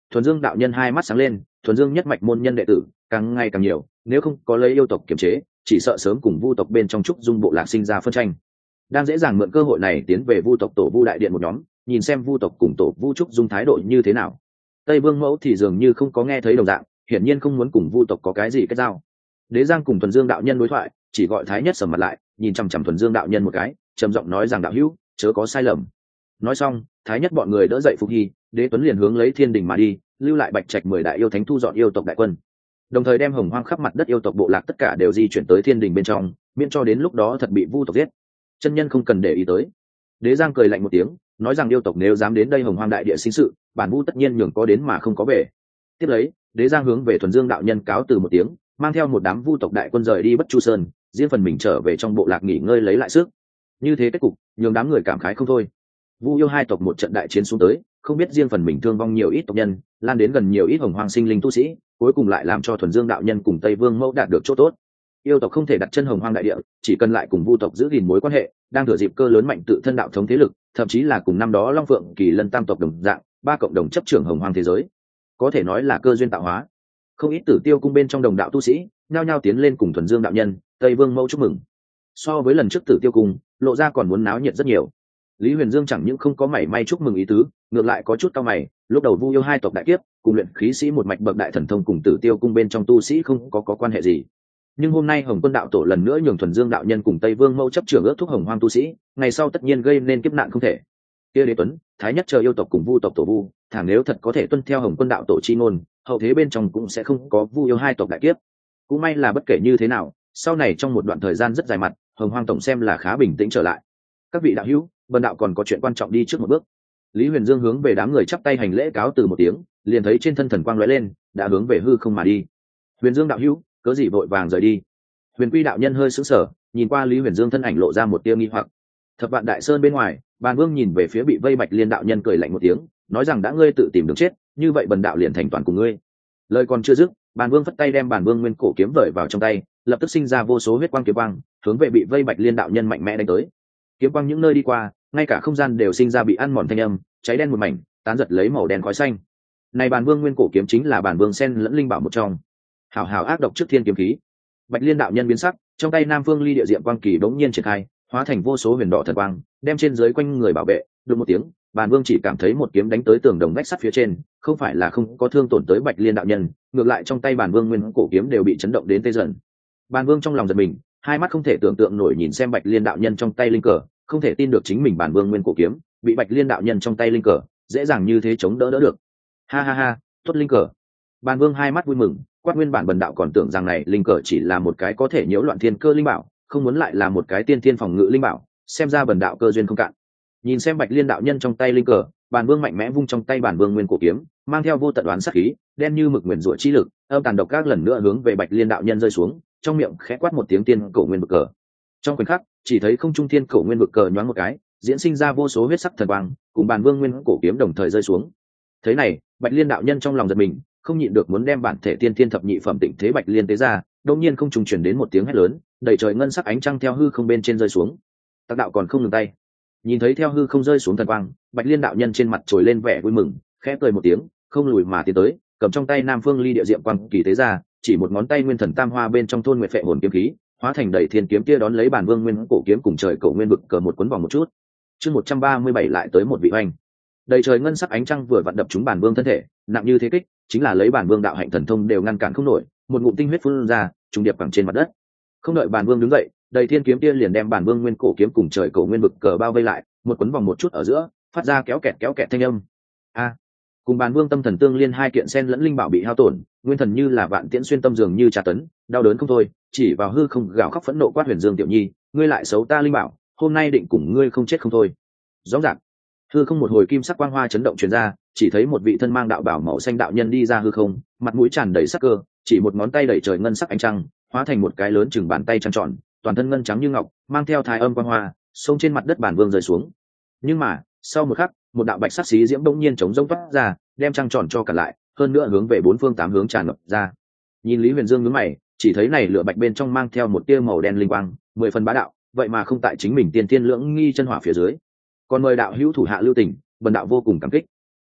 Thuần Dương đạo nhân hai mắt sáng lên, Thuần Dương nhất mạch môn nhân đệ tử càng ngày càng nhiều, nếu không có lấy yêu tộc kiểm chế, chỉ sợ sớm cùng vu tộc bên trong trúc dung bộ lạc sinh ra phân tranh. Đang dễ dàng mượn cơ hội này tiến về vu tộc tổ vu đại điện một nhóm, nhìn xem vu tộc cùng tổ vu trúc dung thái độ như thế nào. Tây Vương Mẫu thì dường như không có nghe thấy đồng dạng, hiển nhiên không muốn cùng vu tộc có cái gì kết giao. Đế Giang cùng Thuần Dương đạo nhân đối thoại, chỉ gọi Thái Nhất sầm mặt lại, nhìn chằm chằm Thuần Dương đạo nhân một cái, trầm giọng nói rằng đạo hữu, chớ có sai lầm. Nói xong, Thái Nhất bọn người đỡ dậy Phục Hy, Đế Tuấn liền hướng lấy Thiên Đình mà đi, lưu lại Bạch Trạch mười đại yêu thánh thu dọn yêu tộc đại quân, đồng thời đem hồng hoang khắp mặt đất yêu tộc bộ lạc tất cả đều di chuyển tới Thiên Đình bên trong, miễn cho đến lúc đó thật bị vu tộc giết. Chân nhân không cần để ý tới. Đế Giang cười lạnh một tiếng, nói rằng yêu tộc nếu dám đến đây hồng hoang đại địa sinh sự, bản vu tất nhiên nhường có đến mà không có về. Tiếp lấy, Đế Giang hướng về Thuần Dương đạo nhân cáo từ một tiếng, mang theo một đám vu tộc đại quân rời đi Bất Chu Sơn, riêng phần mình trở về trong bộ lạc nghỉ ngơi lấy lại sức. Như thế kết cục, nhường đám người cảm khái không thôi. Vu yêu hai tộc một trận đại chiến xuống tới, không biết riêng phần mình thương vong nhiều ít tộc nhân, lan đến gần nhiều ít hồng hoang sinh linh tu sĩ, cuối cùng lại làm cho Thuần Dương đạo nhân cùng Tây Vương Mẫu đạt được chỗ tốt. Yêu tộc không thể đặt chân hồng hoang đại địa, chỉ cần lại cùng vu tộc giữ gìn mối quan hệ, đang thừa dịp cơ lớn mạnh tự thân đạo thống thế lực, thậm chí là cùng năm đó Long Phượng Kỳ Lân tam tộc đồng dạng, ba cộng đồng chấp trưởng hồng hoang thế giới, có thể nói là cơ duyên tạo hóa. Không ít Tử Tiêu cung bên trong đồng đạo tu sĩ, nhao nhao tiến lên cùng Thuần Dương đạo nhân, Tây Vương Mẫu chúc mừng. So với lần trước Tử Tiêu cung, lộ ra còn muốn náo nhiệt rất nhiều. Lý Huyền Dương chẳng những không có mảy may chúc mừng ý tứ, ngược lại có chút cao mày, lúc đầu Vu yêu hai tộc đại kiếp, cùng luyện khí sĩ một mạch bậc đại thần thông cùng Tử Tiêu cung bên trong tu sĩ không có có quan hệ gì. Nhưng hôm nay Hồng Quân đạo tổ lần nữa nhường Thuần Dương đạo nhân cùng Tây Vương Mẫu chấp trưởng ước thúc hồng hoang tu sĩ, ngày sau tất nhiên gây nên kiếp nạn không thể. Kia Đế Tuấn, Thái Nhất chờ yêu tộc cùng vu tộc tổ vu, thẳng nếu thật có thể tuân theo Hồng Quân đạo tổ chi ngôn, hậu thế bên trong cũng sẽ không có Vu yêu hai tộc đại kiếp. Cũng may là bất kể như thế nào, sau này trong một đoạn thời gian rất dài mặt, hồng hoang tổng xem là khá bình tĩnh trở lại. Các vị đạo hữu, vân đạo còn có chuyện quan trọng đi trước một bước. Lý Huyền Dương hướng về đám người chắp tay hành lễ cáo từ một tiếng, liền thấy trên thân thần quang lóe lên, đã hướng về hư không mà đi. Huyền Dương đạo hữu, cớ gì vội vàng rời đi? Huyền Quy đạo nhân hơi sững sờ, nhìn qua Lý Huyền Dương thân ảnh lộ ra một tia nghi hoặc. Thập Vạn Đại Sơn bên ngoài, Bàn Vương nhìn về phía bị vây Bạch Liên đạo nhân cười lạnh một tiếng, nói rằng đã ngươi tự tìm đường chết, như vậy bần đạo liền thành toàn cùng ngươi. Lời còn chưa dứt, Bàn Vương phất tay đem Bàn Vương nguyên cổ kiếm vẩy vào trong tay, lập tức sinh ra vô số huyết quang kiếm quang, hướng về bị vây Bạch Liên đạo nhân mạnh mẽ đánh tới. Kiếm quang những nơi đi qua, ngay cả không gian đều sinh ra bị ăn mòn thanh âm, cháy đen một mảnh, tán giật lấy màu đen khói xanh. Này Bàn Vương nguyên cổ kiếm chính là Bàn Vương sen lẫn linh bảo một trong. Hảo hảo ác độc trước thiên kiếm khí. Bạch Liên đạo nhân biến sắc, trong tay Nam Phương Ly địa diệm quang kỳ bỗng nhiên triển khai, hóa thành vô số huyền đỏ thần quang, đem trên dưới quanh người bảo vệ. Đùng một tiếng, Bàn Vương chỉ cảm thấy một kiếm đánh tới tường đồng vách sắt phía trên, không phải là không có thương tổn tới Bạch Liên đạo nhân, ngược lại trong tay Bàn Vương nguyên cổ kiếm đều bị chấn động đến tê dần. Bàn Vương trong lòng giật mình, hai mắt không thể tưởng tượng nổi nhìn xem Bạch Liên đạo nhân trong tay linh cờ, không thể tin được chính mình Bàn Vương nguyên cổ kiếm bị Bạch Liên đạo nhân trong tay linh cờ dễ dàng như thế chống đỡ đỡ được. Ha ha ha, tốt linh cờ. Bàn Vương hai mắt vui mừng, quát nguyên bản bần đạo còn tưởng rằng này linh cờ chỉ là một cái có thể nhiễu loạn thiên cơ linh bảo, không muốn lại là một cái tiên thiên phòng ngự linh bảo, xem ra bần đạo cơ duyên không cạn. Nhìn xem Bạch Liên đạo nhân trong tay linh cờ, Bàn Vương mạnh mẽ vung trong tay Bàn Vương nguyên cổ kiếm, mang theo vô tận đoán sát khí, đen như mực nguyền rủa chi lực, âm tàn độc các lần nữa hướng về Bạch Liên đạo nhân rơi xuống, trong miệng khẽ quát một tiếng tiên cổ nguyên vực cờ. Trong khoảnh khắc, chỉ thấy không trung thiên cổ nguyên vực cờ nhoáng một cái, diễn sinh ra vô số huyết sắc thần quang, cùng Bàn Vương nguyên cổ kiếm đồng thời rơi xuống. Thế này, Bạch Liên đạo nhân trong lòng giật mình, không nhịn được muốn đem bản thể tiên thiên thập nhị phẩm tịnh thế Bạch Liên tế ra, đột nhiên không trùng chuyển đến một tiếng hét lớn, đầy trời ngân sắc ánh trăng theo hư không bên trên rơi xuống. Tặc đạo còn không ngừng tay. Nhìn thấy theo hư không rơi xuống thần quang, Bạch Liên đạo nhân trên mặt trồi lên vẻ vui mừng, khẽ cười một tiếng, không lùi mà tiến tới, cầm trong tay Nam Phương Ly địa diệm quang kỳ tế ra, chỉ một ngón tay nguyên thần tam hoa bên trong thôn nguyệt phệ hồn kiếm khí, hóa thành đầy thiên kiếm kia đón lấy Bàn Vương nguyên cổ kiếm cùng trời cổ nguyên vực cờ một cuốn vòng một chút. Chương một trăm ba mươi bảy lại tới một vị oanh. Đầy trời ngân sắc ánh trăng vừa vặn đập trúng Bàn Vương thân thể, nặng như thế kích, chính là lấy Bàn Vương đạo hạnh thần thông đều ngăn cản không nổi, một ngụm tinh huyết phun ra, trùng điệp bằng trên mặt đất. Không đợi Bàn Vương đứng dậy, đầy thiên kiếm kia liền đem Bàn Vương nguyên cổ kiếm cùng trời cổ nguyên vực cờ bao vây lại, một quấn vòng một chút ở giữa, phát ra kéo kẹt kéo kẹt thanh âm. A, cùng Bàn Vương tâm thần tương liên hai kiện sen lẫn linh bảo bị hao tổn, nguyên thần như là vạn tiễn xuyên tâm dường như trà tấn, đau đớn không thôi, chỉ vào hư không gào khóc phẫn nộ quát Huyền Dương tiểu nhi, ngươi lại xấu ta linh bảo, hôm nay định cùng ngươi không chết không thôi. Rõ ràng, hư không một hồi kim sắc quang hoa chấn động truyền ra, chỉ thấy một vị thân mang đạo bảo màu xanh đạo nhân đi ra hư không, mặt mũi tràn đầy sắc cơ, chỉ một ngón tay đẩy trời ngân sắc ánh trăng, hóa thành một cái lớn chừng bàn tay trăng tròn, toàn thân ngân trắng như ngọc, mang theo thái âm quang hoa, xông trên mặt đất Bàn Vương rơi xuống. Nhưng mà, sau một khắc, một đạo bạch sắc xí diễm đông nhiên chống rông toát ra, đem trăng tròn cho cả lại, hơn nữa hướng về bốn phương tám hướng tràn ngập ra. Nhìn Lý Huyền Dương nhướng mày, chỉ thấy này lửa bạch bên trong mang theo một tia màu đen linh quang, mười phần bá đạo, vậy mà không tại chính mình tiên tiên lưỡng nghi chân hỏa phía dưới. Còn mời đạo hữu thủ hạ lưu tình, bần đạo vô cùng cảm kích.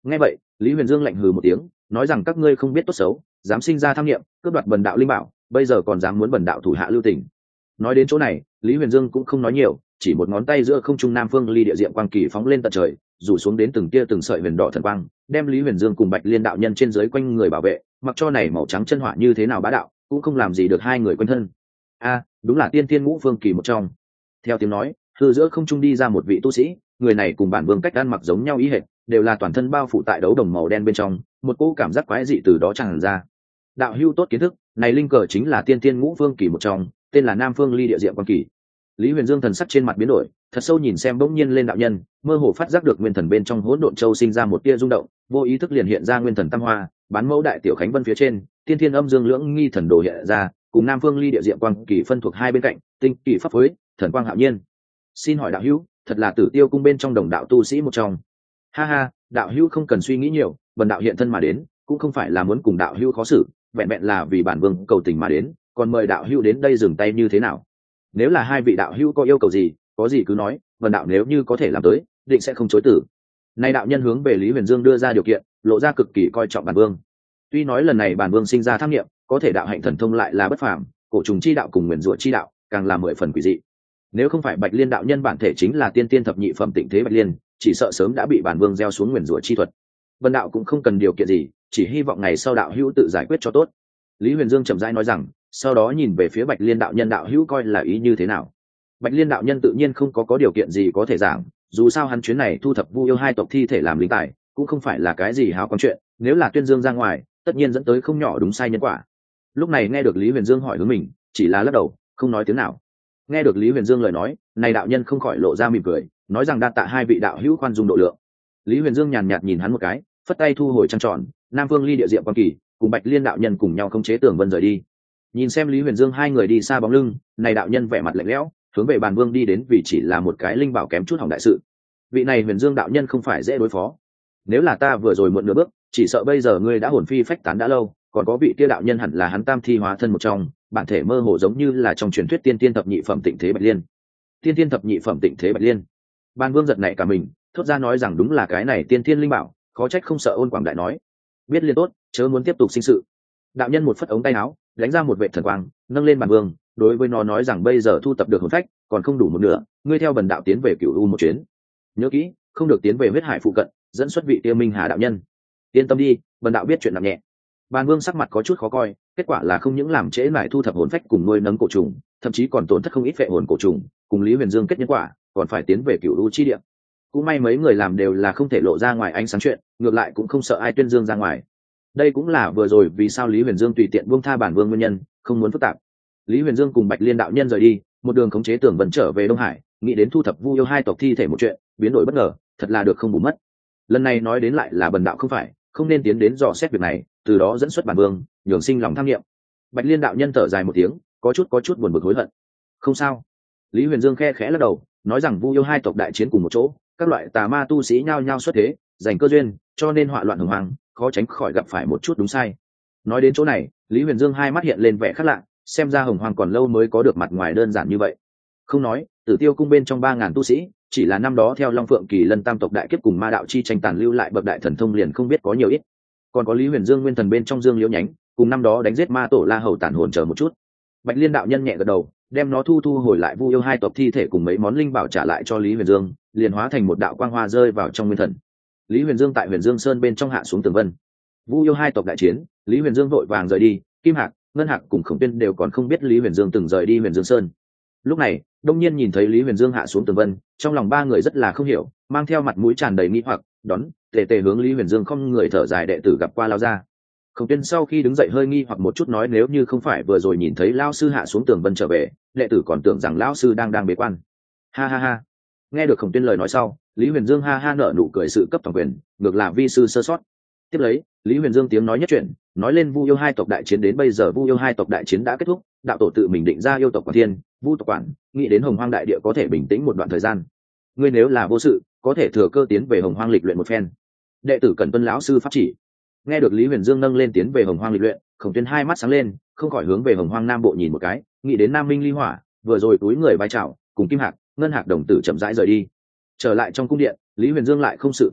Nghe vậy, Lý Huyền Dương lạnh hừ một tiếng, nói rằng các ngươi không biết tốt xấu, dám sinh ra tham nghiệm, cướp đoạt bần đạo linh bảo, bây giờ còn dám muốn bần đạo thủ hạ lưu tình. Nói đến chỗ này, Lý Huyền Dương cũng không nói nhiều, chỉ một ngón tay giữa không trung nam phương ly địa diệm quang kỳ phóng lên tận trời, rủ xuống đến từng tia từng sợi huyền đỏ thần quang, đem Lý Huyền Dương cùng Bạch Liên đạo nhân trên dưới quanh người bảo vệ, mặc cho này màu trắng chân hỏa như thế nào bá đạo, cũng không làm gì được hai người quanh thân. A, đúng là tiên tiên ngũ phương kỳ một trong. Theo tiếng nói, từ giữa không trung đi ra một vị tu sĩ, người này cùng bản vương cách ăn mặc giống nhau ý hệt, đều là toàn thân bao phủ tại đấu đồng màu đen bên trong, một cỗ cảm giác quái dị từ đó tràn ra. Đạo hữu tốt kiến thức, này linh cờ chính là tiên tiên ngũ phương kỳ một trong, tên là Nam Phương Ly Địa Diệm Quang Kỳ. Lý Huyền Dương thần sắc trên mặt biến đổi, thật sâu nhìn xem bỗng nhiên lên đạo nhân, mơ hồ phát giác được nguyên thần bên trong hỗn độn châu sinh ra một tia rung động, vô ý thức liền hiện ra nguyên thần tam hoa, bán mẫu đại tiểu khánh vân phía trên, tiên thiên âm dương lưỡng nghi thần đồ hiện ra, cùng Nam Phương Ly Địa Diệm Quang Kỳ phân thuộc hai bên cạnh, tinh kỳ pháp phối, thần quang hạo nhiên. Xin hỏi đạo hữu, thật là Tử Tiêu cung bên trong đồng đạo tu sĩ một trong? Ha ha, đạo hữu không cần suy nghĩ nhiều, bần đạo hiện thân mà đến, cũng không phải là muốn cùng đạo hữu khó xử, vẹn vẹn là vì bản vương cầu tình mà đến, còn mời đạo hữu đến đây dừng tay như thế nào? Nếu là hai vị đạo hữu có yêu cầu gì, có gì cứ nói, vần đạo nếu như có thể làm tới, định sẽ không chối từ. Nay đạo nhân hướng về Lý Huyền Dương đưa ra điều kiện, lộ ra cực kỳ coi trọng bản vương. Tuy nói lần này bản vương sinh ra tham nghiệm, có thể đạo hạnh thần thông lại là bất phàm, cổ trùng chi đạo cùng nguyền rủa chi đạo, càng là mười phần quỷ dị. Nếu không phải Bạch Liên đạo nhân bản thể chính là tiên tiên thập nhị phẩm tịnh thế Bạch Liên, chỉ sợ sớm đã bị bản vương gieo xuống nguyền rủa chi thuật. Vân đạo cũng không cần điều kiện gì, chỉ hy vọng ngày sau đạo hữu tự giải quyết cho tốt. Lý Huyền Dương chậm rãi nói rằng, sau đó nhìn về phía Bạch Liên đạo nhân, đạo hữu coi là ý như thế nào? Bạch Liên đạo nhân tự nhiên không có có điều kiện gì có thể giảng, dù sao hắn chuyến này thu thập Vu yêu hai tộc thi thể làm lính tài, cũng không phải là cái gì háo quang chuyện, nếu là tuyên dương ra ngoài, tất nhiên dẫn tới không nhỏ đúng sai nhân quả. Lúc này nghe được Lý Huyền Dương hỏi hướng mình, chỉ là lắc đầu, không nói tiếng nào. Nghe được Lý Huyền Dương lời nói, này đạo nhân không khỏi lộ ra mỉm cười, nói rằng đa tạ hai vị đạo hữu khoan dung độ lượng. Lý Huyền Dương nhàn nhạt nhìn hắn một cái, phất tay thu hồi trăng tròn, Nam Phương Ly Địa Diệm Quang Kỳ, cùng Bạch Liên đạo nhân cùng nhau khống chế Tường Vân rời đi. Nhìn xem Lý Huyền Dương hai người đi xa bóng lưng, này đạo nhân vẻ mặt lạnh lẽo, hướng về bàn vương đi đến, vì chỉ là một cái linh bảo kém chút hỏng đại sự. Vị này Huyền Dương đạo nhân không phải dễ đối phó. Nếu là ta vừa rồi muộn nửa bước, chỉ sợ bây giờ ngươi đã hồn phi phách tán đã lâu, còn có vị kia đạo nhân hẳn là hắn tam thi hóa thân một trong, bản thể mơ hồ giống như là trong truyền thuyết tiên tiên thập nhị phẩm tịnh thế Bạch Liên. Tiên tiên thập nhị phẩm tịnh thế Bạch Liên. Ban Vương giật nảy cả mình, thốt ra nói rằng đúng là cái này tiên tiên linh bảo, khó trách không sợ Ôn Quảng đại nói. Biết liên tốt, chớ muốn tiếp tục sinh sự. Đạo nhân một phất ống tay áo, đánh ra một vệ thần quang, nâng lên Bàn Vương, đối với nó nói rằng bây giờ thu tập được hồn phách, còn không đủ một nửa, ngươi theo bần đạo tiến về Cửu U một chuyến. Nhớ kỹ, không được tiến về huyết hải phụ cận, dẫn xuất vị Tiêu Minh Hà đạo nhân. Yên tâm đi, bần đạo biết chuyện nặng nhẹ. Bàn Vương sắc mặt có chút khó coi, kết quả là không những làm trễ lại thu thập hồn phách cùng nuôi nấng cổ trùng, thậm chí còn tổn thất không ít phệ hồn cổ trùng, cùng Lý Huyền Dương kết nhân quả, còn phải tiến về Cửu U chi địa. Cũng may mấy người làm đều là không thể lộ ra ngoài ánh sáng chuyện, ngược lại cũng không sợ ai tuyên dương ra ngoài. Đây cũng là vừa rồi vì sao Lý Huyền Dương tùy tiện buông tha bản vương nguyên nhân, không muốn phức tạp. Lý Huyền Dương cùng Bạch Liên đạo nhân rời đi, một đường khống chế Tưởng Vân trở về Đông Hải, nghĩ đến thu thập Vu yêu hai tộc thi thể một chuyện, biến đổi bất ngờ, thật là được không bù mất. Lần này nói đến lại là bần đạo không phải, không nên tiến đến dò xét việc này, từ đó dẫn xuất bản vương, nhường sinh lòng tham nghiệm. Bạch Liên đạo nhân thở dài một tiếng, có chút có chút buồn bực hối hận. Không sao. Lý Huyền Dương khe khẽ lắc đầu, nói rằng Vu yêu hai tộc đại chiến cùng một chỗ, các loại tà ma tu sĩ nhao nhao xuất thế, giành cơ duyên, cho nên họa loạn hùng hoàng, khó tránh khỏi gặp phải một chút đúng sai. Nói đến chỗ này, Lý Huyền Dương hai mắt hiện lên vẻ khác lạ, xem ra hồng hoàng còn lâu mới có được mặt ngoài đơn giản như vậy. Không nói, Tử Tiêu cung bên trong ba ngàn tu sĩ, chỉ là năm đó theo Long Phượng Kỳ Lân tam tộc đại kiếp cùng ma đạo chi tranh tàn lưu lại bậc đại thần thông liền không biết có nhiều ít. Còn có Lý Huyền Dương nguyên thần bên trong Dương Liễu nhánh, cùng năm đó đánh giết ma tổ La Hầu tản hồn chờ một chút. Bạch Liên đạo nhân nhẹ gật đầu, đem nó thu thu hồi lại Vu yêu hai tộc thi thể cùng mấy món linh bảo trả lại cho Lý Huyền Dương, liền hóa thành một đạo quang hoa rơi vào trong nguyên thần. Lý Huyền Dương tại Huyền Dương Sơn bên trong hạ xuống Tường Vân. Vu yêu hai tộc đại chiến, Lý Huyền Dương vội vàng rời đi, Kim Hạc, Ngân Hạc cùng Khổng Tuyên đều còn không biết Lý Huyền Dương từng rời đi Huyền Dương Sơn. Lúc này, đông nhiên nhìn thấy Lý Huyền Dương hạ xuống Tường Vân, trong lòng ba người rất là không hiểu, mang theo mặt mũi tràn đầy nghi hoặc, đón, tề tề hướng Lý Huyền Dương không người thở dài đệ tử gặp qua lao ra. Khổng Tuyên sau khi đứng dậy hơi nghi hoặc một chút nói nếu như không phải vừa rồi nhìn thấy lão sư hạ xuống Tường Vân trở về, đệ tử còn tưởng rằng lão sư đang đang bế quan. Ha ha ha. Nghe được Khổng Tuyên lời nói sau, Lý Huyền Dương ha ha nở nụ cười sự cấp toàn quyền, ngược là vi sư sơ sót. Tiếp lấy, Lý Huyền Dương tiếng nói nhất chuyện, nói lên Vu yêu hai tộc đại chiến đến bây giờ Vu yêu hai tộc đại chiến đã kết thúc, đạo tổ tự mình định ra yêu tộc Quản Thiên, Vu tộc quản, nghĩ đến Hồng Hoang đại địa có thể bình tĩnh một đoạn thời gian. Ngươi nếu là vô sự, có thể thừa cơ tiến về Hồng Hoang lịch luyện một phen. Đệ tử cần tuân lão sư pháp chỉ. Nghe được Lý Huyền Dương nâng lên tiến về Hồng Hoang lịch luyện, Khổng Tuyên hai mắt sáng lên, không khỏi hướng về Hồng Hoang Nam Bộ nhìn một cái, nghĩ đến Nam Minh Ly Hỏa, vừa rồi túi người vai chào, cùng Kim Hạc, Ngân Hạc đồng tử chậm rãi rời đi. Trở lại trong cung điện, Lý Huyền Dương lại không sự tình khác,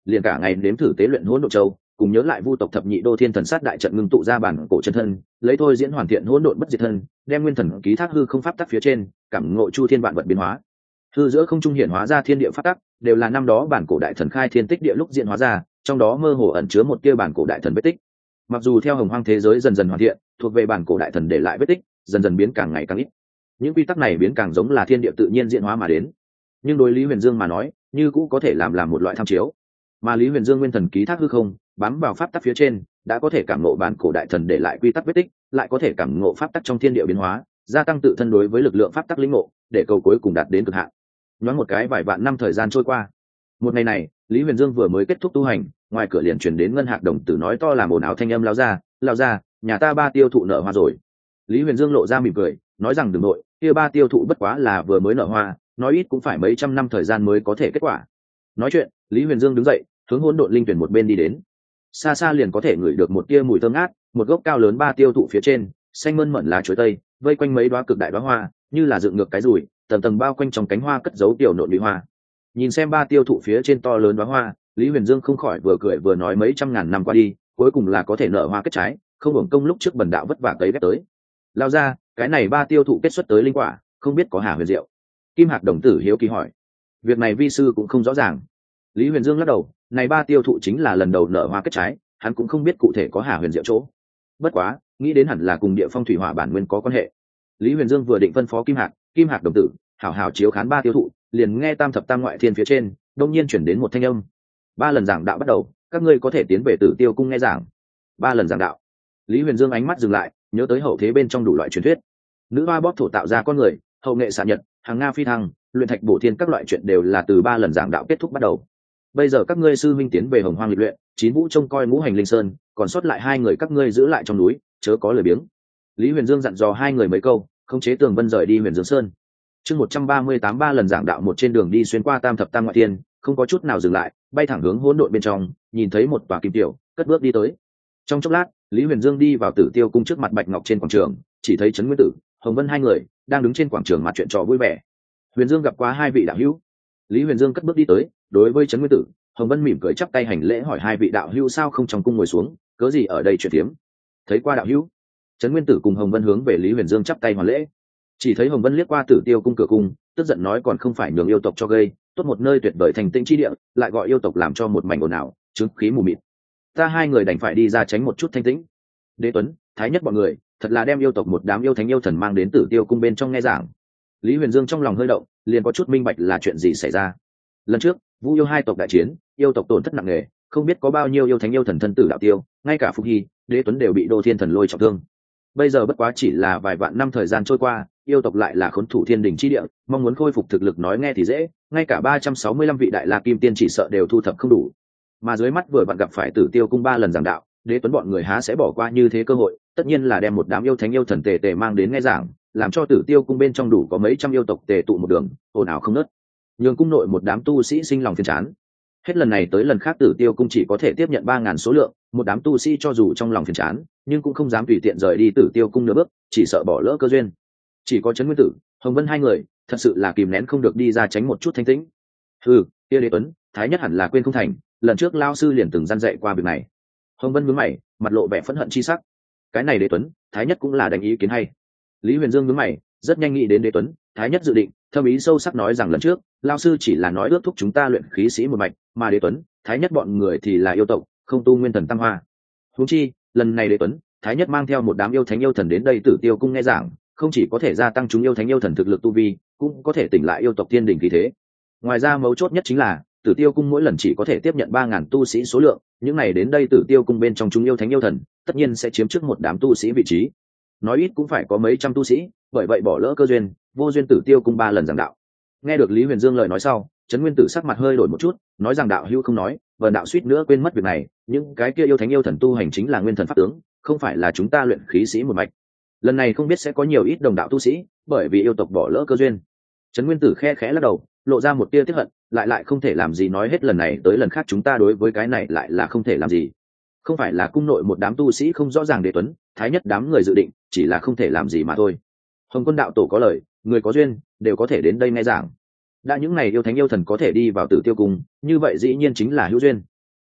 liền cả ngày nếm thử tế luyện hỗn độn châu, cùng nhớ lại vu tộc thập nhị đô thiên thần sát đại trận ngưng tụ ra bản cổ chân thân, lấy thôi diễn hoàn thiện hỗn độn bất diệt thân, đem nguyên thần ký thác hư không pháp tắc phía trên, cảm ngộ chu thiên vạn vật biến hóa. Hư giữa không trung hiện hóa ra thiên địa pháp tắc, đều là năm đó bản cổ đại thần khai thiên tích địa lúc diễn hóa ra, trong đó mơ hồ ẩn chứa một tia bản cổ đại thần vết tích. Mặc dù theo hồng hoang thế giới dần dần hoàn thiện, thuộc về bản cổ đại thần để lại vết tích dần dần biến càng ngày càng ít. Những quy tắc này biến càng giống là thiên địa tự nhiên diễn hóa mà đến, nhưng đối Lý Huyền Dương mà nói, như cũ có thể làm làm một loại tham chiếu. Mà Lý Huyền Dương nguyên thần ký thác hư không, bám vào pháp tắc phía trên, đã có thể cảm ngộ bản cổ đại thần để lại quy tắc vết tích, lại có thể cảm ngộ pháp tắc trong thiên địa biến hóa, gia tăng tự thân đối với lực lượng pháp tắc lĩnh ngộ, để cầu cuối cùng đạt đến cực hạn. Nhoáng một cái vài vạn năm thời gian trôi qua, một ngày này, Lý Huyền Dương vừa mới kết thúc tu hành, ngoài cửa liền truyền đến Ngân Hạc đồng tử nói to làm ồn ào thanh âm lao ra, lao ra, nhà ta ba tiêu thụ nở hoa rồi. Lý Huyền Dương lộ ra mỉm cười, nói rằng đừng nội, kia ba tiêu thụ bất quá là vừa mới nở hoa, nói ít cũng phải mấy trăm năm thời gian mới có thể kết quả. Nói chuyện, Lý Huyền Dương đứng dậy, hướng hỗn độn linh tuyển một bên đi đến. Xa xa liền có thể ngửi được một tia mùi thơm ngát, một gốc cao lớn ba tiêu thụ phía trên, xanh mơn mởn lá chuối tây, vây quanh mấy đóa cực đại đóa hoa, như là dựng ngược cái rùi, tầng tầng bao quanh trong cánh hoa cất giấu tiểu nộn nhụy hoa. Nhìn xem ba tiêu thụ phía trên to lớn đóa hoa, Lý Huyền Dương không khỏi vừa cười vừa nói mấy trăm ngàn năm qua đi, cuối cùng là có thể nở hoa kết trái, không hưởng công lúc trước bần đạo vất vả cấy ghép tới. Lao ra, cái này ba tiêu thụ kết xuất tới linh quả, không biết có hà huyền diệu. Kim Hạc đồng tử hiếu kỳ hỏi. Việc này vi sư cũng không rõ ràng. Lý Huyền Dương lắc đầu, này ba tiêu thụ chính là lần đầu nở hoa kết trái, hắn cũng không biết cụ thể có hà huyền diệu chỗ. Bất quá, nghĩ đến hẳn là cùng địa phong thủy hỏa bản nguyên có quan hệ. Lý Huyền Dương vừa định phân phó Kim Hạc, Kim Hạc đồng tử, hảo hảo chiếu khán ba tiêu thụ, liền nghe tam thập tam ngoại thiên phía trên, đông nhiên chuyển đến một thanh âm. Ba lần giảng đạo bắt đầu, các ngươi có thể tiến về Tử Tiêu cung nghe giảng. Ba lần giảng đạo. Lý Huyền Dương ánh mắt dừng lại, nhớ tới hậu thế bên trong đủ loại truyền thuyết. Nữ hoa bóp thổ tạo ra con người, hậu nghệ xạ nhật, hàng nga phi thăng, luyện thạch bổ thiên các loại chuyện đều là từ ba lần giảng đạo kết thúc bắt đầu. Bây giờ các ngươi sư minh tiến về Hồng Hoang lịch luyện, chín vũ trông coi ngũ hành linh sơn, còn sót lại hai người các ngươi giữ lại trong núi, chớ có lười biếng. Lý Huyền Dương dặn dò hai người mấy câu, khống chế Tường Vân rời đi Huyền Dương Sơn. Chương một trăm ba mươi tám ba lần giảng đạo một trên đường đi xuyên qua tam thập tam ngoại thiên, không có chút nào dừng lại, bay thẳng hướng hỗn độn bên trong, nhìn thấy một tòa kim tiểu, cất bước đi tới. Trong chốc lát, Lý Huyền Dương đi vào Tử Tiêu cung trước mặt Bạch Ngọc trên quảng trường, chỉ thấy Trấn Nguyên Tử, Hồng Vân hai người đang đứng trên quảng trường mặt chuyện trò vui vẻ. Huyền Dương gặp qua hai vị đạo hữu. Lý Huyền Dương cất bước đi tới, đối với Trấn Nguyên Tử, Hồng Vân mỉm cười chắp tay hành lễ hỏi hai vị đạo hữu sao không trong cung ngồi xuống, cớ gì ở đây chuyện tiếm. Thấy qua đạo hữu. Trấn Nguyên Tử cùng Hồng Vân hướng về Lý Huyền Dương chắp tay hoàn lễ. Chỉ thấy Hồng Vân liếc qua Tử Tiêu cung cửa cung, tức giận nói còn không phải nhường yêu tộc cho gây, tốt một nơi tuyệt vời thành tĩnh chi địa, lại gọi yêu tộc làm cho một mảnh ồn ào, chứng khí mù mịt. Ta hai người đành phải đi ra tránh một chút thanh tĩnh. Đế Tuấn, Thái Nhất bọn người, thật là đem yêu tộc một đám yêu thánh yêu thần mang đến Tử Tiêu cung bên trong nghe giảng. Lý Huyền Dương trong lòng hơi động, liền có chút minh bạch là chuyện gì xảy ra. Lần trước, Vu yêu hai tộc đại chiến, yêu tộc tổn thất nặng nề, không biết có bao nhiêu yêu thánh yêu thần thân tử đạo tiêu, ngay cả Phục Hy, Đế Tuấn đều bị Đô Thiên Thần lôi trọng thương. Bây giờ bất quá chỉ là vài vạn năm thời gian trôi qua, yêu tộc lại là khốn thủ thiên đình chi địa, mong muốn khôi phục thực lực nói nghe thì dễ, ngay cả ba trăm sáu mươi lăm vị đại la kim tiên chỉ sợ đều thu thập không đủ. Mà dưới mắt vừa bạn gặp phải Tử Tiêu cung ba lần giảng đạo, Đế Tuấn bọn người há sẽ bỏ qua như thế cơ hội, tất nhiên là đem một đám yêu thánh yêu thần tề tề mang đến nghe giảng, làm cho Tử Tiêu cung bên trong đủ có mấy trăm yêu tộc tề tụ một đường, ồn ào không ngớt. Nhường cung nội một đám tu sĩ sinh lòng phiền chán. Hết lần này tới lần khác Tử Tiêu cung chỉ có thể tiếp nhận ba ngàn số lượng, một đám tu sĩ cho dù trong lòng phiền chán, nhưng cũng không dám tùy tiện rời đi Tử Tiêu cung nửa bước, chỉ sợ bỏ lỡ cơ duyên. Chỉ có Trấn Nguyên Tử, Hồng Vân hai người, thật sự là kìm nén không được đi ra tránh một chút thanh tĩnh. Ừ, kia Đế Tuấn, Thái Nhất hẳn là quên không thành, lần trước lao sư liền từng gian dạy qua việc này. Hồng Vân nhướng mày, mặt lộ vẻ phẫn hận chi sắc. Cái này Đế Tuấn, Thái Nhất cũng là đánh ý kiến hay. Lý Huyền Dương nhướng mày, rất nhanh nghĩ đến Đế Tuấn, Thái Nhất dự định, thâm ý sâu sắc nói rằng lần trước, lao sư chỉ là nói ước thúc chúng ta luyện khí sĩ một mạch, mà Đế Tuấn, Thái Nhất bọn người thì là yêu tộc, không tu nguyên thần tam hoa. Huống chi, lần này Đế Tuấn, Thái Nhất mang theo một đám yêu thánh yêu thần đến đây Tử Tiêu cung nghe giảng, không chỉ có thể gia tăng chúng yêu thánh yêu thần thực lực tu vi, cũng có thể tỉnh lại yêu tộc thiên đình khí thế. Ngoài ra mấu chốt nhất chính là, Tử Tiêu cung mỗi lần chỉ có thể tiếp nhận ba ngàn tu sĩ số lượng, những này đến đây Tử Tiêu cung bên trong chúng yêu thánh yêu thần, tất nhiên sẽ chiếm trước một đám tu sĩ vị trí. Nói ít cũng phải có mấy trăm tu sĩ, bởi vậy bỏ lỡ cơ duyên, vô duyên Tử Tiêu cung ba lần giảng đạo. Nghe được Lý Huyền Dương lời nói sau, Trấn Nguyên Tử sắc mặt hơi đổi một chút, nói rằng đạo hữu không nói, vần đạo suýt nữa quên mất việc này, những cái kia yêu thánh yêu thần tu hành chính là nguyên thần pháp tướng, không phải là chúng ta luyện khí sĩ một mạch. Lần này không biết sẽ có nhiều ít đồng đạo tu sĩ, bởi vì yêu tộc bỏ lỡ cơ duyên. Trấn Nguyên Tử khe khẽ lắc đầu, lộ ra một tia tiếc hận, lại lại không thể làm gì nói hết lần này tới lần khác chúng ta đối với cái này lại là không thể làm gì. Không phải là cung nội một đám tu sĩ không rõ ràng Đế Tuấn, Thái Nhất đám người dự định, chỉ là không thể làm gì mà thôi. Hồng Quân đạo tổ có lời, người có duyên đều có thể đến đây nghe giảng. Đã những này yêu thánh yêu thần có thể đi vào Tử Tiêu cung, như vậy dĩ nhiên chính là hữu duyên.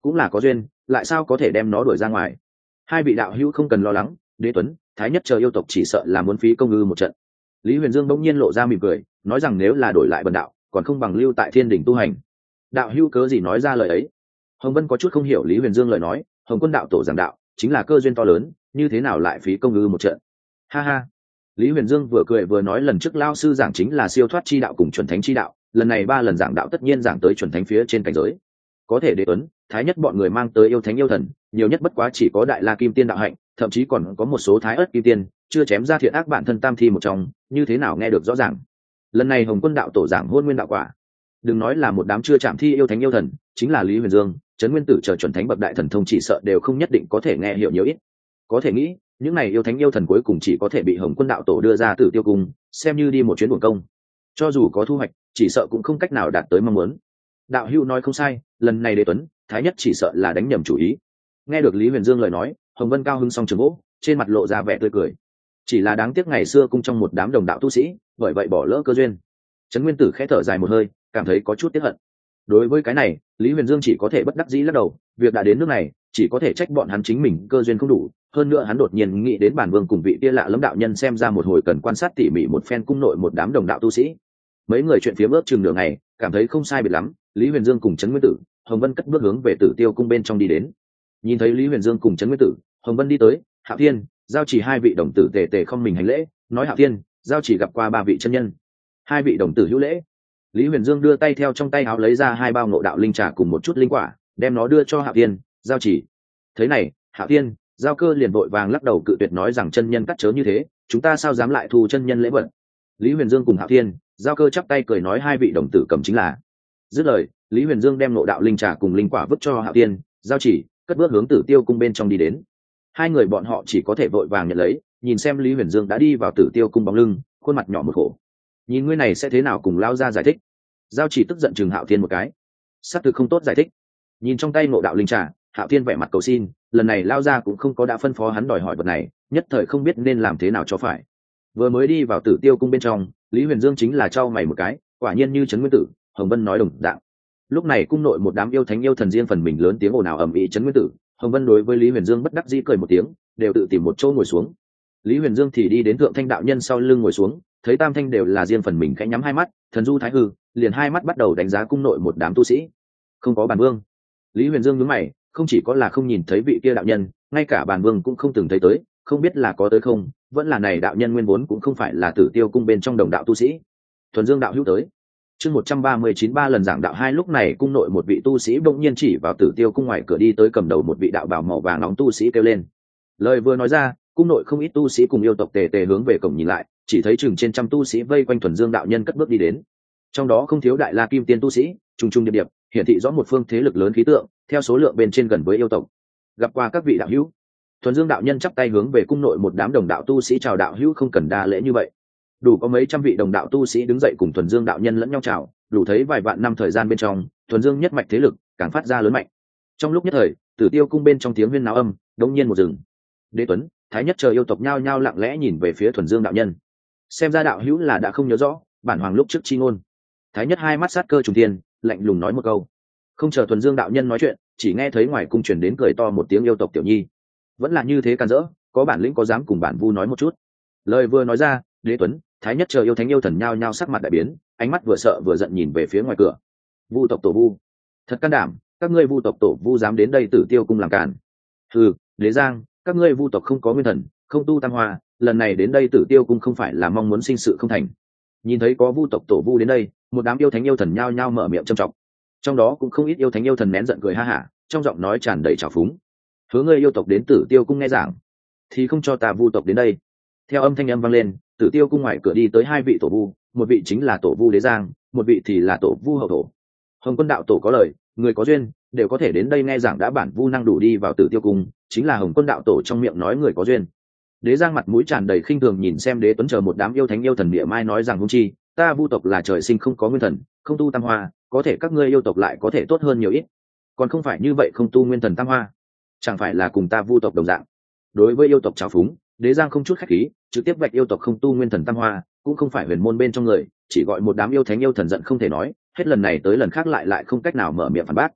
cũng là có duyên, lại sao có thể đem nó đuổi ra ngoài. Hai vị đạo hữu không cần lo lắng, Đế Tuấn, Thái Nhất chờ yêu tộc chỉ sợ là muốn phí công ư một trận. Lý Huyền Dương bỗng nhiên lộ ra mỉm cười, nói rằng nếu là đổi lại bần đạo, còn không bằng lưu tại Thiên Đỉnh tu hành. Đạo hữu cớ gì nói ra lời ấy? Hồng Vân có chút không hiểu Lý Huyền Dương lời nói, Hồng Quân đạo tổ giảng đạo, chính là cơ duyên to lớn, như thế nào lại phí công ư một trận? Ha ha. Lý Huyền Dương vừa cười vừa nói lần trước lao sư giảng chính là siêu thoát chi đạo cùng chuẩn thánh chi đạo, lần này ba lần giảng đạo tất nhiên giảng tới chuẩn thánh phía trên cảnh giới. Có thể Đế Tuấn, Thái Nhất bọn người mang tới yêu thánh yêu thần, nhiều nhất bất quá chỉ có đại la kim tiên đạo hạnh, thậm chí còn có một số thái ớt kim tiên, chưa chém ra thiện ác bản thân tam thi một trong, như thế nào nghe được rõ ràng. Lần này Hồng Quân đạo tổ giảng hôn nguyên đạo quả, đừng nói là một đám chưa chạm thi yêu thánh yêu thần, chính là Lý Huyền Dương, Trấn Nguyên Tử chờ chuẩn thánh bậc đại thần thông chỉ sợ đều không nhất định có thể nghe hiểu nhiều ít. Có thể nghĩ, những này yêu thánh yêu thần cuối cùng chỉ có thể bị Hồng Quân đạo tổ đưa ra Tử Tiêu Cung, xem như đi một chuyến uổng công. Cho dù có thu hoạch, chỉ sợ cũng không cách nào đạt tới mong muốn. Đạo hữu nói không sai, lần này Đế Tuấn, Thái Nhất chỉ sợ là đánh nhầm chủ ý. Nghe được Lý Huyền Dương lời nói, Hồng Vân cao hứng song trường gỗ, trên mặt lộ ra vẻ tươi cười. Chỉ là đáng tiếc ngày xưa cung trong một đám đồng đạo tu sĩ, bởi vậy bỏ lỡ cơ duyên. Trấn Nguyên Tử khẽ thở dài một hơi, cảm thấy có chút tiếc hận. Đối với cái này, Lý Huyền Dương chỉ có thể bất đắc dĩ lắc đầu, việc đã đến nước này, chỉ có thể trách bọn hắn chính mình cơ duyên không đủ. Hơn nữa hắn đột nhiên nghĩ đến bản vương cùng vị kia lạ lẫm đạo nhân xem ra một hồi cần quan sát tỉ mỉ một phen cung nội một đám đồng đạo tu sĩ. Mấy người chuyện phía ước chừng nửa ngày, cảm thấy không sai biệt lắm, Lý Huyền Dương cùng Trấn Nguyên Tử, Hồng Vân cất bước hướng về Tử Tiêu Cung bên trong đi đến. Nhìn thấy Lý Huyền Dương cùng Trấn Nguyên Tử, Hồng Vân đi tới, Hạo Thiên, Giao Chỉ hai vị đồng tử tề tề không mình hành lễ, nói Hạo Thiên, Giao Chỉ gặp qua ba vị chân nhân. Hai vị đồng tử hữu lễ. Lý Huyền Dương đưa tay theo trong tay áo lấy ra hai bao ngộ đạo linh trà cùng một chút linh quả, đem nó đưa cho Hạo Thiên, Giao Chỉ. Thế này, Hạo Thiên, Giao Cơ liền vội vàng lắc đầu cự tuyệt nói rằng chân nhân cắt chớ như thế, chúng ta sao dám lại thu chân nhân lễ vật. Lý Huyền Dương cùng Hạo Thiên, Giao Cơ chắp tay cười nói hai vị đồng tử cầm chính là. Dứt lời, Lý Huyền Dương đem ngộ đạo linh trà cùng linh quả vứt cho Hạo Thiên, Giao Chỉ, cất bước hướng Tử Tiêu Cung bên trong đi đến. Hai người bọn họ chỉ có thể vội vàng nhận lấy, nhìn xem Lý Huyền Dương đã đi vào Tử Tiêu Cung bóng lưng, khuôn mặt nhỏ một khổ. Nhìn ngươi này sẽ thế nào cùng lao ra giải thích. Giao Chỉ tức giận chừng Hạo Thiên một cái, sắc thực không tốt giải thích. Nhìn trong tay ngộ đạo linh trà, Hạo Thiên vẻ mặt cầu xin, lần này lao ra cũng không có đã phân phó hắn đòi hỏi vật này, nhất thời không biết nên làm thế nào cho phải. Vừa mới đi vào Tử Tiêu Cung bên trong, Lý Huyền Dương chính là trao mày một cái, quả nhiên như Trấn Nguyên Tử, Hồng Vân nói đồng dạng. Lúc này cung nội một đám yêu thánh yêu thần riêng phần mình lớn tiếng ồn ào ầm ĩ. Trấn Nguyên Tử, Hồng Vân đối với Lý Huyền Dương bất đắc dĩ cười một tiếng, đều tự tìm một chỗ ngồi xuống. Lý Huyền Dương thì đi đến Thượng Thanh đạo nhân sau lưng ngồi xuống, thấy tam thanh đều là riêng phần mình khẽ nhắm hai mắt, thần du thái hư, liền hai mắt bắt đầu đánh giá cung nội một đám tu sĩ. Không có bản vương. Lý Huyền Dương nhướng mày, không chỉ có là không nhìn thấy vị kia đạo nhân, ngay cả bản vương cũng không từng thấy tới, không biết là có tới không, vẫn là này đạo nhân nguyên vốn cũng không phải là Tử Tiêu Cung bên trong đồng đạo tu sĩ. Thuần Dương đạo hữu tới. Chương một trăm ba mươi chín ba lần giảng đạo hai lúc này cung nội một vị tu sĩ bỗng nhiên chỉ vào Tử Tiêu Cung ngoài cửa đi tới cầm đầu một vị đạo bào màu vàng nóng tu sĩ kêu lên. Lời vừa nói ra, cung nội không ít tu sĩ cùng yêu tộc tề tề hướng về cổng nhìn lại, chỉ thấy chừng trên trăm tu sĩ vây quanh Thuần Dương đạo nhân cất bước đi đến. Trong đó không thiếu đại la kim tiên tu sĩ, trùng trùng điệp điệp, hiển thị rõ một phương thế lực lớn khí tượng, theo số lượng bên trên gần với yêu tộc. Gặp qua các vị đạo hữu. Thuần Dương đạo nhân chắp tay hướng về cung nội một đám đồng đạo tu sĩ chào đạo hữu không cần đa lễ như vậy. Đủ có mấy trăm vị đồng đạo tu sĩ đứng dậy cùng Thuần Dương đạo nhân lẫn nhau chào, đủ thấy vài vạn năm thời gian bên trong, Thuần Dương nhất mạch thế lực càng phát ra lớn mạnh. Trong lúc nhất thời, Tử Tiêu Cung bên trong tiếng huyên náo âm, đống nhiên một rừng. Đế Tuấn, Thái Nhất chờ yêu tộc nhao nhao lặng lẽ nhìn về phía Thuần Dương đạo nhân. Xem ra đạo hữu là đã không nhớ rõ bản hoàng lúc trước chi ngôn. Thái Nhất hai mắt sát cơ trùng thiên, lạnh lùng nói một câu. Không chờ Thuần Dương đạo nhân nói chuyện, chỉ nghe thấy ngoài cung truyền đến cười to một tiếng yêu tộc tiểu nhi. Vẫn là như thế can dỡ, có bản lĩnh có dám cùng bản vu nói một chút. Lời vừa nói ra, Đế Tuấn, Thái Nhất chờ yêu thánh yêu thần nhao nhao sắc mặt đại biến, ánh mắt vừa sợ vừa giận nhìn về phía ngoài cửa. Vu tộc tổ vu, thật can đảm, các ngươi vu tộc tổ vu dám đến đây Tử Tiêu Cung làm cản. Hừ, Đế Giang, các ngươi vu tộc không có nguyên thần, không tu tam hoa, lần này đến đây Tử Tiêu Cung không phải là mong muốn sinh sự không thành. Nhìn thấy có vu tộc tổ vu đến đây, một đám yêu thánh yêu thần nhao nhao mở miệng trâm trọng. Trong đó cũng không ít yêu thánh yêu thần nén giận cười ha hả, trong giọng nói tràn đầy trào phúng. Hứa ngươi yêu tộc đến Tử Tiêu Cung nghe giảng, thì không cho ta vu tộc đến đây. Theo âm thanh âm vang lên, Tử Tiêu Cung ngoài cửa đi tới hai vị tổ vu, một vị chính là tổ vu Đế Giang, một vị thì là tổ vu Hậu Thổ. Hồng Quân đạo tổ có lời, người có duyên đều có thể đến đây nghe giảng đã bản vu năng đủ đi vào Tử Tiêu Cung, chính là Hồng Quân đạo tổ trong miệng nói người có duyên. Đế Giang mặt mũi tràn đầy khinh thường nhìn xem Đế Tuấn chờ một đám yêu thánh yêu thần địa mai nói rằng hung chi, ta vu tộc là trời sinh không có nguyên thần, không tu tam hoa, có thể các ngươi yêu tộc lại có thể tốt hơn nhiều ít, còn không phải như vậy không tu nguyên thần tam hoa, chẳng phải là cùng ta vu tộc đồng dạng. Đối với yêu tộc trào phúng, Đế Giang không chút khách khí, trực tiếp vạch yêu tộc không tu nguyên thần tam hoa, cũng không phải huyền môn bên trong người, chỉ gọi một đám yêu thánh yêu thần giận không thể nói, hết lần này tới lần khác lại lại không cách nào mở miệng phản bác.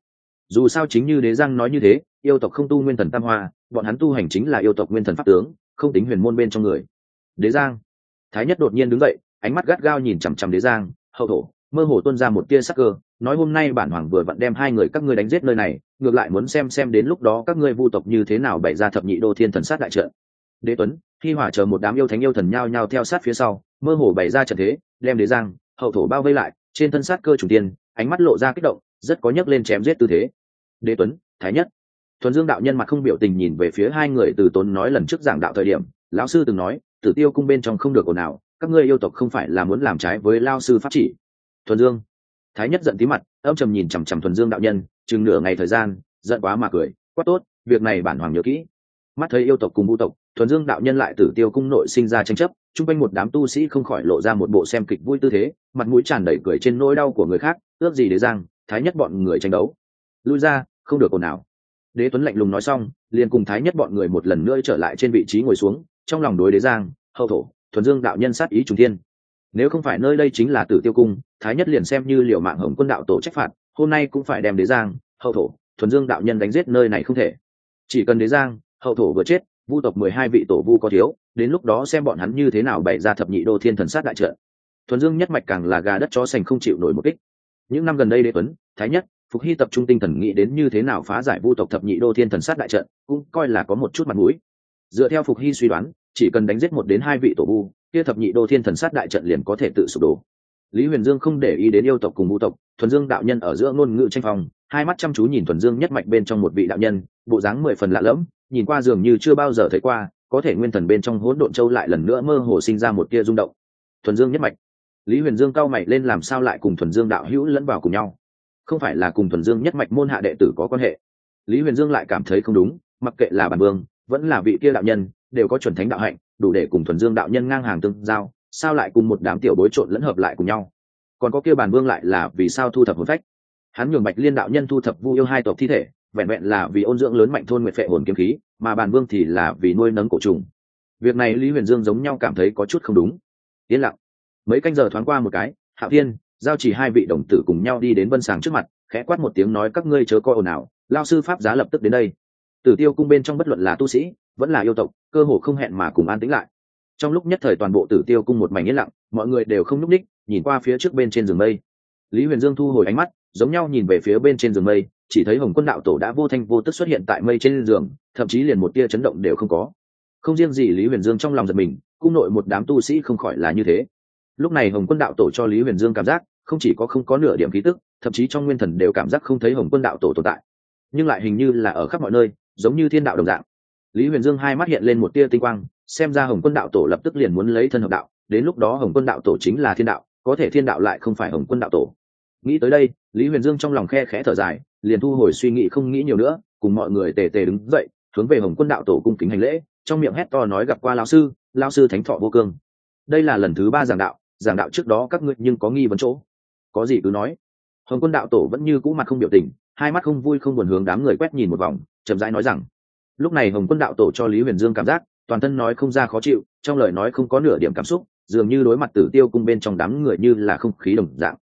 Dù sao chính như Đế Giang nói như thế, yêu tộc không tu nguyên thần tam hoa, bọn hắn tu hành chính là yêu tộc nguyên thần pháp tướng, không tính huyền môn bên trong người. Đế Giang, Thái Nhất đột nhiên đứng dậy, ánh mắt gắt gao nhìn chằm chằm Đế Giang, hậu thổ, mơ hồ tuôn ra một tia sắc cơ, nói hôm nay bản hoàng vừa vặn đem hai người các ngươi đánh giết nơi này, ngược lại muốn xem xem đến lúc đó các ngươi vu tộc như thế nào bày ra thập nhị đô thiên thần sát đại trận. Đế Tuấn, Hi Hỏa chờ một đám yêu thánh yêu thần nhao nhao theo sát phía sau, mơ hồ bày ra trận thế, đem Đế Giang, hậu thổ bao vây lại, trên thân sát cơ chủ tiên, ánh mắt lộ ra kích động, rất có nhấc lên chém giết tư thế. Đế Tuấn, Thái Nhất, Thuần Dương đạo nhân mặt không biểu tình nhìn về phía hai người. Từ Tốn nói lần trước giảng đạo thời điểm, lão sư từng nói, Tử Tiêu cung bên trong không được ồn ào, các ngươi yêu tộc không phải là muốn làm trái với lão sư pháp chỉ. Thuần Dương, Thái Nhất giận tí mặt, âm trầm nhìn chằm chằm Thuần Dương đạo nhân, chừng nửa ngày thời gian, giận quá mà cười, quá tốt, việc này bản hoàng nhớ kỹ. Mắt thấy yêu tộc cùng vu tộc, Thuần Dương đạo nhân lại Tử Tiêu cung nội sinh ra tranh chấp, chung quanh một đám tu sĩ không khỏi lộ ra một bộ xem kịch vui tư thế, mặt mũi tràn đầy cười trên nỗi đau của người khác, ước gì Đế Giang, Thái Nhất bọn người tranh đấu. Lui ra, không được ồn ào. Đế Tuấn lạnh lùng nói xong, liền cùng Thái Nhất bọn người một lần nữa trở lại trên vị trí ngồi xuống, trong lòng đối Đế Giang, hậu thổ, Thuần Dương đạo nhân sát ý trùng thiên. Nếu không phải nơi đây chính là Tử Tiêu cung, Thái Nhất liền xem như liều mạng Hồng Quân đạo tổ trách phạt, hôm nay cũng phải đem Đế Giang, hậu thổ, Thuần Dương đạo nhân đánh giết nơi này không thể. Chỉ cần Đế Giang, hậu thổ vừa chết, vu tộc mười hai vị tổ vu có thiếu, đến lúc đó xem bọn hắn như thế nào bày ra thập nhị đô thiên thần sát đại trận. Thuần Dương nhất mạch càng là gà đất chó sành không chịu nổi một kích. Những năm gần đây Đế Tuấn, Thái Nhất, Phục Hy tập trung tinh thần nghĩ đến như thế nào phá giải vu tộc thập nhị đô thiên thần sát đại trận, cũng coi là có một chút mặt mũi. Dựa theo Phục Hy suy đoán, chỉ cần đánh giết một đến hai vị tổ vu, kia thập nhị đô thiên thần sát đại trận liền có thể tự sụp đổ. Lý Huyền Dương không để ý đến yêu tộc cùng vu tộc, Thuần Dương đạo nhân ở giữa ngôn ngữ tranh phong, hai mắt chăm chú nhìn Thuần Dương nhất mạch bên trong một vị đạo nhân, bộ dáng mười phần lạ lẫm, nhìn qua dường như chưa bao giờ thấy qua, có thể nguyên thần bên trong hỗn độn châu lại lần nữa mơ hồ sinh ra một tia rung động. Thuần Dương nhất mạch. Lý Huyền Dương cao mày lên, làm sao lại cùng Thuần Dương đạo hữu lẫn vào cùng nhau? Không phải là cùng Thuần Dương nhất mạch môn hạ đệ tử có quan hệ? Lý Huyền Dương lại cảm thấy không đúng, mặc kệ là bản vương, vẫn là vị kia đạo nhân, đều có chuẩn thánh đạo hạnh, đủ để cùng Thuần Dương đạo nhân ngang hàng tương giao, sao lại cùng một đám tiểu bối trộn lẫn hợp lại cùng nhau? Còn có kia bản vương lại là vì sao thu thập hồn phách? Hắn nhường Bạch Liên đạo nhân thu thập Vu yêu hai tộc thi thể, vẹn vẹn là vì ôn dưỡng lớn mạnh thôn nguyệt phệ hồn kiếm khí, mà bản vương thì là vì nuôi nấng cổ trùng. Việc này Lý Huyền Dương giống nhau cảm thấy có chút không đúng. Yên lặng. Mấy canh giờ thoáng qua một cái, Hạo Thiên, Giao Chỉ hai vị đồng tử cùng nhau đi đến Vân Sàng trước mặt, khẽ quát một tiếng nói các ngươi chớ coi ồn ào, lao sư pháp giá lập tức đến đây. Tử Tiêu cung bên trong bất luận là tu sĩ, vẫn là yêu tộc, cơ hồ không hẹn mà cùng an tĩnh lại. Trong lúc nhất thời toàn bộ Tử Tiêu cung một mảnh yên lặng, mọi người đều không nhúc nhích, nhìn qua phía trước bên trên giường mây. Lý Huyền Dương thu hồi ánh mắt, giống nhau nhìn về phía bên trên giường mây, chỉ thấy Hồng Quân đạo tổ đã vô thanh vô tức xuất hiện tại mây trên giường, thậm chí liền một tia chấn động đều không có. Không riêng gì Lý Huyền Dương trong lòng giật mình, cung nội một đám tu sĩ không khỏi là như thế. Lúc này Hồng Quân đạo tổ cho Lý Huyền Dương cảm giác không chỉ có không có nửa điểm khí tức, thậm chí trong nguyên thần đều cảm giác không thấy Hồng Quân đạo tổ tồn tại, nhưng lại hình như là ở khắp mọi nơi, giống như thiên đạo đồng dạng. Lý Huyền Dương hai mắt hiện lên một tia tinh quang, xem ra Hồng Quân đạo tổ lập tức liền muốn lấy thân hợp đạo, đến lúc đó Hồng Quân đạo tổ chính là thiên đạo, có thể thiên đạo lại không phải Hồng Quân đạo tổ. Nghĩ tới đây, Lý Huyền Dương trong lòng khe khẽ thở dài, liền thu hồi suy nghĩ không nghĩ nhiều nữa, cùng mọi người tề tề đứng dậy, hướng về Hồng Quân đạo tổ cung kính hành lễ, trong miệng hét to nói gặp qua lão sư, lão sư thánh thọ vô cương. Đây là lần thứ ba giảng đạo, giảng đạo trước đó các ngươi nhưng có nghi vấn chỗ, có gì cứ nói. Hồng Quân đạo tổ vẫn như cũ mặt không biểu tình, hai mắt không vui không buồn hướng đám người quét nhìn một vòng, chậm rãi nói rằng. Lúc này Hồng Quân đạo tổ cho Lý Huyền Dương cảm giác toàn thân nói không ra khó chịu, trong lời nói không có nửa điểm cảm xúc, dường như đối mặt Tử Tiêu cung bên trong đám người như là không khí đồng dạng.